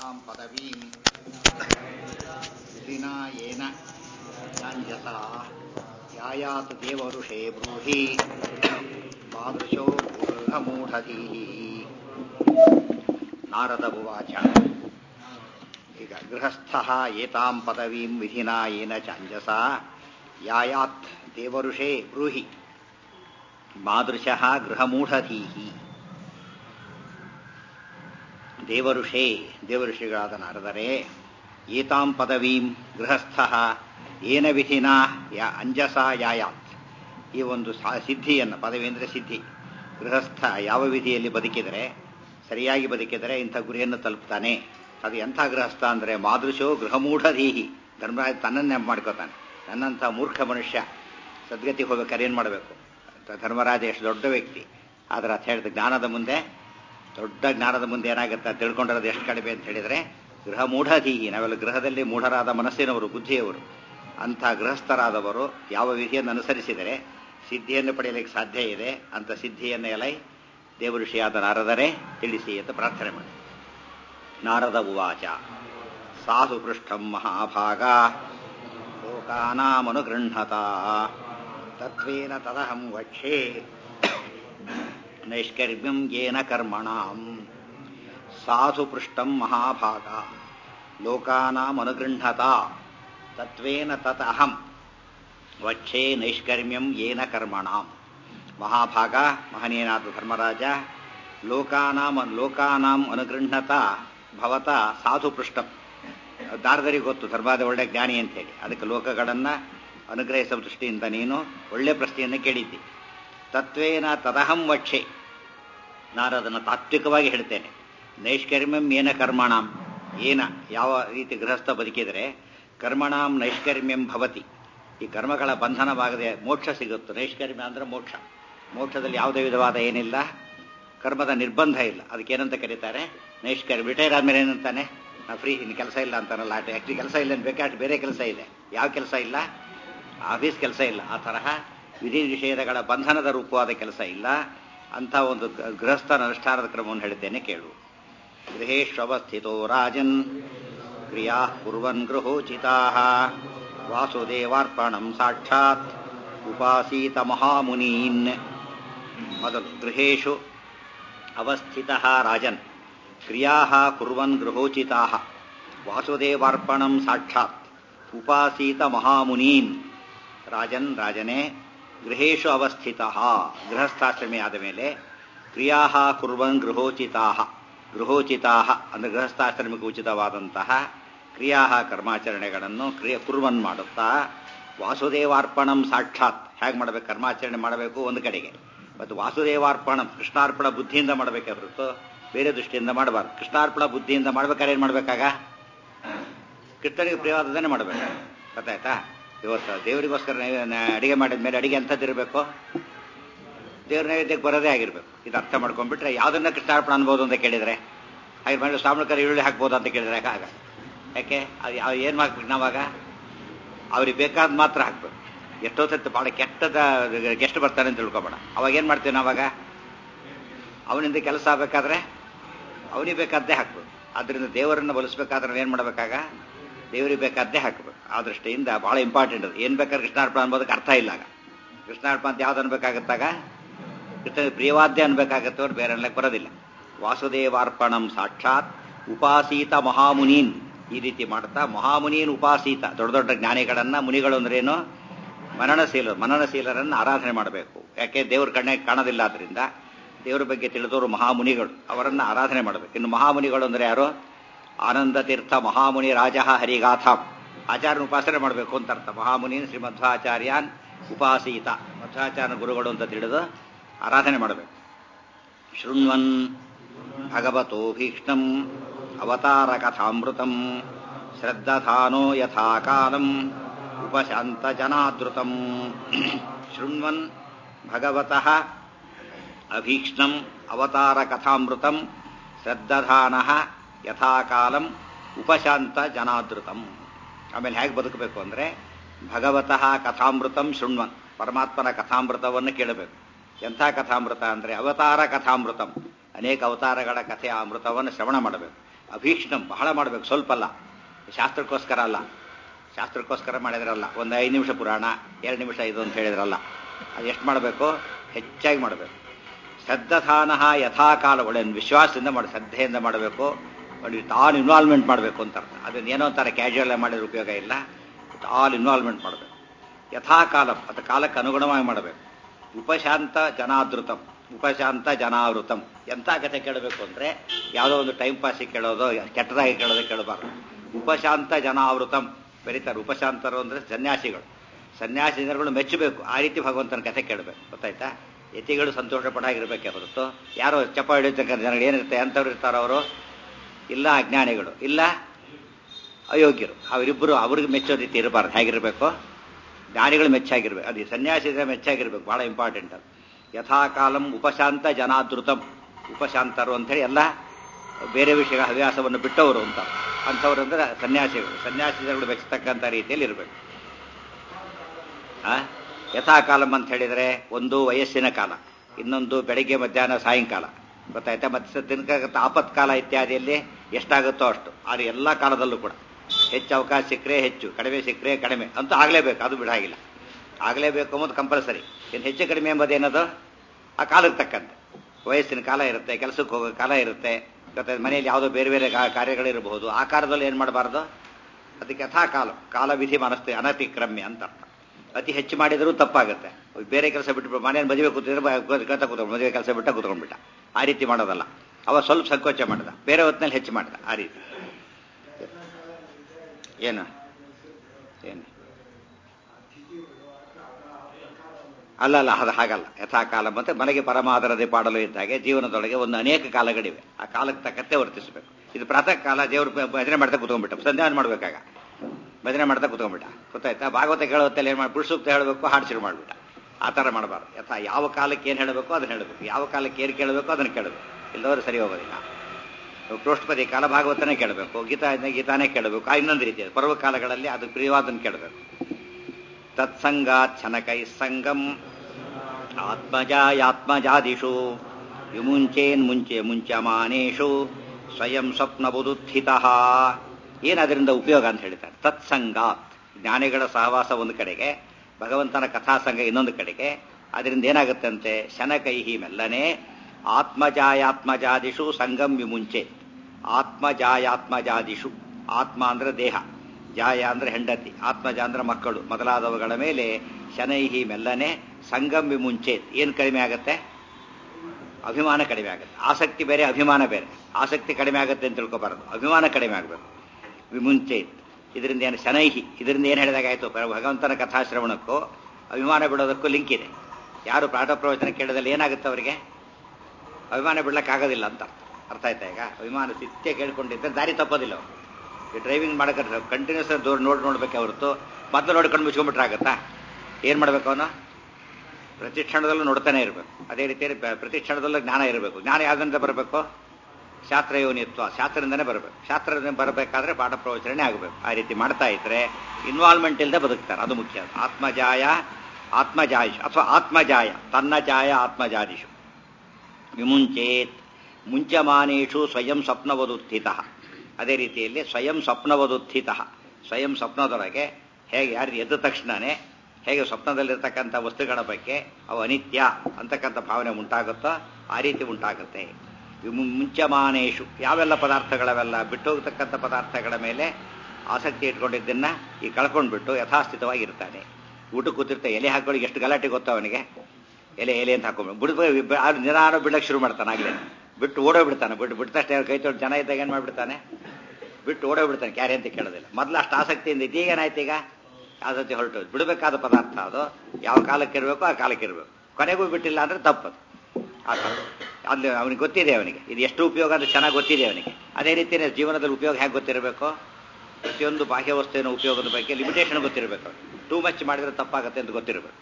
ಏತಾಂ ಪದವೀಂ ವಿಧಿನಾ ಯೇನ ಚಾಂಜಸಾ ಯಾಯಾತ್ ದೇವಋಷೇ ಬ್ರೂಹಿ ಮಾದೃಶೋ ಗೃಹಮೂಢಧೀಃ. ನಾರದ ಉವಾಚ. ಈಗ ಗೃಹಸ್ಥಃ ಏತಾಂ ಪದವೀಂ ವಿಧಿನಾ ಯೇನ ಚಾಂಜಸಾ ಯಾಯಾತ್ ದೇವಋಷೇ ಬ್ರೂಹಿ ಮಾದೃಶಃ ಗೃಹಮೂಢಧೀಃ. ದೇವಋಷಿಗಳಾದ ನಾರದರೆ ಏತಾಂ ಪದವೀಂ ಗೃಹಸ್ಥಃ ಏನ ವಿಧಿನಾ ಅಂಜಸಾ ಯಾಯಾತ್. ಈ ಒಂದು ಸಿದ್ಧಿಯನ್ನು, ಪದವಿ ಅಂದರೆ ಸಿದ್ಧಿ, ಗೃಹಸ್ಥ ಯಾವ ವಿಧಿಯಲ್ಲಿ ಬದುಕಿದರೆ, ಸರಿಯಾಗಿ ಬದುಕಿದರೆ ಇಂಥ ಗುರಿಯನ್ನು ತಲುಪ್ತಾನೆ. ಅದು ಎಂಥ ಗೃಹಸ್ಥ ಅಂದರೆ ಮಾದೃಶೋ ಗೃಹಮೂಢಧೀಹಿ. ಧರ್ಮರಾಜ ತನ್ನನ್ನೇ ಮಾಡ್ಕೋತಾನೆ. ನನ್ನಂಥ ಮೂರ್ಖ ಮನುಷ್ಯ ಸದ್ಗತಿ ಹೋಗ್ಬೇಕಾದ್ರೆ ಏನು ಮಾಡಬೇಕು? ಧರ್ಮರಾಜ ಎಷ್ಟು ದೊಡ್ಡ ವ್ಯಕ್ತಿ, ಆದರೆ ಅಂತ ಹೇಳಿದ ಜ್ಞಾನದ ಮುಂದೆ, ದೊಡ್ಡ ಜ್ಞಾನದ ಮುಂದೆ ಏನಾಗುತ್ತೆ ತಿಳ್ಕೊಂಡಿರೋದು ಎಷ್ಟು ಕಡಿಮೆ ಅಂತ ಹೇಳಿದರೆ ಗೃಹಮೂಢಧೀಹಿ. ನಾವೆಲ್ಲ ಗೃಹದಲ್ಲಿ ಮೂಢರಾದ ಮನಸ್ಸಿನವರು, ಬುದ್ಧಿಯವರು. ಅಂಥ ಗೃಹಸ್ಥರಾದವರು ಯಾವ ವಿಧಿಯನ್ನು ಅನುಸರಿಸಿದರೆ ಸಿದ್ಧಿಯನ್ನು ಪಡೆಯಲಿಕ್ಕೆ ಸಾಧ್ಯ ಇದೆ, ಅಂಥ ಸಿದ್ಧಿಯನ್ನು ಎಲೈ ದೇವಋಷಿಯಾದ ನಾರದರೇ ತಿಳಿಸಿ ಅಂತ ಪ್ರಾರ್ಥನೆ ಮಾಡಿ. ನಾರದ ಉವಾಚ. ಸಾಧು ಪೃಷ್ಠಂ ಮಹಾಭಾಗ ಲೋಕಾನಾಮನುಗೃಹ್ಣತ ತತ್ವೇನ ತದಹಂ ವಕ್ಷೇ ನೈಷ್ಕರ್ಮ್ಯಂ ಯೇನ ಕರ್ಮಣಾಂ. ಸಾಧು ಪೃಷ್ಠಂ ಮಹಾಭಾಗ ಲೋಕಾನಾಮನುಗೃಹ್ಣತ ತತ್ವೇನ ತತ್ ಅಹಂ ವಕ್ಷೇ ನೈಷ್ಕರ್ಮ್ಯಂ ಯೇನ ಕರ್ಮಣಾಂ. ಮಹಾಭಾಗ, ಮಹನೀಯನಾದ ಧರ್ಮರಾಜ, ಲೋಕಾನಾಂ ಅನುಗೃಹ್ಣತ ಭವತ ಸಾಧು ಪೃಷ್ಠಂ. ನಾರದರಿಗೆ ಗೊತ್ತು ಧರ್ಮರಾಜ ಒಳ್ಳೆ ಜ್ಞಾನಿ ಅಂತ ಹೇಳಿ, ಅದಕ್ಕೆ ಲೋಕಗಳನ್ನು ಅನುಗ್ರಹಿಸುವ ದೃಷ್ಟಿಯಿಂದ ನೀನು ಒಳ್ಳೆ ಪ್ರಶ್ನೆಯನ್ನು ಕೇಳಿದ್ದಿ. ತತ್ವೇನ ತದಹಂ ವಕ್ಷೆ, ನಾನು ಅದನ್ನು ತಾತ್ವಿಕವಾಗಿ ಹೇಳ್ತೇನೆ. ನೈಷ್ಕರ್ಮ್ಯಂ ಏನ ಕರ್ಮಣಾಂ, ಏನ ಯಾವ ರೀತಿ ಗೃಹಸ್ಥ ಬದುಕಿದರೆ ಕರ್ಮಣಾಂ ನೈಷ್ಕರ್ಮ್ಯಂ ಭವತಿ, ಈ ಕರ್ಮಗಳ ಬಂಧನವಾಗದೆ ಮೋಕ್ಷ ಸಿಗುತ್ತೆ. ನೈಷ್ಕರ್ಮ್ಯ ಅಂದರೆ ಮೋಕ್ಷ. ಮೋಕ್ಷದಲ್ಲಿ ಯಾವುದೇ ವಿಧವಾದ ಏನಿಲ್ಲ, ಕರ್ಮದ ನಿರ್ಬಂಧ ಇಲ್ಲ. ಅದಕ್ಕೇನಂತ ಕರೀತಾರೆ? ನೈಷ್ಕರ್ಮ್ಯ. ರಿಟೈರ್ ಆದ್ಮೇಲೆ ಏನಂತಾನೆ? ನಾ ಫ್ರೀ, ಇನ್ನು ಕೆಲಸ ಇಲ್ಲ ಅಂತಾನಲ್ಲ. ಆಕ್ಚುಲಿ ಕೆಲಸ ಇಲ್ಲ ಬೇಕಾದ್ರೆ ಬೇರೆ ಕೆಲಸ ಇದೆ. ಯಾವ ಕೆಲಸ ಇಲ್ಲ? ಆಫೀಸ್ ಕೆಲಸ ಇಲ್ಲ. ಆ ತರಹ ವಿಧಿ ನಿಷೇಧಗಳ ಬಂಧನದ ರೂಪವಾದ ಕೆಲಸ ಇಲ್ಲ. ಅಂಥ ಒಂದು ಗೃಹಸ್ಥನ ಅನುಷ್ಠಾನದ ಕ್ರಮವನ್ನು ಹೇಳ್ತೇನೆ ಕೇಳು. ಗೃಹೇಶ್ವಸ್ಥಿತೋ ರಾಜನ್ ಕ್ರಿಯಾ ಕುರ್ವನ್ ಗೃಹೋಚಿತಾ ವಾಸುದೇವಾರ್ಪಣಂ ಸಾಕ್ಷಾತ್ ಉಪಾಸೀತ ಮಹಾಮುನೀನ್. ಮೊದಲು ಗೃಹೇಶು ಅವಸ್ಥಿತಃ ರಾಜನ್ ಕ್ರಿಯಾ ಕುರ್ವನ್ ಗೃಹೋಚಿತಾ ವಾಸುದೇವಾರ್ಪಣಂ ಸಾಕ್ಷಾತ್ ಉಪಾಸೀತ ಮಹಾಮುನೀನ್. ರಾಜನ್, ರಾಜನೇ, ಗೃಹೇಶು ಅವಸ್ಥಿತಃ, ಗೃಹಸ್ಥಾಶ್ರಮಿ ಆದ ಮೇಲೆ, ಕ್ರಿಯಾ ಕುರ್ವನ್ ಗೃಹೋಚಿತಾ, ಗೃಹೋಚಿತಾ ಅಂದರೆ ಗೃಹಸ್ಥಾಶ್ರಮಕ್ಕೆ ಉಚಿತವಾದಂತಹ ಕ್ರಿಯಾ ಕರ್ಮಾಚರಣೆಗಳನ್ನು ಕುರ್ವನ್ ಮಾಡುತ್ತಾ, ವಾಸುದೇವಾರ್ಪಣಂ ಸಾಕ್ಷಾತ್, ಹೇಗೆ ಮಾಡಬೇಕು ಕರ್ಮಾಚರಣೆ ಮಾಡಬೇಕು ಒಂದು ಕಡೆಗೆ, ಮತ್ತು ವಾಸುದೇವಾರ್ಪಣಂ ಕೃಷ್ಣಾರ್ಪಣ ಬುದ್ಧಿಯಿಂದ ಮಾಡಬೇಕೆ ಹೊರತು ಬೇರೆ ದೃಷ್ಟಿಯಿಂದ ಮಾಡಬಾರ್ದು. ಕೃಷ್ಣಾರ್ಪಣ ಬುದ್ಧಿಯಿಂದ ಮಾಡ್ಬೇಕಾದ್ರೆ ಏನು ಮಾಡಬೇಕಾಗ? ಕೃಷ್ಣನಿಗೆ ಪ್ರಿಯವಾದದನ್ನೇ ಮಾಡಬೇಕು. ಗೊತ್ತಾಯ್ತಾ? ಇವತ್ತು ದೇವರಿಗೋಸ್ಕರ ಅಡಿಗೆ ಮಾಡಿದ ಮೇಲೆ ಅಡಿಗೆ ಎಂಥದ್ದಿರಬೇಕು? ದೇವ್ರ ನೈವೇದ್ಯಕ್ಕೆ ಬರೋದೇ ಆಗಿರಬೇಕು. ಇದು ಅರ್ಥ ಮಾಡ್ಕೊಂಡ್ಬಿಟ್ರೆ ಯಾವುದನ್ನ ಕೃಷ್ಣಾರ್ಪಣ ಅನ್ಬೋದು ಅಂತ ಕೇಳಿದರೆ, ಹಾಗೆ ಮಾಡಿ ಸಾಮೂಹಿಕರು ಈರುಳ್ಳಿ ಹಾಕ್ಬೋದು ಅಂತ ಕೇಳಿದ್ರೆ ಆಗ ಯಾಕೆ? ಅದು ಏನು ಹಾಕ್ಬೇಕು ನಾವಾಗ? ಅವ್ರಿಗೆ ಬೇಕಾದ ಮಾತ್ರ ಹಾಕ್ಬೇಕು. ಎಷ್ಟೋ ಸತ್ತು ಭಾಳ ಕೆಟ್ಟದ ಗೆಸ್ಟ್ ಬರ್ತಾನೆ ಅಂತ ತಿಳ್ಕೊಬೇಡ. ಅವಾಗ ಏನು ಮಾಡ್ತೀವಿ ನಾವಾಗ? ಅವನಿಂದ ಕೆಲಸ ಆಗಬೇಕಾದ್ರೆ ಅವನಿಗೆ ಬೇಕಾದ್ದೇ ಹಾಕ್ಬೇಕು. ಆದ್ದರಿಂದ ದೇವರನ್ನು ಬಲಿಸ್ಬೇಕಾದ್ರೆ ಏನು ಮಾಡಬೇಕಾಗ? ದೇವರಿಗೆ ಬೇಕಾದ್ದೇ ಹಾಕಬೇಕು. ಆ ದೃಷ್ಟಿಯಿಂದ ಬಹಳ ಇಂಪಾರ್ಟೆಂಟ್ ಅದು. ಏನು ಬೇಕಾದ್ರೆ ಕೃಷ್ಣಾರ್ಪಣ ಅನ್ಬೋದಕ್ಕೆ ಅರ್ಥ ಇಲ್ಲ. ಆಗ ಕೃಷ್ಣಾರ್ಪಣ ಅಂತ ಯಾವ್ದು ಅನ್ಬೇಕಾಗತ್ತಾಗ? ಕೃಷ್ಣ ಪ್ರಿಯವಾದ್ಯ ಅನ್ಬೇಕಾಗತ್ತೆ, ಅವ್ರು ಬೇರೆ ಅನ್ಲಕ್ಕೆ ಬರೋದಿಲ್ಲ. ವಾಸುದೇವಾರ್ಪಣಂ ಸಾಕ್ಷಾತ್ ಉಪಾಸೀತ ಮಹಾಮುನೀನ್. ಈ ರೀತಿ ಮಾಡ್ತಾ ಮಹಾಮುನೀನ್ ಉಪಾಸೀತ, ದೊಡ್ಡ ದೊಡ್ಡ ಜ್ಞಾನಿಗಳನ್ನ, ಮುನಿಗಳು ಅಂದ್ರೇನು? ಮನನಶೀಲರನ್ನು ಆರಾಧನೆ ಮಾಡಬೇಕು. ಯಾಕೆ? ದೇವ್ರ ಕಣ್ಣೆ ಕಾಣೋದಿಲ್ಲ. ಆದ್ರಿಂದ ದೇವರ ಬಗ್ಗೆ ತಿಳಿದವರು ಮಹಾಮುನಿಗಳು, ಅವರನ್ನು ಆರಾಧನೆ ಮಾಡಬೇಕು. ಇನ್ನು ಮಹಾಮುನಿಗಳು ಅಂದರೆ ಯಾರು? ಆನಂದ ತೀರ್ಥ ಮಹಾಮುನಿ ರಾಜ ಹರಿಗಾಥಾಂ, ಆಚಾರ್ಯನ ಉಪಾಸನೆ ಮಾಡಬೇಕು ಅಂತ ಅರ್ಥ. ಮಹಾಮುನೀನ್ ಶ್ರೀ ಮಧ್ವಾಚಾರ್ಯಾನ್ ಉಪಾಸೀತ, ಮಧ್ವಾಚಾರ್ಯ ಗುರುಗಳು ಅಂತ ತಿಳಿದು ಆರಾಧನೆ ಮಾಡಬೇಕು. ಶೃಣ್ವನ್ ಭಗವತೋ ಭೀಕ್ಷ್ಣಂ ಅವತಾರ ಕಥಾಮೃತಂ ಶ್ರದ್ಧಾನೋ ಯಥಾ ಕಾಲಂ ಉಪಶಾಂತ ಜನಾದೃತಂ. ಶೃಣ್ವನ್ ಭಗವತಃ ಅಭೀಕ್ಷ್ಣಂ ಅವತಾರ ಕಥಾಮೃತಂ ಶ್ರದ್ಧಾನಃ ಯಥಾಕಾಲಂ ಉಪಶಾಂತ ಜನಾದೃತಂ. ಆಮೇಲೆ ಹೇಗೆ ಬದುಕಬೇಕು ಅಂದರೆ ಭಗವತಃ ಕಥಾಮೃತಂ ಶೃಣ್ವನ್, ಪರಮಾತ್ಮನ ಕಥಾಮೃತವನ್ನು ಕೇಳಬೇಕು. ಎಂಥ ಕಥಾಮೃತ ಅಂದರೆ ಅವತಾರ ಕಥಾಮೃತಂ, ಅನೇಕ ಅವತಾರಗಳ ಕಥೆಯ ಅಮೃತವನ್ನು ಶ್ರವಣ ಮಾಡಬೇಕು. ಅಭೀಕ್ಷಣಂ ಬಹಳ ಮಾಡಬೇಕು, ಸ್ವಲ್ಪ ಅಲ್ಲ. ಶಾಸ್ತ್ರಕ್ಕೋಸ್ಕರ ಅಲ್ಲ, ಶಾಸ್ತ್ರಕ್ಕೋಸ್ಕರ ಮಾಡಿದ್ರಲ್ಲ. ಒಂದು 5 ನಿಮಿಷ ಪುರಾಣ, 2 ನಿಮಿಷ ಇದು ಅಂತ ಹೇಳಿದ್ರಲ್ಲ. ಅದು ಎಷ್ಟು ಮಾಡಬೇಕು? ಹೆಚ್ಚಾಗಿ ಮಾಡಬೇಕು. ಶ್ರದ್ಧಾನ ಯಥಾಕಾಲ, ಒಳ್ಳೆ ವಿಶ್ವಾಸದಿಂದ ಮಾಡಿ, ಶ್ರದ್ಧೆಯಿಂದ ಮಾಡಬೇಕು. ಆಲ್ ಇನ್ವಾಲ್ವ್ಮೆಂಟ್ ಮಾಡಬೇಕು ಅಂತ ಅರ್ಥ. ಅದನ್ನ ಏನೋ ಅಂತಾರೆ, ಕ್ಯಾಶುವಲ್ ಮಾಡಿದ್ರೆ ಉಪಯೋಗ ಇಲ್ಲ. ಆಲ್ ಇನ್ವಾಲ್ವ್ಮೆಂಟ್ ಮಾಡಬೇಕು. ಯಥಾಕಾಲ, ಅದು ಕಾಲಕ್ಕೆ ಅನುಗುಣವಾಗಿ ಮಾಡಬೇಕು. ಉಪಶಾಂತ ಜನಾದೃತಂ, ಉಪಶಾಂತ ಜನಾವೃತಂ. ಎಂಥ ಕಥೆ ಕೇಳಬೇಕು ಅಂದರೆ ಯಾವುದೋ ಒಂದು ಟೈಮ್ ಪಾಸಿಗೆ ಕೇಳೋದು, ಕೆಟ್ಟದಾಗಿ ಕೇಳೋದು ಕೇಳಬಾರ್ದು. ಉಪಶಾಂತ ಜನಾವೃತಂ ಬರೀತಾರೆ. ಉಪಶಾಂತರು ಅಂದರೆ ಸನ್ಯಾಸಿಗಳು. ಸನ್ಯಾಸಿ ಜನಗಳು ಮೆಚ್ಚಬೇಕು, ಆ ರೀತಿ ಭಗವಂತನ ಕಥೆ ಕೇಳಬೇಕು. ಗೊತ್ತಾಯ್ತಾ? ಯತಿಗಳು ಸಂತೋಷ ಪಡಾಗಿರ್ಬೇಕೆ ಹೊರತು ಯಾರೋ ಚಪ್ಪ ಹಿಡಿತಕ್ಕಂಥ ಜನಗಳು ಏನಿರುತ್ತೆ ಅಂಥವ್ರು ಇರ್ತಾರೋ ಅವರು, ಇಲ್ಲ ಅಜ್ಞಾನಿಗಳು, ಇಲ್ಲ ಅಯೋಗ್ಯರು. ಅವರಿಬ್ಬರು ಅವ್ರಿಗೆ ಮೆಚ್ಚೋ ರೀತಿ ಇರಬಾರ್ದು. ಹೇಗಿರಬೇಕು? ಜ್ಞಾನಿಗಳು ಮೆಚ್ಚಾಗಿರ್ಬೇಕು. ಅದು ಸನ್ಯಾಸಿ ಮೆಚ್ಚಾಗಿರ್ಬೇಕು, ಬಹಳ ಇಂಪಾರ್ಟೆಂಟ್ ಅದು. ಯಥಾಕಾಲಂ ಉಪಶಾಂತ ಜನಾದೃತಂ. ಉಪಶಾಂತರು ಅಂಥೇಳಿ ಎಲ್ಲ ಬೇರೆ ವಿಷಯಗಳ ಹವ್ಯಾಸವನ್ನು ಬಿಟ್ಟವರು ಅಂತ. ಅಂಥವ್ರು ಅಂದರೆ ಸನ್ಯಾಸಿಗಳು. ಸನ್ಯಾಸಿಗಳು ಮೆಚ್ಚತಕ್ಕಂಥ ರೀತಿಯಲ್ಲಿ ಇರಬೇಕು. ಯಥಾಕಾಲಂ ಅಂತ ಹೇಳಿದರೆ ಒಂದು ವಯಸ್ಸಿನ ಕಾಲ, ಇನ್ನೊಂದು ಬೆಳಗ್ಗೆ ಮಧ್ಯಾಹ್ನ ಸಾಯಂಕಾಲ. ಗೊತ್ತಾಯ್ತಾ? ಮತ್ತೆ ತಿನ್ಕಾಗತ್ತ ಆಪತ್ಕಾಲ ಇತ್ಯಾದಿಯಲ್ಲಿ ಎಷ್ಟಾಗುತ್ತೋ ಅಷ್ಟು. ಆದರೆ ಎಲ್ಲ ಕಾಲದಲ್ಲೂ ಕೂಡ ಹೆಚ್ಚು ಅವಕಾಶ ಸಿಕ್ಕರೆ ಹೆಚ್ಚು, ಕಡಿಮೆ ಸಿಕ್ಕರೆ ಕಡಿಮೆ ಅಂತ ಆಗಲೇಬೇಕು. ಅದು ಬಿಡಾಗಿಲ್ಲ, ಆಗಲೇಬೇಕು ಅನ್ನೋದು ಕಂಪಲ್ಸರಿ. ಇನ್ನು ಹೆಚ್ಚು ಕಡಿಮೆ ಎಂಬುದೇನದು ಆ ಕಾಲಕ್ಕೆ ತಕ್ಕಂತೆ. ವಯಸ್ಸಿನ ಕಾಲ ಇರುತ್ತೆ, ಕೆಲಸಕ್ಕೆ ಹೋಗೋ ಕಾಲ ಇರುತ್ತೆ, ಗೊತ್ತಾಯ್ತು? ಮನೆಯಲ್ಲಿ ಯಾವುದೋ ಬೇರೆ ಬೇರೆ ಕಾರ್ಯಗಳಿರಬಹುದು. ಆ ಕಾಲದಲ್ಲಿ ಏನು ಮಾಡಬಾರ್ದು? ಅದಕ್ಕೆ ಯಥಾಕಾಲ, ಕಾಲವಿಧಿ ಮನಸ್ಸು ಅನತಿಕ್ರಮ್ಯ ಅಂತ ಅರ್ಥ. ಅತಿ ಹೆಚ್ಚು ಮಾಡಿದರೂ ತಪ್ಪಾಗುತ್ತೆ. ಬೇರೆ ಕೆಲಸ ಬಿಟ್ಟು ಮನೇಲಿ ಮದುವೆ ಕೂತಿದ್ರೆ ಮದುವೆ ಕೆಲಸ ಬಿಟ್ಟ ಕೂತ್ಕೊಂಡ್ಬಿಟ್ಟ. ಆ ರೀತಿ ಮಾಡೋದಲ್ಲ. ಅವ ಸ್ವಲ್ಪ ಸಂಕೋಚ ಮಾಡಿದ, ಬೇರೆ ಹೊತ್ತಿನಲ್ಲಿ ಹೆಚ್ಚು ಮಾಡಿದ. ಆ ರೀತಿ ಏನು ಅಲ್ಲ, ಅದು ಹಾಗಲ್ಲ. ಯಥಾಕಾಲ ಮತ್ತೆ ಮನೆಗೆ ಪರಮಾದರದೆ ಪಾಡಲು ಇದ್ದಾಗೆ ಜೀವನದೊಳಗೆ ಒಂದು ಅನೇಕ ಕಾಲಗಳಿವೆ. ಆ ಕಾಲಕ್ಕೆ ತಕ್ಕಂತೆ ವರ್ತಿಸಬೇಕು. ಇದು ಪ್ರಾತಃ ಕಾಲ, ದೇವರು ಭಜನೆ ಮಾಡ್ತಾ ಕೂತ್ಕೊಂಡ್ಬಿಟ್ಟ, ಸಂಧ್ಯಾನ ಮಾಡ್ಬೇಕಾಗ ಭಜನೆ ಮಾಡ್ತಾ ಕೂತ್ಕೊಂಡ್ಬಿಟ್ಟ. ಗೊತ್ತಾಯ್ತಾ? ಭಾಗವತ ಕೇಳೋತ್ತಲ್ಲಿ ಏನು ಮಾಡಿ ಪುರುಷೂಕ್ತ ಹೇಳಬೇಕು, ಹಾಡು ಶುರು ಮಾಡಿಬಿಟ್ಟ. ಆ ಥರ ಮಾಡಬಾರ್ದು. ಯಾವ ಕಾಲಕ್ಕೆ ಏನು ಹೇಳಬೇಕು ಅದನ್ನು ಹೇಳಬೇಕು, ಯಾವ ಕಾಲಕ್ಕೆ ಏನು ಕೇಳಬೇಕು ಅದನ್ನು ಕೇಳಬೇಕು. ಇಲ್ಲದವರು ಸರಿ ಹೋಗೋದಿಲ್ಲ. ಪ್ರೋಷ್ಠಪದಿ ಕಾಲ ಭಾಗವತನೇ ಕೇಳಬೇಕು, ಗೀತಾನೇ ಕೇಳಬೇಕು. ಇನ್ನೊಂದು ರೀತಿ ಪರ್ವಕಾಲಗಳಲ್ಲಿ ಅದು ಪ್ರಿಯವಾದನ್ನು ಕೇಳಬೇಕು. ತತ್ಸಂಗಾತ್ ಶನಕೈ ಸಂಗಂ ಆತ್ಮಜಾಯಾತ್ಮಜಾದಿಷು ವಿಮುಂಚೇನ್ ಮುಂಚಮಾನೇಷು ಸ್ವಯಂ ಸ್ವಪ್ನಬುದುತ್ಥಿತಃ. ಏನದರಿಂದ ಉಪಯೋಗ ಅಂತ ಹೇಳ್ತಾರೆ? ತತ್ಸಂಗಾತ್, ಜ್ಞಾನಿಗಳ ಸಹವಾಸ ಒಂದು ಕಡೆಗೆ, ಭಗವಂತನ ಕಥಾಸಂಗ ಇನ್ನೊಂದು ಕಡೆಗೆ. ಅದರಿಂದ ಏನಾಗುತ್ತಂತೆ? ಶನಕೈಹಿ ಮೆಲ್ಲನೆ ಆತ್ಮಜಾಯಾತ್ಮಜಾದಿಷು ಸಂಗಂ ವಿಮುಂಚೆ. ಆತ್ಮಜಾಯಾತ್ಮಜಾದಿಷು, ಆತ್ಮ ಅಂದ್ರೆ ದೇಹ, ಜಾಯ ಅಂದ್ರೆ ಹೆಂಡತಿ, ಆತ್ಮಜ ಅಂದ್ರೆ ಮಕ್ಕಳು ಮೊದಲಾದವುಗಳ ಮೇಲೆ ಶನೈಹಿ ಮೆಲ್ಲನೆ ಸಂಗಂ ವಿಮುಂಚೆ. ಏನು ಕಡಿಮೆ ಆಗುತ್ತೆ? ಅಭಿಮಾನ ಕಡಿಮೆ ಆಗುತ್ತೆ. ಆಸಕ್ತಿ ಬೇರೆ, ಅಭಿಮಾನ ಬೇರೆ. ಆಸಕ್ತಿ ಕಡಿಮೆ ಆಗುತ್ತೆ ಅಂತ ತಿಳ್ಕೊಬಾರದು, ಅಭಿಮಾನ ಕಡಿಮೆ ಆಗಬೇಕು. ವಿಮುಂಚೇತ್, ಇದರಿಂದ ಏನು? ಶನೈಹಿ, ಇದರಿಂದ ಏನು ಹೇಳಿದಾಗಾಯ್ತು? ಭಗವಂತನ ಕಥಾಶ್ರವಣಕ್ಕೂ ಅಭಿಮಾನ ಬಿಡೋದಕ್ಕೂ ಲಿಂಕ್ ಇದೆ. ಯಾರು ಪಾಠ ಪ್ರವಚನ ಕೇಳೋದಲ್ಲಿ ಏನಾಗುತ್ತೆ ಅವರಿಗೆ? ಅಭಿಮಾನ ಬಿಡ್ಲಿಕ್ಕಾಗೋದಿಲ್ಲ ಅಂತ ಅರ್ಥ ಆಯ್ತಾ? ಈಗ ಅಭಿಮಾನ ಸಿತ್ಯ ಕೇಳ್ಕೊಂಡಿದ್ದರೆ ದಾರಿ ತಪ್ಪೋದಿಲ್ಲ ಅವರು. ಈ ಡ್ರೈವಿಂಗ್ ಮಾಡೋಕೆ ಕಂಟಿನ್ಯೂಸ್ ನೋಡ್ಬೇಕೆ ಹೊರತು ಮೊದಲು ನೋಡ್ಕೊಂಡು ಮುಚ್ಕೊಂಡ್ಬಿಟ್ರೆ ಆಗುತ್ತಾ? ಏನು ಮಾಡ್ಬೇಕು? ಅವನು ಪ್ರತಿ ಕ್ಷಣದಲ್ಲೂ ನೋಡ್ತಾನೆ ಇರಬೇಕು. ಅದೇ ರೀತಿಯಲ್ಲಿ ಪ್ರತಿ ಕ್ಷಣದಲ್ಲೂ ಜ್ಞಾನ ಇರಬೇಕು. ಜ್ಞಾನ ಯಾವುದರಿಂದ ಬರಬೇಕು? ಶಾಸ್ತ್ರ ಯೋನಿತ್ವ, ಶಾಸ್ತ್ರದಿಂದನೇ ಬರಬೇಕು. ಶಾಸ್ತ್ರದಿಂದ ಬರಬೇಕಾದ್ರೆ ಪಾಠ ಪ್ರವಚನೆ ಆಗಬೇಕು. ಆ ರೀತಿ ಮಾಡ್ತಾ ಇದ್ರೆ ಇನ್ವಾಲ್ವ್ಮೆಂಟ್ ಇಲ್ಲದೆ ಬದುಕ್ತಾರೆ, ಅದು ಮುಖ್ಯ. ಆತ್ಮಜಾಯ ಆತ್ಮಜಾಯಿಷು ಅಥವಾ ಆತ್ಮಜಾಯ ತನ್ನ ಜಾಯ ಆತ್ಮಜಾದಿಷು ವಿಮುಂಚೇತ್ ಮುಂಚಮಾನೇಷು ಸ್ವಯಂ ಸ್ವಪ್ನವದುತ್ಥಿತ. ಅದೇ ರೀತಿಯಲ್ಲಿ ಸ್ವಯಂ ಸ್ವಪ್ನವದುತ್ಥಿತ, ಸ್ವಯಂ ಸ್ವಪ್ನದೊಳಗೆ ಹೇಗೆ ಯಾರು ಎದ್ದ ತಕ್ಷಣನೇ ಹೇಗೆ ಸ್ವಪ್ನದಲ್ಲಿರ್ತಕ್ಕಂಥ ವಸ್ತುಗಳ ಬಗ್ಗೆ ಅವು ಅನಿತ್ಯ ಅಂತಕ್ಕಂಥ ಭಾವನೆ ಉಂಟಾಗುತ್ತೋ ಆ ರೀತಿ ಉಂಟಾಗುತ್ತೆ. ಮುಂಚಮಾನೇಷು, ಯಾವೆಲ್ಲ ಪದಾರ್ಥಗಳವೆಲ್ಲ ಬಿಟ್ಟು ಹೋಗ್ತಕ್ಕಂಥ ಪದಾರ್ಥಗಳ ಮೇಲೆ ಆಸಕ್ತಿ ಇಟ್ಕೊಂಡಿದ್ದನ್ನ ಈ ಕಳ್ಕೊಂಡ್ಬಿಟ್ಟು ಯಥಾಸ್ಥಿತವಾಗಿರ್ತಾನೆ. ಊಟಕ್ಕೆ ಕೂತಿರ್ತಾನೆ, ಎಲೆ ಹಾಕೊಳ್ಳಿ ಎಷ್ಟು ಗಲಾಟೆ ಗೊತ್ತ ಅವನಿಗೆ. ಎಲೆ ಅಂತ ಹಾಕೊಂಡ್ಬಿಟ್ಟು ಬಿಡ್ಬೋದು, ನಿಧಾನ ಬಿಡಕ್ಕೆ ಶುರು ಮಾಡ್ತಾನೆ. ಆಗಲೇ ಬಿಟ್ಟು ಓಡೋಗ್ಬಿಡ್ತಾನೆ. ಬಿಡ್ತಷ್ಟೇ ಕೈ ತೊಟ್ಟು ಜನ ಇದ್ದಾಗ ಏನು ಮಾಡಿಬಿಡ್ತಾನೆ? ಬಿಟ್ಟು ಓಡೋಗ್ಬಿಡ್ತಾನೆ, ಕ್ಯಾರೆ ಅಂತ ಕೇಳೋದಿಲ್ಲ. ಮೊದಲು ಅಷ್ಟು ಆಸಕ್ತಿಯಿಂದ ಇದೀಗೇನಾಯ್ತು? ಈಗ ಆಸಕ್ತಿ ಹೊರಟು ಬಿಡಬೇಕಾದ ಪದಾರ್ಥ ಅದು ಯಾವ ಕಾಲಕ್ಕೆ ಇರಬೇಕು ಆ ಕಾಲಕ್ಕೆ ಇರಬೇಕು. ಕೊನೆಗೂ ಬಿಟ್ಟಿಲ್ಲ ಅಂದರೆ ತಪ್ಪದು. ಆ ಥರ ಅಲ್ಲಿ ಅವನಿಗೆ ಗೊತ್ತಿದೆ, ಅವನಿಗೆ ಇದು ಎಷ್ಟು ಉಪಯೋಗ ಅಂತ ಚೆನ್ನಾಗಿ ಗೊತ್ತಿದೆ ಅವನಿಗೆ. ಅದೇ ರೀತಿಯೇ ಜೀವನದಲ್ಲಿ ಉಪಯೋಗ ಹೇಗೆ ಗೊತ್ತಿರಬೇಕು? ಪ್ರತಿಯೊಂದು ಬಾಹ್ಯ ವಸ್ತುವಿನ ಉಪಯೋಗದ ಬಗ್ಗೆ ಲಿಮಿಟೇಷನ್ ಗೊತ್ತಿರಬೇಕು. ಟೂ ಮಚ್ ಮಾಡಿದ್ರೆ ತಪ್ಪಾಗುತ್ತೆ ಅಂತ ಗೊತ್ತಿರಬೇಕು.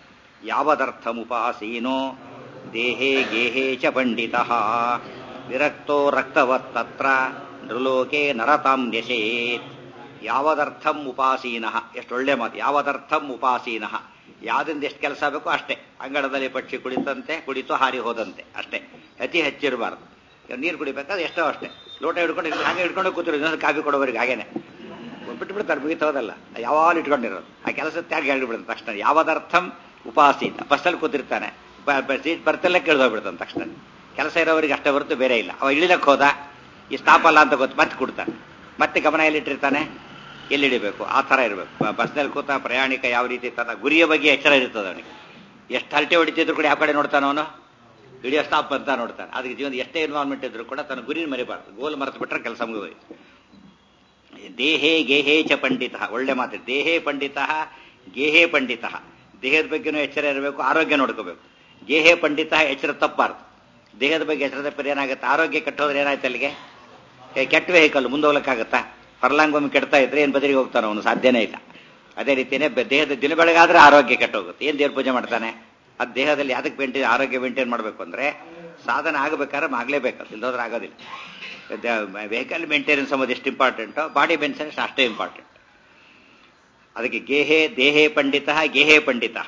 ಯಾವದರ್ಥಮುಪಾಸೀನೋ ದೇಹೇ ಗೇಹೇ ಚ ಪಂಡಿತಃ ವಿರಕ್ತೋ ರಕ್ತವತ್ತತ್ರ ನೃಲೋಕೆ ನರತಾಂ ನ್ಯಸೇತ್. ಯಾವದರ್ಥಂ ಉಪಾಸೀನಃ, ಎಷ್ಟು ಒಳ್ಳೆ ಮಾತು. ಯಾವದರ್ಥಂ ಉಪಾಸೀನಃ, ಯಾವುದರಿಂದ ಎಷ್ಟು ಕೆಲಸ ಬೇಕೋ ಅಷ್ಟೇ. ಅಂಗಡದಲ್ಲಿ ಪಕ್ಷಿ ಕುಳಿತಂತೆ ಕುಳಿತು ಹಾರಿ ಹೋದಂತೆ ಅಷ್ಟೇ. ಅತಿ ಹೆಚ್ಚಿರಬಾರ್ದು. ನೀರು ಕುಡಿಬೇಕಾದ್ರೆ ಎಷ್ಟೋ ಅಷ್ಟೇ, ಲೋಟ ಹಿಡ್ಕೊಂಡು ಹಾಗೆ ಹಿಡ್ಕೊಂಡು ಕೂತಿರೋದು. ಇನ್ನೊಂದು ಕಾಫಿ ಕೊಡೋವರೆಗೆ ಹಾಗೇನೆ ಬಿಟ್ಬಿಡ್ತಾರೆ, ಮುಗಿತೋದಲ್ಲ. ಯಾವಾಗಲೂ ಇಟ್ಕೊಂಡಿರೋದು ಆ ಕೆಲಸ ತ್ಯಾಗ ಹೇಳಿಬಿಡ್ತಾನೆ ತಕ್ಷಣ. ಯಾವದರ್ಥಂ ಉಪಾಸೀತ, ಬಸ್ಸಲ್ಲಿ ಕೂತಿರ್ತಾನೆ, ಸೀಟ್ ಬರ್ತಲ್ಲೇ ಕೇಳ್ದೋಗ್ಬಿಡ್ತಾನೆ ತಕ್ಷಣ. ಕೆಲಸ ಇರೋವರಿಗೆ ಅಷ್ಟೇ ಹೊರತು ಬೇರೆ ಇಲ್ಲ. ಅವ ಇಳಿಲಕ್ಕೆ ಹೋದ, ಈ ಸ್ಟಾಪ್ ಅಲ್ಲ ಅಂತ ಗೊತ್ತು, ಮತ್ತೆ ಕೊಡ್ತಾನೆ. ಮತ್ತೆ ಗಮನ ಎಲ್ಲಿಟ್ಟಿರ್ತಾನೆ, ಎಲ್ಲಿ ಇಳಿಬೇಕು ಆ ಥರ ಇರಬೇಕು. ಬಸ್ನಲ್ಲಿ ಕೂತ ಪ್ರಯಾಣಿಕ ಯಾವ ರೀತಿ ತನ್ನ ಗುರಿಯ ಬಗ್ಗೆ ಎಚ್ಚರ ಇರ್ತದೆ ಅವನಿಗೆ. ಎಷ್ಟು ಹರಟೆ ಹೊಡಿತಿದ್ರು ಕೂಡ ಯಾವ ಕಡೆ ನೋಡ್ತಾನೆ ಅವನು, ಇಳಿಯೋ ಸ್ಟಾಪ್ ಅಂತ ನೋಡ್ತಾನೆ. ಅದಕ್ಕೆ ಜೀವನ ಎಷ್ಟೇ ಇನ್ವಾಲ್ವ್ಮೆಂಟ್ ಇದ್ರು ಕೂಡ ತನ್ನ ಗುರಿನ ಮರಿಬಾರ್ದು. ಗೋಲ್ ಮರೆತು ಬಿಟ್ರೆ ಕೆಲಸ ಮುಗಿದೋಯ್ತು. ದೇಹೇ ಗೇಹೇ ಚ ಪಂಡಿತ, ಒಳ್ಳೆ ಮಾತು. ದೇಹೇ ಪಂಡಿತ ಗೇಹೇ ಪಂಡಿತ. ದೇಹದ ಬಗ್ಗೆನೂ ಎಚ್ಚರ ಇರಬೇಕು, ಆರೋಗ್ಯ ನೋಡ್ಕೋಬೇಕು. ಗೇಹೇ ಪಂಡಿತ, ಎಚ್ಚರ ತಪ್ಪಬಾರ್ದು. ದೇಹದ ಬಗ್ಗೆ ಎಚ್ಚರ ತಪ್ಪರೆ ಏನಾಗುತ್ತೆ, ಆರೋಗ್ಯ ಕೆಟ್ಟೋದ್ರೆ ಏನಾಯ್ತು ಅಲ್ಲಿಗೆ, ಕೆಟ್ಟ ವೆಹಿಕಲ್ ಮುಂದೋಗ್ಲಿಕ್ಕಾಗತ್ತಾ? ಫರ್ಲಾಂಗೊಮ್ಮೆ ಕೆಡ್ತಾ ಇದ್ರೆ ಏನು ಬದಲಿಗೆ ಹೋಗ್ತಾನೆ ಅವನು, ಸಾಧ್ಯನೇ ಇಲ್ಲ. ಅದೇ ರೀತಿಯೇ ದೇಹದ ದಿನ ಬೆಳಗಾದ್ರೆ ಆರೋಗ್ಯ ಕೆಟ್ಟೋಗುತ್ತೆ. ಏನು ದೇವ್ರ ಪೂಜೆ ಮಾಡ್ತಾನೆ? ಅದು ದೇಹದಲ್ಲಿ ಅದಕ್ಕೆ ಆರೋಗ್ಯ ಮೇಂಟೈನ್ ಮಾಡಬೇಕು ಅಂದ್ರೆ ಸಾಧನ ಆಗಬೇಕಾದ್ರೆ ಆಗಲೇಬೇಕು, ಇಲ್ಲದೋದ್ರೆ ಆಗೋದಿಲ್ಲ. ವೆಹಿಕಲ್ ಮೇಂಟೆನೆನ್ಸ್ ಅನ್ನೋದು ಎಷ್ಟು ಇಂಪಾರ್ಟೆಂಟೋ ಬಾಡಿ ಮೇಂಟೆನೆನ್ಸ್ ಅಷ್ಟೇ ಇಂಪಾರ್ಟೆಂಟ್. ಅದಕ್ಕೆ ದೇಹೇ ಪಂಡಿತ ಗೇಹೇ ಪಂಡಿತ.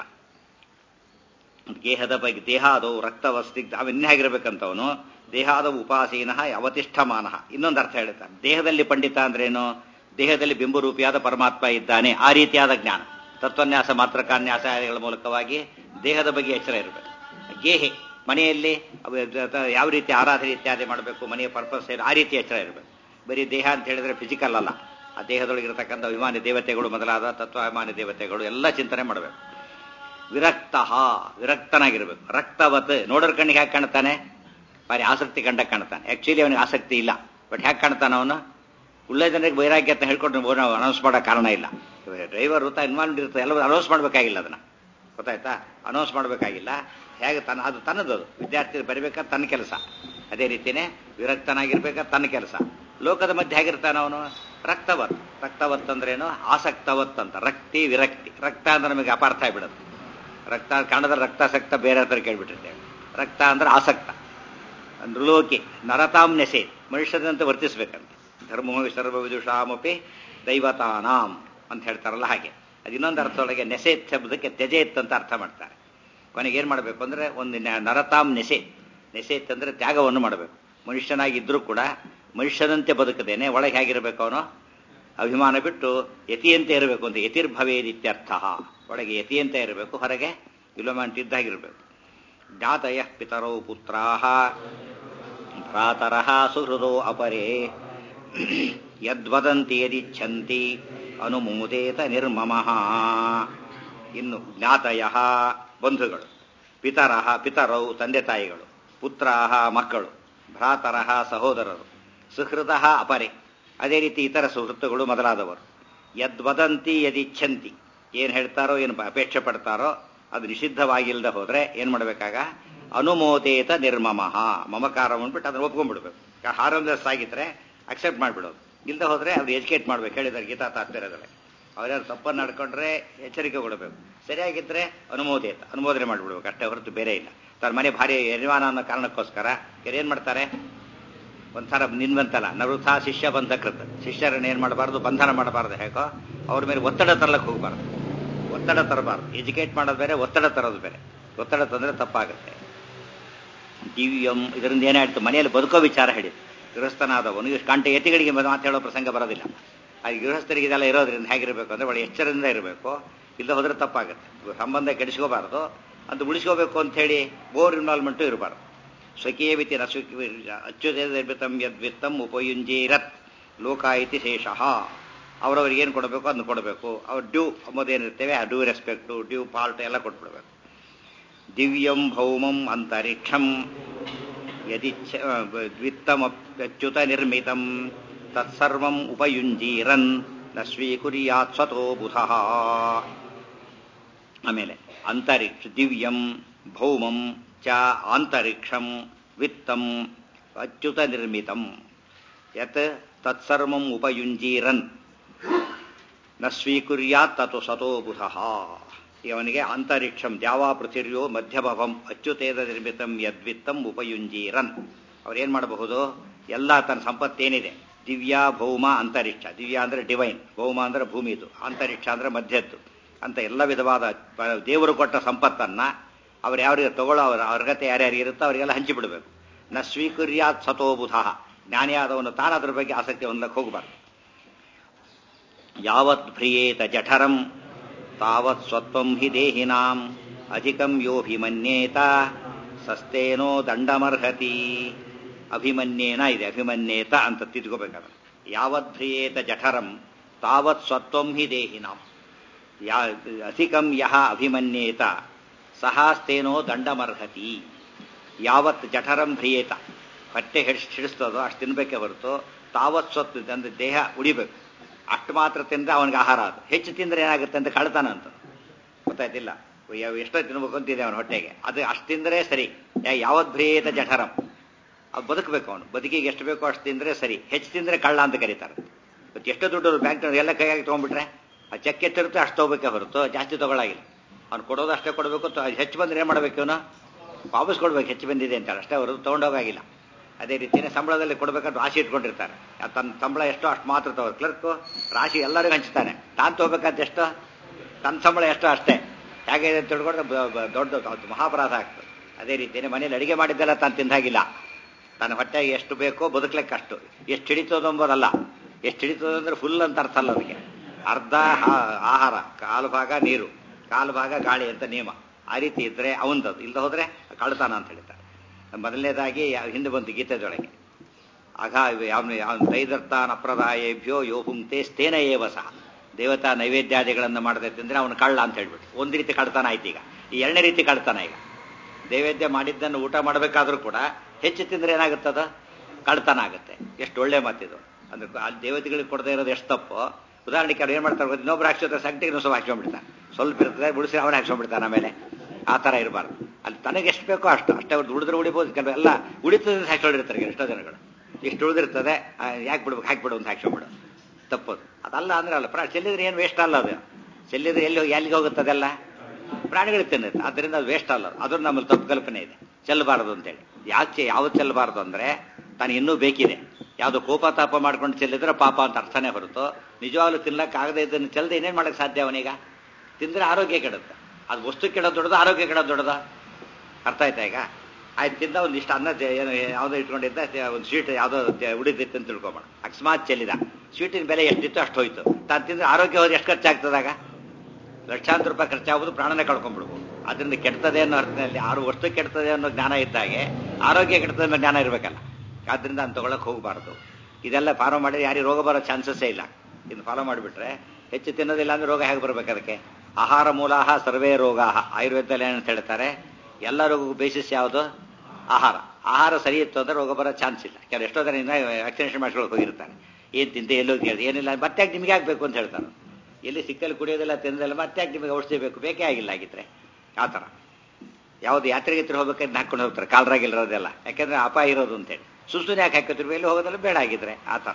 ದೇಹದ ಬಗ್ಗೆ ದೇಹಾದವು ರಕ್ತವಸ್ತಿಗ್ಧ ಅವನ್ಯಾಗಿರ್ಬೇಕಂತವನು. ದೇಹಾದವು ಉಪಾಸೀನ ಅವತಿಷ್ಠಮಾನ. ಇನ್ನೊಂದು ಅರ್ಥ ಹೇಳ್ತಾನೆ, ದೇಹದಲ್ಲಿ ಪಂಡಿತ ಅಂದ್ರೇನು, ದೇಹದಲ್ಲಿ ಬಿಂಬರೂಪಿಯಾದ ಪರಮಾತ್ಮ ಇದ್ದಾನೆ, ಆ ರೀತಿಯಾದ ಜ್ಞಾನ. ತತ್ವನ್ಯಾಸ ಮಾತ್ರಕಾನ್ಯಾಸಗಳ ಮೂಲಕವಾಗಿ ದೇಹದ ಬಗ್ಗೆ ಎಚ್ಚರ ಇರಬೇಕು. ಗೇಹೆ, ಮನೆಯಲ್ಲಿ ಯಾವ ರೀತಿ ಆರಾಧನೆ ಇತ್ಯಾದಿ ಮಾಡಬೇಕು, ಮನೆಯ ಪರ್ಪಸ್ ಏನು, ಆ ರೀತಿ ಎಚ್ಚರ ಇರಬೇಕು. ಬರೀ ದೇಹ ಅಂತ ಹೇಳಿದ್ರೆ ಫಿಸಿಕಲ್ ಅಲ್ಲ, ಆ ದೇಹದೊಳಗಿರತಕ್ಕಂಥ ಅಭಿಮಾನಿ ದೇವತೆಗಳು ಮೊದಲಾದ ತತ್ವಾಭಿಮಾನಿ ದೇವತೆಗಳು ಎಲ್ಲ ಚಿಂತನೆ ಮಾಡಬೇಕು. ವಿರಕ್ತನಾಗಿರ್ಬೇಕು. ರಕ್ತವತ್, ನೋಡೋರ್ ಕಣ್ಣಿಗೆ ಹ್ಯಾಕೆ ಕಾಣ್ತಾನೆ, ಬಾರಿ ಆಸಕ್ತಿ ಕಂಡ ಕಾಣ್ತಾನೆ. ಆಕ್ಚುಲಿ ಅವನಿಗೆ ಆಸಕ್ತಿ ಇಲ್ಲ, ಬಟ್ ಹ್ಯಾಕೆ ಕಾಣ್ತಾನೆ ಅವನು, ಒಳ್ಳೆ ಜನರಿಗೆ ವೈರಾಗ್ಯ ಅಂತ ಹೇಳ್ಕೊಂಡು ಅನೌನ್ಸ್ ಮಾಡೋ ಕಾರಣ ಇಲ್ಲ. ಡ್ರೈವರ್ ಇನ್ವಾಲ್ವ್ ಇರುತ್ತೆ, ಎಲ್ಲರೂ ಅನೌನ್ಸ್ ಮಾಡಬೇಕಾಗಿಲ್ಲ, ಅದನ್ನ ಗೊತ್ತಾಯ್ತಾ, ಅನೌನ್ಸ್ ಮಾಡಬೇಕಾಗಿಲ್ಲ. ಹೇಗೆ ಅದು ತನ್ನದು, ವಿದ್ಯಾರ್ಥಿ ಬರಿಬೇಕಾದ್ರೆ ತನ್ನ ಕೆಲಸ. ಅದೇ ರೀತಿಯೇ ವಿರಕ್ತನಾಗಿರ್ಬೇಕಾದ್ರೆ ತನ್ನ ಕೆಲಸ. ಲೋಕದ ಮಧ್ಯೆ ಹೇಗಿರ್ತಾನೆ ಅವನು, ರಕ್ತವತ್ ಅಂದ್ರೇನು, ಆಸಕ್ತವತ್ ಅಂತ. ರಕ್ತಿ ವಿರಕ್ತಿ, ರಕ್ತ ಅಂದ್ರೆ ನಮಗೆ ಅಪಾರ್ಥ ಆಗ್ಬಿಡುತ್ತೆ. ರಕ್ತ ಕನ್ನಡದಲ್ಲಿ ರಕ್ತಾಸಕ್ತ ಬೇರೆ ಹತ್ರ ಕೇಳ್ಬಿಟ್ಟಿರ್ತೇವೆ. ರಕ್ತ ಅಂದ್ರೆ ಆಸಕ್ತ. ನೃಲೋಕಿ ನರತಾಂ ನೆಸೆ, ಮನುಷ್ಯರಂತೆ ವರ್ತಿಸ್ಬೇಕಂತೆ. ಧರ್ಮೋ ಸರ್ವವಿದುಷಾಮಪಿ ದೈವತಾನಾಂ ಅಂತ ಹೇಳ್ತಾರಲ್ಲ ಹಾಗೆ. ಅದು ಇನ್ನೊಂದು ಅರ್ಥದೊಳಗೆ ನೆಸೆತ್ ಶಬ್ದಕ್ಕೆ ತ್ಯಜೇತ್ ಅಂತ ಅರ್ಥ ಮಾಡ್ತಾರೆ. ಕೊನೆಗೆ ಏನ್ ಮಾಡಬೇಕು ಅಂದ್ರೆ ಒಂದು ನರತಾಂ ನೆಸೆತ್ ಅಂದ್ರೆ ತ್ಯಾಗವನ್ನು ಮಾಡಬೇಕು. ಮನುಷ್ಯನಾಗಿದ್ರೂ ಕೂಡ ಮನುಷ್ಯನಂತೆ ಬದುಕದೇನೆ ಒಳಗೆ ಹೇಗಿರ್ಬೇಕು ಅವನು, ಅಭಿಮಾನ ಬಿಟ್ಟು ಯತಿಯಂತೆ ಇರಬೇಕು ಅಂತ. ಯತಿರ್ಭವೇದಿತ್ಯರ್ಥ. ಒಳಗೆ ಯತಿಯಂತೆ ಇರಬೇಕು, ಹೊರಗೆ ವಿಲೋಮಂಟಿದ್ದಾಗಿರ್ಬೇಕು. ಜ್ಞಾತಯ ಪಿತರೌ ಪುತ್ರಾಃ ಭ್ರಾತರಃ ಸುಹೃದೋ ಅಪರೇ ಯದ್ವದಂತಿ ಯದಿಚ್ಛಂತಿ ಅನುಮೋದೇತ ನಿರ್ಮಮಃ. ಇನ್ನು ಜ್ಞಾತಯ ಬಂಧುಗಳು, ಪಿತರೌ ತಂದೆ ತಾಯಿಗಳು, ಪುತ್ರಾಃ ಮಕ್ಕಳು, ಭ್ರಾತರಃ ಸಹೋದರರು, ಸುಹೃದಃ ಅಪರೆ ಅದೇ ರೀತಿ ಇತರ ಸುಹೃತ್ತುಗಳು ಮೊದಲಾದವರು. ಯದ್ವದಂತಿ ಯದಿಚ್ಛಂತಿ, ಏನ್ ಹೇಳ್ತಾರೋ ಏನು ಅಪೇಕ್ಷೆ ಪಡ್ತಾರೋ ಅದು ನಿಷಿದ್ಧವಾಗಿಲ್ಲದೆ ಹೋದ್ರೆ ಏನ್ ಮಾಡ್ಬೇಕಾಗ, ಅನುಮೋದೇತ ನಿರ್ಮಮಃ, ಮಮಕಾರ ಅಂದ್ಬಿಟ್ಟು ಅದನ್ನ ಒಪ್ಕೊಂಡ್ಬಿಡ್ಬೇಕು. ಹಾರ್ಮ್ಲೆಸ್ ಆಗಿದ್ರೆ ಅಕ್ಸೆಪ್ಟ್ ಮಾಡ್ಬಿಡೋದು, ಇಲ್ಲದೆ ಹೋದ್ರೆ ಅವ್ರು ಎಜುಕೇಟ್ ಮಾಡ್ಬೇಕು. ಹೇಳಿದ್ದಾರೆ ಗೀತಾ ತಾತ್ಪರ್ಯದಲ್ಲಿ, ಅವ್ರ್ಯಾರು ತಪ್ಪನ್ನು ನಡ್ಕೊಂಡ್ರೆ ಎಚ್ಚರಿಕೆ ಕೊಡಬೇಕು, ಸರಿಯಾಗಿದ್ರೆ ಅನುಮೋದನೆ ಮಾಡ್ಬಿಡ್ಬೇಕು ಅಷ್ಟೇ ಹೊರತು ಬೇರೆ ಇಲ್ಲ. ತನ್ನ ಮನೆ ಭಾರಿ ಯಜಮಾನ ಅನ್ನೋ ಕಾರಣಕ್ಕೋಸ್ಕರ ಏನ್ ಮಾಡ್ತಾರೆ, ಒಂಥರ ನಿನ್ವಂತಲ್ಲ ನರುಥಾ ಶಿಷ್ಯ ಬಂಧ ಕೃತ. ಶಿಷ್ಯರನ್ನ ಏನ್ ಮಾಡಬಾರ್ದು, ಬಂಧನ ಮಾಡಬಾರ್ದು. ಹೇಗೋ ಅವ್ರ ಮೇಲೆ ಒತ್ತಡ ತರಲಕ್ಕೆ ಹೋಗಬಾರ್ದು, ಒತ್ತಡ ತರಬಾರ್ದು. ಎಜುಕೇಟ್ ಮಾಡೋದು ಬೇರೆ, ಒತ್ತಡ ತರೋದು ಬೇರೆ. ಒತ್ತಡ ತಂದ್ರೆ ತಪ್ಪಾಗುತ್ತೆ. ದಿವ್ಯಂ ಇದರಿಂದ ಏನಾಯ್ತು, ಮನೆಯಲ್ಲಿ ಬದುಕೋ ವಿಚಾರ ಹೇಳಿ. ಗೃಹಸ್ಥನಾದವನು ಕಂಠ ಯತಿಗಳಿಗೆ ಮಾತು ಹೇಳೋ ಪ್ರಸಂಗ ಬರೋದಿಲ್ಲ. ಆ ಗೃಹಸ್ಥರಿಗೆ ಇದೆಲ್ಲ ಇರೋದ್ರಿಂದ ಹೇಗಿರಬೇಕು ಅಂದ್ರೆ ಒಳ್ಳೆ ಎಚ್ಚರದಿಂದ ಇರಬೇಕು, ಇಲ್ಲ ಹೋದ್ರೆ ತಪ್ಪಾಗುತ್ತೆ. ಸಂಬಂಧ ಕೆಡಿಸ್ಕೋಬಾರ್ದು, ಅದು ಉಳಿಸ್ಕೋಬೇಕು ಅಂತ ಹೇಳಿ ಓವರ್ ಇನ್ವಾಲ್ವ್ಮೆಂಟು ಇರಬಾರ್ದು. ಸ್ವಕೀಯ ವಿತಿ ಅಚ್ಯುತಂ ಯದ್ವಿತ್ತಂ ಉಪಯುಂಜೀರತ್ ಲೋಕಾಯಿತಿ ಶೇಷಃ. ಅವರವ್ರಿಗೆ ಏನು ಕೊಡಬೇಕು ಅದನ್ನು ಕೊಡಬೇಕು. ಅವ್ರು ಡ್ಯೂ ಅಂಬೋದೇನಿರ್ತೇವೆ ಆ ಡ್ಯೂ ರೆಸ್ಪೆಕ್ಟು, ಡ್ಯೂ ಪಾರ್ಟ್ ಎಲ್ಲ ಕೊಟ್ಬಿಡ್ಬೇಕು. ದಿವ್ಯಂ ಭೌಮಂ ಅಂತರಿಕ್ಷಂ ಯದಿಚ್ಛ ದ್ವಿತ್ತಮಪ್ಯಚ್ಯುತ ನಿರ್ಮಿತಂ ತತ್ಸರ್ವಂ ಉಪಯುಂಜೀರನ್ ನ ಸ್ವೀಕುರ್ಯಾತ್ ಸ್ವತೋ ಬುಧಃ. ಆಮೇಲೆ ಅಂತರಿಕ್ಷ ದಿವ್ಯಂ ಭೌಮಂ ಚ ಅಂತರಿಕ್ಷಂ ವಿತ್ತಂ ಅಚ್ಯುತ ನಿರ್ಮಿತಂ ಯತ್ ತತ್ಸರ್ವಂ ಉಪಯುಂಜೀರನ್ ನ ಸ್ವೀಕುರ್ಯಾತ್ ತತು ಸತೋ ಬುಧಃ. ಇವನಿಗೆ ಅಂತರಿಕ್ಷಂ ದ್ಯಾವಾ ಪೃಥಿವ್ಯೋ ಮಧ್ಯಭವಂ ಅಚ್ಯುತೇದ ನಿರ್ಮಿತಂ ಯದ್ವಿತ್ತಂ ಉಪಯುಂಜೀರನ್. ಅವ್ರೇನ್ ಮಾಡಬಹುದು, ಎಲ್ಲ ತನ್ನ ಸಂಪತ್ತೇನಿದೆ, ದಿವ್ಯ ಭೌಮ ಅಂತರಿಕ್ಷ. ದಿವ್ಯ ಅಂದ್ರೆ ಡಿವೈನ್, ಭೌಮ ಅಂದ್ರೆ ಭೂಮಿದು, ಅಂತರಿಕ್ಷ ಅಂದ್ರೆ ಮಧ್ಯದ್ದು ಅಂತ ಎಲ್ಲ ವಿಧವಾದ ದೇವರು ಕೊಟ್ಟ ಸಂಪತ್ತನ್ನ ಅವ್ರು ಯಾರಿಗೆ ತಗೊಳ್ಳೋ ಅವರ ಅರ್ಹತೆ ಯಾರ್ಯಾರಿಗೆ ಇರುತ್ತೋ ಅವರಿಗೆಲ್ಲ ಹಂಚಿಬಿಡಬೇಕು. ನ ಸ್ವೀಕುರ್ಯಾತ್ ಸತೋ ಬುಧಃ. ಜ್ಞಾನಿಯಾದವನು ತಾನು ಅದರ ಬಗ್ಗೆ ಆಸಕ್ತಿ ಹೊಂದಕ್ಕೆ ಹೋಗಬಾರ್ದು. ಯಾವತ್ ಭ್ರಿಯೇತ ಜಠರಂ ತಾವತ್ ಸ್ವತ್ವಂ ಹಿ ದೇಹಿನಾಂ ಅಧಿಕಂ ಯೋಭಿಮನ್ಯೇತ ಸಸ್ತೇನೋ ದಂಡಮರ್ಹತಿ. ಅಭಿಮನ್ಯೇನ ಇದೆ, ಅಭಿಮನ್ಯೇತ ಅಂತ ತಿದ್ಕೋಬೇಕಾದ್ರೆ. ಯಾವತ್ ಭ್ರಿಯೇತ ಜಠರಂ ತಾವತ್ ಸ್ವತ್ವಂ ಹಿ ದೇಹಿನಾಂ. ಅಧಿಕಂ ಯಹ ಅಭಿಮನ್ಯೇತ ಸಹಾಸ್ತೇನೋ ದಂಡಮರ್ಹತಿ. ಯಾವತ್ ಜಠರಂ ಭ್ರಿಯೇತ, ಹೊಟ್ಟೆ ಹಿಡಿಸ್ತದೋ ಅಷ್ಟು ತಿನ್ಬೇಕೆ ಹೊರತು ತಾವತ್ ಸ್ವತ್ತು ಅಂದ್ರೆ ದೇಹ ಉಳಿಬೇಕು ಅಷ್ಟು ಮಾತ್ರ ತಿಂದ್ರೆ ಅವನಿಗೆ ಆಹಾರ. ಅದು ಹೆಚ್ಚು ತಿಂದ್ರೆ ಏನಾಗುತ್ತೆ ಅಂತ ಕಳ್ತಾನ ಅಂತ ಗೊತ್ತಾಯ್ತಿಲ್ಲ. ಎಷ್ಟೋ ತಿನ್ಬೇಕು ಅಂತಿದೆ ಅವನ ಹೊಟ್ಟೆಗೆ, ಅದು ಅಷ್ಟು ತಿಂದ್ರೆ ಸರಿ. ಯಾವತ್ ಭ್ರಿಯೇತ ಜಠರಂ, ಅದು ಬದುಕಬೇಕು. ಅವನು ಬದುಕಿಗೆ ಎಷ್ಟು ಬೇಕೋ ಅಷ್ಟು ತಿಂದ್ರೆ ಸರಿ. ಹೆಚ್ಚು ತಿಂದ್ರೆ ಕಳ್ಳ ಅಂತ ಕರೀತಾರೆ. ಮತ್ತೆ ಎಷ್ಟೋ ದುಡ್ಡು ಬ್ಯಾಂಕ್ ಎಲ್ಲ ಕೈಯಾಗಿ ತೊಗೊಂಡ್ಬಿಟ್ರೆ ಆ ಚೆಕ್ ಎಷ್ಟಿರುತ್ತೆ ಅಷ್ಟು ತಗೋಬೇಕೆ ಹೊರತು ಜಾಸ್ತಿ ತಗೊಳ್ಳಾಗಿಲ್ಲ. ಅವ್ನು ಕೊಡೋದು ಅಷ್ಟೇ ಕೊಡಬೇಕು. ಹೆಚ್ಚು ಬಂದ್ರೆ ಏನು ಮಾಡ್ಬೇಕು, ಇವನು ವಾಪಸ್ ಕೊಡ್ಬೇಕು ಹೆಚ್ಚು ಬಂದಿದೆ ಅಂತ ಅಷ್ಟೇ, ಅವರು ತೊಗೊಂಡೋಗಾಗಿಲ್ಲ. ಅದೇ ರೀತಿಯೇ ಸಂಬಳದಲ್ಲಿ ಕೊಡ್ಬೇಕಂತ ರಾಶಿ ಇಟ್ಕೊಂಡಿರ್ತಾರೆ. ತನ್ನ ಸಂಬಳ ಎಷ್ಟೋ ಅಷ್ಟು ಮಾತ್ರ ತಗೋ. ಕ್ಲರ್ಕು ರಾಶಿ ಎಲ್ಲರಿಗೂ ಹಂಚ್ತಾನೆ, ತಾನು ತಗೋಬೇಕಂತ ಎಷ್ಟೋ ತನ್ನ ಸಂಬಳ ಎಷ್ಟೋ ಅಷ್ಟೇ. ಹೇಗೆ ತಿಳ್ಕೊಂಡ್ರೆ ದೊಡ್ಡ ಮಹಾಪರಾಧ ಆಗ್ತದೆ. ಅದೇ ರೀತಿಯೇ ಮನೇಲಿ ಅಡಿಗೆ ಮಾಡಿದ್ದೆಲ್ಲ ತಾನು ತಿಂದಾಗಿಲ್ಲ. ತನ್ನ ಹೊಟ್ಟೆಗೆ ಎಷ್ಟು ಬೇಕೋ ಬದುಕಲಿಕ್ಕೆ ಅಷ್ಟು. ಎಷ್ಟು ಹಿಡಿತೋದು ಎಂಬುದಲ್ಲ, ಎಷ್ಟು ಹಿಡಿತೋದು ಅಂದ್ರೆ ಫುಲ್ ಅಂತ ಅರ್ಥ ಅಲ್ಲ. ಅದಕ್ಕೆ ಅರ್ಧ ಆಹಾರ, ಕಾಲು ಭಾಗ ನೀರು, ಕಾಲು ಭಾಗ ಗಾಳಿ ಅಂತ ನಿಯಮ. ಆ ರೀತಿ ಇದ್ರೆ ಅವಂದದು, ಇಲ್ಲದ ಹೋದ್ರೆ ಕಳ್ತಾನ ಅಂತ ಹೇಳ್ತಾರೆ. ಮೊದಲನೇದಾಗಿ ಹಿಂದೆ ಬಂತು ಗೀತೆದೊಳಗೆ, ತೈದರ್ಥಾನ್ ಅಪ್ರದಾಯೇಭ್ಯೋ ಯೋ ಪುಂಕ್ತೆ ಸ್ಥೇನ ಏವ ಸಹ. ದೇವತಾ ನೈವೇದ್ಯಾದಿಗಳನ್ನು ಮಾಡದೆ ತಿಂದ್ರೆ ಅವನು ಕಳ್ಳ ಅಂತ ಹೇಳ್ಬಿಟ್ಟು ಒಂದು ರೀತಿ ಕಳ್ತಾನ ಆಯ್ತು. ಈಗ ಈ ಎರಡನೇ ರೀತಿ ಕಳ್ತಾನ. ಈಗ ನೈವೇದ್ಯ ಮಾಡಿದ್ದನ್ನು ಊಟ ಮಾಡಬೇಕಾದ್ರೂ ಕೂಡ ಹೆಚ್ಚು ತಿಂದ್ರೆ ಏನಾಗುತ್ತದ, ಕಳ್ತನ ಆಗುತ್ತೆ. ಎಷ್ಟು ಒಳ್ಳೆ ಮಾತಿದು. ಅಂದ್ರೆ ಅಲ್ಲಿ ದೇವತೆಗಳಿಗೆ ಕೊಡದೇ ಇರೋದು ಎಷ್ಟು ತಪ್ಪು. ಉದಾಹರಣೆಗೆ ಅವ್ರು ಏನ್ ಮಾಡ್ತಾರೆ, ಇನ್ನೊಬ್ರು ಹಾಕ್ಸೋದ್ರೆ ಸಂಕಟಿಗೆ ಇನ್ನೊಬ್ಬ ಹಾಕ್ಸ್ಕೊಂಡ್ಬಿಡ್ತಾನೆ. ಸ್ವಲ್ಪ ಇರ್ತದೆ ಬಿಡಿಸಿ ಅವನೇ ಹಾಕ್ಸ್ಕೊಂಡ್ಬಿಡ್ತಾನೆ. ಆಮೇಲೆ ಆ ಥರ ಇರಬಾರ್ದು. ಅಲ್ಲಿ ತನಗೆ ಎಷ್ಟು ಬೇಕೋ ಅಷ್ಟು ಅಷ್ಟೇ. ಅವ್ರು ಉಳಿದ್ರೆ ಉಳಿಬೋದು, ಕೆಲವು ಎಲ್ಲ ಉಳಿತದೆ ಹಾಕ್ಸ್ಕೊಂಡಿರ್ತಾರೆ ಎಷ್ಟೋ ಜನಗಳು. ಇಷ್ಟು ಉಳಿದಿರ್ತದೆ ಯಾಕೆ ಬಿಡ್ಬೇಕು, ಹಾಕಿಬಿಡು ಅಂತ ಹಾಕ್ಸ್ಕೊಂಡ್ಬಿಡು. ತಪ್ಪದು. ಅದಲ್ಲ ಅಂದ್ರೆ ಅಲ್ಲ, ಚೆಲ್ಲಿದ್ರೆ ಏನು ವೇಸ್ಟ್ ಅಲ್ಲ. ಅದು ಚೆಲ್ಲಿದ್ರೆ ಎಲ್ಲಿಗೆ ಹೋಗುತ್ತದೆಲ್ಲ ಪ್ರಾಣಿಗಳಿಗೆ ತಿನ್ನುತ್ತೆ. ಅದರಿಂದ ಅದು ವೇಸ್ಟ್ ಅಲ್ಲ. ಅದ್ರ ನಮ್ಮಲ್ಲಿ ತಪ್ಪು ಕಲ್ಪನೆ ಇದೆ, ಚೆಲ್ಲಬಾರದು ಅಂತೇಳಿ. ಯಾವ್ದು ಚೆಲ್ಲಬಾರದು ಅಂದ್ರೆ ತಾನು ಇನ್ನೂ ಬೇಕಿದೆ, ಯಾವುದು ಕೋಪ ತಾಪ ಮಾಡ್ಕೊಂಡು ಚೆಲ್ಲಿದ್ರೆ ಪಾಪ ಅಂತ ಅರ್ಥನೇ ಹೊರತು ನಿಜವಾಗ್ಲೂ ತಿನ್ನಕ್ಕಾಗದೇ ಇದನ್ನು ಚೆಲ್ಲದೆ ಇನ್ನೇನು ಮಾಡಕ್ಕೆ ಸಾಧ್ಯ ಅವನೀಗ. ತಿಂದ್ರೆ ಆರೋಗ್ಯ ಕೆಡುತ್ತೆ. ಅದು ವಸ್ತು ಕೆಡೋದು ದೊಡ್ಡದು, ಆರೋಗ್ಯ ಕೆಡೋದು ದೊಡ್ಡದ. ಅರ್ಥ ಆಯ್ತಾ? ಈಗ ಆಯ್ತು, ತಿಂದ ಒಂದಿಷ್ಟು ಅನ್ನ ಏನು ಯಾವುದೋ ಇಟ್ಕೊಂಡಿದ್ದ, ಒಂದು ಸ್ವೀಟ್ ಯಾವುದೋ ಉಳಿದಿತ್ತು ಅಂತ ತಿಳ್ಕೊಬೇಡ. ಅಕಸ್ಮಾತ್ ಚೆಲ್ಲಿದ, ಸ್ವೀಟಿನ ಬೆಲೆ ಎಷ್ಟಿತ್ತು ಅಷ್ಟು ಹೋಯ್ತು. ತಾನು ತಿಂದ್ರೆ ಆರೋಗ್ಯ ಹೋದ್ರೆ ಎಷ್ಟು ಖರ್ಚಾಗ್ತದಾಗ? ಲಕ್ಷಾಂತರ ರೂಪಾಯಿ ಖರ್ಚಾಗೋದು, ಪ್ರಾಣನೇ ಕಳ್ಕೊಂಡ್ಬಿಡ್ಬೋದು. ಅದರಿಂದ ಕೆಡ್ತದೆ ಅನ್ನೋ ಅರ್ಥದಲ್ಲಿ ವಸ್ತು ಕೆಡ್ತದೆ ಅನ್ನೋ ಜ್ಞಾನ ಇದ್ದಾಗೆ ಆರೋಗ್ಯ ಕೆಡ್ತದೆ ಅನ್ನೋ ಜ್ಞಾನ ಇರಬೇಕಲ್ಲ. ಆದ್ರಿಂದ ಅಂತ ತಗೊಳಕ್ ಹೋಗಬಾರ್ದು. ಇದೆಲ್ಲ ಫಾಲೋ ಮಾಡಿದ್ರೆ ಯಾರಿಗೆ ರೋಗ ಬರೋ ಚಾನ್ಸಸ್ಸೇ ಇಲ್ಲ. ಇನ್ನು ಫಾಲೋ ಮಾಡಿಬಿಟ್ರೆ ಹೆಚ್ಚು ತಿನ್ನೋದಿಲ್ಲ ಅಂದ್ರೆ ರೋಗ ಹೇಗೆ ಬರ್ಬೇಕು? ಅದಕ್ಕೆ ಆಹಾರ ಮೂಲಾಹ ಸರ್ವೇ ರೋಗ. ಆಯುರ್ವೇದದಲ್ಲಿ ಏನಂತ ಹೇಳ್ತಾರೆ, ಎಲ್ಲ ರೋಗಕ್ಕೂ ಬೇಸಿಸ್ ಯಾವುದು? ಆಹಾರ. ಆಹಾರ ಸರಿ ಇತ್ತು ಅಂದ್ರೆ ರೋಗ ಬರೋ ಚಾನ್ಸ್ ಇಲ್ಲ. ಕೆಲವು ಎಷ್ಟೋ ಜನ ವ್ಯಾಕ್ಸಿನೇಷನ್ ಮಾಡಿಸ್ಕೊಳಕ್ಕೆ ಹೋಗಿರ್ತಾರೆ. ಏನು ತಿಂತೆ ಎಲ್ಲೋ ಕೇಳಿದೆ, ಏನಿಲ್ಲ, ಮತ್ತೆ ಯಾಕೆ ನಿಮಗೆ ಆಗಬೇಕು ಅಂತ ಹೇಳ್ತಾರೆ. ಎಲ್ಲಿ ಸಿಕ್ಕಲ್ಲಿ ಕುಡಿಯೋದಿಲ್ಲ ತಿನ್ನೋದಿಲ್ಲ, ಮತ್ತೆ ಯಾಕೆ ನಿಮಗೆ ಔಷಧಿ ಬೇಕು? ಬೇಕೇ ಆಗಿಲ್ಲ ಆಗಿದ್ರೆ. ಆ ಥರ ಯಾವ್ದು ಯಾತ್ರೆಗೆ ಹೋಗ್ಬೇಕಂತ ಹಾಕೊಂಡು ಹೋಗ್ತಾರೆ, ಕಾಲ್ರಾಗಿರೋದೆಲ್ಲ. ಯಾಕೆಂದ್ರೆ ಅಪಾಯ ಇರೋದು ಅಂತೇಳಿ ಸುಮ್ಮನೆ ಯಾಕೆ ಹಾಕೋತಿರ್ವಿ, ಎಲ್ಲಿ ಹೋಗೋದಲ್ಲ ಬೇಡ ಆಗಿದ್ರೆ. ಆ ಥರ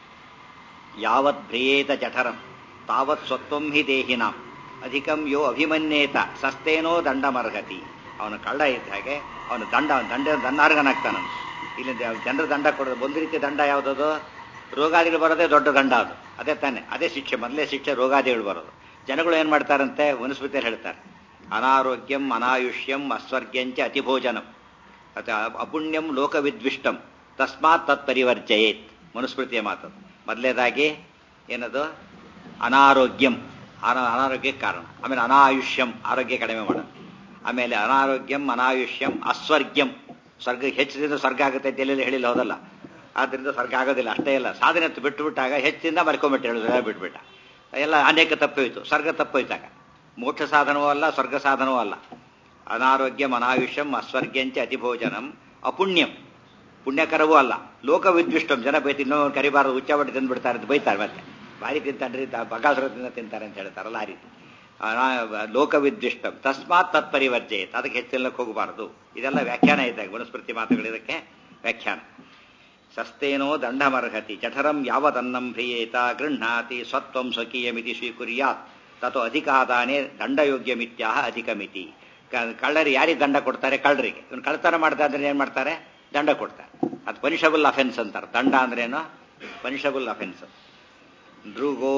ಯಾವತ್ ಭ್ರಿಯೇತ ಜಠರಂ ತಾವತ್ ಸ್ವತ್ವಂ ಹಿ ದೇಹಿನಾಂ ಅಧಿಕಂ ಯೋ ಅಭಿಮನ್ಯೇತ ಸಸ್ತೇನೋ ದಂಡಮರ್ಹತಿ. ಅವನು ಕಳ್ಳ ಇದ್ದ ಹಾಗೆ ಅವನು ದಂಡಾರ್ಗನಾಗ್ತಾನಂತ. ಇಲ್ಲಿಂದ ಜನರ ದಂಡ ಕೊಡೋದು ಒಂದು ರೀತಿಯ ದಂಡ ಯಾವುದದು? ರೋಗಾದಿಗಳು ಬರೋದೇ ದೊಡ್ಡ ದಂಡ. ಅದು ಅದೇ ತಾನೆ, ಅದೇ ಶಿಕ್ಷೆ. ಮೊದಲೇ ಶಿಕ್ಷೆ ರೋಗಾದಿಗಳು ಬರೋದು. ಜನಗಳು ಏನ್ ಮಾಡ್ತಾರಂತೆ, ಮನುಸ್ಮೃತಿಯಲ್ಲಿ ಹೇಳ್ತಾರೆ, ಅನಾರೋಗ್ಯಂ ಅನಾಯುಷ್ಯಂ ಅಸ್ವರ್ಗ್ಯಂಚ ಅತಿಭೋಜನಂ ಅಪುಣ್ಯಂ ಲೋಕವಿದ್ವಿಷ್ಟಂ ತಸ್ಮಾತ್ ತತ್ ಪರಿವರ್ಜಯೇತ್. ಮನುಸ್ಮೃತಿಯ ಮಾತು. ಮೊದಲೇದಾಗಿ ಏನದು? ಅನಾರೋಗ್ಯಂ, ಅನಾರೋಗ್ಯಕ್ಕೆ ಕಾರಣ. ಆಮೇಲೆ ಅನಾಯುಷ್ಯಂ, ಆರೋಗ್ಯ ಕಡಿಮೆ ಮಾಡೋದು. ಆಮೇಲೆ ಅನಾರೋಗ್ಯಂ ಅನಾಯುಷ್ಯಂ ಅಸ್ವರ್ಗ್ಯಂ, ಸ್ವರ್ಗ ಹೆಚ್ಚಿನಿಂದ ಸ್ವರ್ಗ ಆಗುತ್ತೆ ಅಂತ ಎಲ್ಲೆಲ್ಲಿ ಹೇಳಿಲ್ಲ, ಹೋದಲ್ಲ. ಆದ್ರಿಂದ ಸ್ವರ್ಗ ಆಗೋದಿಲ್ಲ. ಅಷ್ಟೇ ಇಲ್ಲ, ಸಾಧನೆ ಬಿಟ್ಟುಬಿಟ್ಟಾಗ ಹೆಚ್ಚಿಂದ ಮರ್ಕೊಂಬಿಟ್ಟು ಹೇಳೋದು ಬಿಟ್ಬಿಟ್ಟ. ಎಲ್ಲ ಅನೇಕ ತಪ್ಪೋಯ್ತು, ಸ್ವರ್ಗ ತಪ್ಪೋಯ್ತಾಗ. ಮೋಕ್ಷ ಸಾಧನವೂ ಅಲ್ಲ, ಸ್ವರ್ಗ ಸಾಧನವೂ ಅಲ್ಲ. ಅನಾರೋಗ್ಯಂ ಅನಾಯುಷ್ಯಂ ಅಸ್ವರ್ಗ್ಯಂಚ ಅತಿಭೋಜನಂ ಅಪುಣ್ಯಂ, ಪುಣ್ಯಕರವೂ ಅಲ್ಲ. ಲೋಕವಿದ್ವಿಷ್ಟಂ, ಜನ ಬೈತಿ ಇನ್ನೊಂದು ಕರಿಬಾರದು, ಉಚ್ಚಾಬಟ್ಟಿ ತಿಂದ್ಬಿಡ್ತಾರೆ ಅಂತ ಬೈತಾರೆ. ಮತ್ತೆ ಭಾರಿ ತಿಂತಾನ್ರಿ, ಬಗಾಸುರದಿಂದ ತಿಂತಾರೆ ಅಂತ ಹೇಳ್ತಾರಲ್ಲ, ಆ ರೀತಿ. ಲೋಕವಿದ್ವಿಷ್ಟಂ ತಸ್ಮಾತ್ ತತ್ ಪರಿವರ್ಜಯೇತ್, ಅದಕ್ಕೆ ಹೆಚ್ಚೆಲ್ಲಕ್ಕೆ ಹೋಗಬಾರದು. ಇದೆಲ್ಲ ವ್ಯಾಖ್ಯಾನ ಇದ್ದಾಗ ಮನುಸ್ಮೃತಿ ಮಾತುಗಳಿದಕ್ಕೆ ವ್ಯಾಖ್ಯಾನ. ಸಸ್ತೇನೋ ದಂಡಮರ್ಹತಿ ಜಠರಂ ಯಾವದನ್ನಂ ಭ್ರಿಯೇತ ಗೃಹ್ಣಾತಿ ಸ್ವತ್ವಂ ಸ್ವಕೀಯಮಿತಿ ಸ್ವೀಕುರ್ಯಾತ್ ತತೋ ಅಧಿಕಾದಾನೆ ದಂಡಯೋಗ್ಯಮಿತ್ಯಾಹ ಅಧಿಕಮಿತಿ. ಕಳ್ಳರು ಯಾರಿಗೆ ದಂಡ ಕೊಡ್ತಾರೆ? ಕಳ್ಳರಿಗೆ. ಇವನು ಕಳ್ಳತನ ಮಾಡ್ತಾ ಅಂದ್ರೆ ಏನ್ ಮಾಡ್ತಾರೆ? ದಂಡ ಕೊಡ್ತಾರೆ. ಅದು ಪನಿಷಬಲ್ ಅಫೆನ್ಸ್ ಅಂತಾರೆ. ದಂಡ ಅಂದ್ರೇನು? Punishable offence. ನೃಗೋ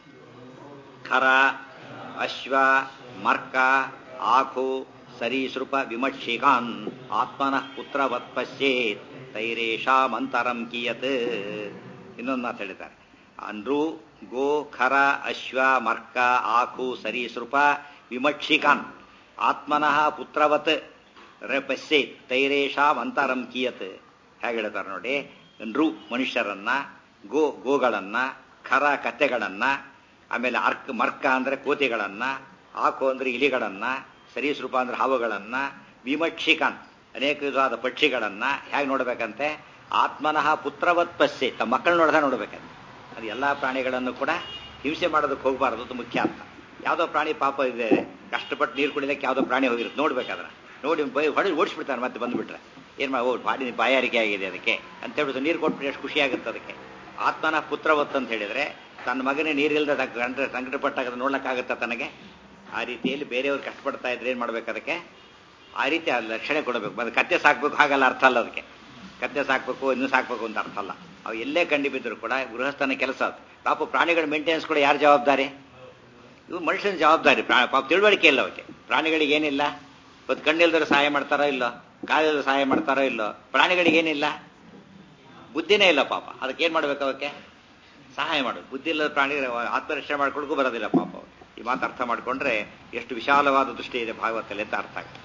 ಖರ ಅಶ್ವ ಮರ್ಕ ಆಖು ಸರೀಸೃಪ ವಿಮಕ್ಷಿಕಾನ್ ಆತ್ಮನಃ ಪುತ್ರವತ್ ಪಶ್ಯೇತ್ ತೈರೇಷಾಂ ಅಂತರಂ ಕಿಯತ್. ಇನ್ನೊಂದು ಮಾತು ಹೇಳಿದ್ದಾರೆ, ಅನ್ರು ಗೋ ಖರ ಅಶ್ವ ಮರ್ಕ ಆಕು ಸರೀಸೃಪ ವಿಮಕ್ಷಿಕಾನ್ ಆತ್ಮನಃ ಪುತ್ರವತ್ ಪಶ್ಯೇತ್ ತೈರೇಷಾಂ ಅಂತರಂ ಕಿಯತ್. ಹೇಗೆ ಹೇಳ್ತಾರೆ ನೋಡಿ, ನೃ ಮನುಷ್ಯರನ್ನ, ಗೋಗಳನ್ನ, ಖರ ಕತ್ತೆಗಳನ್ನ, ಆಮೇಲೆ ಮರ್ಕ ಅಂದ್ರೆ ಕೋತಿಗಳನ್ನ, ಆಕು ಅಂದ್ರೆ ಇಲಿಗಳನ್ನ, ಸರೀಸೃಪ ಅಂದ್ರೆ ಹಾವುಗಳನ್ನ, ವಿಮಕ್ಷಿಕಾನ್ ಅನೇಕ ವಿಧವಾದ ಪಕ್ಷಿಗಳನ್ನ ಹೇಗೆ ನೋಡ್ಬೇಕಂತೆ, ಆತ್ಮನಃ ಪುತ್ರವತ್ ಪಶ್ಯೆ, ತಮ್ಮ ಮಕ್ಕಳು ನೋಡ್ದ ನೋಡ್ಬೇಕಂತೆ. ಅದು ಎಲ್ಲಾ ಪ್ರಾಣಿಗಳನ್ನು ಕೂಡ ಹಿಂಸೆ ಮಾಡೋದಕ್ಕೆ ಹೋಗಬಾರದು, ಅದು ಮುಖ್ಯ ಅಂತ. ಯಾವುದೋ ಪ್ರಾಣಿ ಪಾಪ ಇದೆ, ಕಷ್ಟಪಟ್ಟು ನೀರು ಕುಡಿದಕ್ಕೆ ಯಾವುದೋ ಪ್ರಾಣಿ ಹೋಗಿರುತ್ತೆ, ನೋಡ್ಬೇಕಾದ್ರೆ ನೋಡಿ ಹೊಡೆ ಓಡಿಸ್ಬಿಡ್ತಾನೆ, ಮತ್ತೆ ಬಂದ್ಬಿಟ್ರೆ ಏನ್ ಮಾಡಿ ಬಾಯಾರಿಕೆ ಆಗಿದೆ ಅದಕ್ಕೆ ಅಂತ ಹೇಳ್ಬಿಟ್ಟು ನೀರು ಕೊಟ್ಬಿಟ್ಟು ಎಷ್ಟು ಖುಷಿ ಆಗುತ್ತೆ ಅದಕ್ಕೆ. ಆತ್ಮನ ಪುತ್ರವತ್ ಅಂತ ಹೇಳಿದ್ರೆ ತನ್ನ ಮಗನೇ ನೀರಿಲ್ದ ಸಂಕಟಪಟ್ಟಾಗ ನೋಡ್ಲಕ್ಕಾಗತ್ತ ತನಗೆ? ಆ ರೀತಿಯಲ್ಲಿ ಬೇರೆಯವ್ರು ಕಷ್ಟಪಡ್ತಾ ಇದ್ರೆ ಏನ್ ಮಾಡ್ಬೇಕು ಅದಕ್ಕೆ? ಆ ರೀತಿ ರಕ್ಷಣೆ ಕೊಡಬೇಕು. ಮತ್ತೆ ಕತ್ತೆ ಸಾಕ್ಬೇಕು ಹಾಗಲ್ಲ ಅರ್ಥ ಅಲ್ಲ ಅದಕ್ಕೆ. ಕತ್ತೆ ಸಾಕ್ಬೇಕು ಇನ್ನೂ ಸಾಕ್ಬೇಕು ಅಂತ ಅರ್ಥ ಅಲ್ಲ. ಅವು ಎಲ್ಲೇ ಕಂಡು ಬಿದ್ದರೂ ಕೂಡ ಗೃಹಸ್ಥನ ಕೆಲಸ ಅದು. ಪಾಪ ಪ್ರಾಣಿಗಳ ಮೇಂಟೆನೆನ್ಸ್ ಕೂಡ ಯಾರು ಜವಾಬ್ದಾರಿ? ಇವು ಮನುಷ್ಯನ ಜವಾಬ್ದಾರಿ. ಪಾಪ ತಿಳುವಳಿಕೆ ಇಲ್ಲ ಅವಕ್ಕೆ. ಪ್ರಾಣಿಗಳಿಗೆ ಏನಿಲ್ಲ, ಇವತ್ತು ಕಣ್ಣಿಲ್ದರೆ ಸಹಾಯ ಮಾಡ್ತಾರೋ ಇಲ್ಲೋ, ಕಾಲಿಲ್ಲದ್ರೆ ಸಹಾಯ ಮಾಡ್ತಾರೋ ಇಲ್ಲೋ. ಪ್ರಾಣಿಗಳಿಗೇನಿಲ್ಲ, ಬುದ್ಧಿನೇ ಇಲ್ಲ ಪಾಪ. ಅದಕ್ಕೆ ಏನ್ ಮಾಡ್ಬೇಕು? ಅವಕ್ಕೆ ಸಹಾಯ ಮಾಡೋದು. ಬುದ್ಧಿ ಇಲ್ಲದ ಪ್ರಾಣಿಗಳು ಆತ್ಮರಕ್ಷಣೆ ಮಾಡ್ಕೊಳಕ್ಕೂ ಬರೋದಿಲ್ಲ ಪಾಪ ಅವರು. ಈ ಮಾತು ಅರ್ಥ ಮಾಡ್ಕೊಂಡ್ರೆ ಎಷ್ಟು ವಿಶಾಲವಾದ ದೃಷ್ಟಿ ಇದೆ ಭಾಗವತಲ್ಲಿ ಅಂತ ಅರ್ಥ ಆಗುತ್ತೆ.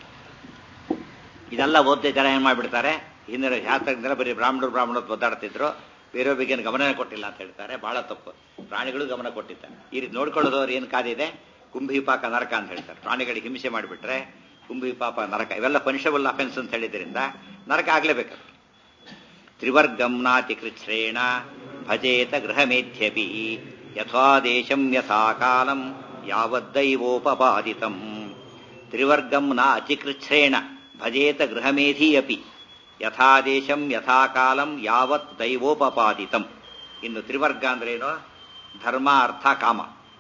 ಇದೆಲ್ಲ ಓದ್ದೆ ಜನ ಏನ್ ಮಾಡ್ಬಿಡ್ತಾರೆ, ಹಿಂದಿನ ಶಾಸ್ತ್ರಜ್ಞರ ಬರೀ ಬ್ರಾಹ್ಮಣರು ಒದ್ದಾಡ್ತಿದ್ರು, ಬೇರೆ ಬಗ್ಗೆ ಗಮನ ಕೊಟ್ಟಿಲ್ಲ ಅಂತ ಹೇಳ್ತಾರೆ. ಬಹಳ ತಪ್ಪು. ಪ್ರಾಣಿಗಳು ಗಮನ ಕೊಟ್ಟಿದ್ದಾರೆ. ಈ ರೀತಿ ನೋಡ್ಕೊಳ್ಳೋದವ್ರು ಏನ್ ಕಾದಿದೆ, ಕುಂಭಿಪಾಕ ನರಕ ಅಂತ ಹೇಳ್ತಾರೆ. ಪ್ರಾಣಿಗಳಿಗೆ ಹಿಂಸೆ ಮಾಡಿಬಿಟ್ರೆ ಕುಂಭಿಪಾಪ ನರಕ, ಇವೆಲ್ಲ ಪನಿಷಬಲ್ ಅಫೆನ್ಸ್ ಅಂತ ಹೇಳಿದ್ರಿಂದ ನರಕ ಆಗ್ಲೇಬೇಕು. ತ್ರಿವರ್ಗಂ ನಾತಿ ಕೃಚ್ಛ್ರೇಣ ಭಜೇತ ಗೃಹಮೇಧ್ಯಪಿ ಯಥಾದೇಶಂ ಯಥಾ ಕಾಲಂ ಯಾವದ್ದೈವೋಪಪಾದಿತಂ. ತ್ರಿವರ್ಗಂ ನ ಅತಿಕೃಚ್ಛ್ರೇಣ ಭಜೇತ ಗೃಹಮೇಧಿ ಅಪಿ ಯಥಾದೇಶಂ ಯಥಾಕಾಲಂ ಯಾವತ್ ದೈವೋಪಪಾದಿತಂ. ಇನ್ನು ತ್ರಿವರ್ಗ ಅಂದ್ರೇನು? ಧರ್ಮ ಅರ್ಥ ಕಾಮ,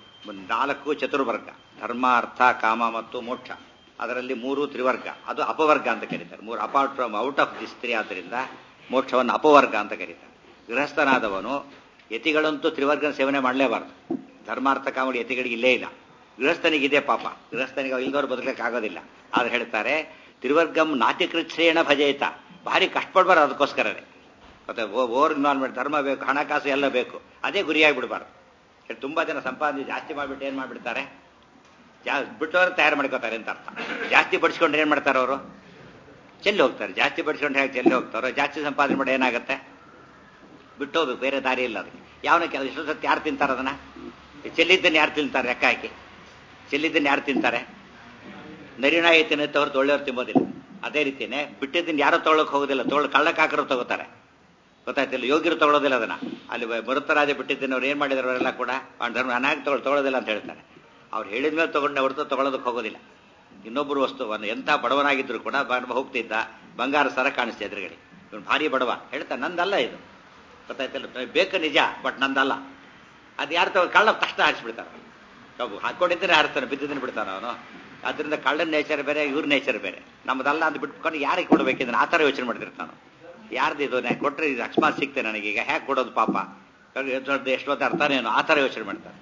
4 ಚತುರ್ವರ್ಗ. ಧರ್ಮ ಅರ್ಥ ಕಾಮ ಮತ್ತು ಮೋಕ್ಷ, ಅದರಲ್ಲಿ 3 ತ್ರಿವರ್ಗ. ಅದು ಅಪವರ್ಗ ಅಂತ ಕರೀತಾರೆ. 3 apart from out of this 3 ಆದ್ದರಿಂದ ಮೋಕ್ಷವನ್ನು ಅಪವರ್ಗ ಅಂತ ಕರೀತಾರೆ. ಗೃಹಸ್ಥನಾದವನು, ಯತಿಗಳಂತೂ ತ್ರಿವರ್ಗನ ಸೇವನೆ ಮಾಡಲೇಬಾರದು. ಧರ್ಮಾರ್ಥ ಕಾಮಡಿ ಯತಿಗಳಿಗೆ ಇಲ್ಲೇ ಇಲ್ಲ. ಗೃಹಸ್ಥನಿಗಿದೆ ಪಾಪ, ಗೃಹಸ್ಥನಿಗೆ ಇಲ್ದವ್ರು ಬದುಕಲಿಕ್ಕೆ ಆಗೋದಿಲ್ಲ. ಆದ್ರೆ ಹೇಳ್ತಾರೆ ತ್ರಿವರ್ಗಂ ನಾತಿಕೃಚ್ಛ್ರೇಣ ಭಜೇತ, ಭಾರಿ ಕಷ್ಟಪಡ್ಬಾರ್ದು. ಅದಕ್ಕೋಸ್ಕರನೇ ಮತ್ತೆ ಓವರ್ ಇನ್ವಾಲ್ವ್ಮೆಂಟ್, ಧರ್ಮ ಬೇಕು, ಹಣಕಾಸು ಎಲ್ಲ ಬೇಕು, ಅದೇ ಗುರಿಯಾಗಿ ಬಿಡಬಾರ್ದು. ತುಂಬಾ ಜನ ಸಂಪಾದನೆ ಜಾಸ್ತಿ ಮಾಡಿಬಿಟ್ಟು ಏನ್ ಮಾಡ್ಬಿಡ್ತಾರೆ, ಬಿಟ್ಟವ್ರು ತಯಾರು ಮಾಡ್ಕೋತಾರೆ ಅಂತ ಅರ್ಥ. ಜಾಸ್ತಿ ಬಡಿಸ್ಕೊಂಡ್ರೆ ಏನ್ ಮಾಡ್ತಾರೆ ಅವರು? ಚೆಲ್ಲಿ ಹೋಗ್ತಾರೆ. ಜಾಸ್ತಿ ಬಡಿಸ್ಕೊಂಡು ಹೇಗೆ ಚೆಲ್ಲಿ ಹೋಗ್ತಾರೋ, ಜಾಸ್ತಿ ಸಂಪಾದನೆ ಮಾಡಿ ಏನಾಗುತ್ತೆ? ಬಿಟ್ಟೋದು, ಬೇರೆ ದಾರಿ ಇಲ್ಲ ಅದಕ್ಕೆ. ಯಾವನ ಕೆಲಸ ಇಷ್ಟು ಸತ್ತು ಯಾರು ತಿಂತಾರೆ ಅದನ್ನ? ಚೆಲ್ಲಿದ್ದನ್ನು ಯಾರು ತಿಂತಾರೆ? ಲೆಕ್ಕ ಹಾಕಿ ಚೆಲ್ಲಿದ್ದನ್ನು ಯಾರು ತಿಂತಾರೆ? ನರಿನಾಯಿ ತಿನ್ನುತ್ತೆ ಹೊರತು ಒಳ್ಳೆಯವ್ರು ತಿಂಬೋದಿಲ್ಲ. ಅದೇ ರೀತಿಯೇ ಬಿಟ್ಟಿದ್ದನ್ನು ಯಾರೋ ತೊಗೊಳಕ್ ಹೋಗೋದಿಲ್ಲ, ಕಳ್ಳಕ್ಕೆ ಹಾಕರು ತಗೋತಾರೆ. ಗೊತ್ತಾಯ್ತಿಲ್ಲ, ಯೋಗ್ಯರು ತಗೊಳ್ಳೋದಿಲ್ಲ ಅದನ್ನ. ಅಲ್ಲಿ ಮರುತರಾಜ ಬಿಟ್ಟಿದ್ದನ್ನು ಅವ್ರು ಏನ್ ಮಾಡಿದಾರೆ ಅವರೆಲ್ಲ ಕೂಡ ಧರ್ಮ ಅನಾಗಿ ತಗೊಳ್ಳೋದಿಲ್ಲ ಅಂತ ಹೇಳ್ತಾರೆ. ಅವ್ರು ಹೇಳಿದ ಮೇಲೆ ತಗೊಂಡೆ ಹೊರತು ತಗೊಳ್ಳೋದಕ್ಕೆ ಹೋಗೋದಿಲ್ಲ. ಇನ್ನೊಬ್ಬರು ವಸ್ತುವನ್ನು ಎಂಥ ಬಡವನಾಗಿದ್ರು ಕೂಡ ಹೋಗ್ತಿದ್ದ, ಬಂಗಾರ ಸರ ಕಾಣಿಸ್ತಾ ಎದುರುಗಡೆ, ಇವನು ಭಾರಿ ಬಡವ, ಹೇಳ್ತಾನೆ ನಂದಲ್ಲ ಇದು. ಗೊತ್ತಾಯ್ತಿಲ್ಲ, ಬೇಕು ನಿಜ, ಬಟ್ ನಂದಲ್ಲ. ಅದು ಯಾರು ಕಳ್ಳ ತಕ್ಷಣ ಹಾರಿಸ್ಬಿಡ್ತಾನೆ. ಹಾಕೊಂಡಿದ್ರೆ ಹಾರಿಸ್ತಾನೆ, ಬಿದ್ದಿದ್ದನ್ನು ಬಿಡ್ತಾನೆ ಅವನು. ಅದರಿಂದ ಕಳ್ಳನ ನೇಚರ್ ಬೇರೆ, ಇವ್ರ ನೇಚರ್ ಬೇರೆ. ನಮ್ಮದಲ್ಲ ಅಂತ ಬಿಟ್ಕೊಂಡು ಯಾರಿಗೆ ಕೊಡಬೇಕಿದ್ರೆ ಆ ಥರ ಯೋಚನೆ ಮಾಡ್ತಿರ್ತಾನು. ಯಾರ್ದು ಇದು ಕೊಟ್ಟರೆ ಇದು ಅಕಸ್ಮಾತ್ ಸಿಗ್ತೇನೆ ನನಗೀಗ, ಹೇಗೆ ಕೊಡೋದು ಪಾಪ, ಎಷ್ಟೊತ್ತು ಅರ್ಥನೇನು, ಆ ಥರ ಯೋಚನೆ ಮಾಡ್ತಾರೆ.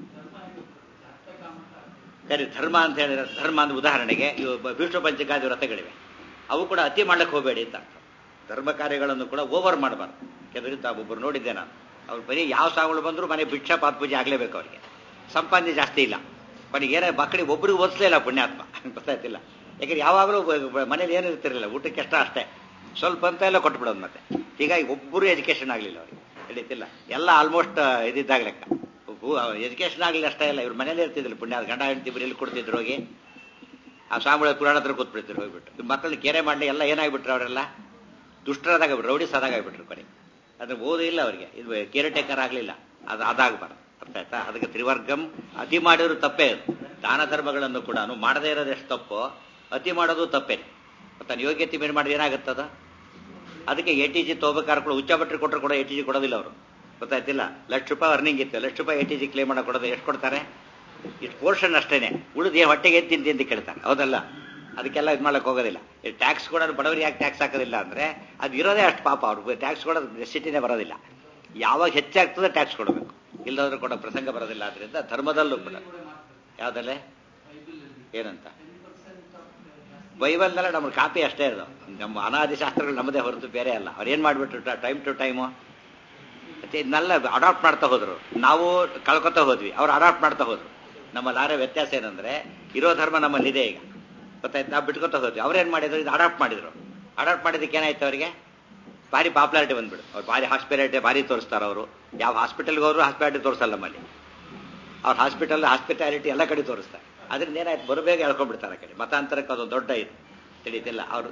ಸರಿ, ಧರ್ಮ ಅಂತ ಹೇಳಿದ್ರೆ, ಧರ್ಮ ಅಂದ್ರೆ ಉದಾಹರಣೆಗೆ ಇವು ವಿಷ್ಣು ಪಂಚಕಾದಿ ವ್ರತಗಳಿವೆ, ಅವು ಕೂಡ ಅತಿ ಮಾಡ್ಲಿಕ್ಕೆ ಹೋಗಬೇಡಿ ಅಂತ ಅರ್ಥ. ಧರ್ಮ ಕಾರ್ಯಗಳನ್ನು ಕೂಡ ಓವರ್ ಮಾಡಬಾರ್ದು. ಕೆಲವರಿಂದ ಒಬ್ಬರು ನೋಡಿದ್ದೆ ನಾನು, ಅವ್ರು ಬರೀ ಯಾವ ಸಾವುಗಳು ಬಂದರೂ ಮನೆ ಭಿಕ್ಷಾ ಪಾದ ಪೂಜೆ ಆಗಲೇಬೇಕು. ಅವರಿಗೆ ಸಂಪಾದನೆ ಜಾಸ್ತಿ ಇಲ್ಲ, ಕೊನೆಗೆ ಏನೇ ಮಕ್ಕಳಿಗೆ ಒಬ್ಬರಿಗೆ ಓದಿಸ್ಲಿಲ್ಲ ಪುಣ್ಯಾತ್ಮ. ಗೊತ್ತಾಯ್ತಿಲ್ಲ, ಯಾಕಂದ್ರೆ ಯಾವಾಗಲೂ ಮನೇಲಿ ಏನು ಇರ್ತಿರಲಿಲ್ಲ, ಊಟಕ್ಕೆ ಅಷ್ಟೇ ಸ್ವಲ್ಪ ಅಂತ ಎಲ್ಲ ಕೊಟ್ಬಿಡೋದು. ಮತ್ತೆ ಹೀಗಾಗಿ ಒಬ್ಬರು ಎಜುಕೇಶನ್ ಆಗಲಿಲ್ಲ ಅವ್ರಿಗೆ, ಹಿಡಿತಿಲ್ಲ. ಎಲ್ಲ ಆಲ್ಮೋಸ್ಟ್ ಇದಿದ್ದಾಗ ಲೆಕ್ಕ. ಎಜುಕೇಶನ್ ಆಗಲಿಲ್ಲ ಅಷ್ಟೇ ಇಲ್ಲ, ಇವ್ರ ಮನೇಲಿ ಇರ್ತಿದ್ದಿಲ್ಲ ಪುಣ್ಯ. ಗಂಡ ಹೆಂಡತಿ ಇಬ್ಬರು ಎಲ್ಲಿ ಕೊಡ್ತಿದ್ರು ಹೋಗಿ, ಆ ಸ್ವಾಮಿಗಳ ಪುರಾಣ ಹತ್ರ ಕೂತ್ಬಿಡ್ತಿದ್ರು ಹೋಗ್ಬಿಟ್ಟು. ಇವ್ರ ಮಕ್ಕಳನ್ನ ಕೇರೆ ಮಾಡಲಿ ಎಲ್ಲ ಏನಾಗ್ಬಿಟ್ರು ಅವರೆಲ್ಲ ದುಷ್ಟರಾದಾಗ, ರೌಡಿಸ್ ಅದಾಗ್ಬಿಟ್ರು ಕೊನೆ. ಅದ್ರ ಓದು ಇಲ್ಲ ಅವರಿಗೆ, ಇದು ಕೇರ್ ಟೇಕರ್ ಆಗಲಿಲ್ಲ. ಅದು ಅದಾಗಬಾರ್ದು. ಅರ್ಥ ಆಯ್ತಾ? ಅದಕ್ಕೆ ತ್ರಿವರ್ಗಂ ಅತಿ ಮಾಡಿದ್ರು ತಪ್ಪೇ. ಅದು ದಾನ ಧರ್ಮಗಳನ್ನು ಕೂಡ ಮಾಡದೇ ಇರೋದು ಎಷ್ಟು ತಪ್ಪೋ, ಅತಿ ಮಾಡೋದು ತಪ್ಪೇ. ತಾನು ಯೋಗ್ಯತೆ ಮೇಲೆ ಮಾಡಿದ್ರೆ ಏನಾಗುತ್ತದ? ಅದಕ್ಕೆ ATG ತಗೋಬೇಕಾದ್ರೆ ಕೂಡ ಉಚ್ಚ ಕೊಟ್ಟರು ಕೂಡ ATG ಕೊಡೋದಿಲ್ಲ ಅವರು. ಗೊತ್ತಾಯ್ತಿಲ್ಲ, ₹1,00,000 ಅರ್ನಿಂಗ್ ಇತ್ತು, ₹1,00,000 ATG ಕ್ಲೇಮ್ ಮಾಡೋ ಕೊಡೋದು ಎಷ್ಟು ಕೊಡ್ತಾರೆ? ಇಷ್ಟು ಪೋರ್ಷನ್ ಅಷ್ಟೇನೆ, ಉಳಿದು ಹೊಟ್ಟೆಗೆ ಏನು ತಿಂತಿ ಅಂತ ಕೇಳ್ತಾರೆ. ಹೌದಲ್ಲ? ಅದಕ್ಕೆಲ್ಲ ಇದು ಮಾಡಕ್ಕೆ ಹೋಗೋದಿಲ್ಲ. ಟ್ಯಾಕ್ಸ್ ಕೊಡೋರು ಬಡವರಿಗೆ ಯಾಕೆ ಟ್ಯಾಕ್ಸ್ ಹಾಕೋದಿಲ್ಲ ಅಂದ್ರೆ ಅದು ಇರೋದೇ ಅಷ್ಟು ಪಾಪ. ಅವ್ರು ಟ್ಯಾಕ್ಸ್ ಕೊಡೋದು ನೆಸಿಟಿನೇ ಬರೋದಿಲ್ಲ. ಯಾವಾಗ ಹೆಚ್ಚಾಗ್ತದೆ ಟ್ಯಾಕ್ಸ್ ಕೊಡಬೇಕು, ಇಲ್ಲದ್ರೂ ಕೂಡ ಪ್ರಸಂಗ ಬರೋದಿಲ್ಲ. ಆದ್ರಿಂದ ಧರ್ಮದಲ್ಲೂ ಕೂಡ ಯಾವುದಲ್ಲೇ ಏನಂತ ಬೈಬಲ್ನೆಲ್ಲ ನಮ್ಮ ಕಾಪಿ ಅಷ್ಟೇ ಅದು. ನಮ್ಮ ಅನಾದಿ ಶಾಸ್ತ್ರಗಳು ನಮ್ಮದೇ ಹೊರತು ಬೇರೆ ಅಲ್ಲ. ಅವ್ರು ಏನು ಮಾಡಿಬಿಟ್ರು ಟೈಮ್ ಟು ಟೈಮು ಮತ್ತೆ ಇದನ್ನೆಲ್ಲ ಅಡಾಪ್ಟ್ ಮಾಡ್ತಾ ಹೋದ್ರು. ನಾವು ಕಳ್ಕೊತಾ ಹೋದ್ವಿ, ಅವ್ರು ಅಡಾಪ್ಟ್ ಮಾಡ್ತಾ ಹೋದ್ರು. ನಮ್ಮಲ್ಲಿ ಆರೋ ವ್ಯತ್ಯಾಸ ಏನಂದ್ರೆ ಇರೋ ಧರ್ಮ ನಮ್ಮಲ್ಲಿದೆ ಈಗ, ಗೊತ್ತಾಯ್ತು. ನಾವು ಬಿಟ್ಕೊತಾ ಹೋದ್ವಿ. ಅವ್ರೇನು ಮಾಡಿದ್ರು, ಇದು ಅಡಾಪ್ಟ್ ಮಾಡಿದ್ರು. ಅಡಾಪ್ಟ್ ಮಾಡಿದ್ದಕ್ಕೆ ಏನಾಯ್ತು, ಅವರಿಗೆ ಭಾರಿ ಪಾಪ್ಯುಲಾರಿಟಿ ಬಂದ್ಬಿಡು. ಅವ್ರು ಭಾರಿ ಹಾಸ್ಪಿಟಾಲಿಟಿ ಭಾರಿ ತೋರಿಸ್ತಾರೆ. ಅವರು ಯಾವ ಹಾಸ್ಪಿಟಲ್ಗೆ ಹೋದ್ರು ಹಾಸ್ಪಿಟಾಲಿಟಿ ತೋರಿಸಲ್ಲ ನಮ್ಮಲ್ಲಿ. ಅವ್ರ ಹಾಸ್ಪಿಟಾಲಿಟಿ ಎಲ್ಲ ಕಡೆ ತೋರಿಸ್ತಾರೆ. ಅದರಿಂದ ಏನಾಯ್ತು, ಬರಬೇಗ ಹೇಳ್ಕೊಂಡ್ಬಿಡ್ತಾರೆ ಆ ಕಡೆ. ಮತಾಂತರಕ್ಕೆ ಅದೊಂದು ದೊಡ್ಡ ಇದು ತಿಳಿತಿಲ್ಲ ಅವರು.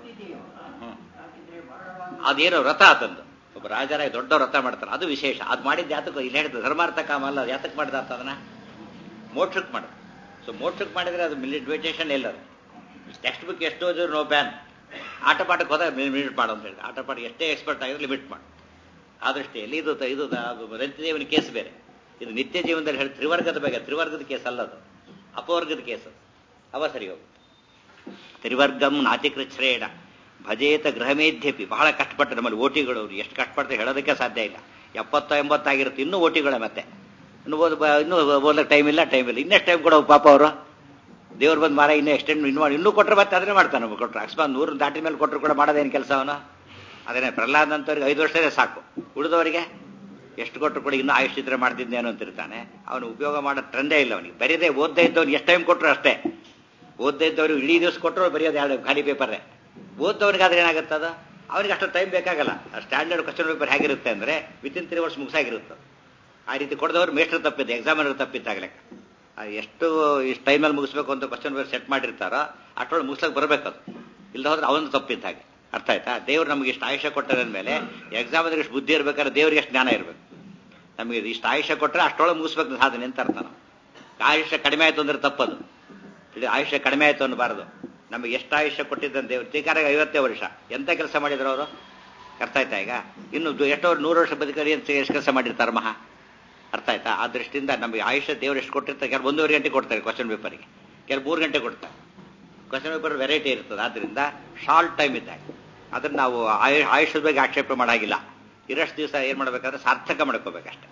ಅದೇನೋ ವ್ರತ ಆತಂದು, ಒಬ್ಬ ರಾಜರಾಗಿ ದೊಡ್ಡ ವ್ರತ ಮಾಡ್ತಾರೆ, ಅದು ವಿಶೇಷ. ಅದು ಮಾಡಿದ್ದು ಯಾತಕ್ಕೆ ಇಲ್ಲಿ ಹೇಳಿದ್ರು, ಧರ್ಮಾರ್ಥ ಕಾಮ ಅಲ್ಲ. ಅದು ಯಾತಕ್ಕೆ ಮಾಡಿದ ಅಂತ ಅದನ್ನ ಮೋಕ್ಷಕ್ಕೆ ಮಾಡಿದ. ಸೊ ಮೋಕ್ಷಕ್ಕೆ ಮಾಡಿದ್ರೆ ಅದು ಮೆಡಿಟೇಷನ್ ಎಲ್ಲದು. ಟೆಕ್ಸ್ಟ್ ಬುಕ್ ಎಷ್ಟು ಓದಿದ್ರು ನೋ ಬ್ಯಾನ್. ಆಟ ಪಾಠಕ್ಕೆ ಹೋದಾಗ ಲಿಮಿಟ್ ಮಾಡು ಅಂತ ಹೇಳಿದ್ರೆ, ಆಟ ಪಾಠ ಎಷ್ಟೇ ಎಕ್ಸ್ಪರ್ಟ್ ಆಗಿದ್ರೆ ಲಿಮಿಟ್ ಮಾಡು. ಆ ದೃಷ್ಟಿಯಲ್ಲಿ ಇದು ರಂತಿದೇವನ ಕೇಸ್ ಬೇರೆ, ಇದು ನಿತ್ಯ ಜೀವನದಲ್ಲಿ ಹೇಳಿ ತ್ರಿವರ್ಗದ ಬಗ್ಗೆ. ತ್ರಿವರ್ಗದ ಕೇಸ್ ಅಲ್ಲದು, ಅಪವರ್ಗದ ಕೇಸ್. ಅವ ಸರಿ ಹೋಗು. ತ್ರಿವರ್ಗಂ ನಾತಿಕೃಚ್ಛ್ರೇಣ ಭಜೇತ ಗೃಹಮೇಧ್ಯಪಿ. ಬಹಳ ಕಷ್ಟಪಟ್ಟು ನಮ್ಮಲ್ಲಿ ಓಟಿಗಳು ಎಷ್ಟು ಕಷ್ಟಪಡ್ತಾರೆ ಹೇಳೋದಕ್ಕೆ ಸಾಧ್ಯ ಇಲ್ಲ. 70-80 ಆಗಿರುತ್ತೆ, ಇನ್ನೂ ಓಟಿಗಳೇ. ಮತ್ತೆ ಇನ್ನೂ ಓದಕ್ಕೆ ಟೈಮ್ ಇಲ್ಲ. ಇನ್ನೆಷ್ಟು ಟೈಮ್ ಕೊಡೋ ಪಾಪ ಅವರು. ದೇವ್ರು ಬಂದು ಮಾರ ಇನ್ನೂ ಎಕ್ಸ್ಟೆಂಡ್ ಇನ್ನೂ ಕೊಟ್ಟರೆ ಮತ್ತೆ ಅದನ್ನೇ ಮಾಡ್ತಾನೆ. ನಮ್ಗೆ ಕೊಟ್ಟರೆ ಅಕಸ್ಮಾತ್ 100 ದಾಟಿ ಮೇಲೆ ಕೊಟ್ಟರು ಕೂಡ ಮಾಡೋದೇನು ಕೆಲಸ ಅವನು. ಅದನ್ನೇ ಪ್ರಹ್ಲಾದ್ ಅಂತವ್ರಿಗೆ 5 ವರ್ಷದೇ ಸಾಕು. ಉಳಿದವರಿಗೆ ಎಷ್ಟು ಕೊಟ್ಟರು ಕೂಡ ಇನ್ನೂ ಆಯುಷ್ಚಿತ್ರ ಮಾಡ್ತಿದ್ದೇನೋ ಅಂತಿರ್ತಾನೆ. ಅವನು ಉಪಯೋಗ ಮಾಡೋ ಟ್ರೆಂಡೇ ಇಲ್ಲ ಅವನಿಗೆ. ಬರೀದೇ ಓದ್ದೇ ಇದ್ದವ್ನು ಎಷ್ಟು ಟೈಮ್ ಕೊಟ್ಟರು ಅಷ್ಟೇ. ಓದ್ದೇ ಇದ್ದವ್ರಿಗೆ ಇಡೀ ದಿವಸ ಕೊಟ್ಟರು ಬರೆಯೋದು 2 ಖಾಲಿ ಪೇಪರ್ರೆ. ಓದ್ದವ್ರಿಗೆ ಆದ್ರೆ ಏನಾಗುತ್ತದ, ಅವನಿಗೆ ಅಷ್ಟು ಟೈಮ್ ಬೇಕಾಗಲ್ಲ. ಸ್ಟ್ಯಾಂಡರ್ಡ್ ಕ್ವಶನ್ ಪೇಪರ್ ಹೇಗಿರುತ್ತೆ ಅಂದರೆ ವಿತಿನ್ 3 ವರ್ಷ ಮುಗಿಸಾಗಿರುತ್ತೆ. ಆ ರೀತಿ ಕೊಡದವ್ರು ಮೇಸ್ಟರ್ ತಪ್ಪಿದ್ದು, ಎಕ್ಸಾಮಿನರ್ ತಪ್ಪಿದ್ದಾಗಲೆಕ್ಕ. ಎಷ್ಟು ಟೈಮಲ್ಲಿ ಮುಗಿಸ್ಬೇಕು ಅಂತ ಕ್ವಶನ್ ಪೇಪರ್ ಸೆಟ್ ಮಾಡಿರ್ತಾರೋ ಅಷ್ಟೊಳಗೆ ಮುಗಿಸಕ್ಕೆ ಬರಬೇಕದು. ಇಲ್ಲದ ಹೋದ್ರೆ ಅವನು ತಪ್ಪಿದ್ದ ಹಾಗೆ. ಅರ್ಥ ಆಯ್ತಾ? ದೇವ್ರು ನಮಗೆ ಇಷ್ಟು ಆಯುಷ್ಯ ಕೊಟ್ಟದ ಮೇಲೆ ಎಕ್ಸಾಮಿನರ್ಗೆ ಎಷ್ಟು ಬುದ್ಧಿ ಇರ್ಬೇಕಾದ್ರೆ ದೇವ್ರಿಗೆ ಎಷ್ಟು ಜ್ಞಾನ ಇರಬೇಕು. ನಮಗೆ ಇಷ್ಟು ಆಯುಷ್ಯ ಕೊಟ್ಟರೆ ಅಷ್ಟೊಳಗೆ ಮುಗಿಸ್ಬೇಕು ಸಾಧನೆ ಅಂತ ಅರ್ಥ. ನಾವು ಆಯುಷ್ಯ ಕಡಿಮೆ ಆಯಿತು ಅಂದ್ರೆ ತಪ್ಪದು. ಆಯುಷ್ಯ ಕಡಿಮೆ ಆಯಿತು ಅನ್ನಬಾರದು. ನಮಗೆ ಎಷ್ಟು ಆಯುಷ್ಯ ಕೊಟ್ಟಿದ್ದಂತೆ ದೇವ್ರು. ಟೀಕಾರಾಗ 50 ವರ್ಷ ಎಂಥ ಕೆಲಸ ಮಾಡಿದ್ರು ಅವರು. ಅರ್ಥ ಆಯ್ತಾ? ಈಗ ಇನ್ನು ಎಷ್ಟೋ 100 ವರ್ಷ ಬದುಕರಿ ಅಂತ ಎಷ್ಟು ಕೆಲಸ ಮಾಡಿರ್ತಾರೆ ಮಹಾ. ಅರ್ಥ ಆಯ್ತಾ? ಆ ದೃಷ್ಟಿಯಿಂದ ನಮಗೆ ಆಯುಷ್ಯ ದೇವ್ರು ಎಷ್ಟು ಕೊಟ್ಟಿರ್ತಾರೆ. ಕೆಲವು 1.5 ಗಂಟೆ ಕೊಡ್ತಾರೆ ಕ್ವಶನ್ ಪೇಪರ್ಗೆ, ಕೆಲವು 3 ಗಂಟೆ ಕೊಡ್ತಾರೆ. ಕ್ವಶನ್ ಪೇಪರ್ ವೆರೈಟಿ ಇರ್ತದೆ. ಆದ್ದರಿಂದ ಶಾರ್ಟ್ ಟೈಮ್ ಇದ್ದಾಗ ಅದನ್ನು ನಾವು ಆಯುಷ್ಯದ ಬಗ್ಗೆ ಆಕ್ಷೇಪ ಮಾಡಾಗಿಲ್ಲ. ಇರಷ್ಟು ದಿವಸ ಏನು ಮಾಡಬೇಕಾದ್ರೆ ಸಾರ್ಥಕ ಮಾಡ್ಕೋಬೇಕಷ್ಟೆ.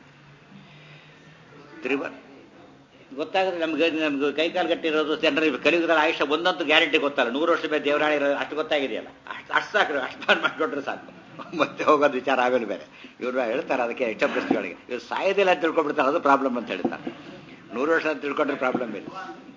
ಗೊತ್ತಾಗುತ್ತೆ ನಮ್ಗೆ ಕೈಕಾಲು ಗಟ್ಟಿರೋದು ಜನರಿಗೆ. ಕಲಿಯುಗದಲ್ಲಿ ಆಯುಷ್ಯ ಒಂದಂತೂ ಗ್ಯಾರಂಟಿ ಗೊತ್ತಲ್ಲ. 100 ವರ್ಷ ಮೇಲೆ ದೇವರಾಳಿ ಇರೋದು ಅಷ್ಟು ಗೊತ್ತಾಗಿದೆಯಲ್ಲ, ಅಷ್ಟು ಸಾಕು. ಅಷ್ಟು ಮಾಡಿಕೊಟ್ರೆ ಸಾಕು, ಮತ್ತೆ ಹೋಗೋದು ವಿಚಾರ ಆಗೋದು ಬೇರೆ. ಇವ್ರು ಹೇಳ್ತಾರೆ ಅದಕ್ಕೆ ಪ್ರಶ್ನೆಗಳಿಗೆ ಇವ್ರು ಸಾಯೋದಿಲ್ಲ ಅಂತ ತಿಳ್ಕೊಂಡ್ಬಿಡ್ತಾರೆ. ಅದು ಪ್ರಾಬ್ಲಮ್ ಅಂತ ಹೇಳ್ತಾರೆ. 100 ವರ್ಷ ಅಂತ ತಿಳ್ಕೊಂಡ್ರೆ ಪ್ರಾಬ್ಲಮ್ ಇಲ್ಲ.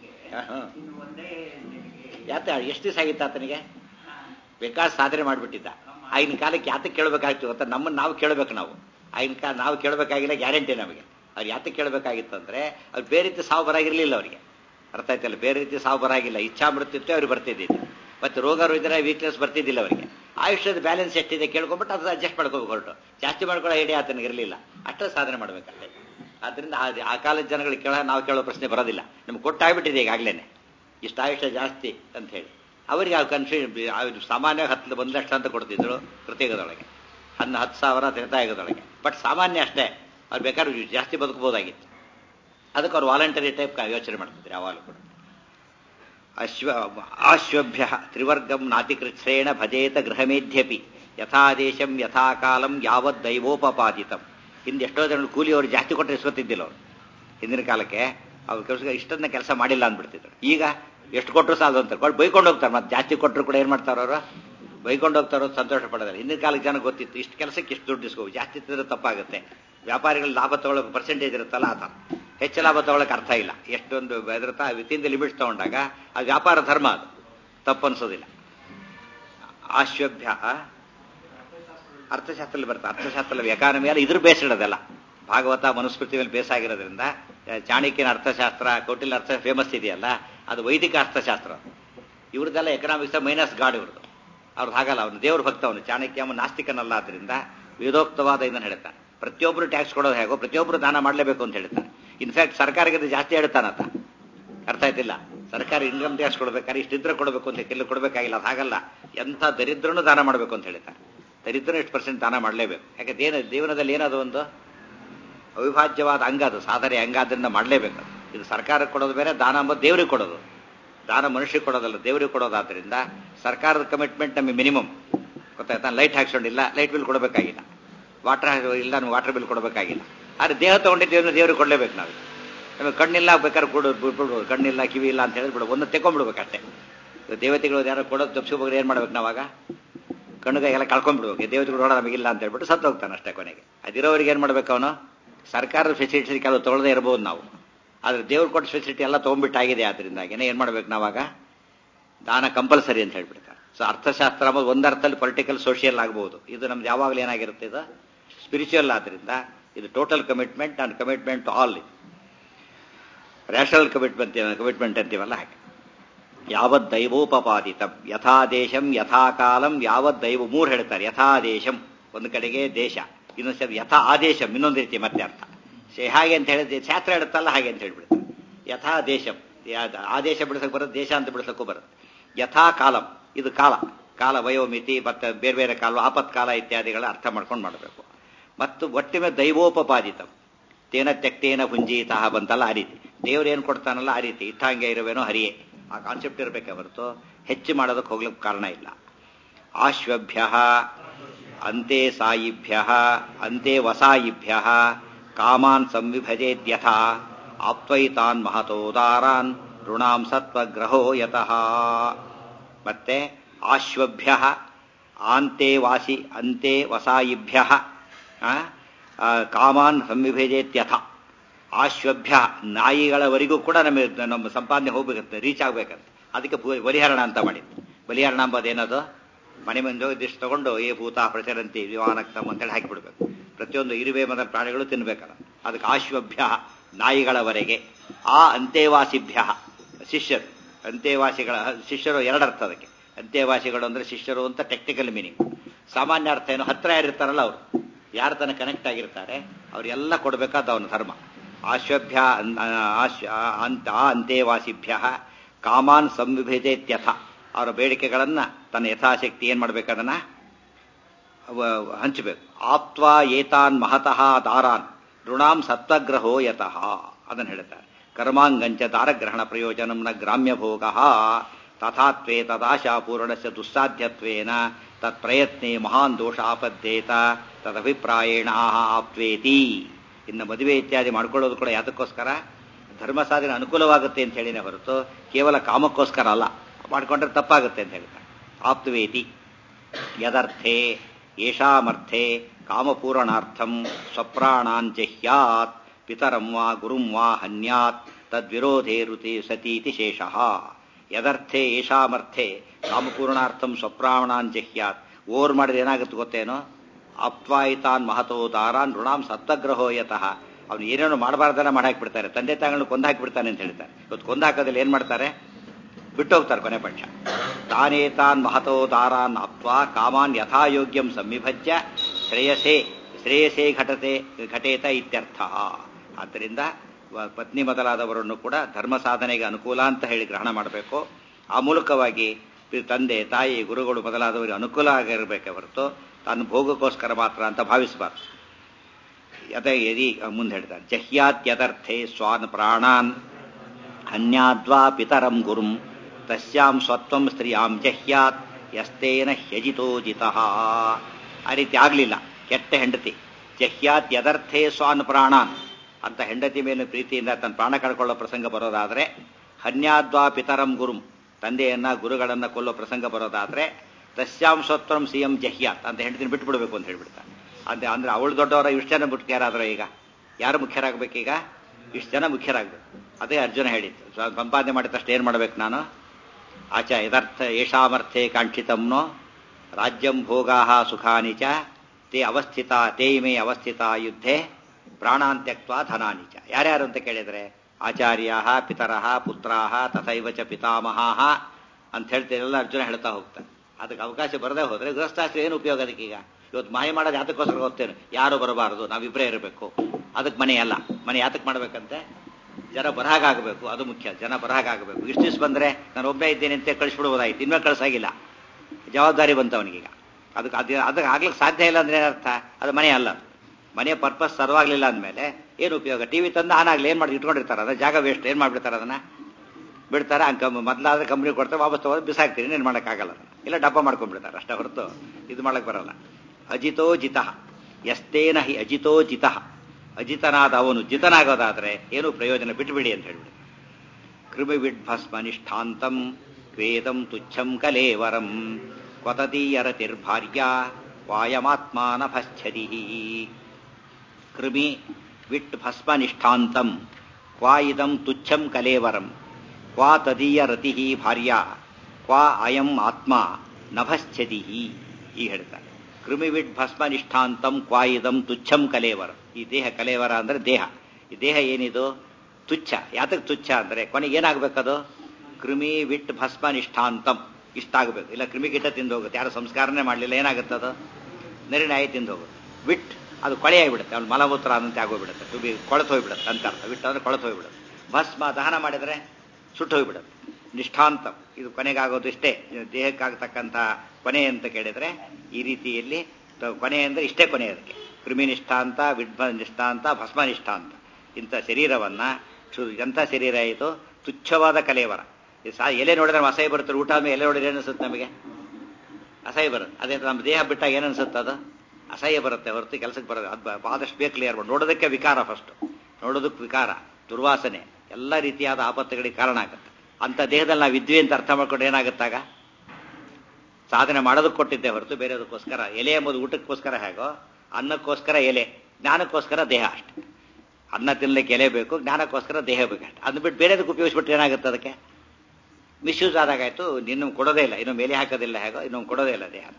ಯಾತ ಎಷ್ಟು ದಿವಸ ಆಗಿತ್ತು ಆತನಿಗೆ? ಬೇಕಾದ ಸಾಧನೆ ಮಾಡಿಬಿಟ್ಟಿದ್ದ. ಆಗಿನ ಕಾಲಕ್ಕೆ ಯಾತಕ್ಕೆ ಕೇಳಬೇಕಾಗ್ತದೆ ಗೊತ್ತಾ? ನಮ್ಮನ್ನು ನಾವು ಕೇಳಬೇಕು. ಆಗಿನ ಕಾಲ ನಾವು ಕೇಳಬೇಕಾಗಿಲ್ಲ, ಗ್ಯಾರಂಟಿ ನಮಗೆ. ಅವ್ರು ಯಾತಕ್ಕೆ ಕೇಳಬೇಕಾಗಿತ್ತು ಅಂದರೆ ಅವ್ರು ಬೇರೆ ರೀತಿ ಸಾವು ಬರಾಗಿರಲಿಲ್ಲ ಅವರಿಗೆ. ಅರ್ಥ ಆಯ್ತಲ್ಲ? ಬೇರೆ ರೀತಿ ಸಾವು ಬರಾಗಿಲ್ಲ. ಇಚ್ಛಾ ಮೃತ್ಯುತ್ವ ಅವ್ರಿಗೆ ಬರ್ತಿದ್ದಿತ್ತು. ಮತ್ತು ರೋಗ ರುಜಿನ ವೀಕ್ನೆಸ್ ಬರ್ತಿದ್ದಿಲ್ಲ ಅವರಿಗೆ. ಆಯುಷ್ಯದ ಬ್ಯಾಲೆನ್ಸ್ ಎಷ್ಟಿದೆ ಕೇಳ್ಕೊಂಬಿಟ್ಟು ಅದು ಅಡ್ಜಸ್ಟ್ ಮಾಡ್ಕೋಬೇಕು ಹೊರಟು. ಜಾಸ್ತಿ ಮಾಡ್ಕೊಳ್ಳೋ ಐಡಿಯಾ ಆತನಿಗೆ ಇರಲಿಲ್ಲ. ಅಷ್ಟೇ ಸಾಧನೆ ಮಾಡಬೇಕಷ್ಟೇ. ಆದ್ದರಿಂದ ಆ ಕಾಲದ ಜನಗಳಿಗೆ ನಾವು ಕೇಳೋ ಪ್ರಶ್ನೆ ಬರೋದಿಲ್ಲ. ನಮ್ಗೆ ಕೊಟ್ಟಾಗ್ಬಿಟ್ಟಿದೆ ಈಗಾಗಲೇ ಇಷ್ಟು ಆಯುಷ್ಯ ಜಾಸ್ತಿ ಅಂತ ಹೇಳಿ. ಅವರಿಗೆ ಆ ಕನ್ಫ್ಯೂಷನ್. ಸಾಮಾನ್ಯ 1 ಲಕ್ಷ ಅಂತ ಕೊಡ್ತಿದ್ರು ಕೃತಿಯುಗದೊಳಗೆ, 10,000 ತ್ರೇತಾಯುಗದೊಳಗೆ. ಬಟ್ ಸಾಮಾನ್ಯ ಅಷ್ಟೇ. ಅವ್ರು ಬೇಕಾದ್ರೆ ಜಾಸ್ತಿ ಬದುಕಬಹುದಾಗಿತ್ತು. ಅದಕ್ಕೆ ಅವ್ರು ವಾಲಂಟರಿ ಟೈಪ್ ಯೋಚನೆ ಮಾಡ್ತಿದ್ರು ಯಾವಾಗಲೂ ಕೂಡ. ಆಶ್ವಭ್ಯ ತ್ರಿವರ್ಗಂ ನಾತಿಕೃಚ್ಛ್ರೇಣ ಭಜೇತ ಗೃಹಮೇಧ್ಯಪಿ ಯಥಾದೇಶಂ ಯಥಾಕಾಲಂ ಯಾವತ್ ದೈವೋಪಪಾದಿತಂ. ಹಿಂದೆ ಎಷ್ಟೋ ಜನ ಕೂಲಿಯವರು ಜಾಸ್ತಿ ಕೊಟ್ಟರೆ ಇಸ್ಕೊತಿದ್ದಿಲ್ಲ ಅವರು. ಹಿಂದಿನ ಕಾಲಕ್ಕೆ ಅವ್ರ ಕೆಲಸ ಇಷ್ಟನ್ನ ಕೆಲಸ ಮಾಡಿಲ್ಲ ಅಂದ್ಬಿಡ್ತಿದ್ರು. ಈಗ ಎಷ್ಟು ಕೊಟ್ಟರು ಸಾಲದು ಅಂತ ಬೈಕೊಂಡು ಹೋಗ್ತಾರೆ. ಮತ್ತೆ ಜಾಸ್ತಿ ಕೊಟ್ಟರು ಕೂಡ ಏನು ಮಾಡ್ತಾರೋ ಅವರು ಬೈಕೊಂಡು ಹೋಗ್ತಾರೋ, ಸಂತೋಷ ಪಡೋದಿಲ್ಲ. ಹಿಂದಿನ ಕಾಲಕ್ಕೆ ಜನ ಗೊತ್ತಿತ್ತು ಇಷ್ಟು ಕೆಲಸಕ್ಕೆ ಇಷ್ಟು ದುಡ್ಡು ಇಸ್ಕೋ. ಜಾಸ್ತಿ ತಿಂದರೆ ತಪ್ಪಾಗುತ್ತೆ. ವ್ಯಾಪಾರಿಗಳು ಲಾಭ ತಗೊಳ್ಳೋಕೆ ಪರ್ಸೆಂಟೇಜ್ ಇರುತ್ತಲ್ಲ, ಆತ ಹೆಚ್ಚು ಲಾಭ ತಗೊಳ್ಳೋಕೆ ಅರ್ಥ ಇಲ್ಲ. ಎಷ್ಟೊಂದು ಬೆದರ್ತಾ ವಿತಿನ್ ದ ಲಿಮಿಟ್ಸ್ ತಗೊಂಡಾಗ ಅದು ವ್ಯಾಪಾರ ಧರ್ಮ, ಅದು ತಪ್ಪನ್ಸೋದಿಲ್ಲ. ಆಶ್ವಭ್ಯ ಅರ್ಥಶಾಸ್ತ್ರದಲ್ಲಿ ಬರ್ತದೆ. ಅರ್ಥಶಾಸ್ತ್ರದಲ್ಲಿ ಎಕಾನಮಿ ಅಲ್ಲ, ಇದ್ರ ಬೇಸ್ ಇಡೋದಲ್ಲ. ಭಾಗವತ ಮನುಸ್ಮೃತಿ ಮೇಲೆ ಬೇಸಾಗಿರೋದ್ರಿಂದ ಚಾಣಕ್ಯನ ಅರ್ಥಶಾಸ್ತ್ರ, ಕೌಟಿಲ್ಯ ಅರ್ಥ ಫೇಮಸ್ ಇದೆಯಲ್ಲ, ಅದು ವೈದಿಕ ಅರ್ಥಶಾಸ್ತ್ರ. ಇವ್ರದ್ದೆಲ್ಲ ಎಕನಾಮಿಕ್ಸ್ ಮೈನಸ್ ಗಾಡ್ ಇವ್ರದ್ದು. ಅವ್ರದ್ದು ಹಾಗಲ್ಲ. ಅವನು ದೇವ್ರ ಭಕ್ತ. ಅವನು ಚಾಣಕ್ಯ ನಾಸ್ತಿಕನಲ್ಲ. ಆದ್ರಿಂದ ವೇದೋಕ್ತವಾದ ಇದನ್ನು ಹೇಳ್ತಾನೆ. ಪ್ರತಿಯೊಬ್ಬರು ಟ್ಯಾಕ್ಸ್ ಕೊಡೋದು ಹೇಗೋ ಪ್ರತಿಯೊಬ್ಬರು ದಾನ ಮಾಡಲೇಬೇಕು ಅಂತ ಹೇಳ್ತಾನೆ. ಇನ್ಫ್ಯಾಕ್ಟ್ ಸರ್ಕಾರಕ್ಕೆ ಜಾಸ್ತಿ ಹೇಳ್ತಾನಂತ. ಅರ್ಥ ಆಯ್ತಿಲ್ಲ? ಸರ್ಕಾರ ಇನ್ಕಮ್ ಟ್ಯಾಕ್ಸ್ ಕೊಡಬೇಕಾದ್ರೆ ಇಷ್ಟಿದ್ರೆ ಕೊಡಬೇಕು ಅಂತ ಕೆಲವು ಕೊಡಬೇಕಾಗಿಲ್ಲ. ಅದು ಹಾಗಲ್ಲ. ಎಂಥ ದರಿದ್ರನು ದಾನ ಮಾಡಬೇಕು ಅಂತ ಹೇಳ್ತಾರೆ. ದರಿದ್ರನು ಎಷ್ಟು % ದಾನ ಮಾಡಲೇಬೇಕು. ಯಾಕೆ ಜೀವನದಲ್ಲಿ ಏನದು ಒಂದು ಅವಿಭಾಜ್ಯವಾದ ಅಂಗ, ಅದು ಸಾಧನೆ ಅಂಗ. ಅದನ್ನ ಮಾಡಲೇಬೇಕು. ಇದು ಸರ್ಕಾರಕ್ಕೆ ಕೊಡೋದು ಬೇರೆ, ದಾನ ಅಂಬೋದು ದೇವ್ರಿಗೆ ಕೊಡೋದು. ದಾನ ಮನುಷ್ಯಕ್ಕೆ ಕೊಡೋದಲ್ಲ, ದೇವ್ರಿಗೆ ಕೊಡೋದಾದ್ರಿಂದ ಸರ್ಕಾರದ ಕಮಿಟ್ಮೆಂಟ್ ನಮಗೆ ಮಿನಿಮಮ್. ಗೊತ್ತಾಯ್ತಾ? ಲೈಟ್ ಹಾಕ್ಸ್ಕೊಂಡಿಲ್ಲ, ಲೈಟ್ ಬಿಲ್ ಕೊಡಬೇಕಾಗಿಲ್ಲ. ವಾಟರ್ ಇಲ್ಲ, ನಮ್ಗೆ ವಾಟರ್ ಬಿಲ್ ಕೊಡಬೇಕಾಗಿಲ್ಲ. ಆದರೆ ದೇಹ ತಗೊಂಡಿದ್ದೇವೆ, ದೇವ್ರಿಗೆ ಕೊಡಲೇಬೇಕು. ನಮಗೆ ಕಣ್ಣಿಲ್ಲ ಬೇಕಾದ್ರೆ ಬಿಡ್ಬೋದು. ಕಣ್ಣಿಲ್ಲ ಕಿವಿ ಇಲ್ಲ ಅಂತ ಹೇಳಿದ್ರೆ ಬಿಡು, ಒಂದು ತೆಕೊಂಡ್ಬಿಡ್ಬೇಕಷ್ಟೇ. ದೇವತೆಗಳು ಯಾರು ಕೊಡೋದು ತಪ್ಪಿಸ್ಕೋಬೇಕು ಏನು ಮಾಡ್ಬೇಕು ನಾವಾಗ ಕಣ್ಣುಗಾಗೆಲ್ಲ ಕಳ್ಕೊಂಡ್ಬಿಡ್ಬೇಕು ದೇವತೆಗಳು ನೋಡೋ ನಮಗಿಲ್ಲ ಅಂತ ಹೇಳ್ಬಿಟ್ಟು ಸತ್ತು ಹೋಗ್ತಾನೆ ಅಷ್ಟೇ ಕೊನೆಗೆ. ಅದಿರೋರಿಗೆ ಏನು ಮಾಡ್ಬೇಕು ಅವನು ಸರ್ಕಾರದ ಫೆಸಿಲಿಟೀಸ್ ಕೆಲವು ತೊಗೊಳ್ಳದೇ ಇರ್ಬೋದು ನಾವು, ಆದರೆ ದೇವ್ರು ಕೊಟ್ಟ ಫೆಸಿಲಿಟಿ ಎಲ್ಲ ತೊಗೊಂಡ್ಬಿಟ್ಟಾಗಿದೆ. ಆದ್ರಿಂದಾಗೇನೆ ಏನು ಮಾಡ್ಬೇಕು ನಾವಾಗ ದಾನ ಕಂಪಲ್ಸರಿ ಅಂತ ಹೇಳ್ಬಿಡ್ತಾರೆ. ಸೊ ಅರ್ಥಶಾಸ್ತ್ರ ಅನ್ನೋದು ಒಂದು ಅರ್ಥದಲ್ಲಿ ಪೊಲಿಟಿಕಲ್ ಸೋಷಿಯಲ್ ಆಗ್ಬೋದು, ಇದು ನಮ್ದು ಯಾವಾಗಲೂ ಏನಾಗಿರುತ್ತೆ ಇದು ಸ್ಪಿರಿಚುವಲ್. ಆದ್ರಿಂದ ಇದು total commitment and commitment to all, rational commitment ಅಂತೀವಲ್ಲ ಹಾಗೆ. ಯಾವತ್ ದೈವೋಪಪಾದಿತಂ ಯಥಾದೇಶಂ ಯಥಾಕಾಲಂ ಯಾವತ್ ದೈವ, ಮೂರು ಹೇಳ್ತಾರೆ. ಯಥಾದೇಶಂ ಒಂದು ಕಡೆಗೆ ದೇಶ, ಇನ್ನೊಂದು ಯಥಾ ಆದೇಶಂ ಇನ್ನೊಂದು ರೀತಿ ಮತ್ತೆ ಅರ್ಥ. ಹಾಗೆ ಅಂತ ಹೇಳಿದ್ರೆ ಶಾಸ್ತ್ರ ಹೇಳುತ್ತಲ್ಲ ಹಾಗೆ ಅಂತ ಹೇಳ್ಬಿಡ್ತಾರೆ. ಯಥಾ ದೇಶಂ ಆದೇಶ ಬಿಡಿಸಕ್ಕೆ ಬರುತ್ತೆ, ದೇಶ ಅಂತ ಬಿಡಿಸಕ್ಕೂ ಬರುತ್ತೆ. ಯಥಾ ಕಾಲಂ ಇದು ಕಾಲ, ಕಾಲ ವಯೋಮಿತಿ ಮತ್ತೆ ಬೇರೆ ಬೇರೆ ಕಾಲ, ಆಪತ್ಕಾಲ ಇತ್ಯಾದಿಗಳ ಅರ್ಥ ಮಾಡ್ಕೊಂಡು ಮಾಡಬೇಕು. ಮತ್ತು ಒಟ್ಟಿಗೆ ದೈವೋಪಪಾದಿತಂ ತೇನ ತ್ಯಕ್ತೇನ ಭುಂಜೀತಃ ಬಂತಲ್ಲ ಆ ರೀತಿ, ದೇವ್ರು ಏನು ಕೊಡ್ತಾನಲ್ಲ ಆ ರೀತಿ ಇಟ್ಟಂಗೆ ಇರುವೇನೋ ಹರಿಯೇ, ಆ ಕಾನ್ಸೆಪ್ಟ್ ಇರಬೇಕೆ ಹೊರತು ಹೆಚ್ಚು ಮಾಡೋದಕ್ಕೆ ಹೋಗ್ಲಿಕ್ಕೆ ಕಾರಣ ಇಲ್ಲ. ಆಶ್ವಭ್ಯ ಅಂತೆ ಸಾಯಿಭ್ಯ ಅಂತೆ ವಸಾಯಿಭ್ಯ ಕಾಮಾನ್ ಸಂವಿಭಜೇದ್ಯಥ ಆಪ್ತೈತಾನ್ ಮಹತೋದಾರಾನ್ ಋಣಾಂ ಸತ್ವಗ್ರಹೋ ಯತಃ. ಮತ್ತೆ ಆಶ್ವಭ್ಯ ಅಂತೆ ವಸಾಯಿಭ್ಯ ಕಾಮಾನ್ ಸಂವಿಭಜೇತ್ಯಥ. ಆಶ್ವಭ್ಯ ನಾಯಿಗಳವರೆಗೂ ಕೂಡ ನಮ್ಮ ಸಂಪಾದನೆ ಹೋಗ್ಬೇಕಂತೆ, ರೀಚ್ ಆಗ್ಬೇಕಂತೆ. ಅದಕ್ಕೆ ಬಲಿಹರಣ ಅಂತ ಮಾಡಿದ್ದು. ಬಲಿಹರಣ ಅಂಬೋದೇನದು ಮನೆ ಮುಂದೆ ಇದಿಷ್ಟು ತಗೊಂಡು ಏ ಭೂತ ಪ್ರಚರಂತಿ ವಿವಾನಕ್ತಮ್ ಅಂತೇಳಿ ಹಾಕಿಬಿಡ್ಬೇಕು. ಪ್ರತಿಯೊಂದು ಇರುವೆ ಮೊದಲ ಪ್ರಾಣಿಗಳು ತಿನ್ಬೇಕಲ್ಲ, ಅದಕ್ಕೆ ಆಶ್ವಭ್ಯ ನಾಯಿಗಳವರೆಗೆ. ಆ ಅಂತೆವಾಸಿಭ್ಯ ಶಿಷ್ಯರು, ಅಂತೆವಾಸಿಗಳ ಶಿಷ್ಯರು ಎರಡರ್ಥ ಅದಕ್ಕೆ. ಅಂತೆವಾಸಿಗಳು ಅಂದ್ರೆ ಶಿಷ್ಯರು ಅಂತ ಟೆಕ್ನಿಕಲ್ ಮೀನಿಂಗ್. ಸಾಮಾನ್ಯ ಅರ್ಥ ಏನು, ಹತ್ರ ಯಾರಿರ್ತಾರಲ್ಲ ಅವರು, ಯಾರು ತನಕ ಕನೆಕ್ಟ್ ಆಗಿರ್ತಾರೆ ಅವರೆಲ್ಲ ಕೊಡಬೇಕಾದ ಅವನ ಧರ್ಮ. ಆಶ್ವಭ್ಯ ಅಂತೆವಾಸಿಭ್ಯ ಕಾಮಾನ್ ಸಂವಿಭಜೇತ್ಯಥ, ಅವರ ಬೇಡಿಕೆಗಳನ್ನ ತನ್ನ ಯಥಾಶಕ್ತಿ ಏನ್ ಮಾಡ್ಬೇಕದನ್ನ ಹಂಚಬೇಕು. ಆಪ್ತ್ವಾ ಏತಾನ್ ಮಹತಃ ದಾರಾನ್ ಋಣಾಂ ಸತ್ವಗ್ರಹೋ ಯತಃ ಅದನ್ನು ಹೇಳ್ತಾರೆ. ಕರ್ಮಾಂಗಂಚ ದಾರಗ್ರಹಣ ಪ್ರಯೋಜನಂ ನ ಗ್ರಾಮ್ಯ ಭೋಗ ತಥಾತ್ವೇ ತದಾಶಾ ಪೂರ್ಣಸ್ಯ ದುಸ್ಸಾಧ್ಯತ್ವೇನ ತತ್ಪ್ರಯತ್ನೇ ಮಹಾನ್ ದೋಷ ಆಪದ್ದೇತ ತದಭಿಪ್ರಾಯೇಣ ಆಪ್ತ್ವೇತಿ. ಇನ್ನು ಮದುವೆ ಇತ್ಯಾದಿ ಮಾಡ್ಕೊಳ್ಳೋದು ಕೂಡ ಯಾತಕ್ಕೋಸ್ಕರ ಧರ್ಮ ಸಾಧನೆ ಅನುಕೂಲವಾಗುತ್ತೆ ಅಂತ ಹೇಳಿನೇ ಹೊರತು ಕೇವಲ ಕಾಮಕ್ಕೋಸ್ಕರ ಅಲ್ಲ. ಮಾಡಿಕೊಂಡ್ರೆ ತಪ್ಪಾಗುತ್ತೆ ಅಂತ ಹೇಳ್ತಾರೆ. ಆಪ್ತವೇತಿ ಯದರ್ಥೆ ಯೇಷಾಮರ್ಥೆ ಕಾಮಪೂರಣಾರ್ಥಂ ಸ್ವಪ್ರಾಣಾನ್ ಜಹ್ಯಾತ್ ಪಿತರಂ ವಾ ಗುರುಂ ವಾ ಹನ್ಯಾತ್ ತದ್ವಿರೋಧೇ ಋತಿ ಸತೀತಿ ಶೇಷಃ. ಯದರ್ಥೆ ಯೇಷಾಮರ್ಥೆ ಕಾಮಪೂರ್ಣಾರ್ಥಂ ಸ್ವಪ್ರಾಣಾನ್ ಜಹ್ಯಾತ್. ಓವರ್ ಮಾಡಿದ್ರೆ ಏನಾಗುತ್ತೆ ಗೊತ್ತೇನೋ, ಆಪ್ತ್ವಾಯಿತಾನ್ ಮಹತೋದಾರಾನ್ ಋಣಾಂ ಸತ್ವಗ್ರಹೋ ಯತಃ. ಅವ್ನು ಏನೇನು ಮಾಡಬಾರ್ದೆಲ್ಲ ಮಾಡಾಕ್ಬಿಡ್ತಾರೆ, ತಂದೆ ತಾಯಿಗಳನ್ನ ಕೊಂದಾಕಿಬಿಡ್ತಾನೆ ಅಂತ ಹೇಳ್ತಾರೆ. ಇವತ್ತು ಕೊಂದಾಕೋದ್ರಲ್ಲಿ ಏನ್ ಮಾಡ್ತಾರೆ, ಬಿಟ್ಟೋಗ್ತಾರೆ ಕೊನೆ ಪಕ್ಷ. ತಾನೇತಾನ್ ಮಹತೋದಾರಾನ್ ಆಪ್ತ್ವಾ ಕಾಮಾನ್ ಯಥಾಯೋಗ್ಯಂ ಸಂವಿಭಜ್ಯ ಶ್ರೇಯಸೇ ಘಟೇತ ಇತ್ಯರ್ಥ. ಆದ್ದರಿಂದ ಪತ್ನಿ ಮೊದಲಾದವರನ್ನು ಕೂಡ ಧರ್ಮ ಸಾಧನೆಗೆ ಅನುಕೂಲ ಅಂತ ಹೇಳಿ ಗ್ರಹಣ ಮಾಡಬೇಕು. ಆ ಮೂಲಕವಾಗಿ ತಂದೆ ತಾಯಿ ಗುರುಗಳು ಮೊದಲಾದವರಿಗೆ ಅನುಕೂಲ ಆಗಿರಬೇಕೆ ಹೊರತು ತಾನು ಭೋಗಕ್ಕೋಸ್ಕರ ಮಾತ್ರ ಅಂತ ಭಾವಿಸಬಾರ್ದು. ಯದಿ ಮುಂದೆ ಹೇಳ್ತಾರೆ, ಜಹ್ಯಾತ್ಯದರ್ಥೆ ಸ್ವಾನ್ ಪ್ರಾಣಾನ್ ಹನ್ಯಾದ್ವಾ ಪಿತರಂ ಗುರುಂ ತಸ್ಯಾಂ ಸ್ವತ್ವಂ ಸ್ತ್ರೀಯಾಂ ಜಹ್ಯಾತ್ ಯಸ್ತೇನ ಹ್ಯಜಿತೋಜಿತಃ. ಆ ರೀತಿ ಆಗಲಿಲ್ಲ, ಕೆಟ್ಟ ಹೆಂಡತಿ ಜಹ್ಯಾತ್ ಯದರ್ಥೇ ಸ್ವಾನ್ ಪ್ರಾಣಾನ್ ಅಂತ ಹೆಂಡತಿ ಮೇಲೆ ಪ್ರೀತಿಯಿಂದ ತನ್ನ ಪ್ರಾಣ ಕಳ್ಕೊಳ್ಳೋ ಪ್ರಸಂಗ ಬರೋದಾದ್ರೆ, ಹನ್ಯಾದ್ವಾ ಪಿತರಂ ಗುರುಂ ತಂದೆಯನ್ನ ಗುರುಗಳನ್ನ ಕೊಲ್ಲೋ ಪ್ರಸಂಗ ಬರೋದಾದ್ರೆ, ತಸ್ಯಾಂ ಸ್ವತ್ವಂ ಸಿಎಂ ಜಹ್ಯಾತ್ ಅಂತ ಹೆಂಡತಿನ ಬಿಟ್ಬಿಡ್ಬೇಕು ಅಂತ ಹೇಳ್ಬಿಡ್ತಾನೆ. ಅಂದ್ರೆ ಅವಳು ದೊಡ್ಡವರ ಇಷ್ಟು ಜನ ಮುಖ್ಯರಾದ್ರೆ ಈಗ ಯಾರು ಮುಖ್ಯರಾಗಬೇಕೀಗ? ಇಷ್ಟು ಜನ ಮುಖ್ಯರಾಗಬೇಕು. ಅದೇ ಅರ್ಜುನ ಹೇಳಿದ್ದು, ಸಂಪಾದನೆ ಮಾಡಿದ ತಕ್ಷಣ ಏನ್ ಮಾಡ್ಬೇಕು ನಾನು? ಯದರ್ಥ ಯೇಷಾಮರ್ಥೆ ಕಾಂಕ್ಷಿತಂನೋ ರಾಜ್ಯಂ ಭೋಗಾಹ ಸುಖಾನಿ ಚ ತೇ ಇಮೇ ಅವಸ್ಥಿತ ಯುದ್ಧೆ ಪ್ರಾಣಾಂತ್ಯಕ್ವಾ ಧನಾನಿ ಚ. ಯಾರ್ಯಾರು ಅಂತ ಕೇಳಿದ್ರೆ ಆಚಾರ್ಯ ಪಿತರಃ ಪುತ್ರಾಹ ತಥೈವ ಚ ಪಿತಾಮಹಾಹ ಅಂತ ಹೇಳ್ತೇನೆಲ್ಲ ಅರ್ಜುನ ಹೇಳ್ತಾ ಹೋಗ್ತಾನೆ. ಅದಕ್ಕೆ ಅವಕಾಶ ಬರದೇ ಹೋದ್ರೆ ಗೃಹಸ್ಥಾಶ್ರಮ ಏನು ಉಪಯೋಗ ಅದಕ್ಕೀಗ? ಇವತ್ತು ಮಾಯ ಮಾಡೋದು ಯಾತಕ್ಕೋಸ್ಕರ ಹೋಗ್ತೇನೆ, ಯಾರು ಬರಬಾರದು, ನಾವಿಬ್ಬರೇ ಇರಬೇಕು. ಅದಕ್ಕೆ ಮನೆ ಅಲ್ಲ, ಮನೆ ಯಾತಕ್ಕೆ ಮಾಡ್ಬೇಕಂತೆ? ಜನ ಬರಹಾಗ ಆಗಬೇಕು, ಅದು ಮುಖ್ಯ. ಜನ ಬರಹಾಗ ಆಗಬೇಕು. ಇಷ್ಟು ದಿವಸ ಬಂದ್ರೆ ನಾನು ಒಬ್ಬನೇ ಇದ್ದೇನೆ ಅಂತ ಕಳಿಸ್ಬಿಡ್ಬೋದಾಯ್ತು, ಇನ್ಮೇಲೆ ಕಳಿಸಾಗಿಲ್ಲ, ಜವಾಬ್ದಾರಿ ಬಂತವನಿಗೀಗ. ಅದಕ್ಕೆ ಆಗ್ಲಿಕ್ಕೆ ಸಾಧ್ಯ ಇಲ್ಲ ಅಂದ್ರೆ ಏನರ್ಥ? ಅದು ಮನೆ ಅಲ್ಲ. ಮನೆಯ ಪರ್ಪಸ್ ಸರ್ವಾಗ್ಲಿಲ್ಲ ಅಂದಮೇಲೆ ಏನು ಉಪಯೋಗ? ಟಿವಿ ತಂದು ಆನ್ ಆಗ್ಲಿ, ಏನ್ ಮಾಡಿ ಇಟ್ಕೊಂಡಿರ್ತಾರೆ, ಅದ ಜಾಗ ವೇಸ್ಟ್. ಏನ್ ಮಾಡ್ಬಿಡ್ತಾರೆ ಅದನ್ನ? ಬಿಡ್ತಾರೆ. ಮೊದಲಾದ್ರೆ ಕಂಪ್ನಿ ಕೊಡ್ತಾರೆ, ವಾಪಸ್ ತಗೋದು ಬಿಸಾಕ್ತೀರಿ, ಏನು ಮಾಡೋಕ್ಕಾಗಲ್ಲ. ಇಲ್ಲ ಡಬ್ಬ ಮಾಡ್ಕೊಂಡ್ಬಿಡ್ತಾರೆ ಅಷ್ಟೇ ಹೊರತು ಇದು ಮಾಡಕ್ ಬರಲ್ಲ. ಅಜಿತೋ ಜಿತಃ ಯಸ್ತೇನ ಹಿ ಅಜಿತೋ ಜಿತಃ. ಅಜಿತನಾದ ಅವನು ಜಿತನಾಗೋದಾದ್ರೆ ಏನು ಪ್ರಯೋಜನ, ಬಿಟ್ಬಿಡಿ ಅಂತ ಹೇಳ್ಬಿಡಿ. ಕೃಮಿ ವಿಡ್ಭಸ್ಮ ನಿಷ್ಠಾಂತಂ ಕ್ವೇದಂ ತುಚ್ಛಂ ಕಲೇವರಂ ಕ್ವತದೀಯರತಿರ್ಭಾರ್ಯ ವಾಯಮಾತ್ಮಾನಭಶ್ಚದಿ ಕೃಮಿ ವಿಟ್ ಭಸ್ಮನಿಷ್ಠಾಂತಂ ಕ್ವಾ ಇದಂ ತುಚ್ಛಂ ಕಲೇವರಂ ಕ್ವಾ ತದೀಯರತಿ ಭಾರ್ಯ ಕ್ವಾ ಅಯಂ ಆತ್ಮ ನಭಶ್ಚದಿ ಈ ಹೇಳ್ತಾರೆ. ಕೃಮಿವಿಡ್ ಭಸ್ಮನಿಷ್ಠಾಂತಂ ಕ್ವಾ ಇದಂ ತುಚ್ಛಂ ಕಲೇವರ. ಈ ದೇಹ ಕಲೇವರ ಅಂದ್ರೆ ದೇಹ. ಈ ದೇಹ ಏನಿದು ತುಚ್ಛ. ಯಾತಕ್ಕೆ ತುಚ್ಛ ಅಂದ್ರೆ ಕೊನೆಗೆ ಏನಾಗಬೇಕದು? ಕೃಮಿ ವಿಟ್ ಭಸ್ಮನಿಷ್ಠಾಂತಂ ಇಷ್ಟ ಆಗಬೇಕು. ಇಲ್ಲ ಕ್ರಿಮಿಕೀಟ ತಿಂದು ಹೋಗುತ್ತೆ, ಯಾರು ಸಂಸ್ಕಾರನೇ ಮಾಡಲಿಲ್ಲ, ಏನಾಗುತ್ತದು? ನೆರಿನಾಯಿ ತಿಂದು ಹೋಗುತ್ತೆ. ವಿಟ್ ಅದು ಕೊಳೆ ಆಗಿಬಿಡುತ್ತೆ, ಅವ್ನು ಮಲಮೂತ್ರ ಅನ್ನಂತೆ ಆಗೋಗ್ಬಿಡುತ್ತೆ, ತುಬಿ ಕೊಳತು ಹೋಗ್ಬಿಡುತ್ತೆ ಅಂತ ಅರ್ಥ. ವಿಟ್ ಅಂದ್ರೆ ಕೊಳತು ಹೋಗ್ಬಿಡುತ್ತೆ. ಭಸ್ಮ ದಹನ ಮಾಡಿದರೆ ಸುಟ್ಟು ಹೋಗ್ಬಿಡುತ್ತೆ. ನಿಷ್ಠಾಂತಂ ಇದು ಕೊನೆಗಾಗೋದು ಇಷ್ಟೇ. ದೇಹಕ್ಕಾಗತಕ್ಕಂಥ ಕೊನೆ ಅಂತ ಕೇಳಿದ್ರೆ ಈ ರೀತಿಯಲ್ಲಿ ಕೊನೆ ಅಂದರೆ ಇಷ್ಟೇ ಕೊನೆ. ಅದಕ್ಕೆ ಕೃಮಿನಿಷ್ಠಾಂತ, ವಿಡ್ಭನಿಷ್ಠಾಂತ, ಭಸ್ಮನಿಷ್ಠಾಂತ. ಇಂಥ ಶರೀರವನ್ನ ಎಂಥ ಶರೀರ ಇದು? ತುಚ್ಛವಾದ ಕಲೇವರ. ಎಲೆ ನೋಡಿದ್ರೆ ಅಸಹ್ಯ ಬರುತ್ತೆ. ಊಟ ಆದ್ಮೇಲೆ ಎಲೆ ನೋಡಿದ್ರೆ ಏನಿಸುತ್ತೆ? ನಮಗೆ ಅಸಹ್ಯ ಬರುತ್ತೆ. ಅದೇ ನಮ್ಮ ದೇಹ ಬಿಟ್ಟಾಗ ಏನನ್ಸುತ್ತೆ? ಅದು ಅಸಹ್ಯ ಬರುತ್ತೆ ಹೊರತು ಕೆಲಸಕ್ಕೆ ಬರೋದು. ಅದು ಆದಷ್ಟು ಬೇಗ ಕ್ಲಿಯರ್ ಮಾಡಿ. ನೋಡೋದಕ್ಕೆ ವಿಕಾರ, ಫಸ್ಟ್ ನೋಡೋದಕ್ಕೆ ವಿಕಾರ, ದುರ್ವಾಸನೆ, ಎಲ್ಲ ರೀತಿಯಾದ ಆಪತ್ತುಗಳಿಗೆ ಕಾರಣ ಆಗುತ್ತೆ. ಅಂಥ ದೇಹದಲ್ಲಿ ನಾವು ಇದ್ವಿ ಅಂತ ಅರ್ಥ ಮಾಡ್ಕೊಂಡು ಏನಾಗುತ್ತಾಗ ಸಾಧನೆ ಮಾಡೋದಕ್ಕೆ ಕೊಟ್ಟಿದ್ದೆ ಹೊರತು ಬೇರೆದಕ್ಕೋಸ್ಕರ. ಎಲೆ ಎಂಬುದು ಊಟಕ್ಕೋಸ್ಕರ ಹೇಗೋ, ಅನ್ನಕ್ಕೋಸ್ಕರ ಎಲೆ, ಜ್ಞಾನಕ್ಕೋಸ್ಕರ ದೇಹ ಅಷ್ಟೆ. ಅನ್ನ ತಿನ್ಲಿಕ್ಕೆ ಎಲೆ ಬೇಕು, ಜ್ಞಾನಕ್ಕೋಸ್ಕರ ದೇಹ ಬೇಕಷ್ಟೆ. ಅದನ್ನ ಬಿಟ್ಟು ಬೇರೆದಕ್ಕೆ ಉಪಯೋಗಿಸ್ಬಿಟ್ರೆ ಏನಾಗುತ್ತೆ? ಅದಕ್ಕೆ ಮಿಸ್ಯೂಸ್ ಆದಾಗಾಯ್ತು. ಇನ್ನೊಂದು ಕೊಡೋದೇ ಇಲ್ಲ, ಇನ್ನೊಂದು ಮೇಲೆ ಹಾಕೋದಿಲ್ಲ, ಹೇಗೋ ಇನ್ನೊಂದು ಕೊಡೋದೇ ಇಲ್ಲ ದೇಹ.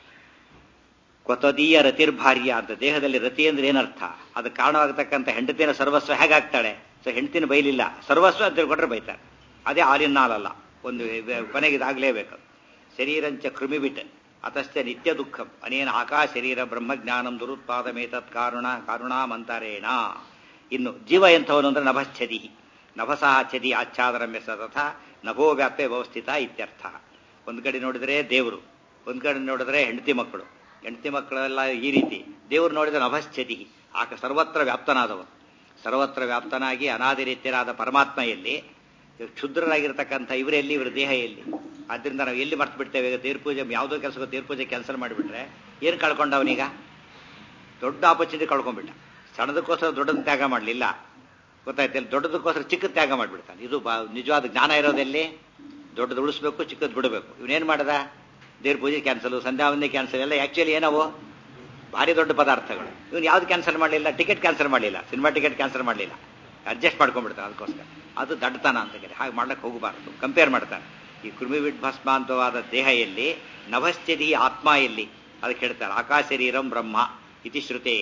ಕ್ವತದೀಯ ರತಿರ್ಭಾರ್ಯ ಅಂತ. ದೇಹದಲ್ಲಿ ರತಿ ಅಂದ್ರೆ ಏನರ್ಥ? ಅದಕ್ಕೆ ಕಾರಣವಾಗತಕ್ಕಂಥ ಹೆಂಡತಿನ ಸರ್ವಸ್ವ ಹೇಗಾಗ್ತಾಳೆ? ಸೊ ಹೆಂಡತಿನ ಬೈಲಿಲ್ಲ, ಸರ್ವಸ್ವ ಅಂತ ತಿಳ್ಕೊಂಡ್ರೆ ಬೈತಾರೆ. ಅದೇ ಆಲಿನ್ ಆಲ್ ಅಲ್ಲ, ಒಂದು ಕೊನೆಗೆ ಇದಾಗಲೇಬೇಕು. ಶರೀರಂಚ ಕೃಮಿಬಿಟ್ ಅತಶ್ಚ ನಿತ್ಯ ದುಃಖಂ ಅನೇನ ಆಕಾಶ ಶರೀರ ಬ್ರಹ್ಮಜ್ಞಾನಂ ದುರುತ್ಪಾದಮೇತತ್ ಕಾರುಣಾಮಂತರೇಣ. ಇನ್ನು ಜೀವ ಎಂಥವನು ಅಂದ್ರೆ ನಭಶ್ಚದಿ. ನಭಸಃ ಛದಿ ಆಚ್ಛಾದರಮ್ಯ ತಥಾ ನಭೋ ವ್ಯಾಪ್ಯ ವ್ಯವಸ್ಥಿತ ಇತ್ಯರ್ಥ. ಒಂದು ಕಡೆ ನೋಡಿದ್ರೆ ದೇವರು, ಒಂದು ಕಡೆ ನೋಡಿದ್ರೆ ಹೆಂಡತಿ ಮಕ್ಕಳು. ಹೆಂಡತಿ ಮಕ್ಕಳೆಲ್ಲ ಈ ರೀತಿ. ದೇವರು ನೋಡಿದ್ರೆ ನಭಶ್ಚದಿ, ಸರ್ವತ್ರ ವ್ಯಾಪ್ತನಾದವರು. ಸರ್ವತ್ರ ವ್ಯಾಪ್ತನಾಗಿ ಅನಾದಿ ರೀತಿಯರಾದ ಪರಮಾತ್ಮ ಎಲ್ಲಿ? ಕ್ಷುದ್ರರಾಗಿರ್ತಕ್ಕಂಥ ಇವರೆಲ್ಲಿ? ಇವರ ದೇಹ ಎಲ್ಲಿ? ಆದ್ದರಿಂದ ನಾವು ಎಲ್ಲಿ ಮರ್ತು ಬಿಡ್ತೇವೆ? ದೇವ್ರ ಪೂಜೆ ಯಾವುದೋ ಕೆಲಸಕ್ಕೂ ದೇವ್ರ ಪೂಜೆ ಕ್ಯಾನ್ಸಲ್ ಮಾಡಿಬಿಟ್ರೆ ಏನು ಕಳ್ಕೊಂಡವನೀಗ? ದೊಡ್ಡ ಆಪರ್ಚುನಿಟಿ ಕಳ್ಕೊಂಡ್ಬಿಟ್ಟ. ಸಣ್ಣದಕ್ಕೋಸ್ಕರ ದೊಡ್ಡದನ್ನು ತ್ಯಾಗ ಮಾಡಲಿಲ್ಲ, ಗೊತ್ತಾಯ್ತಿಲ್ಲ. ದೊಡ್ಡದಕ್ಕೋಸ್ಕರ ಚಿಕ್ಕದು ತ್ಯಾಗ ಮಾಡಿಬಿಡ್ತಾನೆ. ಇದು ನಿಜವಾದ ಜ್ಞಾನ ಇರೋದೆಲ್ಲಿ? ದೊಡ್ಡದು ಉಳಿಸ್ಬೇಕು, ಚಿಕ್ಕದು ಬಿಡಬೇಕು. ಇವನೇನು ಮಾಡ್ದ? ದೇವ್ರ ಪೂಜೆ ಕ್ಯಾನ್ಸಲು, ಸಂಧ್ಯಾವಂದನೆ ಕ್ಯಾನ್ಸಲ್, ಎಲ್ಲ ಆ್ಯಕ್ಚುಲಿ ಏನವು ಭಾರಿ ದೊಡ್ಡ ಪದಾರ್ಥಗಳು. ಇವನು ಯಾವ್ದು ಕ್ಯಾನ್ಸಲ್ ಮಾಡಲಿಲ್ಲ? ಟಿಕೆಟ್ ಕ್ಯಾನ್ಸಲ್ ಮಾಡಲಿಲ್ಲ, ಸಿನಿಮಾ ಟಿಕೆಟ್ ಕ್ಯಾನ್ಸಲ್ ಮಾಡಲಿಲ್ಲ, ಅಡ್ಜಸ್ಟ್ ಮಾಡ್ಕೊಂಡ್ಬಿಡ್ತಾನೆ ಅದಕ್ಕೋಸ್ಕರ. ಅದು ದಡ್ಡತನ ಅಂತ ಕೇಳಿ ಹಾಗೆ ಮಾಡ್ಲಿಕ್ಕೆ ಹೋಗಬಾರ್ದು. ಕಂಪೇರ್ ಮಾಡ್ತಾನೆ. ಈ ಕೃಮಿವಿಡ್ ಭಸ್ಮಾಂತವಾದ ದೇಹ ಎಲ್ಲಿ? ನಭಶ್ಚದಿ ಆತ್ಮ ಎಲ್ಲಿ? ಅದಕ್ಕೆ ಹೇಳ್ತಾರೆ ಆಕಾಶ ಶರೀರಂ ಬ್ರಹ್ಮ ಇತಿ ಶ್ರುತೇ.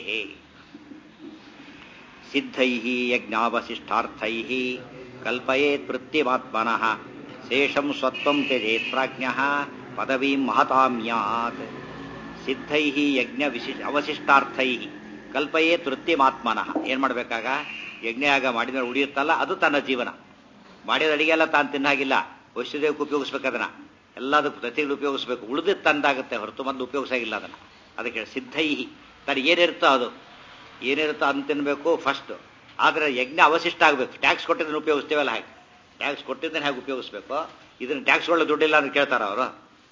ಸಿದ್ಧೈ ಯಜ್ಞಾವಶಿಷ್ಟಾರ್ಥೈ ಕಲ್ಪಯೇತ್ ವೃತ್ತಿಮಾತ್ಮನಃ ಶೇಷಂ ಸ್ವತ್ವಂ ತ್ಯಜೇತ್ ಪ್ರಾಜ್ಞಃ ಪದವೀಂ ಮಹತಾಮ್ಯಾತ್. ಸಿದ್ಧೈ ಯಜ್ಞ ಅವಶಿಷ್ಟಾರ್ಥೈ ಕಲ್ಪಯೇತ್ ವೃತ್ತಿಮಾತ್ಮನಃ. ಏನ್ ಮಾಡ್ಬೇಕಾಗ? ಯಜ್ಞಯಾಗ ಮಾಡಿದ್ರೆ ಉಳಿಯುತ್ತಲ್ಲ, ಅದು ತನ್ನ ಜೀವನ. ಮಾಡಿದ ಅಡಿಗೆ ಎಲ್ಲ ತಾನು ತಿನ್ನಾಗಿಲ್ಲ, ವೈಷ್ಣುದೇವಕ್ಕೆ ಉಪಯೋಗಿಸ್ಬೇಕು. ಅದನ್ನ ಎಲ್ಲದಕ್ಕೂ ಪ್ರತಿಗಳು ಉಪಯೋಗಿಸ್ಬೇಕು. ಉಳಿದಿದ್ದು ತಂದಾಗುತ್ತೆ ಹೊರತು ಮೊದಲು ಉಪಯೋಗಿಸಾಗಿಲ್ಲ ಅದನ್ನ. ಅದಕ್ಕೆ ಸಿದ್ಧೈ ತನಗೆ ಏನಿರುತ್ತೋ ಅದು, ಏನಿರುತ್ತೋ ಅದನ್ನು ತಿನ್ನಬೇಕು ಫಸ್ಟ್. ಆದರೆ ಯಜ್ಞ ಅವಶಿಷ್ಟ ಆಗಬೇಕು. ಟ್ಯಾಕ್ಸ್ ಕೊಟ್ಟಿದ್ದನ್ನು ಉಪಯೋಗಿಸ್ತೇವಲ್ಲ ಹಾಗೆ, ಟ್ಯಾಕ್ಸ್ ಕೊಟ್ಟಿದ್ದನ್ನು ಹೇಗೆ ಉಪಯೋಗಿಸ್ಬೇಕು? ಇದನ್ನು ಟ್ಯಾಕ್ಸ್ಗಳು ದುಡ್ಡಿಲ್ಲ ಅಂತ ಕೇಳ್ತಾರ ಅವರು?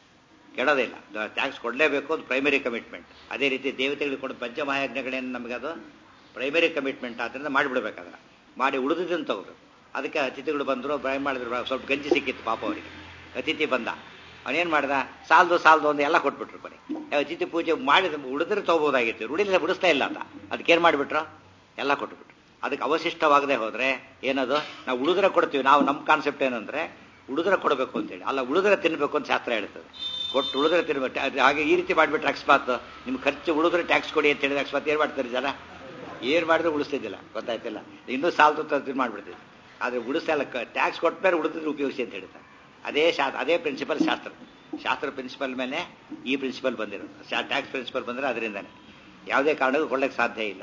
ಕೇಳೋದೇ ಇಲ್ಲ. ಟ್ಯಾಕ್ಸ್ ಕೊಡಲೇಬೇಕು, ಅದು ಪ್ರೈಮರಿ ಕಮಿಟ್ಮೆಂಟ್. ಅದೇ ರೀತಿ ದೇವತೆಗಳಿಗೆ ಕೊಡೋ ಪಂಚಮಹಾಯಜ್ಞಗಳೇನು ನಮಗೆ ಅದು ಪ್ರೈಮರಿ ಕಮಿಟ್ಮೆಂಟ್. ಆದ್ದರಿಂದ ಮಾಡಿಬಿಡ್ಬೇಕಾದ್ರೆ ಮಾಡಿ ಉಳಿದಿದ್ದನ್ನು ತಗೋಬೇಕು. ಅದಕ್ಕೆ ಅತಿಥಿಗಳು ಬಂದರು, ಭಯ ಮಾಡಿದ್ರು, ಸ್ವಲ್ಪ ಗಂಜಿ ಸಿಕ್ಕಿತ್ತು ಪಾಪ ಅವರಿಗೆ. ಅತಿಥಿ ಬಂದ, ಅವನೇನು ಮಾಡ್ದ? ಸಾಲದು ಒಂದು ಎಲ್ಲ ಕೊಟ್ಬಿಟ್ರು. ಕೊನೆ ಅತಿಥಿ ಪೂಜೆ ಮಾಡಿದ ಉಳಿದ್ರೆ ತಗೋಬೋದಾಗಿತ್ತು, ಉಳಿಲಿಲ್ಲ, ಬಿಡಿಸ್ತಾ ಇಲ್ಲ ಅಂತ. ಅದಕ್ಕೇನು ಮಾಡಿಬಿಟ್ರು? ಎಲ್ಲ ಕೊಟ್ಬಿಟ್ರು. ಅದಕ್ಕೆ ಅವಶಿಷ್ಟವಾಗದೆ ಹೋದರೆ ಏನದು? ನಾವು ಉಳಿದ್ರೆ ಕೊಡ್ತೀವಿ. ನಾವು ನಮ್ಮ ಕಾನ್ಸೆಪ್ಟ್ ಏನಂದ್ರೆ ಉಳಿದ್ರೆ ಕೊಡಬೇಕು ಅಂತೇಳಿ ಅಲ್ಲ, ಉಳಿದ್ರೆ ತಿನ್ನಬೇಕು ಅಂತ ಶಾಸ್ತ್ರ ಹೇಳ್ತದೆ. ಕೊಟ್ಟು ಉಳಿದ್ರೆ ತಿನ್ಬೇಕು. ಹಾಗೆ ಈ ರೀತಿ ಮಾಡಿಬಿಟ್ರೆ ಅಕಸ್ಮಾತ್ ನಿಮ್ಮ ಖರ್ಚು ಉಳಿದ್ರೆ ಟ್ಯಾಕ್ಸ್ ಕೊಡಿ ಅಂತ ಹೇಳಿದ್ರೆ ಅಕಸ್ಮಾತ್ ಏನು ಮಾಡ್ತಾರೆ ಜನ? ಏನು ಮಾಡಿದ್ರೆ ಉಳಿಸ್ತಿದ್ದಿಲ್ಲ, ಗೊತ್ತಾಯ್ತಿಲ್ಲ. ಇನ್ನೂ ಸಾಲದು ಇದು ಮಾಡಿಬಿಡ್ತಿದ್ದೆ. ಆದರೆ ಉಳಿಸಲ್ಲ, ಟ್ಯಾಕ್ಸ್ ಕೊಟ್ಟ ಮೇಲೆ ಉಳಿದಿದ್ರೆ ಉಪಯೋಗಿಸಿ ಅಂತ ಹೇಳ್ತಾರೆ. ಅದೇ ಪ್ರಿನ್ಸಿಪಲ್ ಶಾಸ್ತ್ರ ಪ್ರಿನ್ಸಿಪಲ್ ಮೇಲೆ ಈ ಪ್ರಿನ್ಸಿಪಲ್ ಬಂದಿರೋದು. ಟ್ಯಾಕ್ಸ್ ಪ್ರಿನ್ಸಿಪಲ್ ಬಂದರೆ ಅದರಿಂದನೇ ಯಾವುದೇ ಕಾರಣಕ್ಕೂ ಕೊಳ್ಳಕ್ಕೆ ಸಾಧ್ಯ ಇಲ್ಲ.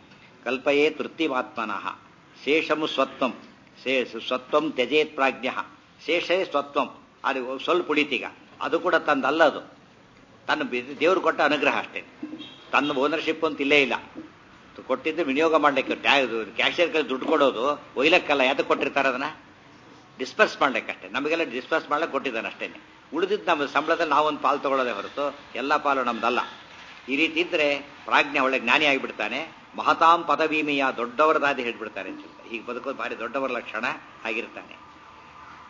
ಕಲ್ಪಯೇ ತೃಪ್ತಿಮಾತ್ಮನಃ ಶೇಷಮು ಸ್ವತ್ವಂ ಸ್ವತ್ವಂ ತ್ಯಜೇತ್ ಪ್ರಾಜ್ಞ. ಶೇಷೇ ಸ್ವತ್ವಂ, ಅದು ಸ್ವಲ್ಪ ಉಳಿತೀಗ, ಅದು ಕೂಡ ತಂದಲ್ಲ, ಅದು ತನ್ನ ದೇವರು ಕೊಟ್ಟ ಅನುಗ್ರಹ ಅಷ್ಟೇ. ತನ್ನ ಓನರ್ಶಿಪ್ ಅಂತ ಇಲ್ಲೇ ಇಲ್ಲ. ಕೊಟ್ಟಿದ್ದು ವಿನಿಯೋಗ ಮಾಡಲಿಕ್ಕೆ. ಕ್ಯಾಶಿಯರ್ ಕೈ ದುಡ್ಡು ಕೊಡೋದು ಒಯ್ಲಕ್ಕಲ್ಲ. ಯಾತಕ್ಕೆ ಕೊಟ್ಟಿರ್ತಾರೆ? ಅದನ್ನ ಡಿಸ್ಪರ್ಸ್ ಮಾಡ್ಲಿಕ್ಕಷ್ಟೇ. ನಮಗೆಲ್ಲ ಡಿಸ್ಪರ್ಸ್ ಮಾಡ್ಲಿಕ್ಕೆ ಕೊಟ್ಟಿದ್ದಾನೆ ಅಷ್ಟೇ. ಉಳಿದಿದ್ದು ನಮ್ಮ ಸಂಬಳದಲ್ಲಿ ನಾವೊಂದು ಪಾಲು ತಗೊಳ್ಳೋದೇ ಹೊರತು ಎಲ್ಲ ಪಾಲು ನಮ್ದಲ್ಲ. ಈ ರೀತಿ ಇದ್ರೆ ಪ್ರಾಜ್ಞೆ ಒಳ್ಳೆ ಜ್ಞಾನಿ ಆಗಿಬಿಡ್ತಾನೆ. ಮಹತಾಂ ಪದವೀಮಿಯ, ದೊಡ್ಡವರ ದಾದಿ ಹೇಳ್ಬಿಡ್ತಾರೆ ಅಂತ. ಹೀಗೆ ಬದುಕೋದು ಭಾರಿ ದೊಡ್ಡವರ ಲಕ್ಷಣ ಆಗಿರ್ತಾನೆ.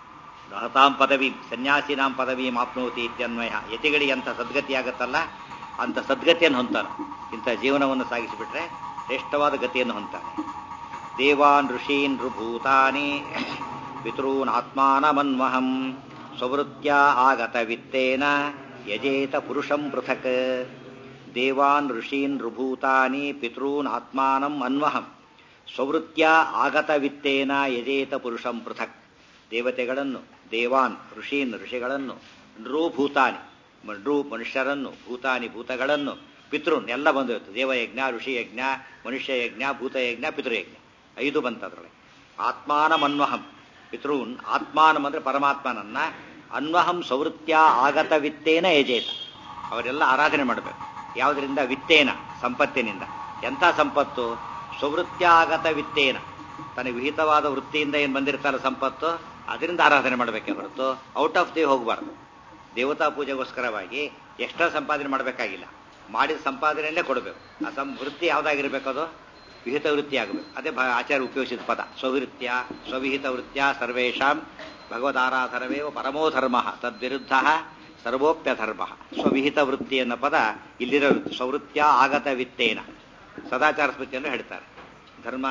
ಹತಾಂ ಪದವಿ ಸನ್ಯಾಸಿನಾಂ ಪದವೀಂ ಆಪ್ನೋತಿ ಇತ್ಯನ್ವಯ. ಯತಿಗಳಿಗೆ ಅಂಥ ಸದ್ಗತಿ ಆಗುತ್ತಲ್ಲ, ಅಂಥ ಸದ್ಗತಿಯನ್ನು ಹೊಂತಾನೆ. ಇಂಥ ಜೀವನವನ್ನು ಸಾಗಿಸಿಬಿಟ್ರೆ ಶ್ರೇಷ್ಠವಾದ ಗತಿಯನ್ನು ಹೊಂತಾನೆ. ದೇವಾನ್ ಋಷೀನ್ ಋಭೂತಾನಿ ಪಿತॄನ್ ಆತ್ಮಾನಮನ್ವಹಂ ಸ್ವವೃತ್ತ್ಯಾ ಆಗತ ವಿತ್ತೇನ ಯಜೇತ ಪುರುಷಂ ಪೃಥಕ್. ದೇವಾನ್ ಋಷೀನ್ ಋಭೂತಾನಿ ಪಿತॄನ್ ಆತ್ಮಾನಂ ಅನ್ವಹಂ ಸ್ವವೃತ್ತ್ಯಾ ಆಗತ ವಿತ್ತೇನ ಯಜೇತ ಪುರುಷಂ ಪೃಥಕ್. ದೇವತೆಗಳನ್ನು, ದೇವಾನ್ ಋಷೀನ್ ಋಷಿಗಳನ್ನು, ನೃಭೂತಾನಿ ನೃ ಮನುಷ್ಯರನ್ನು, ಭೂತಾನಿ ಭೂತಗಳನ್ನು, ಪಿತೃನ್ ಎಲ್ಲ ಬಂದಿರುತ್ತೆ. ದೇವಯಜ್ಞ, ಋಷಿಯಜ್ಞ, ಮನುಷ್ಯಯಜ್ಞ, ಭೂತಯಜ್ಞ, ಪಿತೃಯಜ್ಞ 5 ಬಂತದ್ರೊಳಗೆ. ಆತ್ಮಾನಮನ್ವಹಂ ಪಿತೃನ್ ಆತ್ಮಾನಂ ಅಂದರೆ ಪರಮಾತ್ಮನನ್ನ, ಅನ್ವಹಂ ಸ್ವವೃತ್ತ್ಯ ಆಗತ ವಿತ್ತೇನ ಯಜೇತ ಅವರೆಲ್ಲ ಆರಾಧನೆ ಮಾಡಬೇಕು. ಯಾವುದರಿಂದ? ವಿತ್ತೇನ ಸಂಪತ್ತಿನಿಂದ. ಎಂಥ ಸಂಪತ್ತು? ಸ್ವವೃತ್ತ್ಯ ಆಗತ ವಿತ್ತೇನ ತನಗೆ ವಿಹಿತವಾದ ವೃತ್ತಿಯಿಂದ ಏನು ಬಂದಿರ್ತಾರ ಸಂಪತ್ತು, ಅದರಿಂದ ಆರಾಧನೆ ಮಾಡಬೇಕೆ ಹೊರತು ಔಟ್ ಆಫ್ ದಿ ಹೋಗಬಾರ್ದು. ದೇವತಾ ಪೂಜೆಗೋಸ್ಕರವಾಗಿ ಎಕ್ಸ್ಟ್ರಾ ಸಂಪಾದನೆ ಮಾಡಬೇಕಾಗಿಲ್ಲ, ಮಾಡಿದ ಸಂಪಾದನೆಯಲ್ಲೇ ಕೊಡಬೇಕು. ಆ ವೃತ್ತಿ ಯಾವುದಾಗಿರ್ಬೇಕು? ಅದು ವಿಹಿತ ವೃತ್ತಿ ಆಗಬೇಕು. ಅದೇ ಆಚಾರ್ಯ ಉಪಯೋಗಿಸಿದ ಪದ ಸ್ವವೃತ್ಯ ಸ್ವವಿಹಿತ ವೃತ್ಯ ಸರ್ವೇಷಾಂ ಭಗವದಾರಾಧನವೇವ ಪರಮೋ ಧರ್ಮ ತದ್ವಿರುದ್ಧ ಸರ್ವೋಪ್ಯಧರ್ಮ. ಸ್ವವಿಹಿತ ವೃತ್ತಿ ಅನ್ನೋ ಪದ ಇಲ್ಲಿರೋ ಸ್ವವೃತ್ಯ ಆಗತ ವಿತ್ತೇನ ಸದಾಚಾರ ಸ್ಮೃತಿಯನ್ನು ಹೇಳ್ತಾರೆ. ಧರ್ಮ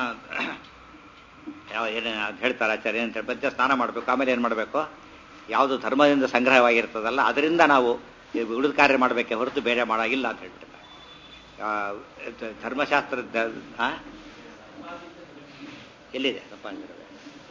ಏನೇ ಹೇಳ್ತಾರೆ ಆಚಾರ್ಯ ಏನಂತ ಹೇಳಿ, ಸ್ನಾನ ಮಾಡಬೇಕು, ಆಮೇಲೆ ಏನು ಮಾಡಬೇಕು? ಯಾವುದು ಧರ್ಮದಿಂದ ಸಂಗ್ರಹವಾಗಿರ್ತದಲ್ಲ ಅದರಿಂದ ನಾವು ಉಳಿದ ಕಾರ್ಯ ಮಾಡಬೇಕೆ ಹೊರತು ಬೇರೆ ಮಾಡೋಗಿಲ್ಲ ಅಂತ ಹೇಳ್ಬಿಡ್ತಾರೆ. ಧರ್ಮಶಾಸ್ತ್ರದ ಎಲ್ಲಿದೆ ಸಂಪಾದಿತ ದ್ರವ್ಯ?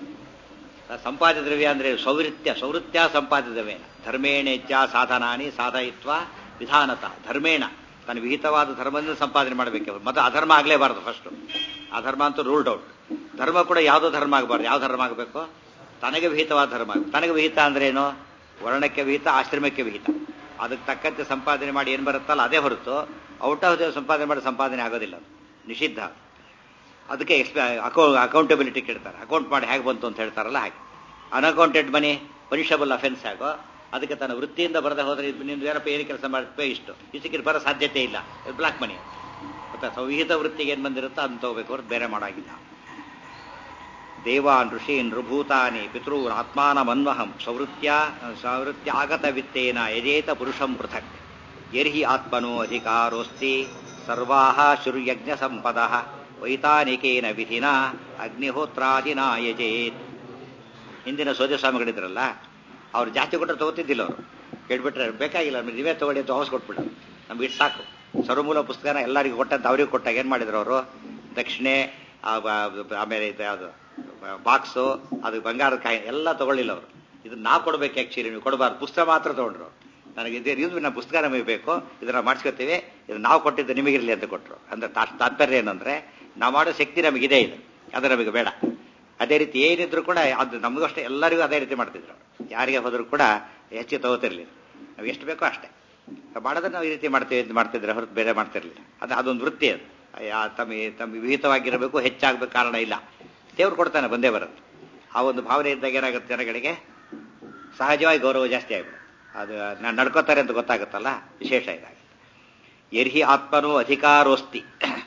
ಸಂಪಾದಿತ ದ್ರವ್ಯ ಅಂದರೆ ಸ್ವವೃತ್ಯ ಸಂಪಾದಿತ ದ್ರವ್ಯ. ಧರ್ಮೇಣೇಜ್ಜ ಸಾಧನಾನಿ ಸಾಧಯಿತ್ವ ವಿಧಾನತ. ಧರ್ಮೇಣ ತನ್ನ ವಿಹಿತವಾದ ಧರ್ಮದಿಂದ ಸಂಪಾದನೆ ಮಾಡಬೇಕು. ಮತ್ತು ಅಧರ್ಮ ಆಗಲೇಬಾರದು. ಫಸ್ಟು ಅಧರ್ಮ ಅಂತೂ ರೂಲ್ಡ್ ಔಟ್. ಧರ್ಮ ಕೂಡ ಯಾವುದೋ ಧರ್ಮ ಆಗಬಾರ್ದು. ಯಾವ ಧರ್ಮ ಆಗಬೇಕು? ತನಗೆ ವಿಹಿತವಾದ ಧರ್ಮ. ತನಗೆ ವಿಹಿತ ಅಂದ್ರೇನು? ವರ್ಣಕ್ಕೆ ವಿಹಿತ, ಆಶ್ರಮಕ್ಕೆ ವಿಹಿತ. ಅದಕ್ಕೆ ತಕ್ಕಂತೆ ಸಂಪಾದನೆ ಮಾಡಿ ಏನು ಬರುತ್ತಲ್ಲ ಅದೇ ಹೊರತು ಔಟ್ ಆಫ್ ಸಂಪಾದನೆ ಮಾಡಿ ಸಂಪಾದನೆ ಆಗೋದಿಲ್ಲ, ಅದು ನಿಷಿದ್ಧ. ಅದಕ್ಕೆ ಅಕೌಂಟಬಿಲಿಟಿ ಕೇಳ್ತಾರೆ. ಅಕೌಂಟ್ ಮಾಡಿ ಹೇಗೆ ಬಂತು ಅಂತ ಹೇಳ್ತಾರಲ್ಲ ಹಾಗೆ. ಅನ್ಅಕೌಂಟೆಡ್ ಮನಿ ಪನಿಷಬಲ್ ಅಫೆನ್ಸ್ ಆಗೋ. ಅದಕ್ಕೆ ತನ್ನ ವೃತ್ತಿಯಿಂದ ಬರದೆ ಹೋದರೆ ನಿಮ್ದು ಏನಪ್ಪ ಏನು ಕೆಲಸ ಮಾಡುತ್ತೆ ಇಷ್ಟಕ್ಕೆ ಬರೋ ಸಾಧ್ಯತೆ ಇಲ್ಲ, ಬ್ಲಾಕ್ ಮನಿ. ಮತ್ತೆ ಸಂವಿಹಿತ ವೃತ್ತಿಗೆ ಏನು ಬಂದಿರುತ್ತೋ ಅದನ್ನು ತಗೋಬೇಕು ಹೊರತು ಬೇರೆ ಮಾಡಾಗಿಲ್ಲ. ದೇವಾನ್ ಋಷೀನ್ ನೃಭೂತಾನಿ ಪಿತೃನ್ ಆತ್ಮಾನಮನ್ವಹಂ ಸ್ವವೃತ್ಯ ಆಗತ ವಿತ್ತೇನ ಯಜೇತ ಪುರುಷಂ ಪೃಥಕ್. ಯರ್ಹಿ ಆತ್ಮನೋ ಅಧಿಕಾರೋಸ್ತಿ ಸರ್ವಾಹ ಶುರ್ಯಜ್ಞ ಸಂಪದ ವೈತಾನಿಕೇನ ವಿಧಿನ ಅಗ್ನಿಹೋತ್ರಾದಿನ ಯಜೇತ್. ಹಿಂದಿನ ಸೋಜ ಸ್ವಾಮಿಗಳಿದ್ರಲ್ಲ, ಅವ್ರು ಜಾಸ್ತಿ ಕೊಟ್ಟರೆ ತಗೋತಿದ್ದಿಲ್ಲ. ಅವರು ಕೇಳ್ಬಿಟ್ರೆ ಬೇಕಾಗಿಲ್ಲ, ನೀವೇ ತಗೊಳ್ಳಿ ಅಂತ ವಾಪಸ್ ಕೊಟ್ಬಿಡೋರು. ನಮ್ಗೆ ಇಟ್ಟು ಸಾಕು. ಸರ್ವಮೂಲ ಪುಸ್ತಕನ ಎಲ್ಲರಿಗೂ ಕೊಟ್ಟಂತ ಅವ್ರಿಗೆ ಕೊಟ್ಟಾಗ ಏನು ಮಾಡಿದ್ರು ಅವರು? ದಕ್ಷಿಣೆ, ಆಮೇಲೆ ಇದು ಯಾವುದು ಬಾಕ್ಸು, ಅದು ಬಂಗಾರದ ಕಾಯಿ ಎಲ್ಲ ತಗೊಳ್ಳಿಲ್ಲ ಅವರು. ಇದನ್ನ ನಾವು ಕೊಡ್ಬೇಕು. ಆ್ಯಕ್ಚುಲಿ ನೀವು ಕೊಡಬಾರ್ದು, ಪುಸ್ತಕ ಮಾತ್ರ ತಗೊಂಡ್ರು. ನನಗೆ ಇದು ನಮ್ಮ ಪುಸ್ತಕ ನಮಗೆ ಬೇಕು, ಇದನ್ನ ಮಾಡಿಸ್ಕೊತೀವಿ, ಇದನ್ನ ನಾವು ಕೊಟ್ಟಿದ್ದು ನಿಮಗಿರಲಿ ಅಂತ ಕೊಟ್ಟರು. ಅಂದ್ರೆ ತಾತ್ಪರ್ಯ ಏನಂದ್ರೆ ನಾವು ಮಾಡೋ ಶಕ್ತಿ ನಮಗಿದೆ, ಇದು ಅದು ನಮಗೆ ಬೇಡ. ಅದೇ ರೀತಿ ಏನಿದ್ರು ಕೂಡ ಅದು ನಮಗಷ್ಟೇ ಎಲ್ಲರಿಗೂ ಅದೇ ರೀತಿ ಮಾಡ್ತಿದ್ರು. ಯಾರಿಗೆ ಹೋದ್ರು ಕೂಡ ಹೆಚ್ಚು ತಗೋತಿರ್ಲಿಲ್ಲ. ನಾವು ಎಷ್ಟು ಬೇಕೋ ಅಷ್ಟೇ ಮಾಡೋದ್ರೆ ನಾವು ಈ ರೀತಿ ಮಾಡ್ತಿದ್ರೆ ಹೊರತು ಬೇರೆ ಮಾಡ್ತಿರ್ಲಿಲ್ಲ. ಅದೊಂದು ವೃತ್ತಿ. ಅದು ತಮ್ಮ ವಿಹಿತವಾಗಿರಬೇಕು, ಹೆಚ್ಚಾಗಬೇಕು, ಕಾರಣ ಇಲ್ಲ. ದೇವ್ರು ಕೊಡ್ತಾನೆ, ಬಂದೇ ಬರುತ್ತೆ. ಆ ಒಂದು ಭಾವನೆ ಇದ್ದಾಗ ಏನಾಗುತ್ತೆ, ಜನಗಳಿಗೆ ಸಹಜವಾಗಿ ಗೌರವ ಜಾಸ್ತಿ ಆಗ್ಬಿಡುತ್ತೆ. ಅದು ನಡ್ಕೋತಾರೆ ಅಂತ ಗೊತ್ತಾಗುತ್ತಲ್ಲ, ವಿಶೇಷ ಇದಾಗುತ್ತೆ. ಯರ್ಹಿ ಆತ್ಮನೋ ಅಧಿಕಾರೋಸ್ತಿ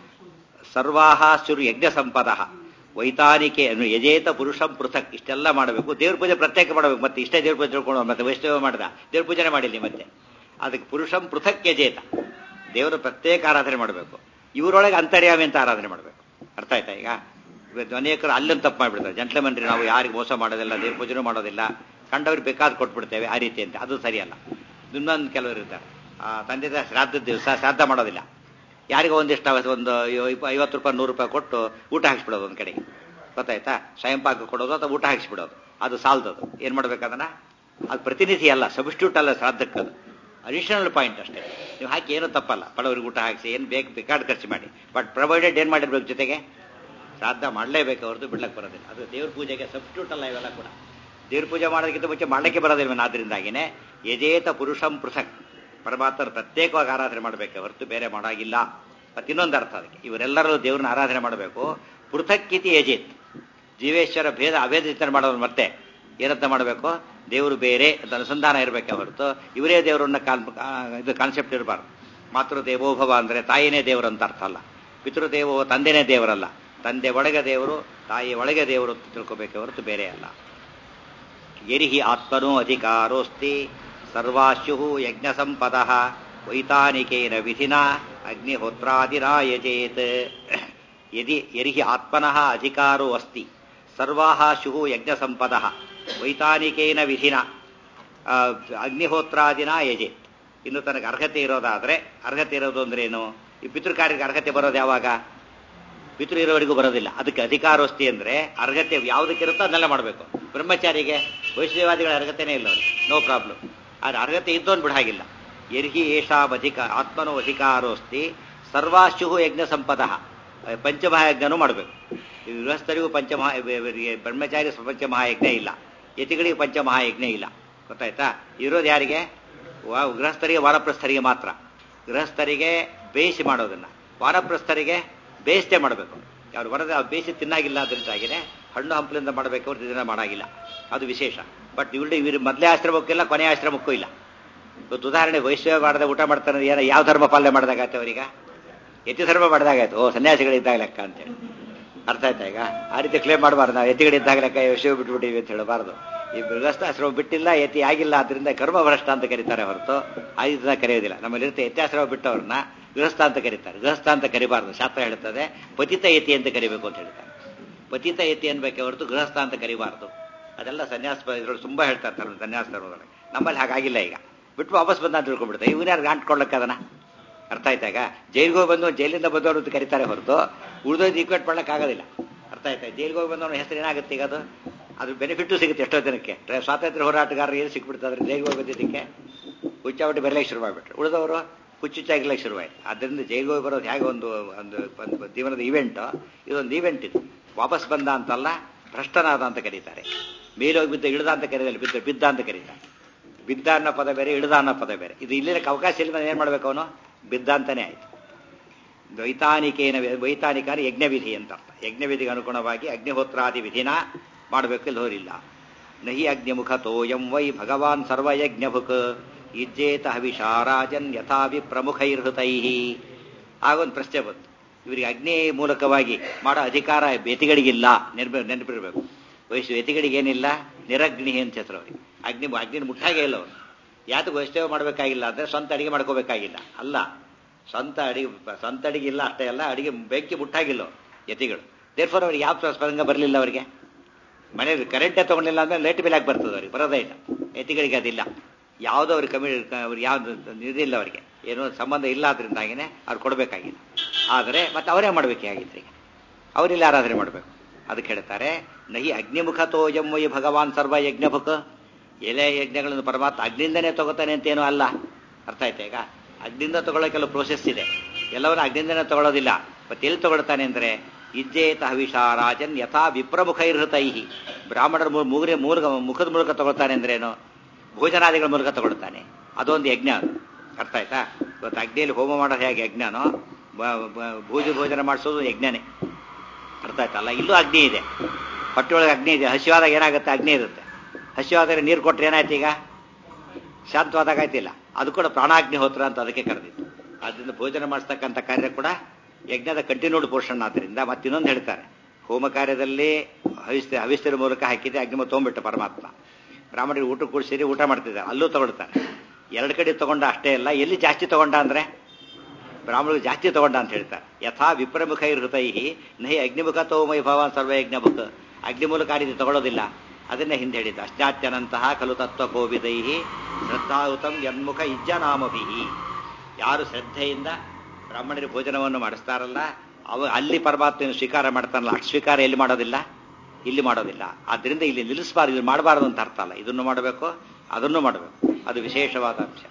ಸರ್ವಾಹ ಶುರು ಯಜ್ಞ ಸಂಪದ ವೈತಾನಿಕೆ ಯಜೇತ ಪುರುಷಂ ಪೃಥಕ್. ಇಷ್ಟೆಲ್ಲ ಮಾಡಬೇಕು. ದೇವ್ರ ಪೂಜೆ ಪ್ರತ್ಯೇಕ ಮಾಡಬೇಕು. ಮತ್ತೆ ಇಷ್ಟೇ ದೇವ್ರ ಪೂಜೆ ತಿಳ್ಕೊಂಡು ಮತ್ತೆ ವೈಷ್ಣವ ಮಾಡಿದ ದೇವ್ರ ಪೂಜೆನೇ ಮಾಡಿಲ್ಲ. ಮತ್ತೆ ಅದಕ್ಕೆ ಪುರುಷಂ ಪೃಥಕ್ ಯಜೇತ, ದೇವರ ಪ್ರತ್ಯೇಕ ಆರಾಧನೆ ಮಾಡಬೇಕು. ಇವರೊಳಗೆ ಅಂತರ್ಯಾಮಿ ಅಂತ ಆರಾಧನೆ ಮಾಡಬೇಕು. ಅರ್ಥ ಆಯ್ತಾ? ಈಗ ಅನೇಕರು ಅಲ್ಲೊಂದು ತಪ್ಪು ಮಾಡಿಬಿಡ್ತಾರೆ. ಜಂಟ್ಲಮನ್ರಿ, ನಾವು ಯಾರಿಗೆ ಮೋಸ ಮಾಡೋದಿಲ್ಲ, ದೇವ್ರ ಪೂಜೆನೂ ಮಾಡೋದಿಲ್ಲ, ಕಂಡವ್ರಿಗೆ ಬೇಕಾದ್ ಕೊಟ್ಬಿಡ್ತೇವೆ, ಆ ರೀತಿ ಅಂತ. ಅದು ಸರಿಯಲ್ಲ. ಇನ್ನೊಂದು ಕೆಲವರು ಇರ್ತಾರೆ, ತಂದೆ ತಾಯಿ ಶ್ರಾದ್ದದ ದಿವಸ ಶ್ರಾದ್ದ ಮಾಡೋದಿಲ್ಲ. ಯಾರಿಗೂ ಒಂದಿಷ್ಟು ಒಂದು 50 ರೂಪಾಯಿ 100 ರೂಪಾಯಿ ಕೊಟ್ಟು ಊಟ ಹಾಕ್ಸ್ಬಿಡೋದು ಒಂದು ಕಡೆಗೆ. ಗೊತ್ತಾಯ್ತಾ? ಸ್ವಯಂಪಾಕ ಕೊಡೋದು ಅಥವಾ ಊಟ ಹಾಕ್ಸ್ಬಿಡೋದು. ಅದು ಸಾಲದದು. ಏನು ಮಾಡ್ಬೇಕು ಅದನ್ನ? ಅದು ಪ್ರತಿನಿಧಿ ಅಲ್ಲ, ಸಬ್ಸ್ಟಿಟ್ಯೂಟ್ ಅಲ್ಲ ಶ್ರಾದ್ದಕ್ಕೆ. ಅದು ಅಡಿಷನಲ್ ಪಾಯಿಂಟ್ ಅಷ್ಟೇ. ನೀವು ಹಾಕಿ ಏನೂ ತಪ್ಪಲ್ಲ. ಬಡವರಿಗೆ ಊಟ ಹಾಕಿಸಿ ಏನು ಬೇಕಾಡ್ ಖರ್ಚು ಮಾಡಿ. ಬಟ್ ಪ್ರೊವೈಡೆಡ್ ಏನು ಮಾಡಿರ್ಬೇಕು, ಜೊತೆಗೆ ಶ್ರಾದ್ದ ಮಾಡಲೇಬೇಕು, ಅವ್ರದ್ದು ಬಿಡ್ಲಕ್ಕೆ ಬರೋದಿಲ್ಲ. ಅದು ದೇವ್ರ ಪೂಜೆಗೆ ಸಬ್ಸ್ಟಿಟ್ಯೂಟ್ ಅಲ್ಲ. ಇವೆಲ್ಲ ಕೂಡ ದೇವ್ರ ಪೂಜೆ ಮಾಡೋದಕ್ಕಿಂತ ಮುಂಚೆ ಮಾಡಲಿಕ್ಕೆ ಬರೋದಿಲ್ವ. ಆದ್ರಿಂದಾಗಿನೇ ಯಜೇತ ಪುರುಷಂ ಪೃಥಕ್, ಪರಮಾತ್ಮರ ಪ್ರತ್ಯೇಕವಾಗಿ ಆರಾಧನೆ ಮಾಡಬೇಕೆ ಹೊರತು ಬೇರೆ ಮಾಡಾಗಿಲ್ಲ. ಮತ್ತೆ ಇನ್ನೊಂದು ಅರ್ಥ ಅದಕ್ಕೆ, ಇವರೆಲ್ಲರೂ ದೇವ್ರನ್ನ ಆರಾಧನೆ ಮಾಡಬೇಕು. ಪೃಥಕ್ಕಿತಿ ಯಜೇತ್, ಜೀವೇಶ್ವರ ಭೇದ ಅಭೇದ ಚಿಂತನೆ ಮಾಡೋದು. ಮತ್ತೆ ಏನಂತ ಮಾಡಬೇಕು? ದೇವರು ಬೇರೆ ಅಂತ ಅನುಸಂಧಾನ ಇರಬೇಕೆ ಹೊರತು ಇವರೇ ದೇವರನ್ನ ಇದು ಕಾನ್ಸೆಪ್ಟ್ ಇರಬಾರ್ದು. ಮಾತೃದೇವೋಭವ ಅಂದರೆ ತಾಯಿನೇ ದೇವರು ಅಂತ ಅರ್ಥ ಅಲ್ಲ. ಪಿತೃದೇವೋ ತಂದೆನೇ ದೇವರಲ್ಲ. ತಂದೆ ಒಳಗೆ ದೇವರು, ತಾಯಿ ಒಳಗೆ ದೇವರು ಅಂತ ತಿಳ್ಕೋಬೇಕೆ ಹೊರತು ಬೇರೆ ಅಲ್ಲ. ಯರಿಹಿ ಆತ್ಮನೋ ಅಧಿಕಾರೋಸ್ತಿ ಸರ್ವಾಶ್ಯು ಯಜ್ಞ ಸಂಪದ ವೈತಾನಿಕೇನ ವಿಧಿನ ಅಗ್ನಿಹೋತ್ರಾದಿನಾ ಯಜೇತ್ ಯರಿಹಿ ಆತ್ಮನಃ ಅಧಿಕಾರೋ ಅಸ್ತಿ ಸರ್ವಾಃ ಸ್ಯುಃ ಯಜ್ಞ ಸಂಪದ ವೈತಾನಿಕೇನ ವಿಧಿನ ಅಗ್ನಿಹೋತ್ರಾದಿನ ಯಜೇತ್. ಇನ್ನು ತನಗೆ ಅರ್ಹತೆ ಇರೋದಾದ್ರೆ, ಅರ್ಹತೆ ಇರೋದು ಅಂದ್ರೇನು? ಈ ಪಿತೃಕಾರ್ಯಕ್ಕೆ ಅರ್ಹತೆ ಬರೋದು ಯಾವಾಗ? ಪಿತೃ ಇರೋವರೆಗೂ ಬರೋದಿಲ್ಲ. ಅದಕ್ಕೆ ಅಧಿಕಾರೋಸ್ತಿ ಅಂದ್ರೆ ಅರ್ಹತೆ ಯಾವುದಕ್ಕಿರುತ್ತೋ ಅದನ್ನೆಲ್ಲ ಮಾಡಬೇಕು. ಬ್ರಹ್ಮಚಾರಿಗೆ ವೈಷ್ಣವಾದಿಗಳ ಅರ್ಹತೆನೇ ಇಲ್ಲ, ನೋ ಪ್ರಾಬ್ಲಮ್. ಆದ್ರೆ ಅರ್ಹತೆ ಇದ್ದೋನ್ ಬಿಡ ಹಾಗಿಲ್ಲ. ಯರ್ಹಿ ಏಷಾಂ ಆತ್ಮನೋ ಅಧಿಕಾರೋಸ್ತಿ ಸರ್ವಾಶ್ಯು ಯಜ್ಞ ಸಂಪದ, ಪಂಚಮಹಾಯಜ್ಞನೂ ಮಾಡಬೇಕು. ಗೃಹಸ್ಥರಿಗೂ ಬ್ರಹ್ಮಚಾರಿ ಪಂಚಮಹಾಯಜ್ಞ ಇಲ್ಲ, ಯತಿಗಳಿಗೆ ಪಂಚಮಹಾಯಜ್ಞ ಇಲ್ಲ. ಗೊತ್ತಾಯ್ತಾ? ಇರೋದು ಯಾರಿಗೆ? ಗೃಹಸ್ಥರಿಗೆ ವಾನಪ್ರಸ್ಥರಿಗೆ ಮಾತ್ರ. ಗೃಹಸ್ಥರಿಗೆ ಬೇಯಿಸಿ ಮಾಡೋದನ್ನ, ವಾನಪ್ರಸ್ಥರಿಗೆ ಬೇಯಿಸದೆ ಮಾಡಬೇಕು. ಅವ್ರು ಬರೋದೇ ಬೇಯಿಸಿ ತಿನ್ನಾಗಿಲ್ಲ, ಅದರಿಂದಾಗಿನೇ ಹಣ್ಣು ಹಂಪಲಿಂದ ಮಾಡಬೇಕು, ಅವ್ರು ಇದನ್ನ ಮಾಡಾಗಿಲ್ಲ. ಅದು ವಿಶೇಷ. ಬಟ್ ಇವರು ಮೊದಲೇ ಆಶ್ರಮಕ್ಕಿಲ್ಲ, ಕೊನೆಯ ಆಶ್ರಮಕ್ಕೂ ಇಲ್ಲ. ಇವತ್ತು ಉದಾಹರಣೆ ವೈಷ್ಣವ ಮಾಡದೆ ಊಟ ಮಾಡ್ತಾನೆ, ಏನೋ ಯಾವ ಧರ್ಮ ಪಾಲನೆ ಮಾಡಿದಾಗತ್ತೆ ಅವರಿಗೆ? ಯತಿ ಧರ್ಮ ಮಾಡಿದಾಗಾಯ್ತು. ಓ ಸನ್ಯಾಸಿಗಳಿದ್ದಾಗ ಲೆಕ್ಕ ಅಂತೇಳಿ. ಅರ್ಥ ಆಯ್ತಾ? ಈಗ ಆ ರೀತಿ ಕ್ಲೇಮ್ ಮಾಡಬಾರ್ದು. ನಾವು ಯತಿಗಳಿದ್ದಾಗ ಲೆಕ್ಕ ವೈಷ್ಣವ ಬಿಟ್ಬಿಟ್ಟಿವಿ ಅಂತ ಹೇಳಬಾರ್ದು. ಈ ಗೃಹಸ್ಥಾಶ್ರಮ ಬಿಟ್ಟಿಲ್ಲ, ಯತಿ ಆಗಿಲ್ಲ, ಅದರಿಂದ ಕರ್ಮಭ್ರಷ್ಟ ಅಂತ ಕರೀತಾರೆ ಹೊರತು ಆ ರೀತಿ ಕರೆಯೋದಿಲ್ಲ. ನಮ್ಮಲ್ಲಿರುತ್ತೆ ಯತ್ಯಾಶ್ರಮ ಬಿಟ್ಟವ್ರನ್ನ ಗೃಹಸ್ಥ ಅಂತ ಕರೀತಾರೆ. ಗೃಹಸ್ಥ ಅಂತ ಕರಿಬಾರ್ದು. ಶಾಸ್ತ್ರ ಹೇಳ್ತದೆ ಪತಿತ ಯತಿ ಅಂತ ಕರಿಬೇಕು ಅಂತ ಹೇಳ್ತಾರೆ. ಪತಿತ ಯತಿ ಅನ್ಬೇಕೆ ಹೊರತು ಗೃಹಸ್ಥ ಅಂತ ಕರಿಬಾರ್ದು. ಅದೆಲ್ಲ ಸನ್ಯಾಸ ಇದ್ರೊಳಗೆ ತುಂಬಾ ಹೇಳ್ತಾರೆ ಸನ್ಯಾಸ ಧರ್ಮದೊಳಗೆ. ನಮ್ಮಲ್ಲಿ ಹಾಗಾಗಿಲ್ಲ. ಈಗ ಬಿಟ್ಟು ವಾಪಸ್ ಬಂದ ಅಂತ ತಿಳ್ಕೊಂಡ್ಬಿಡ್ತಾರೆ. ಇವನ್ಯಾರು ಅಂಟ್ಕೊಳ್ಳಕ್ಕೆ ಅದನ್ನ? ಅರ್ಥ ಆಯ್ತಾ? ಈಗ ಜೈಲಿಗೆ ಹೋಗಿ ಬಂದು ಜೈಲಿಂದ ಬಂದವರು ಅಂತ ಕರೀತಾರೆ ಹೊರತು ಉಳಿದೋದು ಈಕ್ವೇಟ್ ಮಾಡ್ಲಿಕ್ಕಾಗೋದಿಲ್ಲ. ಅರ್ಥ ಆಯ್ತಾ? ಜೈಲಿಗೆ ಹೋಗಿ ಬಂದವನ ಹೆಸರು ಏನಾಗುತ್ತೆ? ಈಗ ಅದು ಬೆನಿಫಿಟ್ಟು ಸಿಗುತ್ತೆ ಎಷ್ಟೋ ಜನಕ್ಕೆ. ಸ್ವಾತಂತ್ರ್ಯ ಹೋರಾಟಗಾರರು ಏನು ಸಿಕ್ಬಿಡ್ತಾದ್ರೆ ಜೈಲಿಗೆ ಹೋಗಿ ಬಂದಿದ್ದಕ್ಕೆ ಹುಚ್ಚಾವಟಿ ಬರಲಿಕ್ಕೆ ಶುರು ಮಾಡಿಬಿಟ್ರು. ಉಳಿದವರು ಹುಚ್ಚುಚ್ಚಾಗಿರ್ಲಿಕ್ಕೆ ಶುರುವಾಯಿತು. ಆದ್ದರಿಂದ ಜೈಲಿಗೆ ಹೋಗಿ ಬರೋದು ಹೇಗೆ ಒಂದು ಜೀವನದ ಇವೆಂಟ್, ಇದೊಂದು ಇವೆಂಟ್. ಇದು ವಾಪಸ್ ಬಂದ ಅಂತಲ್ಲ, ಭ್ರಷ್ಟನಾದ ಅಂತ ಕರೀತಾರೆ. ಮೇಲೋಗಿ ಬಿದ್ದ ಇಳಿದ ಅಂತ ಕರೀತಾರೆ, ಬಿದ್ದ ಅಂತ ಕರೀತಾರೆ. ಬಿದ್ದ ಅನ್ನೋ ಪದ ಬೇರೆ, ಇಳಿದ ಅನ್ನೋ ಪದ ಬೇರೆ. ಇದು ಇಲ್ಲಿನಕ್ಕೆ ಅವಕಾಶ ಇಲ್ಲ, ಏನ್ ಮಾಡ್ಬೇಕು ಅವನು? ಬಿದ್ದ ಅಂತಾನೆ ಆಯ್ತು. ವೈತಾನಿಕ ಯಜ್ಞವಿಧಿ ಅಂತ ಅರ್ಥ. ಯಜ್ಞವಿಧಿಗೆ ಅನುಗುಣವಾಗಿ ಅಗ್ನಿಹೋತ್ರಾದಿ ವಿಧಿನ ಮಾಡಬೇಕು, ಇಲ್ಲಿ ಹೋರಿಲ್ಲ. ನಹಿ ಅಗ್ನಿಮುಖ ತೋಯಂ ವೈ ಭಗವಾನ್ ಸರ್ವಯಜ್ಞಭುಕ್ ಇಜ್ಜೇತ ಹವಿಷಾರಾಜನ್ ಯಥಾವಿ ಪ್ರಮುಖೈರ್ಹೃತೈ. ಆಗೊಂದು ಪ್ರಶ್ನೆ ಬಂತು, ಇವರಿಗೆ ಅಗ್ನಿ ಮೂಲಕವಾಗಿ ಮಾಡೋ ಅಧಿಕಾರ ಯತಿಗಳಿಗಿಲ್ಲ. ನೆನಪಿರ್ಬೇಕು. ಯತಿಗಳಿಗೇನಿಲ್ಲ, ನಿರಗ್ನಿ ಅಂತ ಹೆಸರು ಅವರಿಗೆ. ಅಗ್ನಿ ಮುಟ್ಟಾಗೆ ಇಲ್ಲ ಅವರು. ಯಾತಕ್ಕೆ ವೈಷ್ಣವ ಮಾಡಬೇಕಾಗಿಲ್ಲ ಅಂದ್ರೆ ಸ್ವಂತ ಅಡಿಗೆ ಮಾಡ್ಕೋಬೇಕಾಗಿಲ್ಲ ಅಲ್ಲ, ಸ್ವಂತ ಅಡಿಗೆ ಇಲ್ಲ ಅಷ್ಟೇ ಅಲ್ಲ, ಅಡಿಗೆ ಬೆಂಕಿ ಮುಟ್ಟಾಗಿಲ್ಲ ಯತಿಗಳು. ದೇರ್ಫೋರ್ ಅವ್ರಿಗೆ ಯಾವ ಸ್ಪಂಗ ಬರಲಿಲ್ಲ. ಅವರಿಗೆ ಮನೆಯಲ್ಲಿ ಕರೆಂಟೇ ತಗೊಂಡಿಲ್ಲ ಅಂದ್ರೆ ಲೈಟ್ ಬಿಲ್ ಆಗಿ ಬರ್ತದೆ, ಅವ್ರಿಗೆ ಬರೋದೇ ಇಲ್ಲ. ಯತಿಗಳಿಗೆ ಅದಿಲ್ಲ. ಯಾವುದೋ ಅವ್ರಿಗೆ ಅವ್ರಿಗೆ ಯಾವ್ದು ಇದಿಲ್ಲ, ಅವರಿಗೆ ಏನೋ ಸಂಬಂಧ ಇಲ್ಲ. ಆದ್ರಿಂದಾಗಿನೇ ಅವ್ರು ಕೊಡಬೇಕಾಗಿಲ್ಲ. ಆದರೆ ಮತ್ತೆ ಅವರೇ ಮಾಡಬೇಕಾಗಿತ್ತು. ಈಗ ಅವರಿಲ್ಲ ಆರಾಧನೆ ಮಾಡಬೇಕು. ಅದಕ್ಕೆ ಹೇಳ್ತಾರೆ ನಹಿ ಅಗ್ನಿಮುಖ ತೋಯಂ ವೈ ಭಗವಾನ್ ಸರ್ವ ಯಜ್ಞಭುಕ್. ಎಲೆ ಯಜ್ಞಗಳನ್ನು ಪರಮಾತ್ಮ ಅಗ್ನಿಂದನೇ ತಗೋತಾನೆ ಅಂತೇನೂ ಅಲ್ಲ. ಅರ್ಥ ಆಯ್ತಾ? ಈಗ ಅಗ್ನಿಂದ ತಗೊಳ್ಳೋ ಕೆಲವು ಪ್ರೋಸೆಸ್ ಇದೆ, ಎಲ್ಲವನ್ನ ಅಗ್ನಿಂದನೇ ತಗೊಳ್ಳೋದಿಲ್ಲ. ಮತ್ತೆ ಎಲ್ಲಿ ತಗೊಳ್ತಾನೆ ಅಂದ್ರೆ ಇಜ್ಜೇತ ಹವಿಷಾರಾಜನ್ ಯಥಾ ವಿಪ್ರಮುಖೈರ್ಹೃತೈ. ಬ್ರಾಹ್ಮಣರ ಮುಖದ ಮೂಲಕ ತಗೊಳ್ತಾನೆ ಅಂದ್ರೇನು? ಭೋಜನಾದಿಗಳ ಮೂಲಕ ತಗೊಳ್ತಾನೆ. ಅದೊಂದು ಯಜ್ಞ. ಅದು ಅರ್ಥ ಆಯ್ತಾ? ಇವತ್ತು ಅಗ್ನಿಯಲ್ಲಿ ಹೋಮ ಮಾಡೋದು ಹೇಗೆ ಯಜ್ಞನೋ, ಭೋಜನ ಮಾಡಿಸೋದು ಯಜ್ಞನೇ. ಅರ್ಥ ಆಯ್ತಲ್ಲ? ಇಲ್ಲೂ ಅಗ್ನಿ ಇದೆ, ಹೊಟ್ಟೆಯೊಳಗೆ ಅಗ್ನಿ ಇದೆ. ಹಸಿವಾದಾಗ ಏನಾಗುತ್ತೆ? ಅಗ್ನಿ ಇರುತ್ತೆ. ಹಸಿವಾದರೆ ನೀರು ಕೊಟ್ಟರೆ ಏನಾಯ್ತು? ಈಗ ಶಾಂತವಾದಾಗ ಆಯ್ತಿಲ್ಲ. ಅದು ಕೂಡ ಪ್ರಾಣಾಗ್ನಿಹೋತ್ರ ಅಂತ ಅದಕ್ಕೆ ಕರೆದಿತ್ತು. ಅದರಿಂದ ಭೋಜನ ಮಾಡಿಸ್ತಕ್ಕಂಥ ಕಾರ್ಯ ಕೂಡ ಯಜ್ಞದ ಕಂಟಿನ್ಯೂಡ್ ಪೋರ್ಷನ್. ಆದ್ದರಿಂದ ಮತ್ತಿನ್ನೊಂದು ಹೇಳ್ತಾರೆ, ಹೋಮ ಕಾರ್ಯದಲ್ಲಿ ಹವಿಸ್ತಿರ ಮೂಲಕ ಹಾಕಿದೆ ಅಗ್ನಿ ತೊಗೊಂಡ್ಬಿಟ್ಟ ಪರಮಾತ್ಮ. ಬ್ರಾಹ್ಮಣರಿಗೆ ಊಟ ಕೂಡಿಸಿರಿ ಊಟ ಮಾಡ್ತಿದ್ದಾರೆ, ಅಲ್ಲೂ ತಗೊಳ್ತಾರೆ. ಎರಡು ಕಡೆ ತಗೊಂಡ ಅಷ್ಟೇ ಅಲ್ಲ, ಎಲ್ಲಿ ಜಾಸ್ತಿ ತಗೊಂಡ ಅಂದ್ರೆ ಬ್ರಾಹ್ಮಣರಿಗೆ ಜಾಸ್ತಿ ತಗೊಂಡ ಅಂತ ಹೇಳ್ತಾರೆ. ಯಥಾ ವಿಪ್ರಮುಖೈರ್ಹೃತೈ ನಹಿ ಅಗ್ನಿಮುಖ ತೋಮೈ ಭವಾನ್ ಸರ್ವಯಜ್ಞಭುಕ್. ಅಗ್ನಿ ಮೂಲಕ ಆ ರೀತಿ ತಗೊಳ್ಳೋದಿಲ್ಲ. ಅದನ್ನೇ ಹಿಂದೆ ಹೇಳಿದ್ದ, ಅಶ್ನಾತ್ಯನಂತಹ ಖಲು ತತ್ವ ಕೋವಿದೈ ಶ್ರದ್ಧಾಯುತಂ ಯನ್ಮುಖ ಇಜ್ಜನಾಮಭಿ. ಯಾರು ಶ್ರದ್ಧೆಯಿಂದ ಬ್ರಾಹ್ಮಣರಿಗೆ ಭೋಜನವನ್ನು ಮಾಡಿಸ್ತಾರಲ್ಲ, ಅಲ್ಲಿ ಪರಮಾತ್ಮನ ಸ್ವೀಕಾರ ಮಾಡ್ತಾರಲ್ಲ, ಸ್ವೀಕಾರ ಎಲ್ಲಿ ಮಾಡೋದಿಲ್ಲ, ಇಲ್ಲಿ ಮಾಡೋದಿಲ್ಲ. ಆದ್ದರಿಂದ ಇಲ್ಲಿ ನಿಲ್ಲಿಸಬಾರ್ದು, ಇದು ಮಾಡಬಾರದು ಅಂತ ಅರ್ಥ ಅಲ್ಲ. ಇದನ್ನು ಮಾಡಬೇಕು, ಅದನ್ನು ಮಾಡಬೇಕು. ಅದು ವಿಶೇಷವಾದ ಅಂಶ.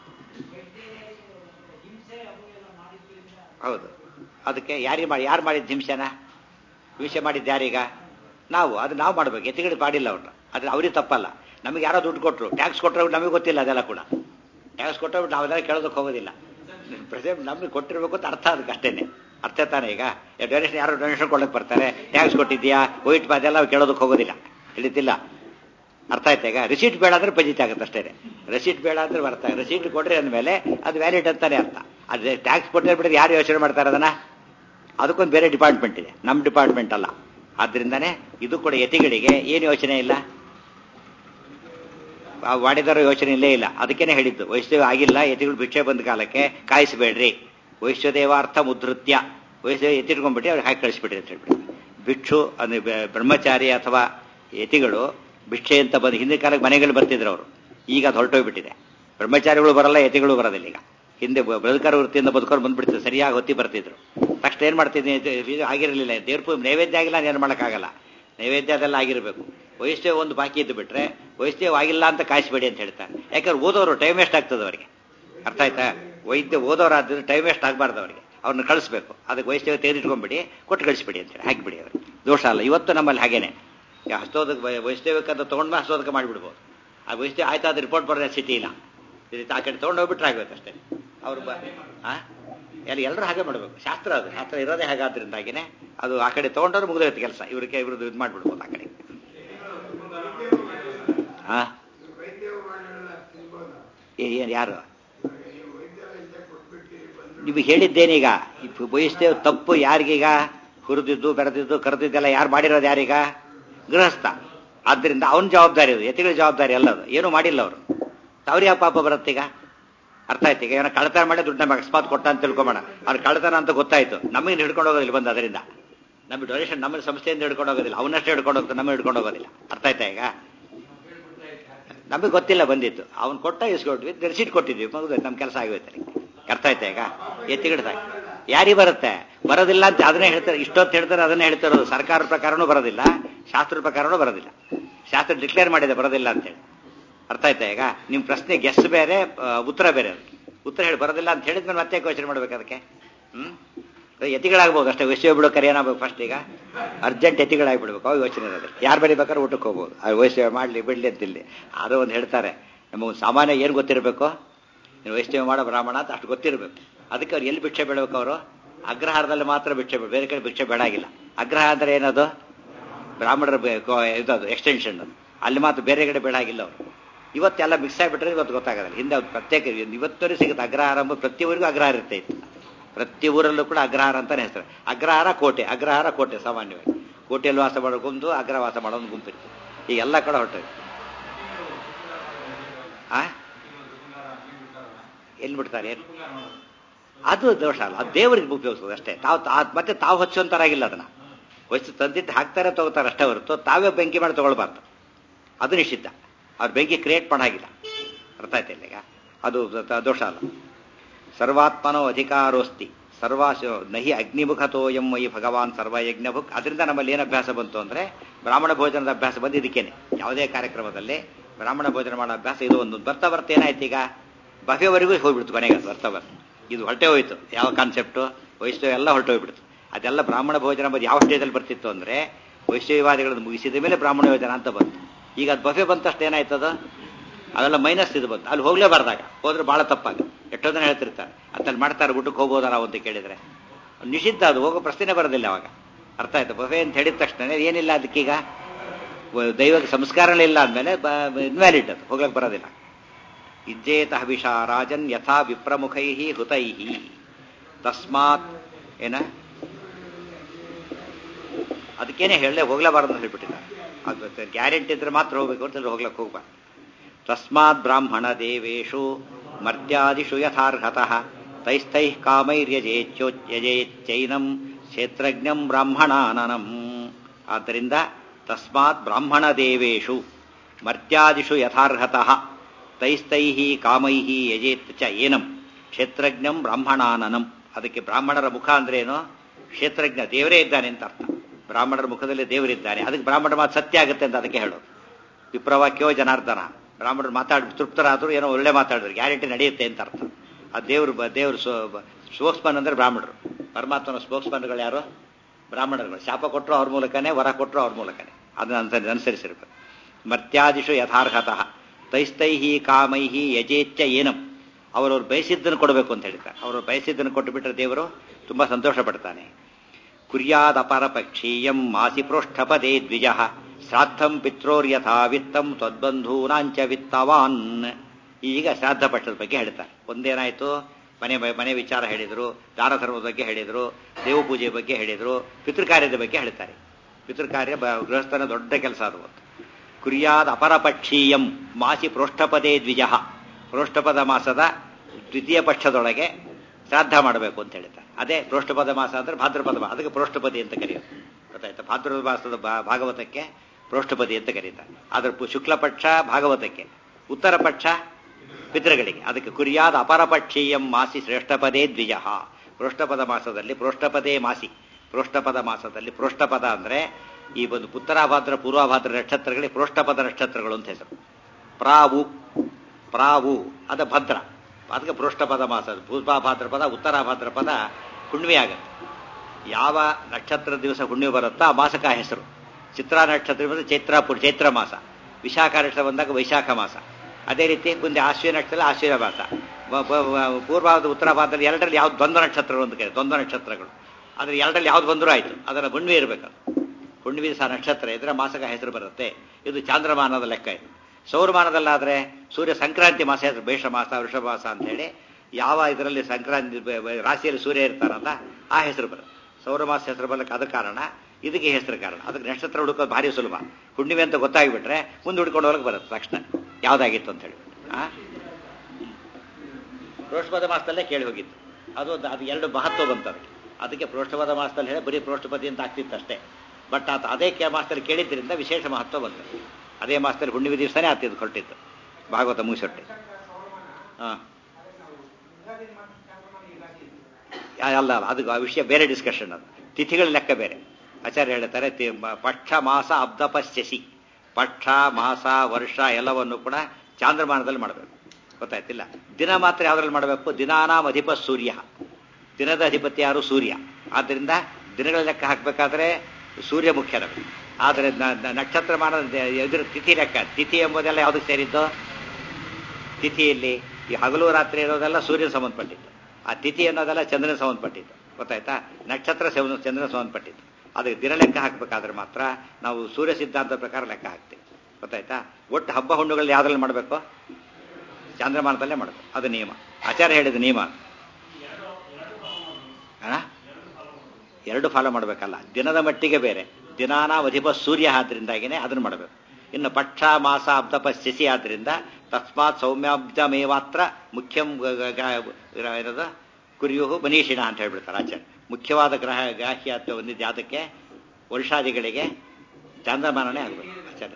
ಹೌದು. ಅದಕ್ಕೆ ಯಾರು ಮಾಡಿದ ಹಿಂಸೆನ? ಹಿಂಸೆ ಮಾಡಿದ್ದು ಯಾರೀಗ? ನಾವು. ಅದು ನಾವು ಮಾಡಬೇಕು. ಯತಿಗಳು ಪಾಡಿಲ್ಲ ಅವ್ರನ್ನ. ಆದ್ರೆ ಅವ್ರಿಗೆ ತಪ್ಪಲ್ಲ. ನಮಗೆ ಯಾರೋ ದುಡ್ಡು ಕೊಟ್ಟರು, ಟ್ಯಾಕ್ಸ್ ಕೊಟ್ಟರು, ನಮಗೆ ಗೊತ್ತಿಲ್ಲ ಅದೆಲ್ಲ ಕೂಡ. ಟ್ಯಾಕ್ಸ್ ಕೊಟ್ಟರು ನಾವೆಲ್ಲ ಕೇಳೋದಕ್ಕೆ ಹೋಗೋದಿಲ್ಲ. ಪ್ರೆಸೆಂಟ್ ನಮಗೆ ಕೊಟ್ಟಿರ್ಬೇಕು ಅಂತ ಅರ್ಥ. ಅದಕ್ಕೆ ಅಷ್ಟೇನೆ ಅರ್ಥ ತಾನೆ. ಈಗ ಡೊನೇಷನ್ ಯಾರೋ ಡೊನೇಷನ್ ಕೊಡಕ್ಕೆ ಬರ್ತಾರೆ, ಟ್ಯಾಕ್ಸ್ ಕೊಟ್ಟಿದ್ಯಾ ವೈಟ್ ಅದೆಲ್ಲ ಕೇಳೋದಕ್ಕೆ ಹೋಗೋದಿಲ್ಲ, ತಿಳಿತಿಲ್ಲ. ಅರ್ಥ ಆಯ್ತಾ? ಈಗ ರಿಸೀಟ್ ಬೇಡ ಅಂದ್ರೆ ಪಂಜಿತ್ ಆಗುತ್ತೆ ಅಷ್ಟೇ. ರಿಸೀಟ್ ಬೇಡ ಅಂದ್ರೆ ಬರ್ತಾ, ರಿಸೀಟ್ ಕೊಡ್ರಿ ಅಂದಮೇಲೆ ಅದು ವ್ಯಾಲಿಡ್ ಅಂತಾನೆ ಅರ್ಥ. ಅದೇ ಟ್ಯಾಕ್ಸ್ ಕೊಟ್ಟರೆ ಬಿಟ್ಟರೆ ಯಾರು ಯೋಚನೆ ಮಾಡ್ತಾರೆ ಅದನ್ನ? ಅದಕ್ಕೊಂದು ಬೇರೆ ಡಿಪಾರ್ಟ್ಮೆಂಟ್ ಇದೆ, ನಮ್ಮ ಡಿಪಾರ್ಟ್ಮೆಂಟ್ ಅಲ್ಲ. ಆದ್ರಿಂದಾನೇ ಇದು ಕೂಡ ಯತಿಗಳಿಗೆ ಏನು ಯೋಚನೆ ಇಲ್ಲ. ಮಾಡಿದಾರೋ ಯೋಚನೆ ಇಲ್ಲೇ ಇಲ್ಲ. ಅದಕ್ಕೇನೆ ಹೇಳಿದ್ದು ವೈಷ್ಣವ ಆಗಿಲ್ಲ, ಯತಿಗಳು ಭಿಕ್ಷೆ ಬಂದ ಕಾಲಕ್ಕೆ ಕಾಯಿಸಬೇಡ್ರಿ, ವೈಶ್ವದೇವಾರ್ಥ ಮುದ್ರತ್ಯ, ವೈಷ್ಣವ ಎತ್ತಿಟ್ಕೊಂಡ್ಬಿಟ್ಟು ಅವ್ರಿಗೆ ಹಾಕಿ ಕಳಿಸ್ಬಿಟ್ರಿ ಅಂತ ಹೇಳ್ಬಿಟ್ಟು. ಭಿಕ್ಷು ಅಂದ್ರೆ ಬ್ರಹ್ಮಚಾರಿ ಅಥವಾ ಯತಿಗಳು ಭಿಕ್ಷೆ ಅಂತ ಬಂದು ಹಿಂದಿನ ಕಾಲಕ್ಕೆ ಮನೆಗಳು ಬರ್ತಿದ್ರು ಅವರು. ಈಗ ಅದು ಹೊರಟೋಗ್ಬಿಟ್ಟಿದೆ. ಬ್ರಹ್ಮಚಾರಿಗಳು ಬರಲ್ಲ, ಯತಿಗಳು ಬರೋದಿಲ್ಲ ಈಗ. ಹಿಂದೆ ಬದುಕರ ವೃತ್ತಿಯಿಂದ ಬದುಕೋರು ಬಂದ್ಬಿಡ್ತಿದ್ರು, ಸರಿಯಾಗಿ ಹೊತ್ತಿ ಬರ್ತಿದ್ರು. ತಕ್ಷಣ ಏನ್ ಮಾಡ್ತಿದ್ದೀನಿ ಆಗಿರಲಿಲ್ಲ, ದೇವ್ರ ನೈವೇದ್ಯ ಆಗಿಲ್ಲ, ಏನು ಮಾಡೋಕ್ಕಾಗಲ್ಲ, ನೈವೇದ್ಯ ಅದೆಲ್ಲ ಆಗಿರಬೇಕು. ವೈಷ್ಣವ ಒಂದು ಬಾಕಿ ಇದ್ದು ಬಿಟ್ರೆ ವೈಷ್ಣವ ಆಗಿಲ್ಲ ಅಂತ ಕಾಯಿಸಬೇಡಿ ಅಂತ ಹೇಳ್ತಾರೆ. ಯಾಕಂದ್ರೆ ಓದೋರು ಟೈಮ್ ವೇಸ್ಟ್ ಆಗ್ತದೆ ಅವರಿಗೆ. ಅರ್ಥ ಆಯ್ತಾ? ವೈದ್ಯ ಓದೋರಾದ್ರೆ ಟೈಮ್ ವೇಸ್ಟ್ ಆಗಬಾರ್ದು ಅವರಿಗೆ, ಅವ್ರನ್ನ ಕಳಿಸ್ಬೇಕು. ಅದಕ್ಕೆ ವೈಷ್ಣವ ತೆಗೆದಿಟ್ಕೊಂಡ್ಬಿಡಿ, ಕೊಟ್ಟು ಕಳಿಸ್ಬಿಡಿ ಅಂತೇಳಿ ಹಾಕಿಬಿಡಿ ಅವ್ರಿಗೆ. ದೋಷ ಅಲ್ಲ. ಇವತ್ತು ನಮ್ಮಲ್ಲಿ ಹಾಗೇನೆ ಹಸ್ತೋದಕ ವೈಷ್ಣವಕ್ಕಂತ ತೊಗೊಂಡ್ಬ ಹಸ್ತೋದಕ ಮಾಡಿಬಿಡ್ಬೋದು. ಆ ವೈಷ್ಣವ ಆಯ್ತಾ ಅದು ರಿಪೋರ್ಟ್ ಬರೋ ಸ್ಥಿತಿ ಇಲ್ಲ. ಆ ಕಡೆ ತೊಗೊಂಡೋಗ್ಬಿಟ್ರೆ ಆಗ್ಬೇಕು ಅಷ್ಟೇ. ಅವ್ರು ಎಲ್ಲರೂ ಹಾಗೆ ಮಾಡಬೇಕು. ಶಾಸ್ತ್ರ ಅದು, ಶಾಸ್ತ್ರ ಇರೋದೇ ಹಾಗಾದ್ರಿಂದಾಗಿನೇ ಅದು ಆ ಕಡೆ ತೊಗೊಂಡವ್ರು ಮುಗಿದೋಗುತ್ತೆ ಕೆಲಸ. ಇವ್ರಿಗೆ ಇವ್ರದ್ದು ಇದು ಮಾಡಿಬಿಡ್ಬೋದು ಆ ಕಡೆ. ಯಾರು ನಿಮಗೆ ಹೇಳಿದ್ದೇನೀಗ? ವೈಷ್ಣವ ತಪ್ಪು ಯಾರಿಗೀಗ? ಹುರಿದಿದ್ದು ಬೆರೆದಿದ್ದು ಕರೆದಿದ್ದೆಲ್ಲ ಯಾರು ಮಾಡಿರೋದು? ಯಾರೀಗ? ಗೃಹಸ್ಥ. ಆದ್ದರಿಂದ ಅವನ ಜವಾಬ್ದಾರಿ ಅದು, ಯತಿಗಳ ಜವಾಬ್ದಾರಿ ಅಲ್ಲ ಅದು. ಏನೂ ಮಾಡಿಲ್ಲ ಅವರು. ಅವ್ರು ಯಾವ ಪಾಪ ಬರುತ್ತೀಗ? ಅರ್ಥ ಆಯ್ತು? ಈಗ ಏನೋ ಕಳ್ಳತನ ಮಾಡಿ ದುಡ್ಡು ನಮಗೆ ಅಕಸ್ಮಾತ್ ಕೊಟ್ಟ ಅಂತ ತಿಳ್ಕೊಬೇಡ. ಅವ್ರು ಕಳ್ಳತನ ಅಂತ ಗೊತ್ತಾಯ್ತು, ನಮಗೆ ಹಿಡ್ಕೊಂಡು ಹೋಗೋದಿಲ್ಲ ಬಂದು. ಅದರಿಂದ ನಮಗೆ ಡೊನೇಷನ್ ನಮ್ಮ ಸಂಸ್ಥೆಯಿಂದ ಹಿಡ್ಕೊಂಡು ಹೋಗೋದಿಲ್ಲ, ಅವನಷ್ಟೇ ಹಿಡ್ಕೊಂಡು ಹೋಗ್ತಾನೆ, ನಮಗೆ ಹಿಡ್ಕೊಂಡು ಹೋಗೋದಿಲ್ಲ. ಅರ್ಥ ಆಯ್ತಾ? ಈಗ ನಮಗೆ ಗೊತ್ತಿಲ್ಲ ಬಂದಿತ್ತು, ಅವ್ನು ಕೊಟ್ಟ ಇಸ್ಕೊಟ್ವಿ, ರಿಸೀಟ್ ಕೊಟ್ಟಿದ್ವಿ, ಮಗುದು ನಮ್ಮ ಕೆಲಸ ಆಗೋಯ್ತಾರೆ. ಅರ್ಥ ಆಯ್ತಾ? ಈಗ ಎತ್ತಿಗಿಡ್ದಾಗ ಯಾರಿಗೆ ಬರುತ್ತೆ? ಬರೋದಿಲ್ಲ ಅಂತ ಅದನ್ನೇ ಹೇಳ್ತಾರೆ. ಇಷ್ಟೊತ್ತು ಹೇಳ್ತಾರೆ, ಅದನ್ನೇ ಹೇಳ್ತಿರೋದು. ಸರ್ಕಾರದ ಪ್ರಕಾರನೂ ಬರೋದಿಲ್ಲ, ಶಾಸ್ತ್ರದ ಪ್ರಕಾರನೂ ಬರೋದಿಲ್ಲ. ಶಾಸ್ತ್ರ ಡಿಕ್ಲೇರ್ ಮಾಡಿದೆ ಬರೋದಿಲ್ಲ ಅಂತೇಳಿ. ಅರ್ಥ ಆಯ್ತಾ? ಈಗ ನಿಮ್ಮ ಪ್ರಶ್ನೆ ಗೆಸ್ ಬೇರೆ, ಉತ್ತರ ಬೇರೆ. ಅದಕ್ಕೆ ಉತ್ತರ ಹೇಳಿ ಬರೋದಿಲ್ಲ ಅಂತ ಹೇಳಿದ್ಮೇಲೆ ಮತ್ತೆ ಯೋಚನೆ ಮಾಡ್ಬೇಕು ಅದಕ್ಕೆ. ಯತಿಗಳಾಗ್ಬೋದು ಅಷ್ಟೇ. ವೈಷ್ಣವ ಬಿಡೋ ಕರೆ ಏನಾಗಬೇಕು ಫಸ್ಟ್? ಈಗ ಅರ್ಜೆಂಟ್ ಯತಿಗಳಾಗ್ಬಿಡ್ಬೇಕು. ಅವಾಗ ಯೋಚನೆ ಇರೋದಿಲ್ಲ. ಯಾರು ಬೆಳಿಬೇಕಾದ್ರೆ ಊಟಕ್ಕೆ ಹೋಗ್ಬೋದು. ಅದು ವೈಷ್ಣವ ಮಾಡಲಿ ಬಿಡಲಿ ಅಂತಿಲ್ಲಿ. ಅದು ಒಂದು ಹೇಳ್ತಾರೆ, ನಮಗೊಂದು ಸಾಮಾನ್ಯ ಏನು ಗೊತ್ತಿರಬೇಕು? ನೀನು ವೈಷ್ಣವ ಮಾಡೋ ಬ್ರಾಹ್ಮಣ ಅಂತ ಅಷ್ಟು ಗೊತ್ತಿರಬೇಕು. ಅದಕ್ಕೆ ಅವ್ರು ಎಲ್ಲಿ ಭಿಕ್ಷೆ ಬೇಡಬೇಕು? ಅವರು ಅಗ್ರಹಾರದಲ್ಲಿ ಮಾತ್ರ ಭಿಕ್ಷೆ ಬೇಡ, ಬೇರೆ ಕಡೆ ಭಿಕ್ಷೆ ಬೇಡಾಗಿಲ್ಲ. ಅಗ್ರಹಾರ ಅಂದರೆ ಏನದು? ಬ್ರಾಹ್ಮಣರ ಇದದು ಎಕ್ಸ್ಟೆನ್ಷನ್. ಅಲ್ಲಿ ಮಾತ್ರ ಬೇರೆ ಕಡೆ ಬೇಡಾಗಿಲ್ಲ ಅವರು. ಇವತ್ತೆಲ್ಲ ಮಿಕ್ಸ್ ಆಗಿಬಿಟ್ರೆ ಇವತ್ತು ಗೊತ್ತಾಗೋದಿಲ್ಲ. ಹಿಂದೆ ಅವ್ರು ಪ್ರತ್ಯೇಕ ಇವತ್ತವರೆಗೂ ಸಿಗುತ್ತೆ. ಅಗ್ರಹಾರ ಎಂಬ ಪ್ರತಿ ಊರಿಗೂ ಅಗ್ರಹಾರ ಇರ್ತಾ ಇತ್ತು. ಪ್ರತಿ ಊರಲ್ಲೂ ಕೂಡ ಅಗ್ರಹಾರ ಅಂತಾನೆ ಹೆಸರು. ಅಗ್ರಹಾರ ಕೋಟೆ, ಅಗ್ರಹಾರ ಕೋಟೆ. ಸಾಮಾನ್ಯವಾಗಿ ಕೋಟೆಯಲ್ಲಿ ವಾಸ ಮಾಡೋ ಗುಂಪು, ಅಗ್ರ ವಾಸ ಮಾಡೋ ಒಂದು ಗುಂಪಿತ್ತು. ಈಗ ಎಲ್ಲ ಕಡೆ ಹೊರಟೋದು. ಎಲ್ಲಿ ಬಿಡ್ತಾರೆ? ಅದು ದೋಷ ಅಲ್ಲ, ಅದು ದೇವರಿಗೆ ಉಪಯೋಗಿಸೋದು ಅಷ್ಟೇ. ಮತ್ತೆ ತಾವು ಹಚ್ಚುವಂತಾರಾಗಿಲ್ಲ. ಅದನ್ನ ವಯಸ್ಸು ತಂದಿಟ್ಟು ಹಾಕ್ತಾರೆ, ತಗೋತಾರೆ ಅಷ್ಟೇ ಹೊರತು ತಾವೇ ಬೆಂಕಿ ಮಾಡಿ ತಗೊಳ್ಬಾರ್ದು. ಅದು ನಿಷಿದ್ಧ. ಅವ್ರು ಬೆಂಕಿ ಕ್ರಿಯೇಟ್ ಮಾಡಾಗಿಲ್ಲ. ಅರ್ಥ ಆಯ್ತಿಲ್ಲ? ಈಗ ಅದು ದೋಷ ಅಲ್ಲ. ಸರ್ವಾತ್ಮನೋ ಅಧಿಕಾರೋಸ್ತಿ ಸರ್ವಾಶೋ ನಹಿ ಅಗ್ನಿಮುಖತೋಯಂ ಮಯಿ ಭಗವಾನ್ ಸರ್ವಯಜ್ಞಭುಕ್. ಅದರಿಂದ ನಮ್ಮಲ್ಲಿ ಏನು ಅಭ್ಯಾಸ ಬಂತು ಅಂದರೆ ಬ್ರಾಹ್ಮಣ ಭೋಜನದ ಅಭ್ಯಾಸ ಬಂದು ಇದಕ್ಕೇನೆ. ಯಾವುದೇ ಕಾರ್ಯಕ್ರಮದಲ್ಲಿ ಬ್ರಾಹ್ಮಣ ಭೋಜನ ಮಾಡೋ ಅಭ್ಯಾಸ ಇದು ಒಂದು. ಬರ್ತಾ ಬರ್ತಾ ಏನಾಯ್ತು? ಈಗ ಬಫೆವರೆಗೂ ಹೋಗ್ಬಿಡ್ತು. ಕೊನೆಗೆ ಬರ್ತಾ ಬರ್ತಾ ಇದು ಹೊರಟೆ ಹೋಯ್ತು. ಯಾವ ಕಾನ್ಸೆಪ್ಟು? ವೈಷ್ಣವ ಎಲ್ಲ ಹೊರಟೋಗ್ಬಿಡ್ತು. ಅದೆಲ್ಲ ಬ್ರಾಹ್ಮಣ ಭೋಜನ ಬಂದು ಯಾವ ಸ್ಟೇಜಲ್ಲಿ ಬರ್ತಿತ್ತು ಅಂದರೆ ವೈಷ್ಣವವಾದಿಗಳನ್ನು ಮುಗಿಸಿದ ಮೇಲೆ ಬ್ರಾಹ್ಮಣ ಭೋಜನ ಅಂತ ಬಂತು. ಈಗ ಅದು ಬಫೆ ಬಂತಷ್ಟು ಏನಾಯ್ತದ? ಅವೆಲ್ಲ ಮೈನಸ್ ಇದು ಬಂತು. ಅಲ್ಲಿ ಹೋಗ್ಲೇಬಾರ್ದಾಗ, ಹೋದ್ರೆ ಭಾಳ ತಪ್ಪಾಗ. ಎಷ್ಟೋ ಜನ ಹೇಳ್ತಿರ್ತಾರೆ ಅತ್ತಲ್ಲಿ ಮಾಡ್ತಾರೆ, ಊಟಕ್ಕೆ ಹೋಗ್ಬೋದ ನಾವು ಅಂತ ಕೇಳಿದ್ರೆ ನಿಷಿದ್ಧ. ಅದು ಹೋಗೋ ಪ್ರಶ್ನೆ ಬರೋದಿಲ್ಲ ಅವಾಗ. ಅರ್ಥ ಆಯ್ತು? ಬಫೆ ಅಂತ ಹೇಳಿದ ತಕ್ಷಣ ಏನಿಲ್ಲ ಅದಕ್ಕೀಗ ದೈವಕ್ಕೆ ಸಂಸ್ಕಾರನೇ ಇಲ್ಲ ಅಂದಮೇಲೆ ಇನ್ವ್ಯಾಲಿಡ್, ಅದು ಹೋಗ್ಲಿಕ್ಕೆ ಬರೋದಿಲ್ಲ. ಇಜ್ಜೇತ ಹವಿಷಾ ರಾಜನ್ ಯಥಾ ವಿಪ್ರಮುಖೈ ಹುತೈ ತಸ್ಮಾತ್ ಏನ ಅದಕ್ಕೇನೆ ಹೇಳಲೇ ಹೋಗ್ಲೇಬಾರದು ಅಂತ ಹೇಳ್ಬಿಟ್ಟಿದ್ದಾರೆ. ಅದು ಗ್ಯಾರಂಟಿ ಇದ್ರೆ ಮಾತ್ರ ಹೋಗ್ಬೇಕು ಅಂತ ಹೋಗ್ಲಕ್ಕೆ ಹೋಗ್ಬಾರ್ದು. ತಸ್ಮಾತ್ ಬ್ರಾಹ್ಮಣ ದೇವೇಶು ಮರ್ತ್ಯಾದಿಷು ಯಥಾರ್ಹತಃ ತೈಸ್ಥೈ ಕಾಮೈರ್ಯಜೇಚ್ಚೈನಂ ಕ್ಷೇತ್ರಜ್ಞಂ ಬ್ರಾಹ್ಮಣಾನನಂ. ಆದ್ದರಿಂದ ತಸ್ಮಾತ್ ಬ್ರಾಹ್ಮಣ ದೇವೇಶು ಮರ್ತ್ಯಾದಿಷು ಯಥಾರ್ಹತಃ ತೈಸ್ಥೈ ಕಾಮೈ ಯಜೇತ್ ಚ ಏನಂ ಕ್ಷೇತ್ರಜ್ಞಂ ಬ್ರಾಹ್ಮಣಾನನಂ. ಅದಕ್ಕೆ ಬ್ರಾಹ್ಮಣರ ಮುಖ ಅಂದ್ರೆ ಏನು? ಕ್ಷೇತ್ರಜ್ಞ, ದೇವರೇ ಇದ್ದಾನೆ ಅಂತ ಅರ್ಥ. ಬ್ರಾಹ್ಮಣರ ಮುಖದಲ್ಲಿ ದೇವರಿದ್ದಾನೆ. ಅದಕ್ಕೆ ಬ್ರಾಹ್ಮಣರ ಮಾತು ಸತ್ಯ ಆಗುತ್ತೆ ಅಂತ ಅದಕ್ಕೆ ಹೇಳೋದು. ವಿಪ್ರವಾಕ್ಯೋ ಜನಾರ್ದನ. ಬ್ರಾಹ್ಮಣರು ಮಾತಾಡಿ ತೃಪ್ತರಾದರೂ ಏನೋ ಒಳ್ಳೆ ಮಾತಾಡಿದ್ರು ಗ್ಯಾರಂಟಿ ನಡೆಯುತ್ತೆ ಅಂತ ಅರ್ಥ. ಆ ದೇವರು ಸ್ಪೋಕ್ಸ್ಮನ್ ಅಂದ್ರೆ ಬ್ರಾಹ್ಮಣರು. ಪರಮಾತ್ಮನ ಸ್ಪೋಕ್ಸ್ಮನ್ಗಳು ಯಾರು? ಬ್ರಾಹ್ಮಣರುಗಳು. ಶಾಪ ಕೊಟ್ಟರು ಅವ್ರ ಮೂಲಕನೇ, ವರ ಕೊಟ್ಟರು ಅವ್ರ ಮೂಲಕನೇ. ಅದನ್ನ ಅನುಸರಿಸಿರ್ಬೇಕು. ಮರ್ತ್ಯಾದಿಷು ಯಥಾರ್ಹತಃ ತೈಸ್ಥೈಹಿ ಕಾಮೈಹಿ ಯಜೇಚ್ಚ ಏನಂ. ಅವರವ್ರು ಬಯಸಿದ್ದನ್ನು ಕೊಡಬೇಕು ಅಂತ ಹೇಳ್ತಾರೆ. ಅವರು ಬಯಸಿದ್ದನ್ನು ಕೊಟ್ಟು ಬಿಟ್ಟರೆ ದೇವರು ತುಂಬಾ ಸಂತೋಷ ಪಡ್ತಾನೆ. ಕುರ್ಯಾದಪರ ಪಕ್ಷೀಯಂ ಮಾಸಿ ಪ್ರೋಷ್ಠಪದೇ ದ್ವಿಜಃ ಶ್ರಾದ್ದಂ ಪಿತ್ರೋರ್ಯಥಾ ವಿತ್ತಂ ತ್ವದ್ಬಂಧೂನಾಂಚ ವಿತ್ತವಾನ್. ಈಗ ಶ್ರಾದ್ದ ಪಕ್ಷದ ಬಗ್ಗೆ ಹೇಳ್ತಾರೆ. ಒಂದೇನಾಯ್ತು? ಮನೆ ವಿಚಾರ ಹೇಳಿದ್ರು, ದಾನ ಧರ್ಮದ ಬಗ್ಗೆ ಹೇಳಿದ್ರು, ದೇವಪೂಜೆ ಬಗ್ಗೆ ಹೇಳಿದ್ರು, ಪಿತೃಕಾರ್ಯದ ಬಗ್ಗೆ ಹೇಳ್ತಾರೆ. ಪಿತೃಕಾರ್ಯ ಗೃಹಸ್ಥನ ದೊಡ್ಡ ಕೆಲಸ ಅದು. ಕುರ್ಯಾದ್ ಅಪರಪಕ್ಷೀಯಂ ಮಾಸಿ ಪ್ರೋಷ್ಠಪದೇ ದ್ವಿಜ. ಪ್ರೋಷ್ಠಪದ ಮಾಸದ ದ್ವಿತೀಯ ಪಕ್ಷದೊಳಗೆ ಶ್ರಾದ್ದ ಮಾಡಬೇಕು ಅಂತ ಹೇಳ್ತಾರೆ. ಅದೇ ಪ್ರೋಷ್ಠಪದ ಮಾಸ ಅಂದ್ರೆ ಭಾದ್ರಪದ ಮಾಸ, ಅದಕ್ಕೆ ಪ್ರೋಷ್ಠಪದಿ ಅಂತ ಕರೆಯೋದು. ಗೊತ್ತಾಯ್ತಾ? ಭಾದ್ರಪದ ಮಾಸದ ಭಾಗವತಕ್ಕೆ ಪ್ರೋಷ್ಠಪದಿ ಅಂತ ಕರೀತಾರೆ. ಅದ್ರ ಶುಕ್ಲ ಪಕ್ಷ ಭಾಗವತಕ್ಕೆ, ಉತ್ತರ ಪಕ್ಷ ಪಿತೃಗಳಿಗೆ. ಅದಕ್ಕೆ ಕುರ್ಯಾದ ಅಪರಪಕ್ಷೀಯಂ ಮಾಸಿ ಶ್ರೇಷ್ಠಪದೇ ದ್ವಿಜ. ಪ್ರೋಷ್ಠಪದ ಮಾಸದಲ್ಲಿ ಪ್ರೋಷ್ಠಪದೇ ಮಾಸಿ. ಪ್ರೋಷ್ಠಪದ ಮಾಸದಲ್ಲಿ ಪ್ರೋಷ್ಠಪದ ಅಂದ್ರೆ ಈ ಒಂದು ಉತ್ತರಾಭಾದ್ರ ಪೂರ್ವಭಾದ್ರ ನಕ್ಷತ್ರಗಳಿಗೆ ಪ್ರೋಷ್ಠಪದ ನಕ್ಷತ್ರಗಳು ಅಂತ ಹೆಸರು. ಪ್ರಾವು ಅದ ಭದ್ರ, ಅದಕ್ಕೆ ಪ್ರೋಷ್ಠಪದ ಮಾಸ. ಪೂರ್ವಭಾದ್ರಪದ ಉತ್ತರಾಭಾದ್ರಪದ ಹುಣ್ಣಿಮೆ ಆಗುತ್ತೆ. ಯಾವ ನಕ್ಷತ್ರ ದಿವಸ ಹುಣ್ಣಿಮೆ ಬರುತ್ತೋ ಆ ಮಾಸಕ ಹೆಸರು. ಚಿತ್ರಾ ನಕ್ಷತ್ರ ಬಂದರೆ ಚೈತ್ರ ಮಾಸ, ವಿಶಾಖ ನಕ್ಷತ್ರ ಬಂದಾಗ ವೈಶಾಖ ಮಾಸ. ಅದೇ ರೀತಿ ಮುಂದೆ ಆಶ್ವಿನ ನಕ್ಷತ್ರ ಆಶ್ವಿನ ಮಾಸ. ಪೂರ್ವಭಾದ ಉತ್ತರಾಭಾದ್ರಲ್ಲಿ ಎರಡರಲ್ಲಿ ಯಾವ್ದು ದ್ವಂದ್ವ ನಕ್ಷತ್ರಗಳು ಅಂತ ಕೇಳಿ, ದ್ವಂದ್ವ ನಕ್ಷತ್ರಗಳು. ಆದರೆ ಎರಡರಲ್ಲಿ ಯಾವ್ದು ಬಂದರೂ ಆಯಿತು, ಅದರ ಹುಣ್ಣಿಮೆ ಇರಬೇಕು. ಹುಣ್ಣಿಮೆ ಸಹ ನಕ್ಷತ್ರ ಇದ್ರೆ ಮಾಸಕ ಹೆಸರು ಬರುತ್ತೆ. ಇದು ಚಾಂದ್ರಮಾನದ ಲೆಕ್ಕ. ಇದು ಸೌರಮಾನದಲ್ಲಾದರೆ ಸೂರ್ಯ ಸಂಕ್ರಾಂತಿ ಮಾಸ ಹೆಸರು ಮೇಷ ಮಾಸ, ವೃಷಭ ಮಾಸ ಅಂತ ಹೇಳಿ ಯಾವ ಇದರಲ್ಲಿ ಸಂಕ್ರಾಂತಿ ರಾಶಿಯಲ್ಲಿ ಸೂರ್ಯ ಇರ್ತಾರಲ್ಲ ಆ ಹೆಸರು ಬರುತ್ತೆ. ಸೌರಮಾಸ ಹೆಸರು ಬರಲಿಕ್ಕೆ ಅದು ಕಾರಣ, ಇದಕ್ಕೆ ಹೆಸರು ಕಾರಣ. ಅದಕ್ಕೆ ನಕ್ಷತ್ರ ಹುಡುಕೋದು ಭಾರಿ ಸುಲಭ. ಹುಣ್ಣಿಮೆ ಅಂತ ಗೊತ್ತಾಗಿಬಿಟ್ರೆ ಮುಂದೆ ಹುಡ್ಕೊಂಡು ಹೋಗಕ್ಕೆ ಬರುತ್ತೆ ತಕ್ಷಣ ಯಾವುದಾಗಿತ್ತು ಅಂತ ಹೇಳಿ. ಪ್ರೋಷ್ಠಪದ ಮಾಸದಲ್ಲೇ ಕೇಳಿ ಹೋಗಿತ್ತು. ಅದು ಎರಡು ಮಹತ್ವ ಬಂತು ಅದಕ್ಕೆ ಪ್ರೋಷ್ಠಪದ ಮಾಸದಲ್ಲಿ ಹೇಳಿ ಬರೀ ಪ್ರೋಷ್ಠಪದಿ ಅಂತ ಆಗ್ತಿತ್ತು ಅಷ್ಟೇ. ಬಟ್ ಅದೇ ಮಾಸದಲ್ಲಿ ಕೇಳಿದ್ದರಿಂದ ವಿಶೇಷ ಮಹತ್ವ ಬಂತು. ಅದೇ ಮಾಸದಲ್ಲಿ ಹುಣ್ಣಿಮೆ ದಿವಸನೇ ಆಗ್ತಿದ್ದು ಕೊಟ್ಟಿತ್ತು ಭಾಗವತ ಮುಗಿಸೊಟ್ಟೆ. ಅಲ್ಲ, ಅದು ಆ ವಿಷಯ ಬೇರೆ ಡಿಸ್ಕಷನ್. ಅದು ತಿಥಿಗಳ ಲೆಕ್ಕ ಬೇರೆ. ಆಚಾರ್ಯ ಹೇಳ್ತಾರೆ ಪಕ್ಷ ಮಾಸ ಅಬ್ದಪಶ್ಯಸಿ. ಪಕ್ಷ ಮಾಸ ವರ್ಷ ಎಲ್ಲವನ್ನು ಕೂಡ ಚಾಂದ್ರಮಾನದಲ್ಲಿ ಮಾಡಬೇಕು. ಗೊತ್ತಾಯ್ತಿಲ್ಲ? ದಿನ ಮಾತ್ರ ಯಾವ್ದ್ರಲ್ಲಿ ಮಾಡಬೇಕು? ದಿನಾನಾಂ ಅಧಿಪ ಸೂರ್ಯ. ದಿನದ ಅಧಿಪತಿ ಯಾರು? ಸೂರ್ಯ. ಆದ್ದರಿಂದ ದಿನಗಳ ಲೆಕ್ಕ ಹಾಕಬೇಕಾದ್ರೆ ಸೂರ್ಯ ಮುಖ್ಯ ನಮಗೆ. ಆದರೆ ನಕ್ಷತ್ರ ಮಾನದ ಇದ್ರ ತಿಥಿ ಲೆಕ್ಕ. ತಿಥಿ ಎಂಬುದೆಲ್ಲ ಯಾವುದಕ್ಕೆ ಸೇರಿದ್ದು? ತಿಥಿಯಲ್ಲಿ ಈ ಹಗಲು ರಾತ್ರಿ ಇರೋದೆಲ್ಲ ಸೂರ್ಯನ ಸಂಬಂಧಪಟ್ಟಿತ್ತು. ಆ ತಿಥಿ ಅನ್ನೋದೆಲ್ಲ ಚಂದ್ರನ ಸಂಬಂಧಪಟ್ಟಿತ್ತು. ಗೊತ್ತಾಯ್ತಾ? ನಕ್ಷತ್ರ ಚಂದ್ರನ ಸಂಬಂಧಪಟ್ಟಿತ್ತು. ಅದಕ್ಕೆ ದಿನ ಲೆಕ್ಕ ಹಾಕಬೇಕಾದ್ರೆ ಮಾತ್ರ ನಾವು ಸೂರ್ಯ ಸಿದ್ಧಾಂತದ ಪ್ರಕಾರ ಲೆಕ್ಕ ಹಾಕ್ತೀವಿ. ಗೊತ್ತಾಯ್ತಾ? ಒಟ್ಟು ಹಬ್ಬ ಹುಣ್ಣುಗಳಲ್ಲಿ ಯಾವ್ದ್ರಲ್ಲಿ ಮಾಡಬೇಕು? ಚಾಂದ್ರಮಾನದಲ್ಲೇ ಮಾಡಬೇಕು. ಅದು ನಿಯಮ. ಆಚಾರ್ಯ ಹೇಳಿದ ನಿಯಮ. ಎರಡು ಫಾಲೋ ಮಾಡಬೇಕಲ್ಲ, ದಿನದ ಮಟ್ಟಿಗೆ ಬೇರೆ. ದಿನಾನಾಂ ಅಧಿಪ ಸೂರ್ಯ ಆದ್ರಿಂದಾಗಿನೇ ಅದನ್ನು ಮಾಡಬೇಕು. ಇನ್ನು ಪಕ್ಷ ಮಾಸ ಅಬ್ದಪಶ್ಯಸಿ ಆದ್ರಿಂದ ತಸ್ಮಾತ್ ಸೌಮ್ಯಾಬ್ದಮೇವಾತ್ರ ಮುಖ್ಯಂ ಏನದ ಕುರ್ಯುಹು ಮನೀಷಿಣ ಅಂತ ಹೇಳ್ಬಿಡ್ತಾರೆ ಆಚಾರ್ಯ. ಮುಖ್ಯವಾದ ಗ್ರಾಹ್ಯ ಹೊಂದಿದ್ದು ಯಾವುದಕ್ಕೆ? ವರ್ಷಾದಿಗಳಿಗೆ ಚಾಂದ್ರಮಾನನೇ ಆಗಬೇಕು ಆಚಾರ್ಯ.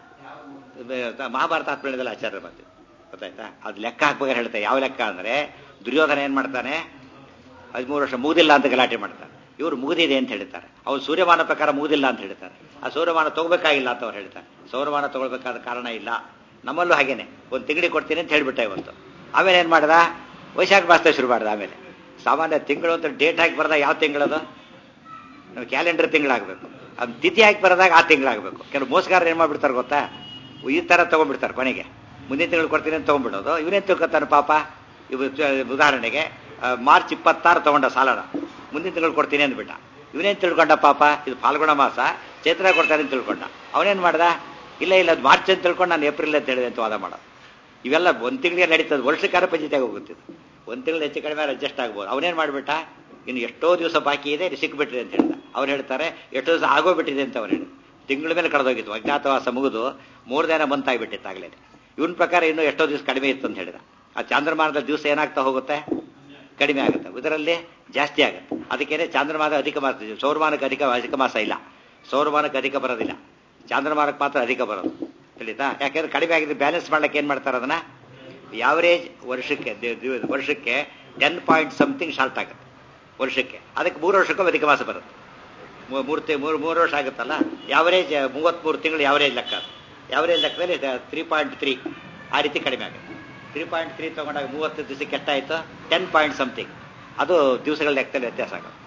ಮಹಾಭಾರತ ಆತ್ಮದಲ್ಲಿ ಆಚಾರ್ಯ ಬರ್ತೀವಿ. ಗೊತ್ತಾಯ್ತಾ? ಅದು ಲೆಕ್ಕ ಹಾಕ್ಬೇಕಾದ್ರೆ ಹೇಳ್ತಾರೆ. ಯಾವ ಲೆಕ್ಕ ಅಂದರೆ ದುರ್ಯೋಧನ ಏನು ಮಾಡ್ತಾನೆ? 13 ವರ್ಷ ಮುಗಿದಿಲ್ಲ ಅಂತ ಗಲಾಟೆ ಮಾಡ್ತಾನೆ. ಇವರು ಮುಗಿದಿದೆ ಅಂತ ಹೇಳ್ತಾರೆ. ಅವ್ರು ಸೂರ್ಯಮಾನ ಪ್ರಕಾರ ಮುಗಿದಿಲ್ಲ ಅಂತ ಹೇಳ್ತಾರೆ. ಆ ಸೌರಮಾನ ತಗೋಬೇಕಾಗಿಲ್ಲ ಅಂತ ಅವ್ರು ಹೇಳ್ತಾರೆ. ಸೌರಮಾನ ತಗೊಳ್ಬೇಕಾದ ಕಾರಣ ಇಲ್ಲ. ನಮ್ಮಲ್ಲೂ ಹಾಗೇನೆ ಒಂದು ತಿಂಗಳಿಗೆ ಕೊಡ್ತೀನಿ ಅಂತ ಹೇಳ್ಬಿಟ್ಟ ಇವತ್ತು. ಆಮೇಲೆ ಏನು ಮಾಡ್ದ? ವೈಶಾಖ ಮಾಸ ಶುರು ಮಾಡ್ದ. ಆಮೇಲೆ ಸಾಮಾನ್ಯ ತಿಂಗಳು ಅಂತ ಡೇಟ್ ಹಾಕಿ ಬರೆದಾಗ ಯಾವ ತಿಂಗಳದು? ನಾವು ಕ್ಯಾಲೆಂಡರ್ ತಿಂಗಳಾಗಬೇಕು. ಅದು ತಿಥಿ ಹಾಕಿ ಬರೆದಾಗ ಆ ತಿಂಗಳಾಗಬೇಕು. ಕೆಲವು ಮೋಸಗಾರರು ಏನು ಮಾಡ್ಬಿಡ್ತಾರೆ ಗೊತ್ತಾ? ಈ ಥರ ತೊಗೊಂಡ್ಬಿಡ್ತಾರೆ. ಕೊನೆಗೆ ಮುಂದಿನ ತಿಂಗಳು ಕೊಡ್ತೀನಿ ಅಂತ ತೊಗೊಂಡ್ಬಿಡೋದು. ಇವನೇನು ತಿಳ್ಕೊತಾನೆ ಪಾಪ? ಉದಾಹರಣೆಗೆ ಮಾರ್ಚ್ 26 ತೊಗೊಂಡ ಸಾಲನ, ಮುಂದಿನ ತಿಂಗಳು ಕೊಡ್ತೀನಿ ಅಂದ್ಬಿಟ್ಟ. ಇವನೇನು ತಿಳ್ಕೊಂಡ ಪಾಪ? ಇದು ಫಾಲ್ಗುಣ ಮಾಸ, ಚೈತ್ರ ಕೊಡ್ತಾನೆ ಅಂತ ತಿಳ್ಕೊಂಡ. ಅವನೇನು ಮಾಡ್ದ? ಇಲ್ಲ ಅದು ಮಾರ್ಚ್ ಅಂತ ತಿಳ್ಕೊಂಡು ನಾನು ಏಪ್ರಿಲ್ ಅಂತ ಹೇಳಿದೆ ಅಂತ ವಾದ ಮಾಡೋದು. ಇವೆಲ್ಲ ಒಂದು ತಿಂಗಳಿಗೆ ನಡೀತದೆ. ವರ್ಷಕ್ಕಾರ ಪಂಚಾಯತಿಯಾಗಿ ಹೋಗುತ್ತಿದ್ದು. ಒಂದು ತಿಂಗಳು ಹೆಚ್ಚು ಕಡಿಮೆ ಅಡ್ಜಸ್ಟ್ ಆಗ್ಬೋದು. ಅವನೇನು ಮಾಡಿಬಿಟ್ಟ? ಇನ್ನು ಎಷ್ಟೋ ದಿವಸ ಬಾಕಿ ಇದೆ, ಸಿಕ್ಬಿಟ್ರಿ ಅಂತ ಹೇಳ್ದ. ಅವ್ರು ಹೇಳ್ತಾರೆ ಎಷ್ಟೋ ದಿವಸ ಆಗೋಗ್ಬಿಟ್ಟಿದೆ ಅಂತ ಅವ್ರು ಹೇಳಿ. ತಿಂಗಳ ಮೇಲೆ ಕಳೆದೋಗಿತ್ತು. ಅಜ್ಞಾತವಾಸ ಮುಗಿದು 3 ದಿನ ಬಂತಾಗ್ಬಿಟ್ಟಿತ್ತು ಆಗಲೇ. ಇವನ ಪ್ರಕಾರ ಇನ್ನೂ ಎಷ್ಟೋ ದಿವಸ ಕಡಿಮೆ ಇತ್ತು ಅಂತ ಹೇಳಿದ. ಆ ಚಾಂದ್ರಮಾನದ ದಿವಸ ಏನಾಗ್ತಾ ಹೋಗುತ್ತೆ? ಕಡಿಮೆ ಆಗುತ್ತೆ. ಇದರಲ್ಲಿ ಜಾಸ್ತಿ ಆಗುತ್ತೆ. ಅದಕ್ಕೇನೆ ಚಾಂದ್ರಮಾನ ಅಧಿಕ ಮಾಸ. ಸೌರಮಾನಕ್ಕೆ ಅಧಿಕ ಮಾಸ ಇಲ್ಲ. ಸೌರಮಾನಕ್ಕೆ ಅಧಿಕ ಬರೋದಿಲ್ಲ. ಚಾಂದ್ರಮಾನಕ್ಕೆ ಮಾತ್ರ ಅಧಿಕ ಬರೋದು. ತಿಳಿತಾ? ಯಾಕೆಂದ್ರೆ ಕಡಿಮೆ ಆಗಿದೆ. ಬ್ಯಾಲೆನ್ಸ್ ಮಾಡ್ಲಿಕ್ಕೆ ಏನು ಮಾಡ್ತಾರೆ? ಅದನ್ನ ಯಾವರೇಜ್ ವರ್ಷಕ್ಕೆ 10 ಪಾಯಿಂಟ್ ಸಮಥಿಂಗ್ ಶಾರ್ಟ್ ಆಗುತ್ತೆ ವರ್ಷಕ್ಕೆ. ಅದಕ್ಕೆ 3 ವರ್ಷಕ್ಕೂ ಅಧಿಕ ಮಾಸ ಬರುತ್ತೆ. 3 ವರ್ಷ ಆಗುತ್ತಲ್ಲ, ಯಾವರೇಜ್ 33 ತಿಂಗಳು ಯಾವರೇಜ್ ಲೆಕ್ಕ. ಯಾವರೇಜ್ ಲೆಕ್ಕದಲ್ಲಿ 3.3 ಆ ರೀತಿ ಕಡಿಮೆ ಆಗುತ್ತೆ. 3.3 ತಗೊಂಡಾಗ 30 ದಿವಸಕ್ಕೆ ಎಷ್ಟಾಯಿತು? 10 ಪಾಯಿಂಟ್ ಸಮಥಿಂಗ್. ಅದು ದಿವಸಗಳ ಲೆಕ್ಕದಲ್ಲಿ ವ್ಯತ್ಯಾಸ ಆಗುತ್ತೆ.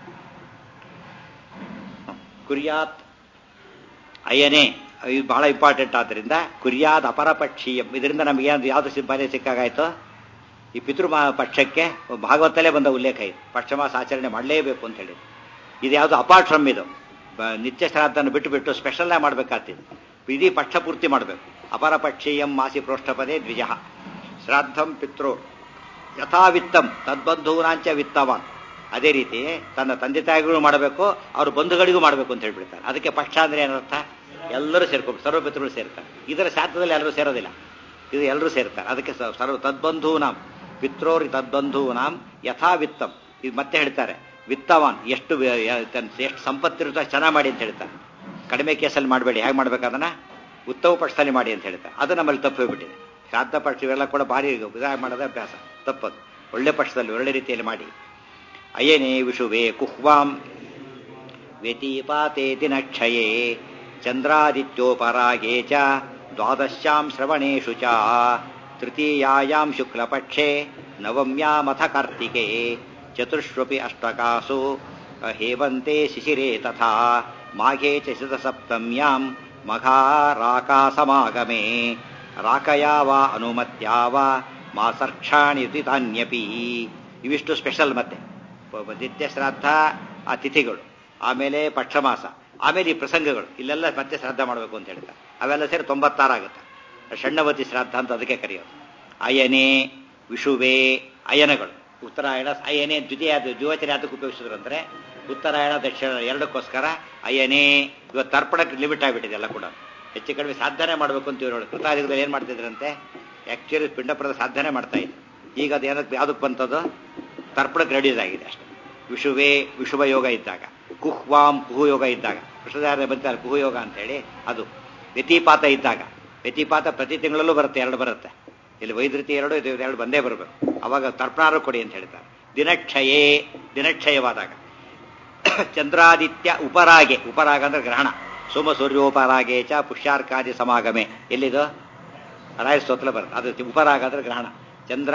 ಕುರ್ಯಾತ್ ಅಯನೇ ಇದು ಬಹಳ ಇಂಪಾರ್ಟೆಂಟ್. ಆದ್ದರಿಂದ ಕುರ್ಯಾದ್ ಅಪರಪಕ್ಷೀಯ. ಇದರಿಂದ ನಮಗೆ ಯಾವುದು ಸಿಬ್ಬಾರಿ ಸಿಕ್ಕಾಗಾಯ್ತು? ಈ ಪಿತೃ ಪಕ್ಷಕ್ಕೆ ಭಾಗವತಲ್ಲೇ ಬಂದ ಉಲ್ಲೇಖ ಇದು. ಪಕ್ಷಮಾಸ ಆಚರಣೆ ಮಾಡಲೇಬೇಕು ಅಂತ ಹೇಳಿ. ಇದು ಯಾವುದು ಅಪಾರ್ಟ್ ಫ್ರಮ್ ಇದು. ನಿತ್ಯ ಶ್ರಾದ್ದನ್ನು ಬಿಟ್ಟು ಸ್ಪೆಷಲ್ ಆಗಿ ಮಾಡಬೇಕಾಗ್ತಿದೆ. ಇಡೀ ಪಕ್ಷ ಪೂರ್ತಿ ಮಾಡಬೇಕು. ಅಪರಪಕ್ಷೀಯಂ ಮಾಸಿ ಪ್ರೋಷ್ಠಪದೇ ದ್ವಿಜ ಶ್ರಾದ್ದಂ ಪಿತೃ ಯಥಾವಿತ್ತಂ ತದ್ಬಂಧೂನಾಂಚ ವಿತ್ತವಾನ್. ಅದೇ ರೀತಿ ತನ್ನ ತಂದೆ ತಾಯಿಗಳು ಮಾಡಬೇಕು, ಅವ್ರ ಬಂಧುಗಳಿಗೂ ಮಾಡಬೇಕು ಅಂತ ಹೇಳ್ಬಿಡ್ತಾರೆ. ಅದಕ್ಕೆ ಪಕ್ಷ ಅಂದ್ರೆ ಏನರ್ಥ? ಎಲ್ಲರೂ ಸೇರ್ಕೊಂಡು ಸರ್ವಪಿತೃಗಳು ಸೇರ್ತಾರೆ. ಇದರ ಶಾಸ್ತ್ರದಲ್ಲಿ ಎಲ್ಲರೂ ಸೇರೋದಿಲ್ಲ, ಇದು ಎಲ್ಲರೂ ಸೇರ್ತಾರೆ. ಅದಕ್ಕೆ ಸರ್ವ ತದ್ಬಂಧೂನಾಂ ಪಿತ್ರೋರಿ ತದ್ಬಂಧೂನಾಂ ಯಥಾ ವಿತ್ತಂ. ಇದು ಮತ್ತೆ ಹೇಳ್ತಾರೆ, ವಿತ್ತವಾನ್ ಎಷ್ಟು ಸಂಪತ್ತಿರುತ್ತೋ ಚೆನ್ನಾಗಿ ಮಾಡಿ ಅಂತ ಹೇಳ್ತಾರೆ. ಕಡಿಮೆ ಕೇಸಲ್ಲಿ ಮಾಡಬೇಡಿ, ಹೇಗೆ ಮಾಡ್ಬೇಕಾದನ್ನ ಉತ್ತಮ ಪಕ್ಷದಲ್ಲಿ ಮಾಡಿ ಅಂತ ಹೇಳ್ತಾರೆ. ಅದು ನಮ್ಮಲ್ಲಿ ತಪ್ಪು ಹೋಗ್ಬಿಟ್ಟಿದೆ. ಶ್ರಾದ್ದ ಪಕ್ಷ ಇವೆಲ್ಲ ಕೂಡ ಭಾರಿ ಇದಾಗಿ ಮಾಡೋದೇ ಅಭ್ಯಾಸ, ತಪ್ಪದು. ಒಳ್ಳೆ ಪಕ್ಷದಲ್ಲಿ ಒಳ್ಳೆ ರೀತಿಯಲ್ಲಿ ಮಾಡಿ. ಅಯನೇ ವಿಷುವೇ ಕುಹ್ವಾಂ ವ್ಯತಿಪಾತೆ ದಿನಕ್ಷಯೇ ಚಂದ್ರಾದಿತ್ಯೋಪರಾಗೇ ಚ ದ್ವಾದಶ್ಯಾಂ ಶ್ರವಣೇಷು ಚ ತೃತೀಯಾಯಾಂ ಶುಕ್ಲಪಕ್ಷೆ ನವಮ್ಯಾಮಥ ಕಾರ್ತಿಕೆ ಚತುಷ್ವಪಿ ಅಷ್ಟಕಾಸು ಹೇವಂತೆ ಶಿಶಿರೇ ತಥಾ ಮಾಘೇ ಚ ಶತಸಪ್ತಮ್ಯಾಂ ಮಘಾ ರಾಕಾ ಸಮಾಗಮೇ ರಾಕಯಾವ ಅನುಮತ್ಯಾವ ಮಾಸರ್ಕ್ಷಾಣಿ ತಾನ್ಯಪಿ. ಇವಿಷ್ಟು ಸ್ಪೆಷಲ್. ಮತ್ತೆ ನಿತ್ಯ ಶ್ರಾದ್ದ ಆ ತಿಥಿಗಳು, ಆಮೇಲೆ ಪಕ್ಷಮಾಸ, ಆಮೇಲೆ ಈ ಪ್ರಸಂಗಗಳು, ಇಲ್ಲೆಲ್ಲ ಮತ್ತೆ ಶ್ರಾದ್ದ ಮಾಡಬೇಕು ಅಂತ ಹೇಳ್ತಾರೆ. ಅವೆಲ್ಲ ಸೇರಿ 96 ಆಗುತ್ತೆ. ಷಣ್ಣವತಿ ಶ್ರಾದ್ದ ಅಂತ ಅದಕ್ಕೆ ಕರೆಯೋದು. ಅಯನೇ ವಿಷುವೇ ಅಯನಗಳು, ಉತ್ತರಾಯಣ ಅಯನೇ ದ್ವಿವಚನ ಯಾತಕ್ಕೆ ಉಪಯೋಗಿಸಿದ್ರು ಅಂದರೆ ಉತ್ತರಾಯಣ ದಕ್ಷಿಣ ಎರಡಕ್ಕೋಸ್ಕರ ಅಯನೇ. ಇವತ್ತು ತರ್ಪಣಕ್ಕೆ ಲಿಮಿಟ್ ಆಗಿಬಿಟ್ಟಿದೆ ಎಲ್ಲ ಕೂಡ. ಹೆಚ್ಚು ಕಡಿಮೆ ಸಾಧನೆ ಮಾಡಬೇಕು ಅಂತ ಇವರು ಕೃತಾಯುಗದಲ್ಲಿ ಏನು ಮಾಡ್ತಿದ್ರಂತೆ, ಆ್ಯಕ್ಚುಲಿ ಪಿಂಡಪ್ರದ ಸಾಧನೆ ಮಾಡ್ತಾ ಇದ್ರು. ಈಗ ಅದು ಯಾವುದಕ್ಕೆ ಬಂತದ್ದು, ತರ್ಪಣಕ್ಕೆ ರೆಡೀಸ್ ಆಗಿದೆ ಅಷ್ಟೇ. ವಿಷುವೇ ವಿಷುವ ಯೋಗ ಇದ್ದಾಗ, ಕುಹ್ವಾಂ ಕುಹುಯೋಗ ಇದ್ದಾಗ, ಕೃಷ್ಣಧಾರ ಬಂತಾರೆ ಕುಹುಯೋಗ ಅಂತೇಳಿ, ಅದು ವ್ಯತಿಪಾತ ಇದ್ದಾಗ. ವ್ಯತಿಪಾತ ಪ್ರತಿ ತಿಂಗಳಲ್ಲೂ ಬರುತ್ತೆ, 2 ಬರುತ್ತೆ. ಇಲ್ಲಿ ವೈದ್ಯತಿ 2, ಇದು 2 ಬಂದೇ ಬರಬೇಕು. ಅವಾಗ ತರ್ಪಣಾರು ಕೊಡಿ ಅಂತ ಹೇಳ್ತಾರೆ. ದಿನಕ್ಷಯೇ ದಿನಕ್ಷಯವಾದಾಗ, ಚಂದ್ರಾದಿತ್ಯ ಉಪರಾಗೆ, ಉಪರಾಗ ಅಂದ್ರೆ ಗ್ರಹಣ, ಸೋಮ ಸೂರ್ಯೋಪರಾಗೆ ಚ ಪುಷ್ಯಾರ್ಕಾದಿ ಸಮಾಗಮೆ. ಎಲ್ಲಿದು ರಾಯ ಸ್ತೋತ್ರ ಬರುತ್ತೆ, ಅದು ಉಪರಾಗ ಅಂದ್ರೆ ಗ್ರಹಣ. ಚಂದ್ರ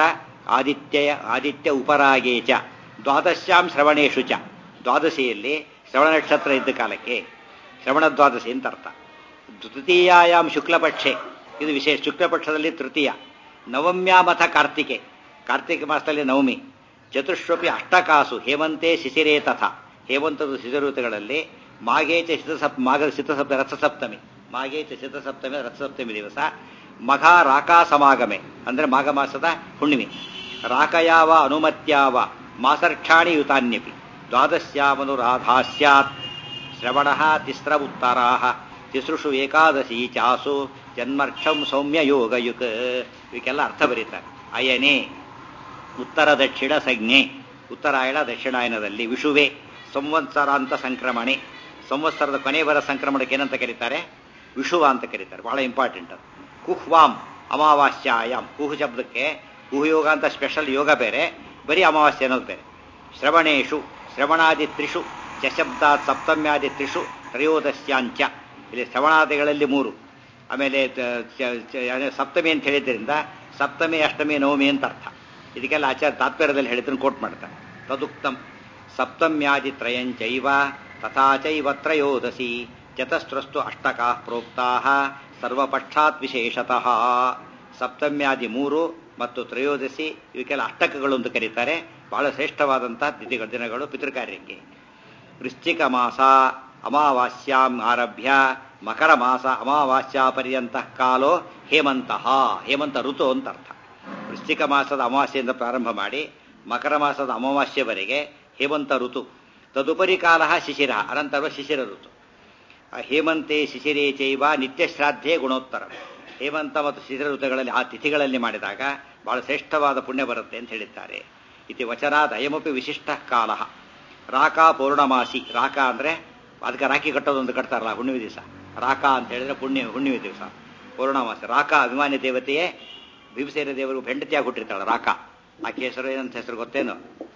ಆದಿತ್ಯ ಉಪರಾಗೆ ಚ ದ್ವಾದಶ್ಯಾಂ ಶ್ರವಣೇಶು ಚ, ದ್ವಾದಶಿಯಲ್ಲಿ ಶ್ರವಣ ನಕ್ಷತ್ರ ಇದ್ದ ಕಾಲಕ್ಕೆ ಶ್ರವಣ ದ್ವಾದಶಿ ಅಂತ ಅರ್ಥ. ತೃತೀಯಾಯಾಮ್ ಶುಕ್ಲಪಕ್ಷೆ, ಇದು ವಿಶೇಷ, ಶುಕ್ಲಪಕ್ಷದಲ್ಲಿ ತೃತೀಯ. ನವಮ್ಯಾಮಥ ಕಾರ್ತಿಕೆ, ಕಾರ್ತಿಕ ಮಾಸದಲ್ಲಿ ನವಮಿ. ಚತುಷ್ವಪಿ ಅಷ್ಟಕಾಸು ಹೇಮಂತೆ ಶಿಶಿರೇ ತಥಾ, ಹೇಮಂತದ ಶಿಶಿಋತುಗಳಲ್ಲಿ ಮಾಘೇಚ ಮಾಘ ಶೀತಸಪ್ತಮಿ ರಥಸಪ್ತಮಿ, ಮಾಘೇಚ ಶೀತಸಪ್ತಮಿ ರಥಸಪ್ತಮಿ ದಿವಸ ಮಘಾ ರಾಕಾ ಸಮಾಗಮೆ ಅಂದ್ರೆ ಮಾಘ ಮಾಸದ ಹುಣ್ಣಿಮೆ. ರಾಕಯಾವ ಅನುಮತ್ಯಾವ ಮಾಸರ್ಕ್ಷಾಣಿ ಯುತಾನ್ಯಪಿ ದ್ವಾದಶ್ಯಾಮನುರಾಧಾ ಸ್ಯಾತ್ ಶ್ರವಣ ತಿಸ್ರ ಉತ್ತರಾ ತಿಸೃಷು ಏಕಾದಶಿ ಚಾಸು ಜನ್ಮರ್ಕ್ಷಂ ಸೌಮ್ಯ ಯೋಗಯುಕ್. ಇವಕ್ಕೆಲ್ಲ ಅರ್ಥ ಬರೀತಾರೆ. ಅಯನೇ ಉತ್ತರ ದಕ್ಷಿಣ ಸಂಜ್ಞೆ, ಉತ್ತರಾಯಣ ದಕ್ಷಿಣಾಯನದಲ್ಲಿ. ವಿಷುವೆ ಸಂವತ್ಸರಾಂತ ಸಂಕ್ರಮಣೆ, ಸಂವತ್ಸರದ ಕೊನೆ ಬರ ಸಂಕ್ರಮಣಕ್ಕೆ ಏನಂತ ಕರೀತಾರೆ, ವಿಷುವ ಅಂತ ಕರೀತಾರೆ. ಬಹಳ ಇಂಪಾರ್ಟೆಂಟ್ ಅದು. ಕುಹ್ವಾಂ ಅಮಾವಾಸ್ಯಾಯಾಮ್, ಕುಹು ಶಬ್ದಕ್ಕೆ ಕುಹುಯೋಗ ಅಂತ ಸ್ಪೆಷಲ್ ಯೋಗ ಬೇರೆ, ಬರೀ ಅಮಾವಾಸ್ಯೆ ಅನ್ನೋದು ಬೇರೆ. ಶ್ರವಣೇಶು ಶ್ರವಣಾದಿ ತ್ರಿಷು ಚಶಬ್ದಾತ್ ಸಪ್ತಮ್ಯಾದಿ ತ್ರಿಷು ತ್ರಯೋದಶ್ಯಾಂಚ, ಇಲ್ಲಿ ಶ್ರವಣಾದಿಗಳಲ್ಲಿ 3, ಆಮೇಲೆ ಸಪ್ತಮಿ ಅಂತ ಹೇಳಿದ್ರಿಂದ ಸಪ್ತಮಿ ಅಷ್ಟಮಿ ನವಮಿ ಅಂತ ಅರ್ಥ. ಇದಕ್ಕೆಲ್ಲ ಆಚಾರ್ಯ ತಾತ್ಪರ್ಯದಲ್ಲಿ ಹೇಳಿದ್ದನ್ನು ಕೋಟ್ ಮಾಡ್ತಾರೆ. ತದುಕ್ತಂ ಸಪ್ತಮ್ಯಾದಿ ತ್ರಯಂಚೈವ ತಥಾಚೈವ ತ್ರಯೋದಶಿ ಚತಸ್ರಸ್ತು ಅಷ್ಟಕಾ ಪ್ರೋಕ್ತಾಃ ಸರ್ವಪಕ್ಷಾತ್ ವಿಶೇಷತಃ. ಸಪ್ತಮ್ಯಾದಿ 3 ಮತ್ತು ತ್ರಯೋದಶಿ ಇವಕ್ಕೆಲ್ಲ ಅಷ್ಟಕಗಳು ಅಂತ ಕರೀತಾರೆ. ಬಹಳ ಶ್ರೇಷ್ಠವಾದಂತಹ ದಿನಗಳು ಪಿತೃಕಾರ್ಯಕ್ಕೆ. ವೃಶ್ಚಿಕ ಮಾಸ ಅಮಾವಾಸ್ಯಾಂ ಆರಭ್ಯ ಮಕರ ಮಾಸ ಅಮಾವಾಸ್ಯಾ ಪರ್ಯಂತ ಕಾಲೋ ಹೇಮಂತಃ, ಹೇಮಂತ ಋತು ಅಂತ ಅರ್ಥ. ವೃಶ್ಚಿಕ ಮಾಸದ ಅಮಾವಾಸ್ಯೆಯಿಂದ ಪ್ರಾರಂಭ ಮಾಡಿ ಮಕರ ಮಾಸದ ಅಮಾವಾಸ್ಯೆವರೆಗೆ ಹೇಮಂತ ಋತು. ತದುಪರಿ ಕಾಲ ಶಿಶಿರ, ಅನಂತರ ಶಿಶಿರ ಋತು. ಹೇಮಂತೆ ಶಿಶಿರೇ ಚೈವ ನಿತ್ಯ ಶ್ರಾದ್ಧೆ ಗುಣೋತ್ತರ. ಹೇಮಂತ ಮತ್ತು ಶಿಶಿರ ಋತುಗಳಲ್ಲಿ ಆ ತಿಥಿಗಳಲ್ಲಿ ಮಾಡಿದಾಗ ಬಹಳ ಶ್ರೇಷ್ಠವಾದ ಪುಣ್ಯ ಬರುತ್ತೆ ಅಂತ ಹೇಳಿದ್ದಾರೆ. ಇತಿ ವಚನಾತ್ ಅಯಮಪಿ ವಿಶಿಷ್ಟ ಕಾಲ. ರಾಕಾ ಪೌರ್ಣಮಾಸಿ, ರಾಕಾ ಅಂದ್ರೆ ಅದಕ್ಕೆ ರಾಖಿ ಕಟ್ಟೋದೊಂದು ಕಟ್ತಾರಲ್ಲ ಹುಣ್ಣಿಮೆ ದಿವಸ, ರಾಕಾ ಅಂತ ಹೇಳಿದ್ರೆ ಹುಣ್ಣಿಮೆ ದಿವಸ ಪೌರ್ಣಮಾಸಿ. ರಾಕಾ ಅಭಿಮಾನಿ ದೇವತೆಯೇ ಭೀಮಸೇನ ದೇವರು ಹೆಂಡತಿಯಾಗಿ ಹುಟ್ಟಿರ್ತಾಳೆ ರಾಕಾ. ಆಕೆ ಹೆಸರು ಏನಂತ ಹೆಸರು ಗೊತ್ತೇನು,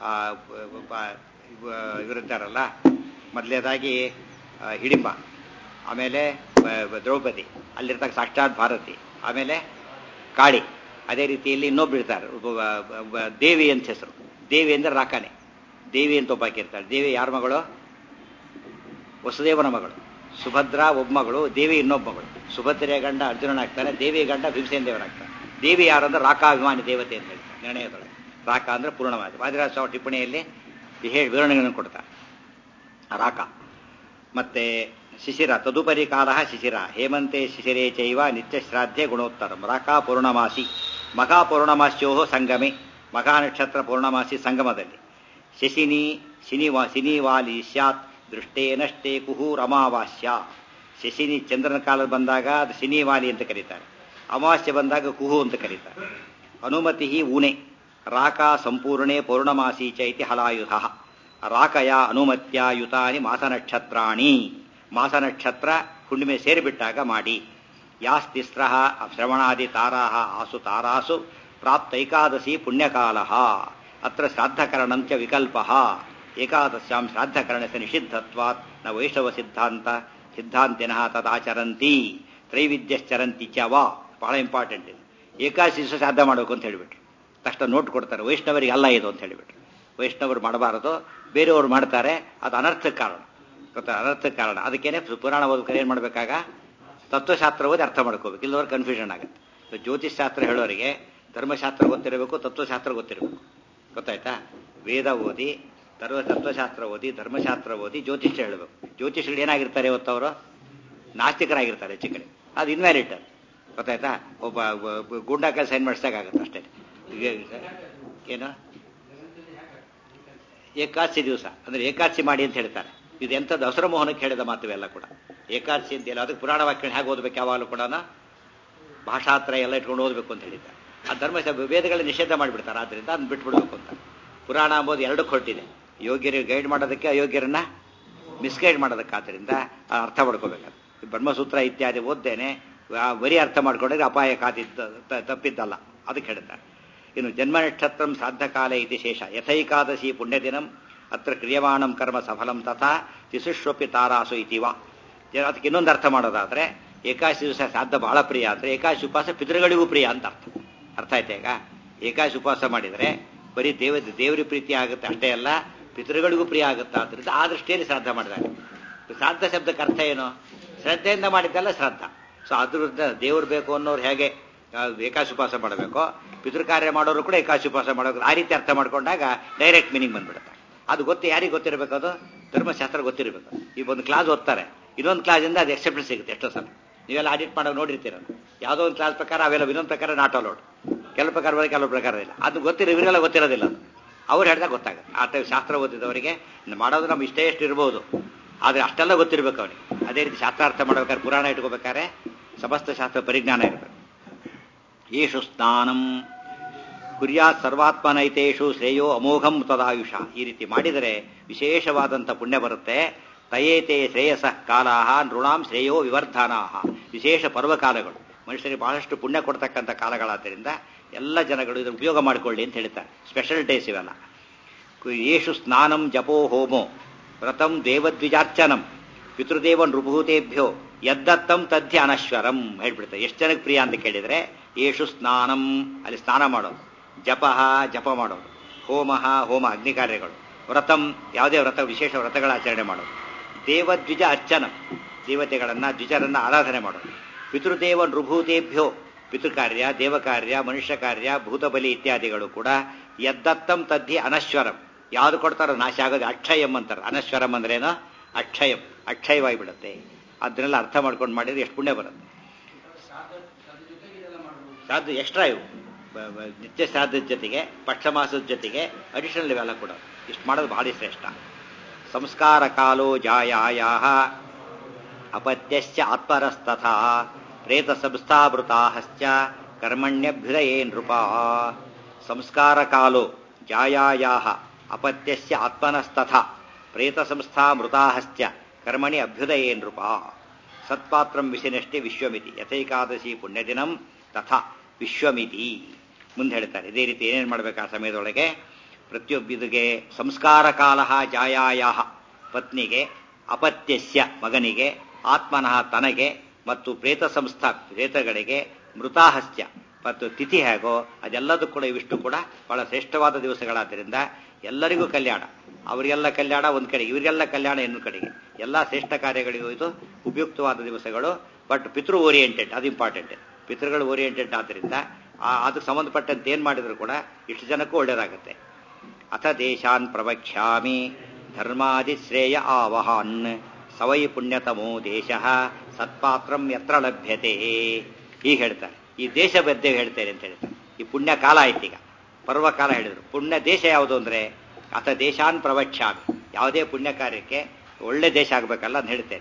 ಇವರಿದ್ದಾರಲ್ಲ ಮೊದಲನೇದಾಗಿ ಹಿಡಿಂಬ, ಆಮೇಲೆ ದ್ರೌಪದಿ, ಅಲ್ಲಿರ್ತಕ್ಕ ಸಾಕ್ಷಾತ್ ಭಾರತಿ, ಆಮೇಲೆ ಕಾಳಿ. ಅದೇ ರೀತಿಯಲ್ಲಿ ಇನ್ನೊಬ್ರು ಇರ್ತಾರೆ ದೇವಿ ಅಂತ ಹೆಸರು. ದೇವಿ ಅಂದ್ರೆ ರಾಕಾನೆ, ದೇವಿ ಅಂತ ಒಬ್ಬಾಕಿ ಇರ್ತಾಳೆ. ದೇವಿ ಯಾರ ಮಗಳು, ವಸುದೇವನ ಮಗಳು. ಸುಭದ್ರ ಒಬ್ಬ ಮಗಳು, ದೇವಿ ಇನ್ನೊಬ್ಬ ಮಗಳು. ಸುಭದ್ರೆಯ ಗಂಡ ಅರ್ಜುನನಾಗ್ತಾನೆ, ದೇವಿ ಗಂಡ ಭೀಮಸೇನ ದೇವರಾಗ್ತಾನೆ. ದೇವಿ ಯಾರಂದ್ರೆ ರಾಕಾ ಅಭಿಮಾನಿ ದೇವತೆ ಅಂತ ಹೇಳ್ತಾರೆ ನಿರ್ಣಯದೊಳಗೆ. ರಾಕಾ ಅಂದ್ರೆ ಪೂರ್ಣವಾದ. ವಾದಿರಾಜ ಸ್ವಾಮಿ ಟಿಪ್ಪಣಿಯಲ್ಲಿ ವಿವರಣೆಗಳನ್ನು ಕೊಡ್ತಾರೆ ರಾಕಾ. ಮತ್ತೆ ಶಿಶಿರ ತದುಪರಿ ಕಾಲ ಶಿಶಿರ ಹೇಮಂತೆ ಶಿಶಿರೇ ಚೈವ ನಿತ್ಯ ಶ್ರಾದ್ಧೆ ಗುಣೋತ್ತರಂ. ರಾಕಾ ಪೌರ್ಣಮಾಸಿ ಮಘಾ ಪೌರ್ಣಮಾಸ್ಯೋ ಸಂಗಮೆ, ಮಘಾ ನಕ್ಷತ್ರ ಪೌರ್ಣಮಾಸಿ ಸಂಗಮದಲ್ಲಿ. ಶಶಿನಿ ಶನಿವಾಲಿ ಸ್ಯಾತ್ ದೃಷ್ಟೇ ನಷ್ಟೇ ಕುಹೂರಮಾವಾಸ್ಯ. ಶಶಿನಿ ಚಂದ್ರನ ಕಾಲ ಬಂದಾಗ ಅದು ಶನಿವಾಲಿ ಅಂತ ಕರೀತಾರೆ. ಅಮಾವಾಸ್ಯೆ ಬಂದಾಗ ಕುಹು ಅಂತ ಕರೀತಾರೆ. ಅನುಮತಿ ಊಣೆ ರಾಕ ಸಂಪೂರ್ಣೆ ಪೌರ್ಣಮಾಸಿ ಚೈತಿ ಹಲಾಯುಧ ರಾಕಯ ಅನುಮತ್ಯ ಯುತಾನಿ ಮಾಸನಕ್ಷತ್ರಾಣಿ. ಮಾಸನಕ್ಷತ್ರ ಹುಣ್ಣಿಮೆ ಸೇರಿಬಿಟ್ಟಾಗ ಮಾಡಿ. ಯಾಸ್ತಿಸ್ರ ಶ್ರವಣಾದಿ ತಾರಾ ಆಸು ತಾರಾಸು ಪ್ರಾಪ್ತೈಕಾದಶಿ ಪುಣ್ಯಕಾಲ. ಅತ್ರ ಶ್ರಾದ್ದಕರಣಂಚ ವಿಕಲ್ಪ. ಏಕಾದಶ್ಯಾಂ ಶ್ರಾದ್ದಕರಣಸ್ಯ ನಿಷಿದ್ಧತ್ವಾತ್ ನ ವೈಷ್ಣವ ಸಿದ್ಧಾಂತಿನಃ ತದಾಚರಂತಿ ತ್ರೈವಿದ್ಯಶ್ಚರಂತಿ ಚ ವಾ. ಬಹಳ ಇಂಪಾರ್ಟೆಂಟ್ ಇದು. ಏಕಾದಶಿ ದಿವಸ ಶ್ರಾದ್ದ ಮಾಡಬೇಕು ಅಂತ ಹೇಳಿಬಿಟ್ರು. ತಕ್ಷಣ ನೋಟ್ ಕೊಡ್ತಾರೆ, ವೈಷ್ಣವರಿಗೆ ಅಲ್ಲ ಇದು ಅಂತ ಹೇಳಿಬಿಟ್ರು. ವೈಷ್ಣವರು ಮಾಡಬಾರದು, ಬೇರೆಯವರು ಮಾಡ್ತಾರೆ, ಅದು ಅನರ್ಥಕ್ಕೆ ಕಾರಣ. ಗೊತ್ತಾ, ಅನರ್ಥಕ್ಕೆ ಕಾರಣ. ಅದಕ್ಕೇನೆ ಪುರಾಣ ಓದಬೇಕಾದ್ರೆ ಏನು ಮಾಡಬೇಕಾಗ ತತ್ವಶಾಸ್ತ್ರ ಓದಿ ಅರ್ಥ ಮಾಡ್ಕೋಬೇಕು, ಇಲ್ಲದವ್ರು ಕನ್ಫ್ಯೂಷನ್ ಆಗುತ್ತೆ. ಜ್ಯೋತಿಷ್ ಶಾಸ್ತ್ರ ಹೇಳೋರಿಗೆ ಧರ್ಮಶಾಸ್ತ್ರ ಗೊತ್ತಿರಬೇಕು, ತತ್ವಶಾಸ್ತ್ರ ಗೊತ್ತಿರಬೇಕು. ಗೊತ್ತಾಯ್ತಾ? ವೇದ ಓದಿ, ತತ್ವಶಾಸ್ತ್ರ ಓದಿ, ಧರ್ಮಶಾಸ್ತ್ರ ಓದಿ ಜ್ಯೋತಿಷ್ಯ ಹೇಳಬೇಕು. ಜ್ಯೋತಿಷ್ಯಗಳು ಏನಾಗಿರ್ತಾರೆ ಇವತ್ತವರು? ನಾಸ್ತಿಕರಾಗಿರ್ತಾರೆ ಹೆಚ್ಚು ಕಡೆ. ಅದು ಇನ್ವ್ಯಾಲಿಡ್. ಗೊತ್ತಾಯ್ತಾ? ಒಬ್ಬ ಗೂಂಡಾಕಲ್ಲಿ ಸೈನ್ ಮಾಡಿಸ್ದಾಗುತ್ತೆ ಅಷ್ಟೇ. ಏನು ಏಕಾದಶಿ ದಿವಸ ಅಂದ್ರೆ ಏಕಾದಶಿ ಮಾಡಿ ಅಂತ ಹೇಳ್ತಾರೆ. ಇದು ಎಂಥದ್ದು ದಸರಾ ಮೋಹನಕ್ಕೆ ಹೇಳಿದ ಮಾತುವೆಲ್ಲ ಕೂಡ. ಏಕಾದಶಿ ಅಂತ ಹೇಳಿ ಅದಕ್ಕೆ ಪುರಾಣ ವಾಕ್ಯ ಹೇಗೆ ಓದಬೇಕು, ಯಾವಾಗಲೂ ಕೂಡ ಭಾಷಾತ್ರ ಎಲ್ಲ ಇಟ್ಕೊಂಡು ಓದಬೇಕು ಅಂತ ಹೇಳಿದ್ದಾರೆ. ಆ ಧರ್ಮ ವೇದಗಳ ನಿಷೇಧ ಮಾಡಿಬಿಡ್ತಾರೆ. ಆದ್ರಿಂದ ಅದನ್ನ ಬಿಟ್ಬಿಡ್ಬೇಕು ಅಂತ. ಪುರಾಣ ಅಂಬೋದು ಎರಡಕ್ಕೆ ಹೊರಟಿದೆ. ಯೋಗ್ಯರಿಗೆ ಗೈಡ್ ಮಾಡೋದಕ್ಕೆ, ಅಯೋಗ್ಯರನ್ನ ಮಿಸ್ಗೈಡ್ ಮಾಡೋದಕ್ಕಾದ್ರಿಂದ ಅರ್ಥ ಮಾಡ್ಕೋಬೇಕಾದ್ರೆ ಬ್ರಹ್ಮಸೂತ್ರ ಇತ್ಯಾದಿ ಓದ್ದೇನೆ ಬರೀ ಅರ್ಥ ಮಾಡ್ಕೊಂಡ್ರೆ ಅಪಾಯ ತಪ್ಪಿದ್ದಲ್ಲ. ಅದಕ್ಕೆ ಹೇಳ್ತಾರೆ. ಇನ್ನು ಜನ್ಮ ನಕ್ಷತ್ರಂ ಶ್ರಾದ್ದಕಾಲ ಇತಿ ಶೇಷ ಯಥೈಕಾದಶಿ ಪುಣ್ಯದಿನಂ ಅತ್ರ ಕ್ರಿಯಮಾಣಂ ಕರ್ಮ ಸಫಲಂ ತಥಾ ತಿಸುಷ್ವಪಿ ತಾರಾಸು ಇತಿವಾ. ಅದಕ್ಕೆ ಇನ್ನೊಂದು ಅರ್ಥ ಮಾಡೋದಾದ್ರೆ ಏಕಾದಶಿ ದಿವಸ ಶ್ರಾದ್ದ ಬಹಳ ಪ್ರಿಯ ಅಂದ್ರೆ ಏಕಾದಶಿ ಉಪವಾಸ ಪಿತೃಗಳಿಗೂ ಪ್ರಿಯ ಅಂತ ಅರ್ಥ ಆಯ್ತಾ? ಈಗ ಏಕಾದಶಿ ಉಪವಾಸ ಮಾಡಿದರೆ ಬರೀ ದೇವರಿಗೆ ಪ್ರೀತಿ ಆಗುತ್ತೆ ಅಷ್ಟೇ ಅಲ್ಲ, ಪಿತೃಗಳಿಗೂ ಪ್ರಿಯ ಆಗುತ್ತೆ. ಆದ್ರಿಂದ ಆ ದೃಷ್ಟಿಯಲ್ಲಿ ಶ್ರಾದ್ದ ಮಾಡಿದಾಗ ಶ್ರಾದ್ದ ಶಬ್ದಕ್ಕೆ ಅರ್ಥ ಏನು? ಶ್ರದ್ಧೆಯಿಂದ ಮಾಡಿದ್ದಲ್ಲ ಶ್ರಾದ್ದ. ಸೊ ಅದ್ರಿಂದ ದೇವ್ರು ಬೇಕು ಅನ್ನೋರು ಹೇಗೆ ಏಕಾದಶಿ ಉಪವಾಸ ಮಾಡಬೇಕು, ಪಿತೃಕಾರ್ಯ ಮಾಡೋರು ಕೂಡ ಏಕಾದಶಿ ಉಪವಾಸ ಮಾಡಬೇಕು. ಆ ರೀತಿ ಅರ್ಥ ಮಾಡ್ಕೊಂಡಾಗ ಡೈರೆಕ್ಟ್ ಮೀನಿಂಗ್ ಬಂದ್ಬಿಡುತ್ತೆ. ಅದು ಗೊತ್ತು. ಯಾರಿಗೆ ಗೊತ್ತಿರಬೇಕು? ಅದು ಧರ್ಮಶಾಸ್ತ್ರ ಗೊತ್ತಿರಬೇಕು. ಈಗ ಒಂದು ಕ್ಲಾಸ್ ಓದ್ತಾರೆ, ಇನ್ನೊಂದು ಕ್ಲಾಸಿಂದ ಅದು ಎಕ್ಸೆಪ್ಷನ್ ಸಿಗುತ್ತೆ. ಎಷ್ಟೋ ಸಲ ನೀವೆಲ್ಲ ಆಡಿಟ್ ಮಾಡೋದು ನೋಡಿರ್ತೀರ. ಯಾವುದೋ ಒಂದು ಕ್ಲಾಸ್ ಪ್ರಕಾರ ಅವೆಲ್ಲ ಇನ್ನೊಂದು ಪ್ರಕಾರ ನಾಟ್ ಅಲೌಡ್. ಕೆಲವು ಪ್ರಕಾರ ಬರೀ ಕೆಲವು ಪ್ರಕಾರ ಇಲ್ಲ. ಅದು ಇವರಿಗೆಲ್ಲ ಗೊತ್ತಿರೋದಿಲ್ಲ. ಅದು ಅವ್ರು ಹೇಳಿದಾಗ ಗೊತ್ತಾಗುತ್ತೆ. ಆ ಟೈಪ್ ಶಾಸ್ತ್ರ ಓದಿದವರಿಗೆ ಮಾಡೋದು ನಮ್ಮ ಇಷ್ಟೇ ಎಷ್ಟು ಇರ್ಬೋದು, ಆದರೆ ಅಷ್ಟೆಲ್ಲ ಗೊತ್ತಿರಬೇಕು ಅವನಿಗೆ. ಅದೇ ರೀತಿ ಶಾಸ್ತ್ರಾರ್ಥ ಮಾಡ್ಬೇಕಾದ್ರೆ, ಪುರಾಣ ಇಟ್ಕೋಬೇಕಾದ್ರೆ ಸಮಸ್ತ ಶಾಸ್ತ್ರ ಪರಿಜ್ಞಾನ ಇರಬೇಕು. ಯೇಷು ಸ್ನಾನಂ ಕುರ್ಯಾತ್ ಸರ್ವಾತ್ಮನೈತೇಷು ಶ್ರೇಯೋ ಅಮೋಘಂ ತದಾಯುಷ. ಈ ರೀತಿ ಮಾಡಿದರೆ ವಿಶೇಷವಾದಂಥ ಪುಣ್ಯ ಬರುತ್ತೆ. ತಯೇತೆ ಶ್ರೇಯಸ ಕಾಲಾಹ ನೃಣಾಂ ಶ್ರೇಯೋ ವಿವರ್ಧನಾಹ. ವಿಶೇಷ ಪರ್ವಕಾಲಗಳು ಮನುಷ್ಯರಿಗೆ ಬಹಳಷ್ಟು ಪುಣ್ಯ ಕೊಡ್ತಕ್ಕಂಥ ಕಾಲಗಳಾದ್ದರಿಂದ ಎಲ್ಲ ಜನಗಳು ಇದನ್ನು ಉಪಯೋಗ ಮಾಡಿಕೊಳ್ಳಿ ಅಂತ ಹೇಳ್ತಾರೆ. ಸ್ಪೆಷಲ್ ಡೇಸ್ ಇವೆಲ್ಲ. ಯೇಷು ಸ್ನಾನಂ ಜಪೋ ಹೋಮೋ ವ್ರತಂ ದೇವದ್ವಿಜಾರ್ಚನಂ ಪಿತೃದೇವ ನೃಭೂತೇಭ್ಯೋ ಯದ್ದತ್ತಂ ತದ್ಯ ಅನಶ್ವರಂ ಹೇಳ್ಬಿಡ್ತಾರೆ. ಎಷ್ಟು ಜನಕ್ಕೆ ಪ್ರಿಯ ಅಂತ ಕೇಳಿದರೆ ಯೇಷು ಸ್ನಾನಂ, ಅಲ್ಲಿ ಸ್ನಾನ ಮಾಡೋದು, ಜಪ ಮಾಡೋದು, ಹೋಮ ಅಗ್ನಿ ಕಾರ್ಯಗಳು, ವ್ರತಂ ಯಾವುದೇ ವ್ರತ ವಿಶೇಷ ವ್ರತಗಳ ಆಚರಣೆ ಮಾಡೋದು, ದೇವದ್ವಿಜ ಅರ್ಚನ ದೇವತೆಗಳನ್ನ ದ್ವಿಜರನ್ನ ಆರಾಧನೆ ಮಾಡೋದು, ಪಿತೃದೇವ ನೃಭೂತೇಭ್ಯೋ ಪಿತೃಕಾರ್ಯ, ದೇವಕಾರ್ಯ, ಮನುಷ್ಯ ಕಾರ್ಯ, ಭೂತಬಲಿ ಇತ್ಯಾದಿಗಳು ಕೂಡ ಯದ್ದತ್ತಂ ತದ್ದಿ ಅನಶ್ವರಂ ಯಾವುದು ಕೊಡ್ತಾರೋ ನಾಶ ಆಗೋದು. ಅಕ್ಷಯಂ ಅಂತಾರೆ. ಅನಶ್ವರಂ ಅಂದ್ರೇನೋ ಅಕ್ಷಯಂ, ಅಕ್ಷಯವಾಗಿಬಿಡುತ್ತೆ. ಅದನ್ನೆಲ್ಲ ಅರ್ಥ ಮಾಡ್ಕೊಂಡು ಮಾಡಿದ್ರೆ ಎಷ್ಟು ಪುಣ್ಯ ಬರುತ್ತೆ. ಶ್ರಾದ್ದ ಎಕ್ಸ್ಟ್ರಾ ಇವು ನಿತ್ಯ ಶ್ರಾದ್ದದ ಜೊತೆಗೆ ಪಕ್ಷ ಮಾಸದ ಜೊತೆಗೆ ಅಡಿಷನಲ್ ಇವೆಲ್ಲ ಕೂಡ ಇಷ್ಟು ಮಾಡೋದು ಭಾರಿ ಶ್ರೇಷ್ಠ. ಸಂಸ್ಕಾರ ಕಾಲೋ ಜಾಯಾಯಾಹ ಅಪತ್ಯಶ್ಚ ಆತ್ಮರಸ್ತಥಾ ಪ್ರೇತ ಸಂಸ್ಥಾವೃತಾಶ್ಚ ಕರ್ಮಣ್ಯಭ್ಯುದಯೇ ನೃಪ. ಸಂಸ್ಕಾರ ಕಾಲೋ ಜಾಯಾಯಾಹ ಅಪತ್ಯಶ್ಚ ಆತ್ಮನಸ್ತಥಾ ಪ್ರೇತ ಸಂಸ್ಥಾಮೃತಾಶ್ಚ ಕರ್ಮಣಿ ಅಭ್ಯುದಯೇ ನೃಪ. ಸತ್ಪಾತ್ರಂ ವಿಷಯನಷ್ಟೇ ವಿಶ್ವಮಿತಿ ಯಥೈಕಾದಶಿ ಪುಣ್ಯದಿನಂ ತಥಾ ವಿಶ್ವಮಿತಿ ಮುಂದೆ ಹೇಳ್ತಾರೆ. ಇದೇ ರೀತಿ ಏನೇನು ಮಾಡಬೇಕು ಆ ಸಮಯದೊಳಗೆ? ಪ್ರತಿಯೊಬ್ಬರಿಗೆ ಸಂಸ್ಕಾರ ಕಾಲ ಜಾಯಾಯಾಹ ಪತ್ನಿಗೆ, ಅಪತ್ಯಸ್ಯ ಮಗನಿಗೆ, ಆತ್ಮನಃ ತನಗೆ, ಮತ್ತು ಪ್ರೇತ ಸಂಸ್ಥಾ ಪ್ರೇತಗಳಿಗೆ, ಮೃತಾಹಸ್ಯ ಮತ್ತು ತಿಥಿ ಹೇಗೋ ಅದೆಲ್ಲದೂ ಕೂಡ ಇವಿಷ್ಟು ಕೂಡ ಬಹಳ ಶ್ರೇಷ್ಠವಾದ ದಿವಸಗಳಾದ್ದರಿಂದ ಎಲ್ಲರಿಗೂ ಕಲ್ಯಾಣ. ಅವರಿಗೆಲ್ಲ ಕಲ್ಯಾಣ ಒಂದು ಕಡೆಗೆ, ಇವರಿಗೆಲ್ಲ ಕಲ್ಯಾಣ ಇನ್ನೊಂದು ಕಡೆಗೆ. ಎಲ್ಲ ಶ್ರೇಷ್ಠ ಕಾರ್ಯಗಳಿಗೂ ಇದು ಉಪಯುಕ್ತವಾದ ದಿವಸಗಳು. ಬಟ್ ಪಿತೃ ಓರಿಯೆಂಟೆಡ್, ಅದು ಇಂಪಾರ್ಟೆಂಟ್. ಪಿತೃಗಳು ಓರಿಯೆಂಟೆಡ್ ಆದ್ದರಿಂದ ಅದಕ್ಕೆ ಸಂಬಂಧಪಟ್ಟಂತೆ ಏನು ಮಾಡಿದ್ರು ಕೂಡ ಇಷ್ಟು ಜನಕ್ಕೂ ಒಳ್ಳೆಯದಾಗುತ್ತೆ. ಅಥ ದೇಶಾನ್ ಪ್ರವಕ್ಷ್ಯಾಮಿ ಧರ್ಮಾದಿಶ್ರೇಯ ಆವಹಾನ್ ಸವೈ ಪುಣ್ಯತಮೋ ದೇಶ ಸತ್ಪಾತ್ರಂ ಯತ್ರ ಲಭ್ಯತೆ. ಹೀಗೆ ಹೇಳ್ತಾರೆ. ಈ ದೇಶ ಬದ್ದೆ ಹೇಳ್ತೇನೆ ಅಂತ ಹೇಳ್ತಾರೆ. ಈ ಪುಣ್ಯ ಕಾಲ ಆಯ್ತು. ಈಗ ಪರ್ವಕಾಲ ಹೇಳಿದ್ರು. ಪುಣ್ಯ ದೇಶ ಯಾವುದು ಅಂದರೆ ಅಥ ದೇಶಾನ್ ಪ್ರವಕ್ಷ್ಯಾಮಿ, ಯಾವುದೇ ಪುಣ್ಯ ಕಾರ್ಯಕ್ಕೆ ಒಳ್ಳೆ ದೇಶ ಆಗಬೇಕಲ್ಲ ಅಂತ ಹೇಳ್ತೇನೆ.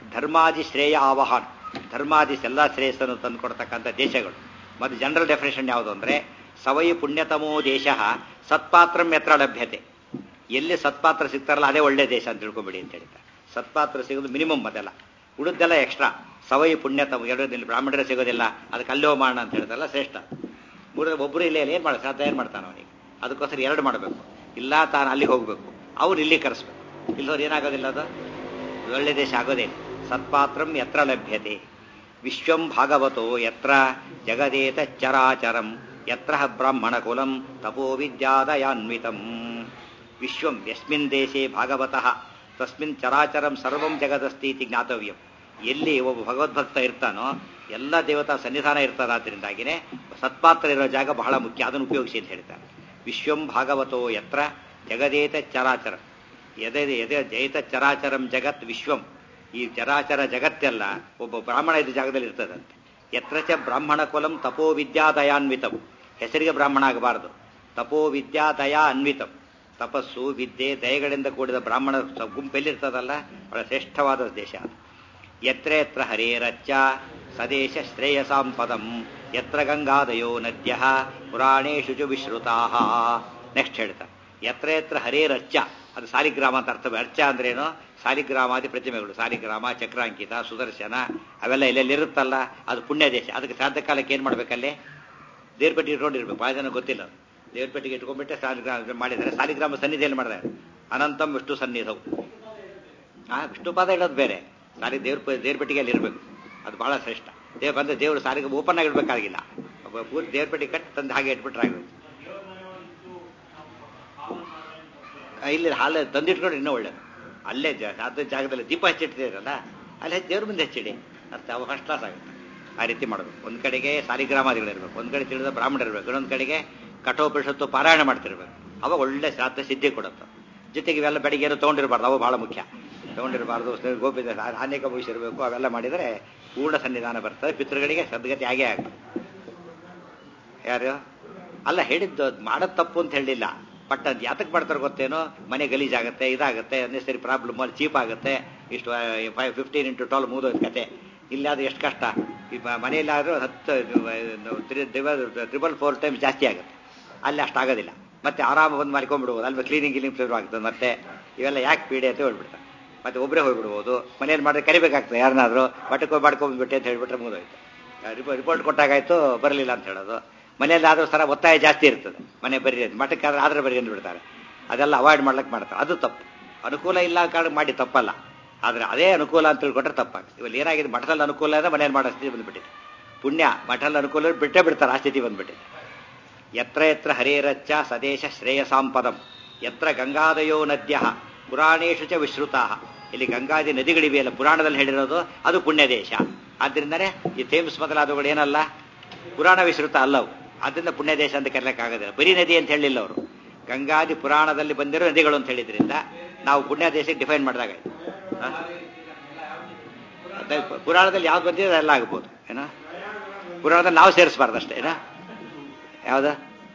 ಧರ್ಮಾದಿ ಶ್ರೇಯ ಆವಹಾನ್, ಧರ್ಮಾದಿ ಎಲ್ಲ ಶ್ರೇಯಸ್ಸನ್ನು ತಂದು ಕೊಡ್ತಕ್ಕಂಥ ದೇಶಗಳು. ಮತ್ತು ಜನರಲ್ ಡೆಫಿನೇಷನ್ ಯಾವುದು ಅಂದರೆ ಸವೈ ಪುಣ್ಯತಮೋ ದೇಶ ಸತ್ಪಾತ್ರಂ ಯತ್ರ ಲಭ್ಯತೆ. ಎಲ್ಲಿ ಸತ್ಪಾತ್ರ ಸಿಗ್ತಾರಲ್ಲ ಅದೇ ಒಳ್ಳೆ ದೇಶ ಅಂತ ತಿಳ್ಕೊಬೇಡಿ ಅಂತ ಹೇಳ್ತಾರೆ. ಸತ್ಪಾತ್ರ ಸಿಗೋದು ಮಿನಿಮಮ್ ಅದೆಲ್ಲ, ಉಳಿದೆಲ್ಲ ಎಕ್ಸ್ಟ್ರಾ. ಸವೈ ಪುಣ್ಯತಮ ಎರಡು ಬ್ರಾಹ್ಮಣರೇ ಸಿಗೋದಿಲ್ಲ, ಅದಕ್ಕೆ ಅಲ್ಲೋ ಮಾಡೋಣ ಅಂತ ಹೇಳ್ತಾರಲ್ಲ ಶ್ರೇಷ್ಠ. ಒಬ್ಬರು ಇಲ್ಲೇ ಏನು ಮಾಡಿ ಶ್ರಾದ್ದ ಏನು ಮಾಡ್ತಾನೆ ಅವನಿಗೆ, ಅದಕ್ಕೋಸ್ಕರ ಎರಡು ಮಾಡಬೇಕು. ಇಲ್ಲ ತಾನು ಅಲ್ಲಿ ಹೋಗಬೇಕು, ಅವ್ರು ಇಲ್ಲಿ ಕರೆಸ್ಬೇಕು. ಇಲ್ಲದವ್ರು ಏನಾಗೋದಿಲ್ಲ, ಅದು ಒಳ್ಳೆ ದೇಶ ಆಗೋದೇ. ಸತ್ಪಾತ್ರಂ ಯತ್ರ ಲಭ್ಯತೆ ವಿಶ್ವಂ ಭಾಗವತೋ ಯತ್ರ ಜಗದೇತ ಚರಾಚರಂ ಯತ್ರ ಬ್ರಾಹ್ಮಣ ಕುಲಂ ತಪೋ ವಿದ್ಯಾದಯಾನ್ವಿತಂ. ವಿಶ್ವಂ ಯಸ್ಮಿನ್ ದೇಶೇ ಭಾಗವತಃ ತಸ್ಮಿನ್ ಚರಾಚರಂ ಸರ್ವಂ ಜಗದಸ್ತೀತಿ ಜ್ಞಾತವ್ಯಂ. ಎಲ್ಲಿ ಒಬ್ಬ ಭಗವದ್ಭಕ್ತ ಇರ್ತಾನೋ ಎಲ್ಲ ದೇವತಾ ಸನ್ನಿಧಾನ ಇರ್ತದಾದ್ರಿಂದಾಗಿನೇ ಸತ್ಪಾತ್ರ ಇರೋ ಜಾಗ ಬಹಳ ಮುಖ್ಯ, ಅದನ್ನು ಉಪಯೋಗಿಸಿ ಅಂತ ಹೇಳ್ತಾರೆ. ವಿಶ್ವಂ ಭಾಗವತೋ ಯತ್ರ ಜಗದೇತ ಚರಾಚರಂ ಜಯತ ಚರಾಚರಂ ಜಗತ್ ವಿಶ್ವಂ. ಈ ಚರಾಚರ ಜಗತ್ತೆಲ್ಲ ಒಬ್ಬ ಬ್ರಾಹ್ಮಣ ಇದ್ದ ಜಾಗದಲ್ಲಿ ಇರ್ತದಂತೆ. ಯತ್ರ ಚ ಬ್ರಾಹ್ಮಣ ಕುಲಂ ತಪೋ ವಿದ್ಯಾದಯಾನ್ವಿತಂ. ಹೆಸರಿಗೆ ಬ್ರಾಹ್ಮಣ ಆಗಬಾರದು, ತಪೋ ವಿದ್ಯಾದಯ ಅನ್ವಿತಂ. ತಪಸ್ಸು ವಿದ್ಯೆ ದಯಗಳಿಂದ ಕೂಡಿದ ಬ್ರಾಹ್ಮಣ ಗುಂಪೆಲ್ಲಿರ್ತದಲ್ಲ, ಬಹಳ ಶ್ರೇಷ್ಠವಾದ ದೇಶ ಅದು. ಯತ್ರ ಯತ್ರ ಹರೇರಚ್ಚ ಸದೇಶ ಶ್ರೇಯಸಾಂ ಪದಂ ಯತ್ರ ಗಂಗಾದಯೋ ನದ್ಯ ಪುರಾಣೇಶು ಚ ವಿಶ್ರುತಾಃ. ನೆಕ್ಸ್ಟ್ ಹೇಳ್ತಾ ಯತ್ರ ಯತ್ರ ಹರೇರಚ್ಚ, ಅದು ಸಾಲಿಗ್ರಾಮ ಅಂತ ಅರ್ಥ. ಅರ್ಚ ಅಂದ್ರೇನು, ಸಾಲಿಗ್ರಾಮಾದಿ ಪ್ರತಿಮೆಗಳು, ಸಾಲಿಗ್ರಾಮ, ಚಕ್ರಾಂಕಿತ, ಸುದರ್ಶನ ಅವೆಲ್ಲ ಎಲ್ಲೆಲ್ಲಿರುತ್ತಲ್ಲ ಅದು ಪುಣ್ಯ ದೇಶ. ಅದಕ್ಕೆ ಶ್ರಾದ್ದ ಕಾಲಕ್ಕೆ ಏನು ಮಾಡ್ಬೇಕಲ್ಲಿ ದೇವ್ರ ಪೆಟ್ಟಿಗೆ ಇಟ್ಕೊಂಡಿರ್ಬೇಕು. ಭಾಳ ಜನ ಗೊತ್ತಿಲ್ಲ, ದೇವ್ರ ಪೆಟ್ಟಿಗೆ ಇಟ್ಕೊಂಡ್ಬಿಟ್ಟೆ ಸಾಲಿಗ್ರಾಮ ಮಾಡಿದ್ದಾರೆ. ಸಾಲಿಗ್ರಾಮ ಸನ್ನಿಧಿಯಲ್ಲಿ ಮಾಡಿದ್ದಾರೆ. ಅನಂತಂ ವಿಷ್ಣು ಸನ್ನಿಧವು. ವಿಷ್ಣು ಪಾದ ಇಡೋದು ಬೇರೆ, ದೇವ್ರ ಪೆಟ್ಟಿಗೆಯಲ್ಲಿ ಇರಬೇಕು, ಅದು ಬಹಳ ಶ್ರೇಷ್ಠ. ದೇವರು ಸಾರಿಗೆ ಓಪನ್ ಆಗಿ ಇಡಬೇಕಾಗಿಲ್ಲ, ಪೂರ್ತಿ ದೇವ್ರ ಪೆಟ್ಟಿಗೆ ಕಟ್ಟಿ ತಂದು ಹಾಗೆ ಇಟ್ಬಿಟ್ರೆ ಆಗಬೇಕು. ಇಲ್ಲಿ ಹಾಲು ತಂದಿಟ್ಕೊಂಡು ಇನ್ನೂ ಒಳ್ಳೇದು. ಅಲ್ಲೇ ಅದ ಜಾಗದಲ್ಲಿ ದೀಪ ಹಚ್ಚಿಟ್ಟಿದ್ದೀರಲ್ಲ, ಅಲ್ಲಿ ದೇವ್ರ ಮುಂದೆ ಹಚ್ಚಿಡಿ, ಅರ್ಥ ಅವು ಫಸ್ಟ್ ಕ್ಲಾಸ್ ಆಗುತ್ತೆ. ಆ ರೀತಿ ಮಾಡಬೇಕು. ಒಂದು ಕಡೆಗೆ ಸಾಲಿಗ್ರಾಮಾದಿಗಳಿರ್ಬೇಕು, ಒಂದು ಕಡೆ ತಿಳಿದ ಬ್ರಾಹ್ಮಣ ಇರಬೇಕು, ಇನ್ನೊಂದು ಕಡೆಗೆ ಕಠೋಪನಿಷತ್ತು ಪಾರಾಯಣ ಮಾಡ್ತಿರ್ಬೇಕು. ಅವಾಗ ಒಳ್ಳೆ ಶ್ರಾದ್ದ ಸಿದ್ಧಿ ಕೊಡುತ್ತೆ. ಜೊತೆಗೆ ಇವೆಲ್ಲ ಬೆಳಿಗ್ಗೆ ಏನು ತೊಗೊಂಡಿರಬಾರ್ದು, ಅವು ಬಹಳ ಮುಖ್ಯ. ತೊಗೊಂಡಿರಬಾರ್ದು, ಗೋಪಿದ ಅನೇಕ ಭವಿಷ್ಯರಬೇಕು. ಅವೆಲ್ಲ ಮಾಡಿದರೆ ಪೂರ್ಣ ಸನ್ನಿಧಾನ ಬರ್ತದೆ, ಪಿತೃಗಳಿಗೆ ಸದ್ಗತಿ ಆಗೇ ಆಗುತ್ತೆ. ಯಾರು ಅಲ್ಲ ಹೇಳಿದ್ದು ಮಾಡೋದು ತಪ್ಪು ಅಂತ ಹೇಳಿಲ್ಲ, ಬಟ್ ಅದು ಯಾತಕ್ಕೆ ಮಾಡ್ತಾರೆ ಗೊತ್ತೇನೋ, ಮನೆ ಗಲೀಜಾಗುತ್ತೆ, ಇದಾಗುತ್ತೆ, ಅನ್ನೆಸರಿ ಪ್ರಾಬ್ಲಮ್, ಅಲ್ಲಿ ಚೀಪ್ ಆಗುತ್ತೆ. ಇಷ್ಟು 15 into 12 ಮುಗಿದೋಯ್ತು ಕತೆ. ಇಲ್ಲಾದ್ರೆ ಎಷ್ಟು ಕಷ್ಟ. ಈ ಮನೆಯಲ್ಲಾದರೂ 3-4 ಟೈಮ್ಸ್ ಜಾಸ್ತಿ ಆಗುತ್ತೆ, ಅಲ್ಲಿ ಅಷ್ಟಾಗೋದಿಲ್ಲ. ಮತ್ತೆ ಆರಾಮ ಬಂದು ಮಾಡ್ಕೊಂಡ್ಬಿಡ್ಬೋದು, ಅಲ್ಲಿ ಕ್ಲೀನಿಂಗ್ ಶುರು ಆಗ್ತದೆ. ಮತ್ತೆ ಇವೆಲ್ಲ ಯಾಕೆ ಪೀಡೆ ಅಂತ ಹೇಳ್ಬಿಡ್ತಾರೆ. ಮತ್ತೆ ಒಬ್ಬರೇ ಹೋಗ್ಬಿಡ್ಬೋದು. ಮನೇಲಿ ಮಾಡಿದ್ರೆ ಕರಿಬೇಕಾಗ್ತದೆ ಯಾರನ್ನಾದರೂ, ಬಟ್ಟಕ್ಕೆ ಮಾಡ್ಕೊಂಡ್ಬಿಟ್ಟೆ ಅಂತ ಹೇಳ್ಬಿಟ್ರೆ ಮುಗಿದೋಯ್ತು. ರಿಪೋರ್ಟ್ ಕೊಟ್ಟಾಗಾಯ್ತು, ಬರಲಿಲ್ಲ ಅಂತ ಹೇಳೋದು. ಮನೆಯಲ್ಲಿ ಆದರೂ ಸರ ಒತ್ತಾಯ ಜಾಸ್ತಿ ಇರ್ತದೆ, ಮನೆ ಬರೀ ಮಠಕ್ಕಾದ್ರೆ ಆದ್ರೆ ಬರೀ ಅಂದ್ಬಿಡ್ತಾರೆ. ಅದೆಲ್ಲ ಅವಾಯ್ಡ್ ಮಾಡ್ಲಿಕ್ಕೆ ಮಾಡ್ತಾರೆ, ಅದು ತಪ್ಪು. ಅನುಕೂಲ ಇಲ್ಲ ಕಾರಣ ಮಾಡಿ ತಪ್ಪಲ್ಲ, ಆದರೆ ಅದೇ ಅನುಕೂಲ ಅಂತ ತಿಳ್ಕೊಟ್ರೆ ತಪ್ಪಾಗುತ್ತೆ. ಇವಾಗ ಏನಾಗಿದೆ, ಮಠದಲ್ಲಿ ಅನುಕೂಲ ಇದೆ, ಮನೇಲಿ ಮಾಡೋ ಸ್ಥಿತಿ ಬಂದ್ಬಿಟ್ಟಿದೆ. ಪುಣ್ಯ ಮಠದಲ್ಲಿ ಅನುಕೂಲ ಬಿಟ್ಟೇ ಬಿಡ್ತಾರೆ, ಆ ಸ್ಥಿತಿ ಬಂದ್ಬಿಟ್ಟಿದೆ. ಯತ್ರ ಯತ್ರ ಹರೇರಚ್ಚ ಸದೇಶ ಶ್ರೇಯಸಾಂಪದಂ ಯತ್ರ ಗಂಗಾದಯೋ ನದ್ಯ ಪುರಾಣೇಶು ಚ ವಿಶ್ರುತಾಃ. ಇಲ್ಲಿ ಗಂಗಾದಿ ನದಿಗಳಿವೆಯಲ್ಲ, ಪುರಾಣದಲ್ಲಿ ಹೇಳಿರೋದು ಅದು ಪುಣ್ಯ ದೇಶ. ಆದ್ದರಿಂದನೇ ಈ ಥೇಮ್ಸ್ ಮೊದಲಾದವುಗಳು ಏನಲ್ಲ, ಪುರಾಣ ವಿಶ್ರುತ ಅಲ್ಲವು. ಆದ್ದರಿಂದ ಪುಣ್ಯ ದೇಶ ಅಂತ ಕರೆಯಲಿಕ್ಕಾಗೋದಿಲ್ಲ. ಬರೀ ನದಿ ಅಂತ ಹೇಳಿಲ್ಲ ಅವರು, ಗಂಗಾದಿ ಪುರಾಣದಲ್ಲಿ ಬಂದಿರೋ ನದಿಗಳು ಅಂತ ಹೇಳಿದ್ರಿಂದ ನಾವು ಪುಣ್ಯ ದೇಶಕ್ಕೆ ಡಿಫೈನ್ ಮಾಡಿದಾಗ ಪುರಾಣದಲ್ಲಿ ಯಾವ್ದು ಬಂದಿದೆ ಅದೆಲ್ಲ ಆಗ್ಬೋದು. ಏನೋ ಪುರಾಣದಲ್ಲಿ ನಾವು ಸೇರಿಸಬಾರ್ದು ಅಷ್ಟೇ. ಏನೋ ಯಾವ್ದು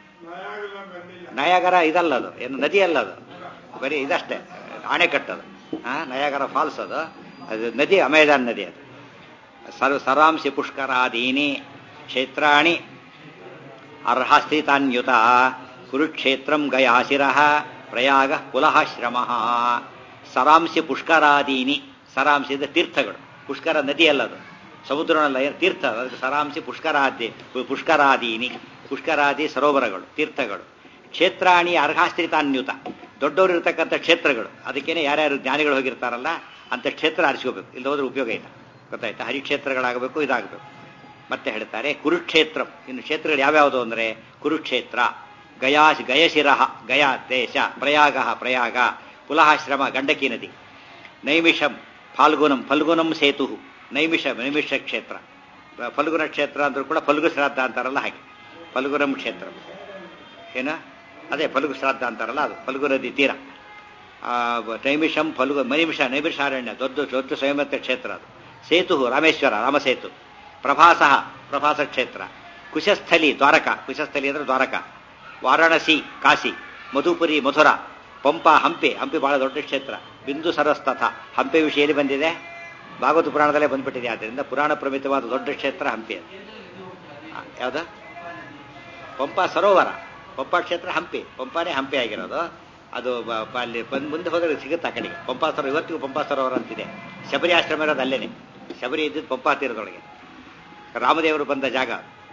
ನಯಾಗರ ಇದಲ್ಲ, ಅದು ಏನು ನದಿ ಅಲ್ಲ, ಅದು ಬರೀ ಇದಷ್ಟೇ ಅಣೆಕಟ್ಟದು. ನಯಾಗರ ಫಾಲ್ಸ್ ಅದು ನದಿ, ಅಮೆಜಾನ್ ನದಿ. ಅದು ಸರಾಂಸಿ ಪುಷ್ಕರಾದೀನಿ ಕ್ಷೇತ್ರಾಣಿ ಅರ್ಹಸ್ಥಿತಾನ್ಯುತ ಕುರುಕ್ಷೇತ್ರಂ ಗಯಾಶಿರಃ ಪ್ರಯಾಗ ಕುಲಃ ಶ್ರಮಃ. ಸರಾಂಸಿ ಪುಷ್ಕರಾದೀನಿ, ಸರಾಂಸಿ ತೀರ್ಥಗಳು, ಪುಷ್ಕರ ನದಿ ಅಲ್ಲದು, ಸಮುದ್ರನಲ್ಲ, ತೀರ್ಥ. ಅದಕ್ಕೆ ಸರಾಂಸಿ ಪುಷ್ಕರಾದೀನಿ, ಪುಷ್ಕರಾದಿ ಸರೋವರಗಳು, ತೀರ್ಥಗಳು. ಕ್ಷೇತ್ರಾಣಿ ಅರ್ಹಾಶ್ರಿತಾನ್ಯುತ, ದೊಡ್ಡವರು ಇರತಕ್ಕಂಥ ಕ್ಷೇತ್ರಗಳು. ಅದಕ್ಕೇನೆ ಯಾರ್ಯಾರು ಜ್ಞಾನಿಗಳು ಹೋಗಿರ್ತಾರಲ್ಲ ಅಂತ ಕ್ಷೇತ್ರ ಆರಿಸ್ಕೋಬೇಕು, ಇಲ್ಲಿ ಹೋದ್ರೆ ಉಪಯೋಗ ಇಲ್ಲ. ಗೊತ್ತಾಯ್ತಾ? ಹರಿಕ್ಷೇತ್ರಗಳಾಗಬೇಕು, ಇದಾಗಬೇಕು. ಮತ್ತೆ ಹೇಳ್ತಾರೆ ಕುರುಕ್ಷೇತ್ರ. ಇನ್ನು ಕ್ಷೇತ್ರಗಳು ಯಾವ್ಯಾವುದು ಅಂದರೆ ಕುರುಕ್ಷೇತ್ರ, ಗಯಶಿರಃ ಗಯಾ ದೇಶ, ಪ್ರಯಾಗ ಕುಲಹಾಶ್ರಮ ಗಂಡಕಿ ನದಿ, ನೈಮಿಷಂ ಫಲ್ಗುನಂ ಸೇತು, ನೈಮಿಷ ಕ್ಷೇತ್ರ. ಫಲ್ಗುನ ಕ್ಷೇತ್ರ ಅಂದ್ರೂ ಕೂಡ ಫಲ್ಗು ಶ್ರಾದ್ದ ಅಂತಾರಲ್ಲ ಹಾಗೆ, ಫಲ್ಗುನಂ ಕ್ಷೇತ್ರ ಏನ ಅದೇ ಫಲ್ಗು ಶ್ರಾದ್ದ ಅಂತಾರಲ್ಲ, ಅದು ಫಲ್ಗು ನದಿ ತೀರ. ನೈಮಿಷಂ ನೈಮಿಷಾರಣ್ಯ ದೊಡ್ಡ ಸ್ವಯಂವರ ಕ್ಷೇತ್ರ ಅದು. ಸೇತು ರಾಮೇಶ್ವರ, ರಾಮಸೇತು. ಪ್ರಭಾಸ ಕ್ಷೇತ್ರ. ಕುಶಸ್ಥಲಿ ದ್ವಾರಕಾ, ಕುಶಸ್ಥಲಿ ಅಂದ್ರೆ ದ್ವಾರಕಾ. ವಾರಾಣಸಿ ಕಾಶಿ, ಮಧುಪುರಿ ಮಥುರಾ. ಪಂಪ ಹಂಪಿ ಬಹಳ ದೊಡ್ಡ ಕ್ಷೇತ್ರ. ಬಿಂದು ಸರಸ್ತಥ, ಹಂಪಿ ವಿಷಯದಲ್ಲಿ ಬಂದಿದೆ. ಭಾಗವತ ಪುರಾಣದಲ್ಲೇ ಬಂದ್ಬಿಟ್ಟಿದೆ. ಆದ್ದರಿಂದ ಪುರಾಣ ಪ್ರಮಿತವಾದ ದೊಡ್ಡ ಕ್ಷೇತ್ರ ಹಂಪಿ ಅದು. ಯಾವುದು? ಪಂಪಾ ಸರೋವರ. ಪಂಪಾ ಕ್ಷೇತ್ರ ಹಂಪಿ. ಪಂಪಾನೇ ಹಂಪಿ ಆಗಿರೋದು ಅದು. ಅಲ್ಲಿ ಬಂದು ಮುಂದೆ ಹೋದರೆ ಸಿಗುತ್ತೆ ಆ ಕಡೆಗೆ. ಪಂಪಾ ಸರೋವರ ಇವತ್ತಿಗೂ ಪಂಪಾ ಸರೋವರ ಅಂತಿದೆ. ಶಬರಿ ಆಶ್ರಮ ಇರೋದು ಅಲ್ಲೇನೆ. ಶಬರಿ ಇದ್ದಿದ್ದು ಪಂಪಾ ತೀರದೊಳಗೆ. ರಾಮದೇವರು ಬಂದ ಜಾಗ.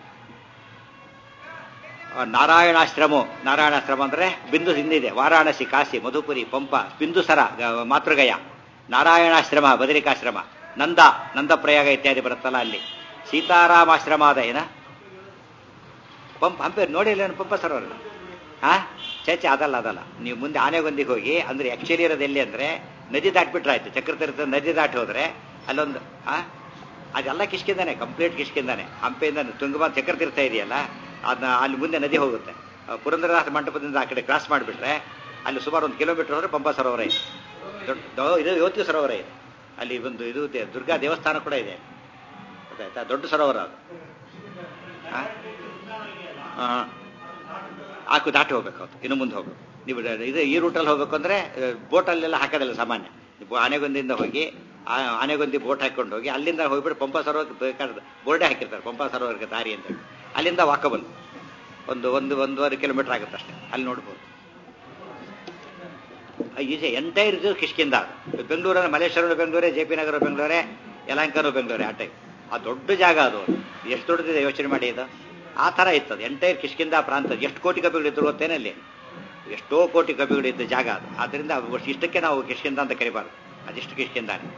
ನಾರಾಯಣಾಶ್ರಮ. ನಾರಾಯಣಾಶ್ರಮ ಅಂದರೆ ಬಿಂದು ಹಿಂದಿದೆ. ವಾರಾಣಸಿ, ಕಾಶಿ, ಮಧುಪುರಿ, ಪಂಪ, ಬಿಂದುಸರ, ಮಾತೃಗಯ. ನಾರಾಯಣಾಶ್ರಮ ಬದರಿಕಾಶ್ರಮ. ನಂದ ಪ್ರಯಾಗ ಇತ್ಯಾದಿ ಬರುತ್ತಲ್ಲ ಅಲ್ಲಿ. ಸೀತಾರಾಮಾಶ್ರಮ ಅದ ಏನ ಹಂಪಿ ನೋಡಿಲ್ಲ ಪಂಪ ಸರೋವರ. ಚೇಚೆ ಅದಲ್ಲ. ನೀವು ಮುಂದೆ ಆನೆಗೊಂದಿಗೆ ಹೋಗಿ ಅಂದ್ರೆ ಆಕ್ಚುಲಿ ಇರೋದು ಎಲ್ಲಿ ಅಂದ್ರೆ ನದಿ ದಾಟ್ಬಿಟ್ರಾಯ್ತು. ಚಕ್ರತೀರ್ಥ ನದಿ ದಾಟಿ ಹೋದ್ರೆ ಅಲ್ಲೊಂದು ಅದೆಲ್ಲ ಕಿಷ್ಕಿಂದಾನೆ, ಕಂಪ್ಲೀಟ್ ಕಿಷ್ಕಿಂದಾನೆ. ಹಂಪೆಯಿಂದ ತುಂಗಭದ್ರಾ ಚಕ್ರತೀರ್ಥ ಇದೆಯಲ್ಲ, ಅದನ್ನ ಅಲ್ಲಿ ಮುಂದೆ ನದಿ ಹೋಗುತ್ತೆ. ಪುರಂದರದಾಸ ಮಂಟಪದಿಂದ ಆ ಕಡೆ ಕ್ರಾಸ್ ಮಾಡಿಬಿಟ್ರೆ ಅಲ್ಲಿ ಸುಮಾರು 1 ಕಿಲೋಮೀಟರ್ ಹೋದ್ರೆ ಪಂಪ ಸರೋವರ ಇದೆ. ಇದು ಇವತ್ತಿಗೂ ಸರೋವರ ಇದೆ. ಅಲ್ಲಿ ಒಂದು ಇದು ದುರ್ಗಾ ದೇವಸ್ಥಾನ ಕೂಡ ಇದೆ. ಗೊತ್ತಾಯ್ತಾ? ದೊಡ್ಡ ಸರೋವರ ಅದು. ಆಕು ದಾಟಿ ಹೋಗ್ಬೇಕು. ಅದು ಇನ್ನು ಮುಂದೆ ಹೋಗ್ಬೇಕು. ನೀವು ಇದು ಈ ರೂಟಲ್ಲಿ ಹೋಗ್ಬೇಕು ಅಂದ್ರೆ ಬೋಟಲ್ಲೆಲ್ಲ ಹಾಕೋದಿಲ್ಲ ಸಾಮಾನ್ಯ. ಆನೆಗೊಂದಿಯಿಂದ ಹೋಗಿ ಆನೆಗೊಂದಿ ಬೋಟ್ ಹಾಕೊಂಡು ಹೋಗಿ ಅಲ್ಲಿಂದ ಹೋಗ್ಬಿಟ್ಟು ಪಂಪ ಸರೋವರಕ್ಕೆ ಬೇಕಾದ ಬೋರ್ಡೇ ಹಾಕಿರ್ತಾರೆ ಪಂಪ ಸರೋವರಕ್ಕೆ ದಾರಿ ಅಂತ. ಅಲ್ಲಿಂದ ವಾಕಬಲ್ ಒಂದೂವರೆ ಕಿಲೋಮೀಟರ್ ಆಗುತ್ತೆ ಅಷ್ಟೇ. ಅಲ್ಲಿ ನೋಡ್ಬೋದು. ಈಜ ಎಂಟೈರ್ ಇದು ಕಿಷ್ಕಿಂದ. ಬೆಂಗಳೂರಲ್ಲಿ ಮಲ್ಲೇಶ್ವರ ಬೆಂಗಳೂರೇ, ಜೆ ಪಿ ನಗರ ಬೆಂಗಳೂರೇ, ಯಲಹಂಕನೂ ಬೆಂಗಳೂರೇ. ಆ ಟೈಪ್ ಆ ದೊಡ್ಡ ಜಾಗ ಅದು. ಎಷ್ಟು ದೊಡ್ಡದಿದೆ ಯೋಚನೆ ಮಾಡಿ. ಇದು ಆ ಥರ ಇರ್ತದೆ ಎಂಟೈರ್ ಕಿಷ್ಕಿಂದ ಪ್ರಾಂತ. ಎಷ್ಟು ಕೋಟಿ ಕಪಿಗಳಿದ್ರು ಗೊತ್ತೇನೆ ಅಲ್ಲಿ. ಎಷ್ಟೋ ಕೋಟಿ ಕಪಿಗಳಿದ್ದ ಜಾಗ ಅದು. ಆದ್ದರಿಂದ ಇಷ್ಟಕ್ಕೆ ನಾವು ಕಿಷ್ಕಿಂದ ಅಂತ ಕರಿಬಾರ್ದು. ಅದಿಷ್ಟು ಕಿಷ್ಕಿಂದಾನೆ.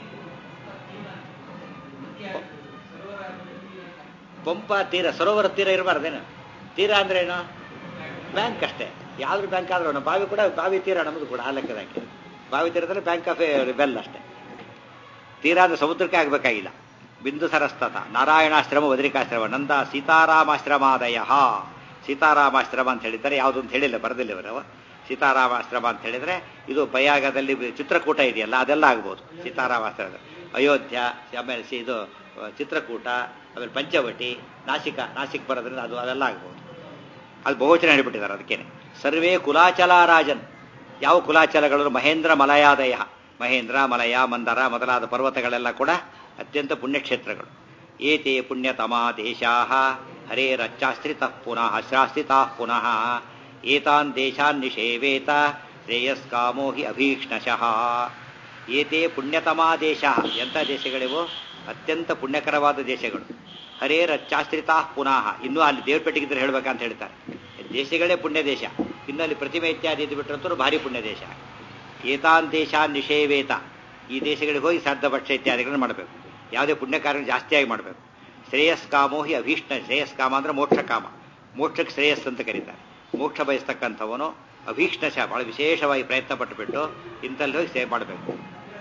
ಪಂಪ ತೀರ, ಸರೋವರ ತೀರ ಇರಬಾರ್ದೇನು? ತೀರ ಅಂದ್ರೆ ಏನು? ಬ್ಯಾಂಕ್ ಅಷ್ಟೇ. ಯಾವ್ದು ಬ್ಯಾಂಕ್ ಆದ್ರೂ ಬಾವಿ ಕೂಡ ಬಾವಿ ತೀರ ನಮ್ಮದು ಕೂಡ ಆ ಲೆಕ್ಕದಾಗೆ. ಬಾವಿ ತೀರದಲ್ಲಿ ಬ್ಯಾಂಕ್ ಆಫ್ ಬೆಲ್ ಅಷ್ಟೇ. ತೀರ ಅಂದ್ರೆ ಸಮುದ್ರಕ್ಕೆ ಆಗಬೇಕಾಗಿಲ್ಲ. ಬಿಂದು ಸರಸ್ತತ ನಾರಾಯಣಾಶ್ರಮ ಬದರಿಕಾಶ್ರಮ ನಂದ ಸೀತಾರಾಮಾಶ್ರಮಾದಯ. ಸೀತಾರಾಮಾಶ್ರಮ ಅಂತ ಹೇಳಿದ್ದಾರೆ. ಯಾವುದು ಅಂತ ಹೇಳಿಲ್ಲ, ಬರದಿಲ್ಲ ಇವರು. ಸೀತಾರಾಮಾಶ್ರಮ ಅಂತ ಹೇಳಿದ್ರೆ ಇದು ಪ್ರಯಾಗದಲ್ಲಿ ಚಿತ್ರಕೂಟ ಇದೆಯಲ್ಲ ಅದೆಲ್ಲ ಆಗ್ಬೋದು. ಸೀತಾರಾಮಾಶ್ರಮ, ಅಯೋಧ್ಯ, ಆಮೇಲೆ ಇದು ಚಿತ್ರಕೂಟ, ಆಮೇಲೆ ಪಂಚವಟಿ, ನಾಸಿಕ್ ಬರೋದ್ರಿಂದ ಅದೆಲ್ಲ ಆಗ್ಬೋದು. ಅದು ಬಹುವಚನ ಹೇಳಿಬಿಟ್ಟಿದ್ದಾರೆ. ಅದಕ್ಕೇನೆ ಸರ್ವೇ ಕುಲಾಚಲಾರಾಜನ್. ಯಾವ ಕುಲಾಚಲಗಳು? ಮಹೇಂದ್ರ ಮಲಯಾದಯ. ಮಹೇಂದ್ರ, ಮಲಯ, ಮಂದರ ಮೊದಲಾದ ಪರ್ವತಗಳೆಲ್ಲ ಕೂಡ ಅತ್ಯಂತ ಪುಣ್ಯಕ್ಷೇತ್ರಗಳು. ಏತೇ ಪುಣ್ಯತಮಾ ದೇಶಾ ಹರೇರಚ್ಚಾಶ್ರಿತಃ ಪುನಃ ಏತಾನ್ ದೇಶಾನ್ ನಿಷೇವೇತ ಶ್ರೇಯಸ್ಕಾಮೋ ಹಿ ಅಭೀಕ್ಷ್ಣಶಃ. ಏತೇ ಪುಣ್ಯತಮಾ ದೇಶ. ಎಂಥ ದೇಶಗಳಿವು? ಅತ್ಯಂತ ಪುಣ್ಯಕರವಾದ ದೇಶಗಳು. ಹರೇರಚ್ಚಾಶ್ರಿತಾ ಪುನಃ. ಇನ್ನೂ ಅಲ್ಲಿ ದೇವಪೆಟ್ಟಿಗಿದ್ರೆ ಹೇಳ್ಬೇಕಂತ ಹೇಳ್ತಾರೆ. ದೇಶಗಳೇ ಪುಣ್ಯ ದೇಶ. ಇನ್ನು ಅಲ್ಲಿ ಪ್ರತಿಮೆ ಇತ್ಯಾದಿ ಇದು ಬಿಟ್ಟರಂತೂ ಭಾರಿ ಪುಣ್ಯ ದೇಶ. ಏತಾನ್ ದೇಶಾನ್ ನಿಷೇವೇತ. ಈ ದೇಶಗಳಿಗೆ ಹೋಗಿ ಶ್ರಾದ್ದ ಇತ್ಯಾದಿಗಳನ್ನು ಮಾಡಬೇಕು. ಯಾವುದೇ ಪುಣ್ಯ ಕಾರ್ಯ ಜಾಸ್ತಿಯಾಗಿ ಮಾಡಬೇಕು. ಶ್ರೇಯಸ್ಕಾಮೋ ಹಿ ಅಭೀಷ್ಣ. ಶ್ರೇಯಸ್ಕಾಮ ಅಂದ್ರೆ ಮೋಕ್ಷಕಾಮ. ಮೋಕ್ಷಕ್ಕೆ ಶ್ರೇಯಸ್ ಅಂತ ಕರೀತಾರೆ. ಮೋಕ್ಷ ಬಯಸ್ತಕ್ಕಂಥವನು ಅಭೀಕ್ಷ್ಣಶ ಬಹಳ ವಿಶೇಷವಾಗಿ ಪ್ರಯತ್ನ ಪಟ್ಟುಬಿಟ್ಟು ಇಂಥಲ್ಲಿ ಹೋಗಿ ಸೇವೆ ಮಾಡಬೇಕು.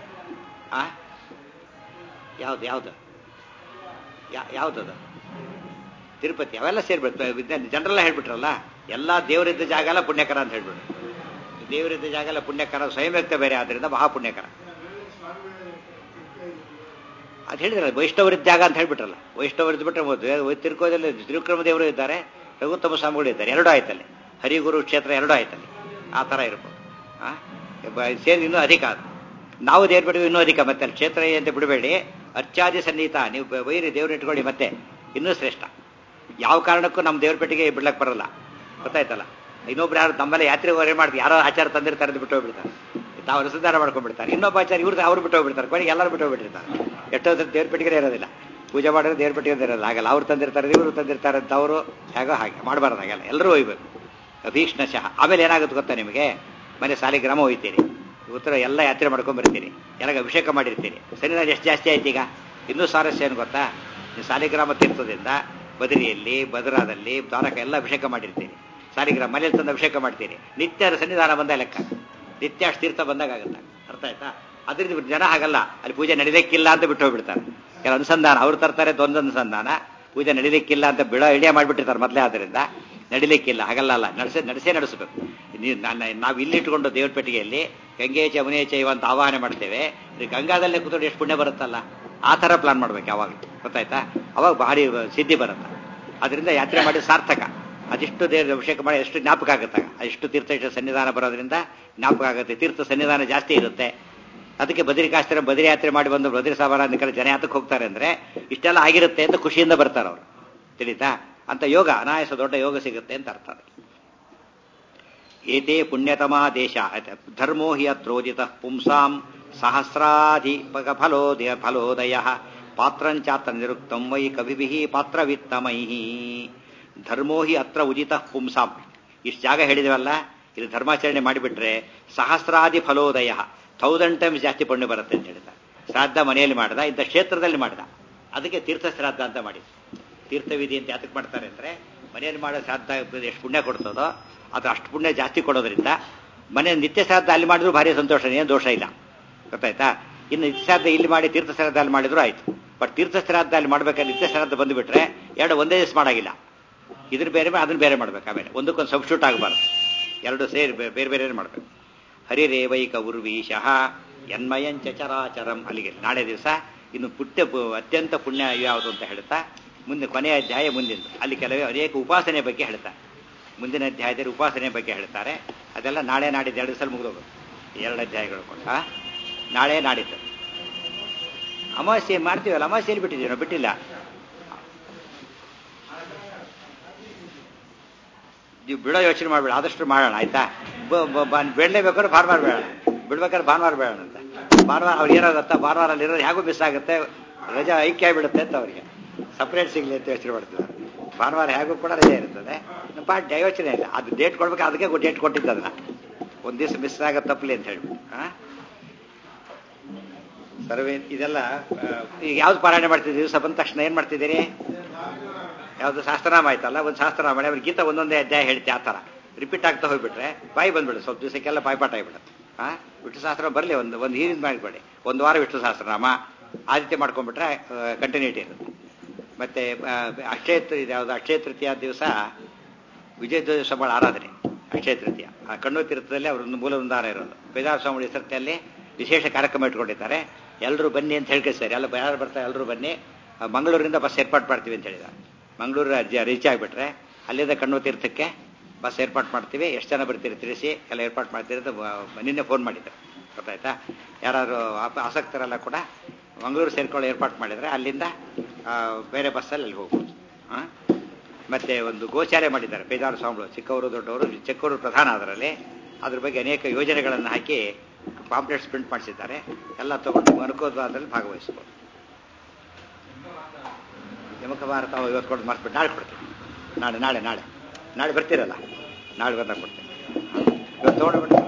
ಯಾವ್ದು ಯಾವ್ದದು? ತಿರುಪತಿ. ಅವೆಲ್ಲ ಸೇರ್ಬೇಕು. ಜನರೆಲ್ಲ ಹೇಳ್ಬಿಟ್ರಲ್ಲ, ಎಲ್ಲ ದೇವರಿದ್ದ ಜಾಗ ಎಲ್ಲ ಪುಣ್ಯಕರ ಅಂತ ಹೇಳ್ಬಿಟ್ರು. ದೇವರಿದ್ದ ಜಾಗ ಎಲ್ಲ ಪುಣ್ಯಕರ. ಸ್ವಯಂ ವ್ಯಕ್ತ ಬೇರೆ ಆದ್ರಿಂದ ಮಹಾಪುಣ್ಯಕರ. ಅದು ಹೇಳಿದ್ರಲ್ಲ ವೈಷ್ಣವರಿದ್ದ ಜಾಗ ಅಂತ ಹೇಳ್ಬಿಟ್ರಲ್ಲ. ವೈಷ್ಣವರಿದ್ದು ಬಿಟ್ಟರೆ ತಿರುಕೋದಲ್ಲಿ ತ್ರಿವಿಕ್ರಮ ದೇವರು ಇದ್ದಾರೆ, ರಘುತ್ತಮ ಸ್ವಾಮಿಗಳು ಇದ್ದಾರೆ. ಎರಡೂ ಆಯ್ತಲ್ಲಿ. ಹರಿಗುರು ಕ್ಷೇತ್ರ ಎರಡೂ ಆಯ್ತಲ್ಲಿ. ಆ ಥರ ಇರ್ಬೋದು. ಸೇರಿ ಇನ್ನೂ ಅಧಿಕ. ಅದು ನಾವು ದೇವ್ರ ಬಿಟ್ಟು ಇನ್ನೂ ಅಧಿಕ. ಮತ್ತೆ ಅಲ್ಲಿ ಕ್ಷೇತ್ರ ಅಂತ ಬಿಡಬೇಡಿ. ಅರ್ಚಾದಿ ಸನ್ನಿಹಿತ. ನೀವು ವೈರಿ ದೇವ್ರನ್ನ ಇಟ್ಕೊಳ್ಳಿ, ಮತ್ತೆ ಇನ್ನೂ ಶ್ರೇಷ್ಠ. ಯಾವ ಕಾರಣಕ್ಕೂ ನಮ್ಮ ದೇವ್ರ ಪೆಟ್ಟಿಗೆ ಬಿಡ್ಲಕ್ಕೆ ಬರಲ್ಲ. ಗೊತ್ತಾಯ್ತಲ್ಲ. ಇನ್ನೊಬ್ರು ಯಾರು ನಮ್ಮಲ್ಲಿ ಯಾತ್ರೆ ಹೊರೆ ಮಾಡ್ತೀವಿ, ಯಾರೋ ಆಚಾರ ತಂದಿರ್ತಾರೆ ಬಿಟ್ಟು ಹೋಗ್ಬಿಡ್ತಾರೆ. ತಾವು ಅನುಸಂಧಾನ ಮಾಡ್ಕೊಂಡ್ಬಿಡ್ತಾರೆ. ಇನ್ನೊಬ್ಬ ಆಚಾರ ಅವ್ರು ಬಿಟ್ಟು ಹೋಗ್ಬಿಡ್ತಾರೆ. ಕೊನೆಗೆ ಎಲ್ಲರೂ ಬಿಟ್ಟು ಹೋಗ್ಬಿಟ್ಟಿರ್ತಾರೆ. ಎಷ್ಟೋ ದೇವ್ರ ಪೆಟ್ಟಿಗೆ ಇರೋದಿಲ್ಲ. ಪೂಜೆ ಮಾಡಿದ್ರೆ ದೇವ್ರ ಪೆಟ್ಟಿಗೆ ಇರೋಲ್ಲ. ಹಾಗಲ್ಲ, ಅವ್ರು ತಂದಿರ್ತಾರೆ, ಇವರು ತಂದಿರ್ತಾರೆ ಅಂತ ಅವರು ಹೇಗೋ ಹಾಗೆ ಮಾಡಬಾರ್ದು. ಹಾಗೆಲ್ಲ ಎಲ್ಲರೂ ಹೋಗ್ಬೇಕು. ಅಭೀಕ್ಷ್ಣಶಃ. ಆಮೇಲೆ ಏನಾಗುತ್ತೆ ಗೊತ್ತಾ ನಿಮಗೆ? ಮನೆ ಸಾಲಿಗ್ರಾಮ ಹೋಗ್ತೀರಿ, ಉತ್ತರ ಎಲ್ಲ ಯಾತ್ರೆ ಮಾಡ್ಕೊಂಡ್ ಬರ್ತೀರಿ, ಎಲ್ಲಾಗ ಅಭಿಷೇಕ ಮಾಡಿರ್ತೀರಿ. ಸನ್ನಿಧಾನ ಎಷ್ಟು ಜಾಸ್ತಿ ಆಯ್ತು ಈಗ? ಇನ್ನೂ ಸ್ವಾರಸ್ಯ ಏನು ಗೊತ್ತಾ? ನೀವು ಸಾಲಿಗ್ರಾಮ ತೀರ್ಥದಿಂದ ಬದರಿಯಲ್ಲಿ, ಬದರಾದಲ್ಲಿ, ದ್ವಾರಕ ಎಲ್ಲ ಅಭಿಷೇಕ ಮಾಡಿರ್ತೀರಿ. ಸಾಲಿಗ್ರಾಮ ಮನೆಯಲ್ಲಿ ತಂದು ಅಭಿಷೇಕ ಮಾಡ್ತೀರಿ. ನಿತ್ಯ ಸನ್ನಿಧಾನ ಬಂದ ಲೆಕ್ಕ. ನಿತ್ಯ ಅಷ್ಟು ತೀರ್ಥ ಬಂದಾಗ ಆಗುತ್ತೆ. ಅರ್ಥ ಆಯ್ತಾ? ಅದರಿಂದ ಜನ ಹಾಗಲ್ಲ, ಅಲ್ಲಿ ಪೂಜೆ ನಡಿಲಿಕ್ಕಿಲ್ಲ ಅಂತ ಬಿಟ್ಟು ಹೋಗ್ಬಿಡ್ತಾರೆ. ಕೆಲ ಅನುಸಂಧಾನ ಅವ್ರು ತರ್ತಾರೆ, ಒಂದೊಂದು ಅನುಸಂಧಾನ. ಪೂಜೆ ನಡಿಲಿಕ್ಕಿಲ್ಲ ಅಂತ ಐಡಿಯಾ ಮಾಡಿಬಿಟ್ಟಿರ್ತಾರೆ ಮೊದಲೇ. ಆದ್ದರಿಂದ ನಡಿಲಿಕ್ಕಿಲ್ಲ. ಹಾಗಲ್ಲ, ನಡೆಸೇ ನಡೆಸಬೇಕು. ನಾವು ಇಲ್ಲಿಟ್ಟುಕೊಂಡು ದೇವ್ರ ಪೆಟ್ಟಿಗೆಯಲ್ಲಿ ಗಂಗೆಚ ಯಮುನೇಚ ಅಂತ ಆವಾಹನೆ ಮಾಡ್ತೇವೆ. ಗಂಗಾದಲ್ಲೇ ಕೂತ್ಕೊಂಡು ಎಷ್ಟು ಪುಣ್ಯ ಬರುತ್ತಲ್ಲ. ಆ ಥರ ಪ್ಲಾನ್ ಮಾಡ್ಬೇಕು ಯಾವಾಗ. ಗೊತ್ತಾಯ್ತಾ? ಅವಾಗ ಭಾರಿ ಸಿದ್ಧಿ ಬರುತ್ತೆ. ಅದರಿಂದ ಯಾತ್ರೆ ಮಾಡಿ ಸಾರ್ಥಕ. ಅದಿಷ್ಟು ದೇವ್ರ ಅಭಿಷೇಕ ಮಾಡಿ ಎಷ್ಟು ಜ್ಞಾಪಕ ಆಗುತ್ತಾಗ. ಅಷ್ಟು ತೀರ್ಥ ಸನ್ನಿಧಾನ ಬರೋದ್ರಿಂದ ಜ್ಞಾಪಕ ಆಗುತ್ತೆ. ತೀರ್ಥ ಸನ್ನಿಧಾನ ಜಾಸ್ತಿ ಇರುತ್ತೆ. ಅದಕ್ಕೆ ಬದರಿಕಾಶ್ರಮ ಬದರಿ ಯಾತ್ರೆ ಮಾಡಿ ಬಂದು ಬದರಿ ಸಾಬಾರಾಧಿಕರ ಜನ ಯಾತಕ್ಕೆ ಹೋಗ್ತಾರೆ ಅಂದ್ರೆ ಇಷ್ಟೆಲ್ಲ ಆಗಿರುತ್ತೆ ಅಂತ ಖುಷಿಯಿಂದ ಬರ್ತಾರೆ ಅವರು. ತಿಳಿತಾ? ಅಂತ ಯೋಗ ಅನಾಯಾಸ ದೊಡ್ಡ ಯೋಗ ಸಿಗುತ್ತೆ ಅಂತ ಅರ್ಥ. ಏತೇ ಪುಣ್ಯತಮಾ ದೇಶ ಧರ್ಮೋ ಹಿ ಅತ್ರೋಜಿತ ಪುಂಸಾಂ ಸಹಸ್ರಾಧಿಪಕ ಫಲೋದಯ ಪಾತ್ರಂಚಾತ್ರ ನಿರುಕ್ತಂ ವೈ ಕವಿಭಿಃ ಪಾತ್ರವಿತ್ತಮೈಃ. ಧರ್ಮೋ ಹಿ ಅತ್ರ ಉಜಿತ ಪುಂಸಾಂ. ಇಷ್ಟು ಜಾಗ ಹೇಳಿದವಲ್ಲ, ಇಲ್ಲಿ ಧರ್ಮಾಚರಣೆ ಮಾಡಿಬಿಟ್ರೆ ಸಹಸ್ರಾದಿ ಫಲೋದಯ 1000 ಟೈಮ್ಸ್ ಜಾಸ್ತಿ ಪುಣ್ಯ ಬರುತ್ತೆ ಅಂತ ಹೇಳ್ತಾರೆ. ಶ್ರಾದ್ದ ಮನೆಯಲ್ಲಿ ಮಾಡ್ದ, ಇಂಥ ಕ್ಷೇತ್ರದಲ್ಲಿ ಮಾಡ್ದ, ಅದಕ್ಕೆ ತೀರ್ಥ ಶ್ರಾದ್ದ ಅಂತ ಮಾಡಿ. ತೀರ್ಥವಿಧಿ ಅಂತ ಯಾತಕ್ಕೆ ಮಾಡ್ತಾರೆ ಅಂದ್ರೆ ಮನೆಯಲ್ಲಿ ಮಾಡೋ ಶ್ರಾದ್ದ ಎಷ್ಟು ಪುಣ್ಯ ಕೊಡ್ತದೋ ಅದು ಅಷ್ಟು ಪುಣ್ಯ ಜಾಸ್ತಿ ಕೊಡೋದ್ರಿಂದ ಮನೆ ನಿತ್ಯ ಶ್ರಾದ್ದ ಅಲ್ಲಿ ಮಾಡಿದ್ರು ಭಾರಿ ಸಂತೋಷ, ಏನು ದೋಷ ಇಲ್ಲ. ಗೊತ್ತಾಯ್ತಾ? ಇನ್ನು ನಿತ್ಯ ಶ್ರಾದ್ದ ಇಲ್ಲಿ ಮಾಡಿ ತೀರ್ಥ ಶ್ರಾದ್ದ ಅಲ್ಲಿ ಮಾಡಿದ್ರು ಆಯ್ತು. ಬಟ್ ತೀರ್ಥ ಶ್ರಾದ್ದ ಅಲ್ಲಿ ಮಾಡ್ಬೇಕಾದ್ರೆ ನಿತ್ಯ ಶ್ರಾದ್ದ ಬಂದುಬಿಟ್ರೆ ಎರಡು ಒಂದೇ ದಿವಸ ಮಾಡಾಗಿಲ್ಲ. ಇದ್ರ ಬೇರೆ ಅದನ್ನ ಬೇರೆ ಮಾಡ್ಬೇಕು. ಆಮೇಲೆ ಒಂದಕ್ಕೊಂದು ಸಬ್ಸ್ಟ್ಯೂಟ್ ಆಗಬಾರ್ದು, ಎರಡು ಸೇರಿ ಬೇರೆ ಬೇರೆ ಮಾಡಬೇಕು. ಹರಿರೇವೈಕ ಉರ್ವೀಶಃ ಯನ್ಮಯಂಚ ಚರಾಚರಂ. ಅಲ್ಲಿಗೆ ನಾಳೆ ದಿವಸ ಇನ್ನು ಅತ್ಯಂತ ಪುಣ್ಯ ಯಾವುದು ಅಂತ ಹೇಳ್ತಾ ಮುಂದೆ ಕೊನೆಯ ಅಧ್ಯಾಯ ಮುಂದಿಂದು. ಅಲ್ಲಿ ಕೆಲವೇ ಅನೇಕ ಉಪಾಸನೆ ಬಗ್ಗೆ ಹೇಳ್ತಾರೆ. ಮುಂದಿನ ಅಧ್ಯಾಯದಲ್ಲಿ ಉಪಾಸನೆ ಬಗ್ಗೆ ಹೇಳ್ತಾರೆ. ಅದೆಲ್ಲ ನಾಳೆ ನಾಡಿದ್ದು 2 ಸಲ ಮುಗಿದೋಗೋದು, 2 ಅಧ್ಯಾಯಗಳು ಕೂಡ. ನಾಳೆ ನಾಡಿದ್ದು ಅಮಾವಾಸ್ಯೆ ಮಾಡ್ತೀವಲ್ಲ, ಅಮಾವಾಸ್ಯೆಯಲ್ಲಿ ಬಿಟ್ಟಿದ್ದೀವಿ ನಾವು, ಬಿಟ್ಟಿಲ್ಲ. ನೀವು ಬಿಡೋ ಯೋಚನೆ ಮಾಡಬೇಡ, ಆದಷ್ಟು ಮಾಡೋಣ ಆಯ್ತಾ. ಬಿಡಲೇಬೇಕಾದ್ರೆ ಭಾನುವಾರ ಬೇಡ, ಬಿಡ್ಬೇಕಾದ್ರೆ ಭಾನುವಾರ ಬೇಡ ಅಂತ. ಭಾನುವಾರ ಅವ್ರು ಏನಾಗುತ್ತಾ, ಭಾನುವಾರ ಅಲ್ಲಿರೋದು ಹೇಗೂ ಮಿಸ್ ಆಗುತ್ತೆ, ರಜಾ ಐಕ್ಯ ಬಿಡುತ್ತೆ ಅಂತ ಅವರಿಗೆ ಸಪ್ರೇಟ್ ಸಿಗಲಿ ಅಂತ ಯೋಚನೆ ಮಾಡ್ತಿದ್ದಾರೆ. ಭಾನುವಾರ ಹೇಗೂ ಕೂಡ ರಜೆ ಇರ್ತದೆ, ಯೋಚನೆ ಇಲ್ಲ. ಅದು ಡೇಟ್ ಕೊಡ್ಬೇಕು, ಅದಕ್ಕೆ ಡೇಟ್ ಕೊಟ್ಟಿದ್ದು ಅದನ್ನ ಒಂದು ದಿವಸ ಮಿಸ್ ಆಗೋ ತಪ್ಪಲಿ ಅಂತ ಹೇಳ್ಬಿಟ್ಟು. ಸರ್ವೇ ಇದೆಲ್ಲ ಈಗ ಯಾವ್ದು ಪಾರಾಯಣ ಮಾಡ್ತಿದ್ದೀವಿ, ದಿವಸ ಬಂದ ತಕ್ಷಣ ಏನ್ ಮಾಡ್ತಿದ್ದೀರಿ, ಯಾವುದು ಶಾಸ್ತ್ರನಾಮ ಆಯ್ತಲ್ಲ, ಒಂದು ಶಾಸ್ತ್ರನಾಮ ಅವ್ರ ಗೀತಾ ಒಂದೊಂದೇ ಅಧ್ಯಾಯ ಹೇಳ್ತಿ, ಆ ಥರ ರಿಪೀಟ್ ಆಗ್ತಾ ಹೋಗ್ಬಿಟ್ರೆ ಬಾಯಿ ಬಂದ್ಬಿಡು, ಸ್ವಲ್ಪ ದಿವಸಕ್ಕೆಲ್ಲ ಬಾಯ್ಪಾಠ ಆಗಿಬಿಡುತ್ತೆ. ವಿಷ್ಣು ಸಹಸ್ರ ಬರಲಿ, ಒಂದು ಹೀರಿನ ಮಾಡಿಬಿಡಿ, ಒಂದು ವಾರ ವಿಷ್ಣು ಸಹಸ್ರನಾಮ ಆ ರೀತಿ ಮಾಡ್ಕೊಂಡ್ಬಿಟ್ರೆ ಕಂಟಿನ್ಯೂಟಿ ಇರುತ್ತೆ. ಮತ್ತೆ ಅಕ್ಷಯ ಯಾವುದು ಅಕ್ಷಯ ತೃತೀಯ ದಿವಸ ವಿಜಯ ದಿವಸ ಭಾಳ ಆರಾಧನೆ. ಅಕ್ಷಯ ತೃತೀಯ ಕಣ್ಣು ತೀರ್ಥದಲ್ಲಿ ಅವ್ರೊಂದು ಮೂಲ ಉಂದಾರ ಇರೋದು. ಬೇದಾರ ಸ್ವಾಮಿ ಹೆಸರಲ್ಲಿ ವಿಶೇಷ ಕಾರ್ಯಕ್ರಮ ಇಟ್ಕೊಂಡಿದ್ದಾರೆ. ಎಲ್ಲರೂ ಬನ್ನಿ ಅಂತ ಹೇಳ್ಕೇಳ್ತಾರೆ. ಯಾರು ಬರ್ತಾರೆ ಎಲ್ಲರೂ ಬನ್ನಿ, ಮಂಗಳೂರಿಂದ ಬಸ್ ಏರ್ಪಾಡು ಮಾಡ್ತೀವಿ ಅಂತ ಹೇಳಿದ್ದಾರೆ. ಮಂಗಳೂರು ರೀಚ್ ಆಗಿಬಿಟ್ರೆ ಅಲ್ಲಿಂದ ಕಣ್ಣು ತೀರ್ಥಕ್ಕೆ ಬಸ್ ಏರ್ಪಾಡು ಮಾಡ್ತೀವಿ, ಎಷ್ಟು ಜನ ಬರ್ತೀರಿ ತಿಳಿಸಿ, ಎಲ್ಲ ಏರ್ಪಾಡು ಮಾಡ್ತೀರಿ ಅಂತ ನಿನ್ನೆ ಫೋನ್ ಮಾಡಿದ್ದಾರೆ. ಗೊತ್ತಾಯ್ತಾ? ಯಾರು ಆಸಕ್ತರೆಲ್ಲ ಕೂಡ ಮಂಗಳೂರು ಸೇರ್ಕೊಳ್ಳೋ ಏರ್ಪಾಡು ಮಾಡಿದರೆ ಅಲ್ಲಿಂದ ಬೇರೆ ಬಸ್ಸಲ್ಲಿ ಅಲ್ಲಿ ಹೋಗ್ಬೋದು. ಮತ್ತೆ ಒಂದು ಗೋಶಾಲೆ ಮಾಡಿದ್ದಾರೆ ಬೇದಾರ ಸ್ವಾಮಿಗಳು, ಚಿಕ್ಕವರು ದೊಡ್ಡವರು, ಚಿಕ್ಕವರು ಪ್ರಧಾನ. ಅದರಲ್ಲಿ ಅದ್ರ ಬಗ್ಗೆ ಅನೇಕ ಯೋಜನೆಗಳನ್ನು ಹಾಕಿ ಪಾಂಪ್ಲೆಟ್ಸ್ ಪ್ರಿಂಟ್ ಮಾಡಿಸಿದ್ದಾರೆ. ಎಲ್ಲ ತಗೊಂಡು ಅನುಕೂಲದಲ್ಲಿ ಭಾಗವಹಿಸ್ಬೋದು. ಯಮಕ ಭಾರತ ಇವತ್ತು ಕೊಟ್ಟು ಮಾಡಿಸ್ಬಿಟ್ಟು ನಾಳೆ ಕೊಡ್ತೀನಿ. ನಾಳೆ ಬರ್ತೀರಲ್ಲ, ನಾಳೆ ಬಂದಾಗ ಕೊಡ್ತೀನಿ. ಇವತ್ತು ತೊಗೊಂಡ್ಬಿಟ್ಟು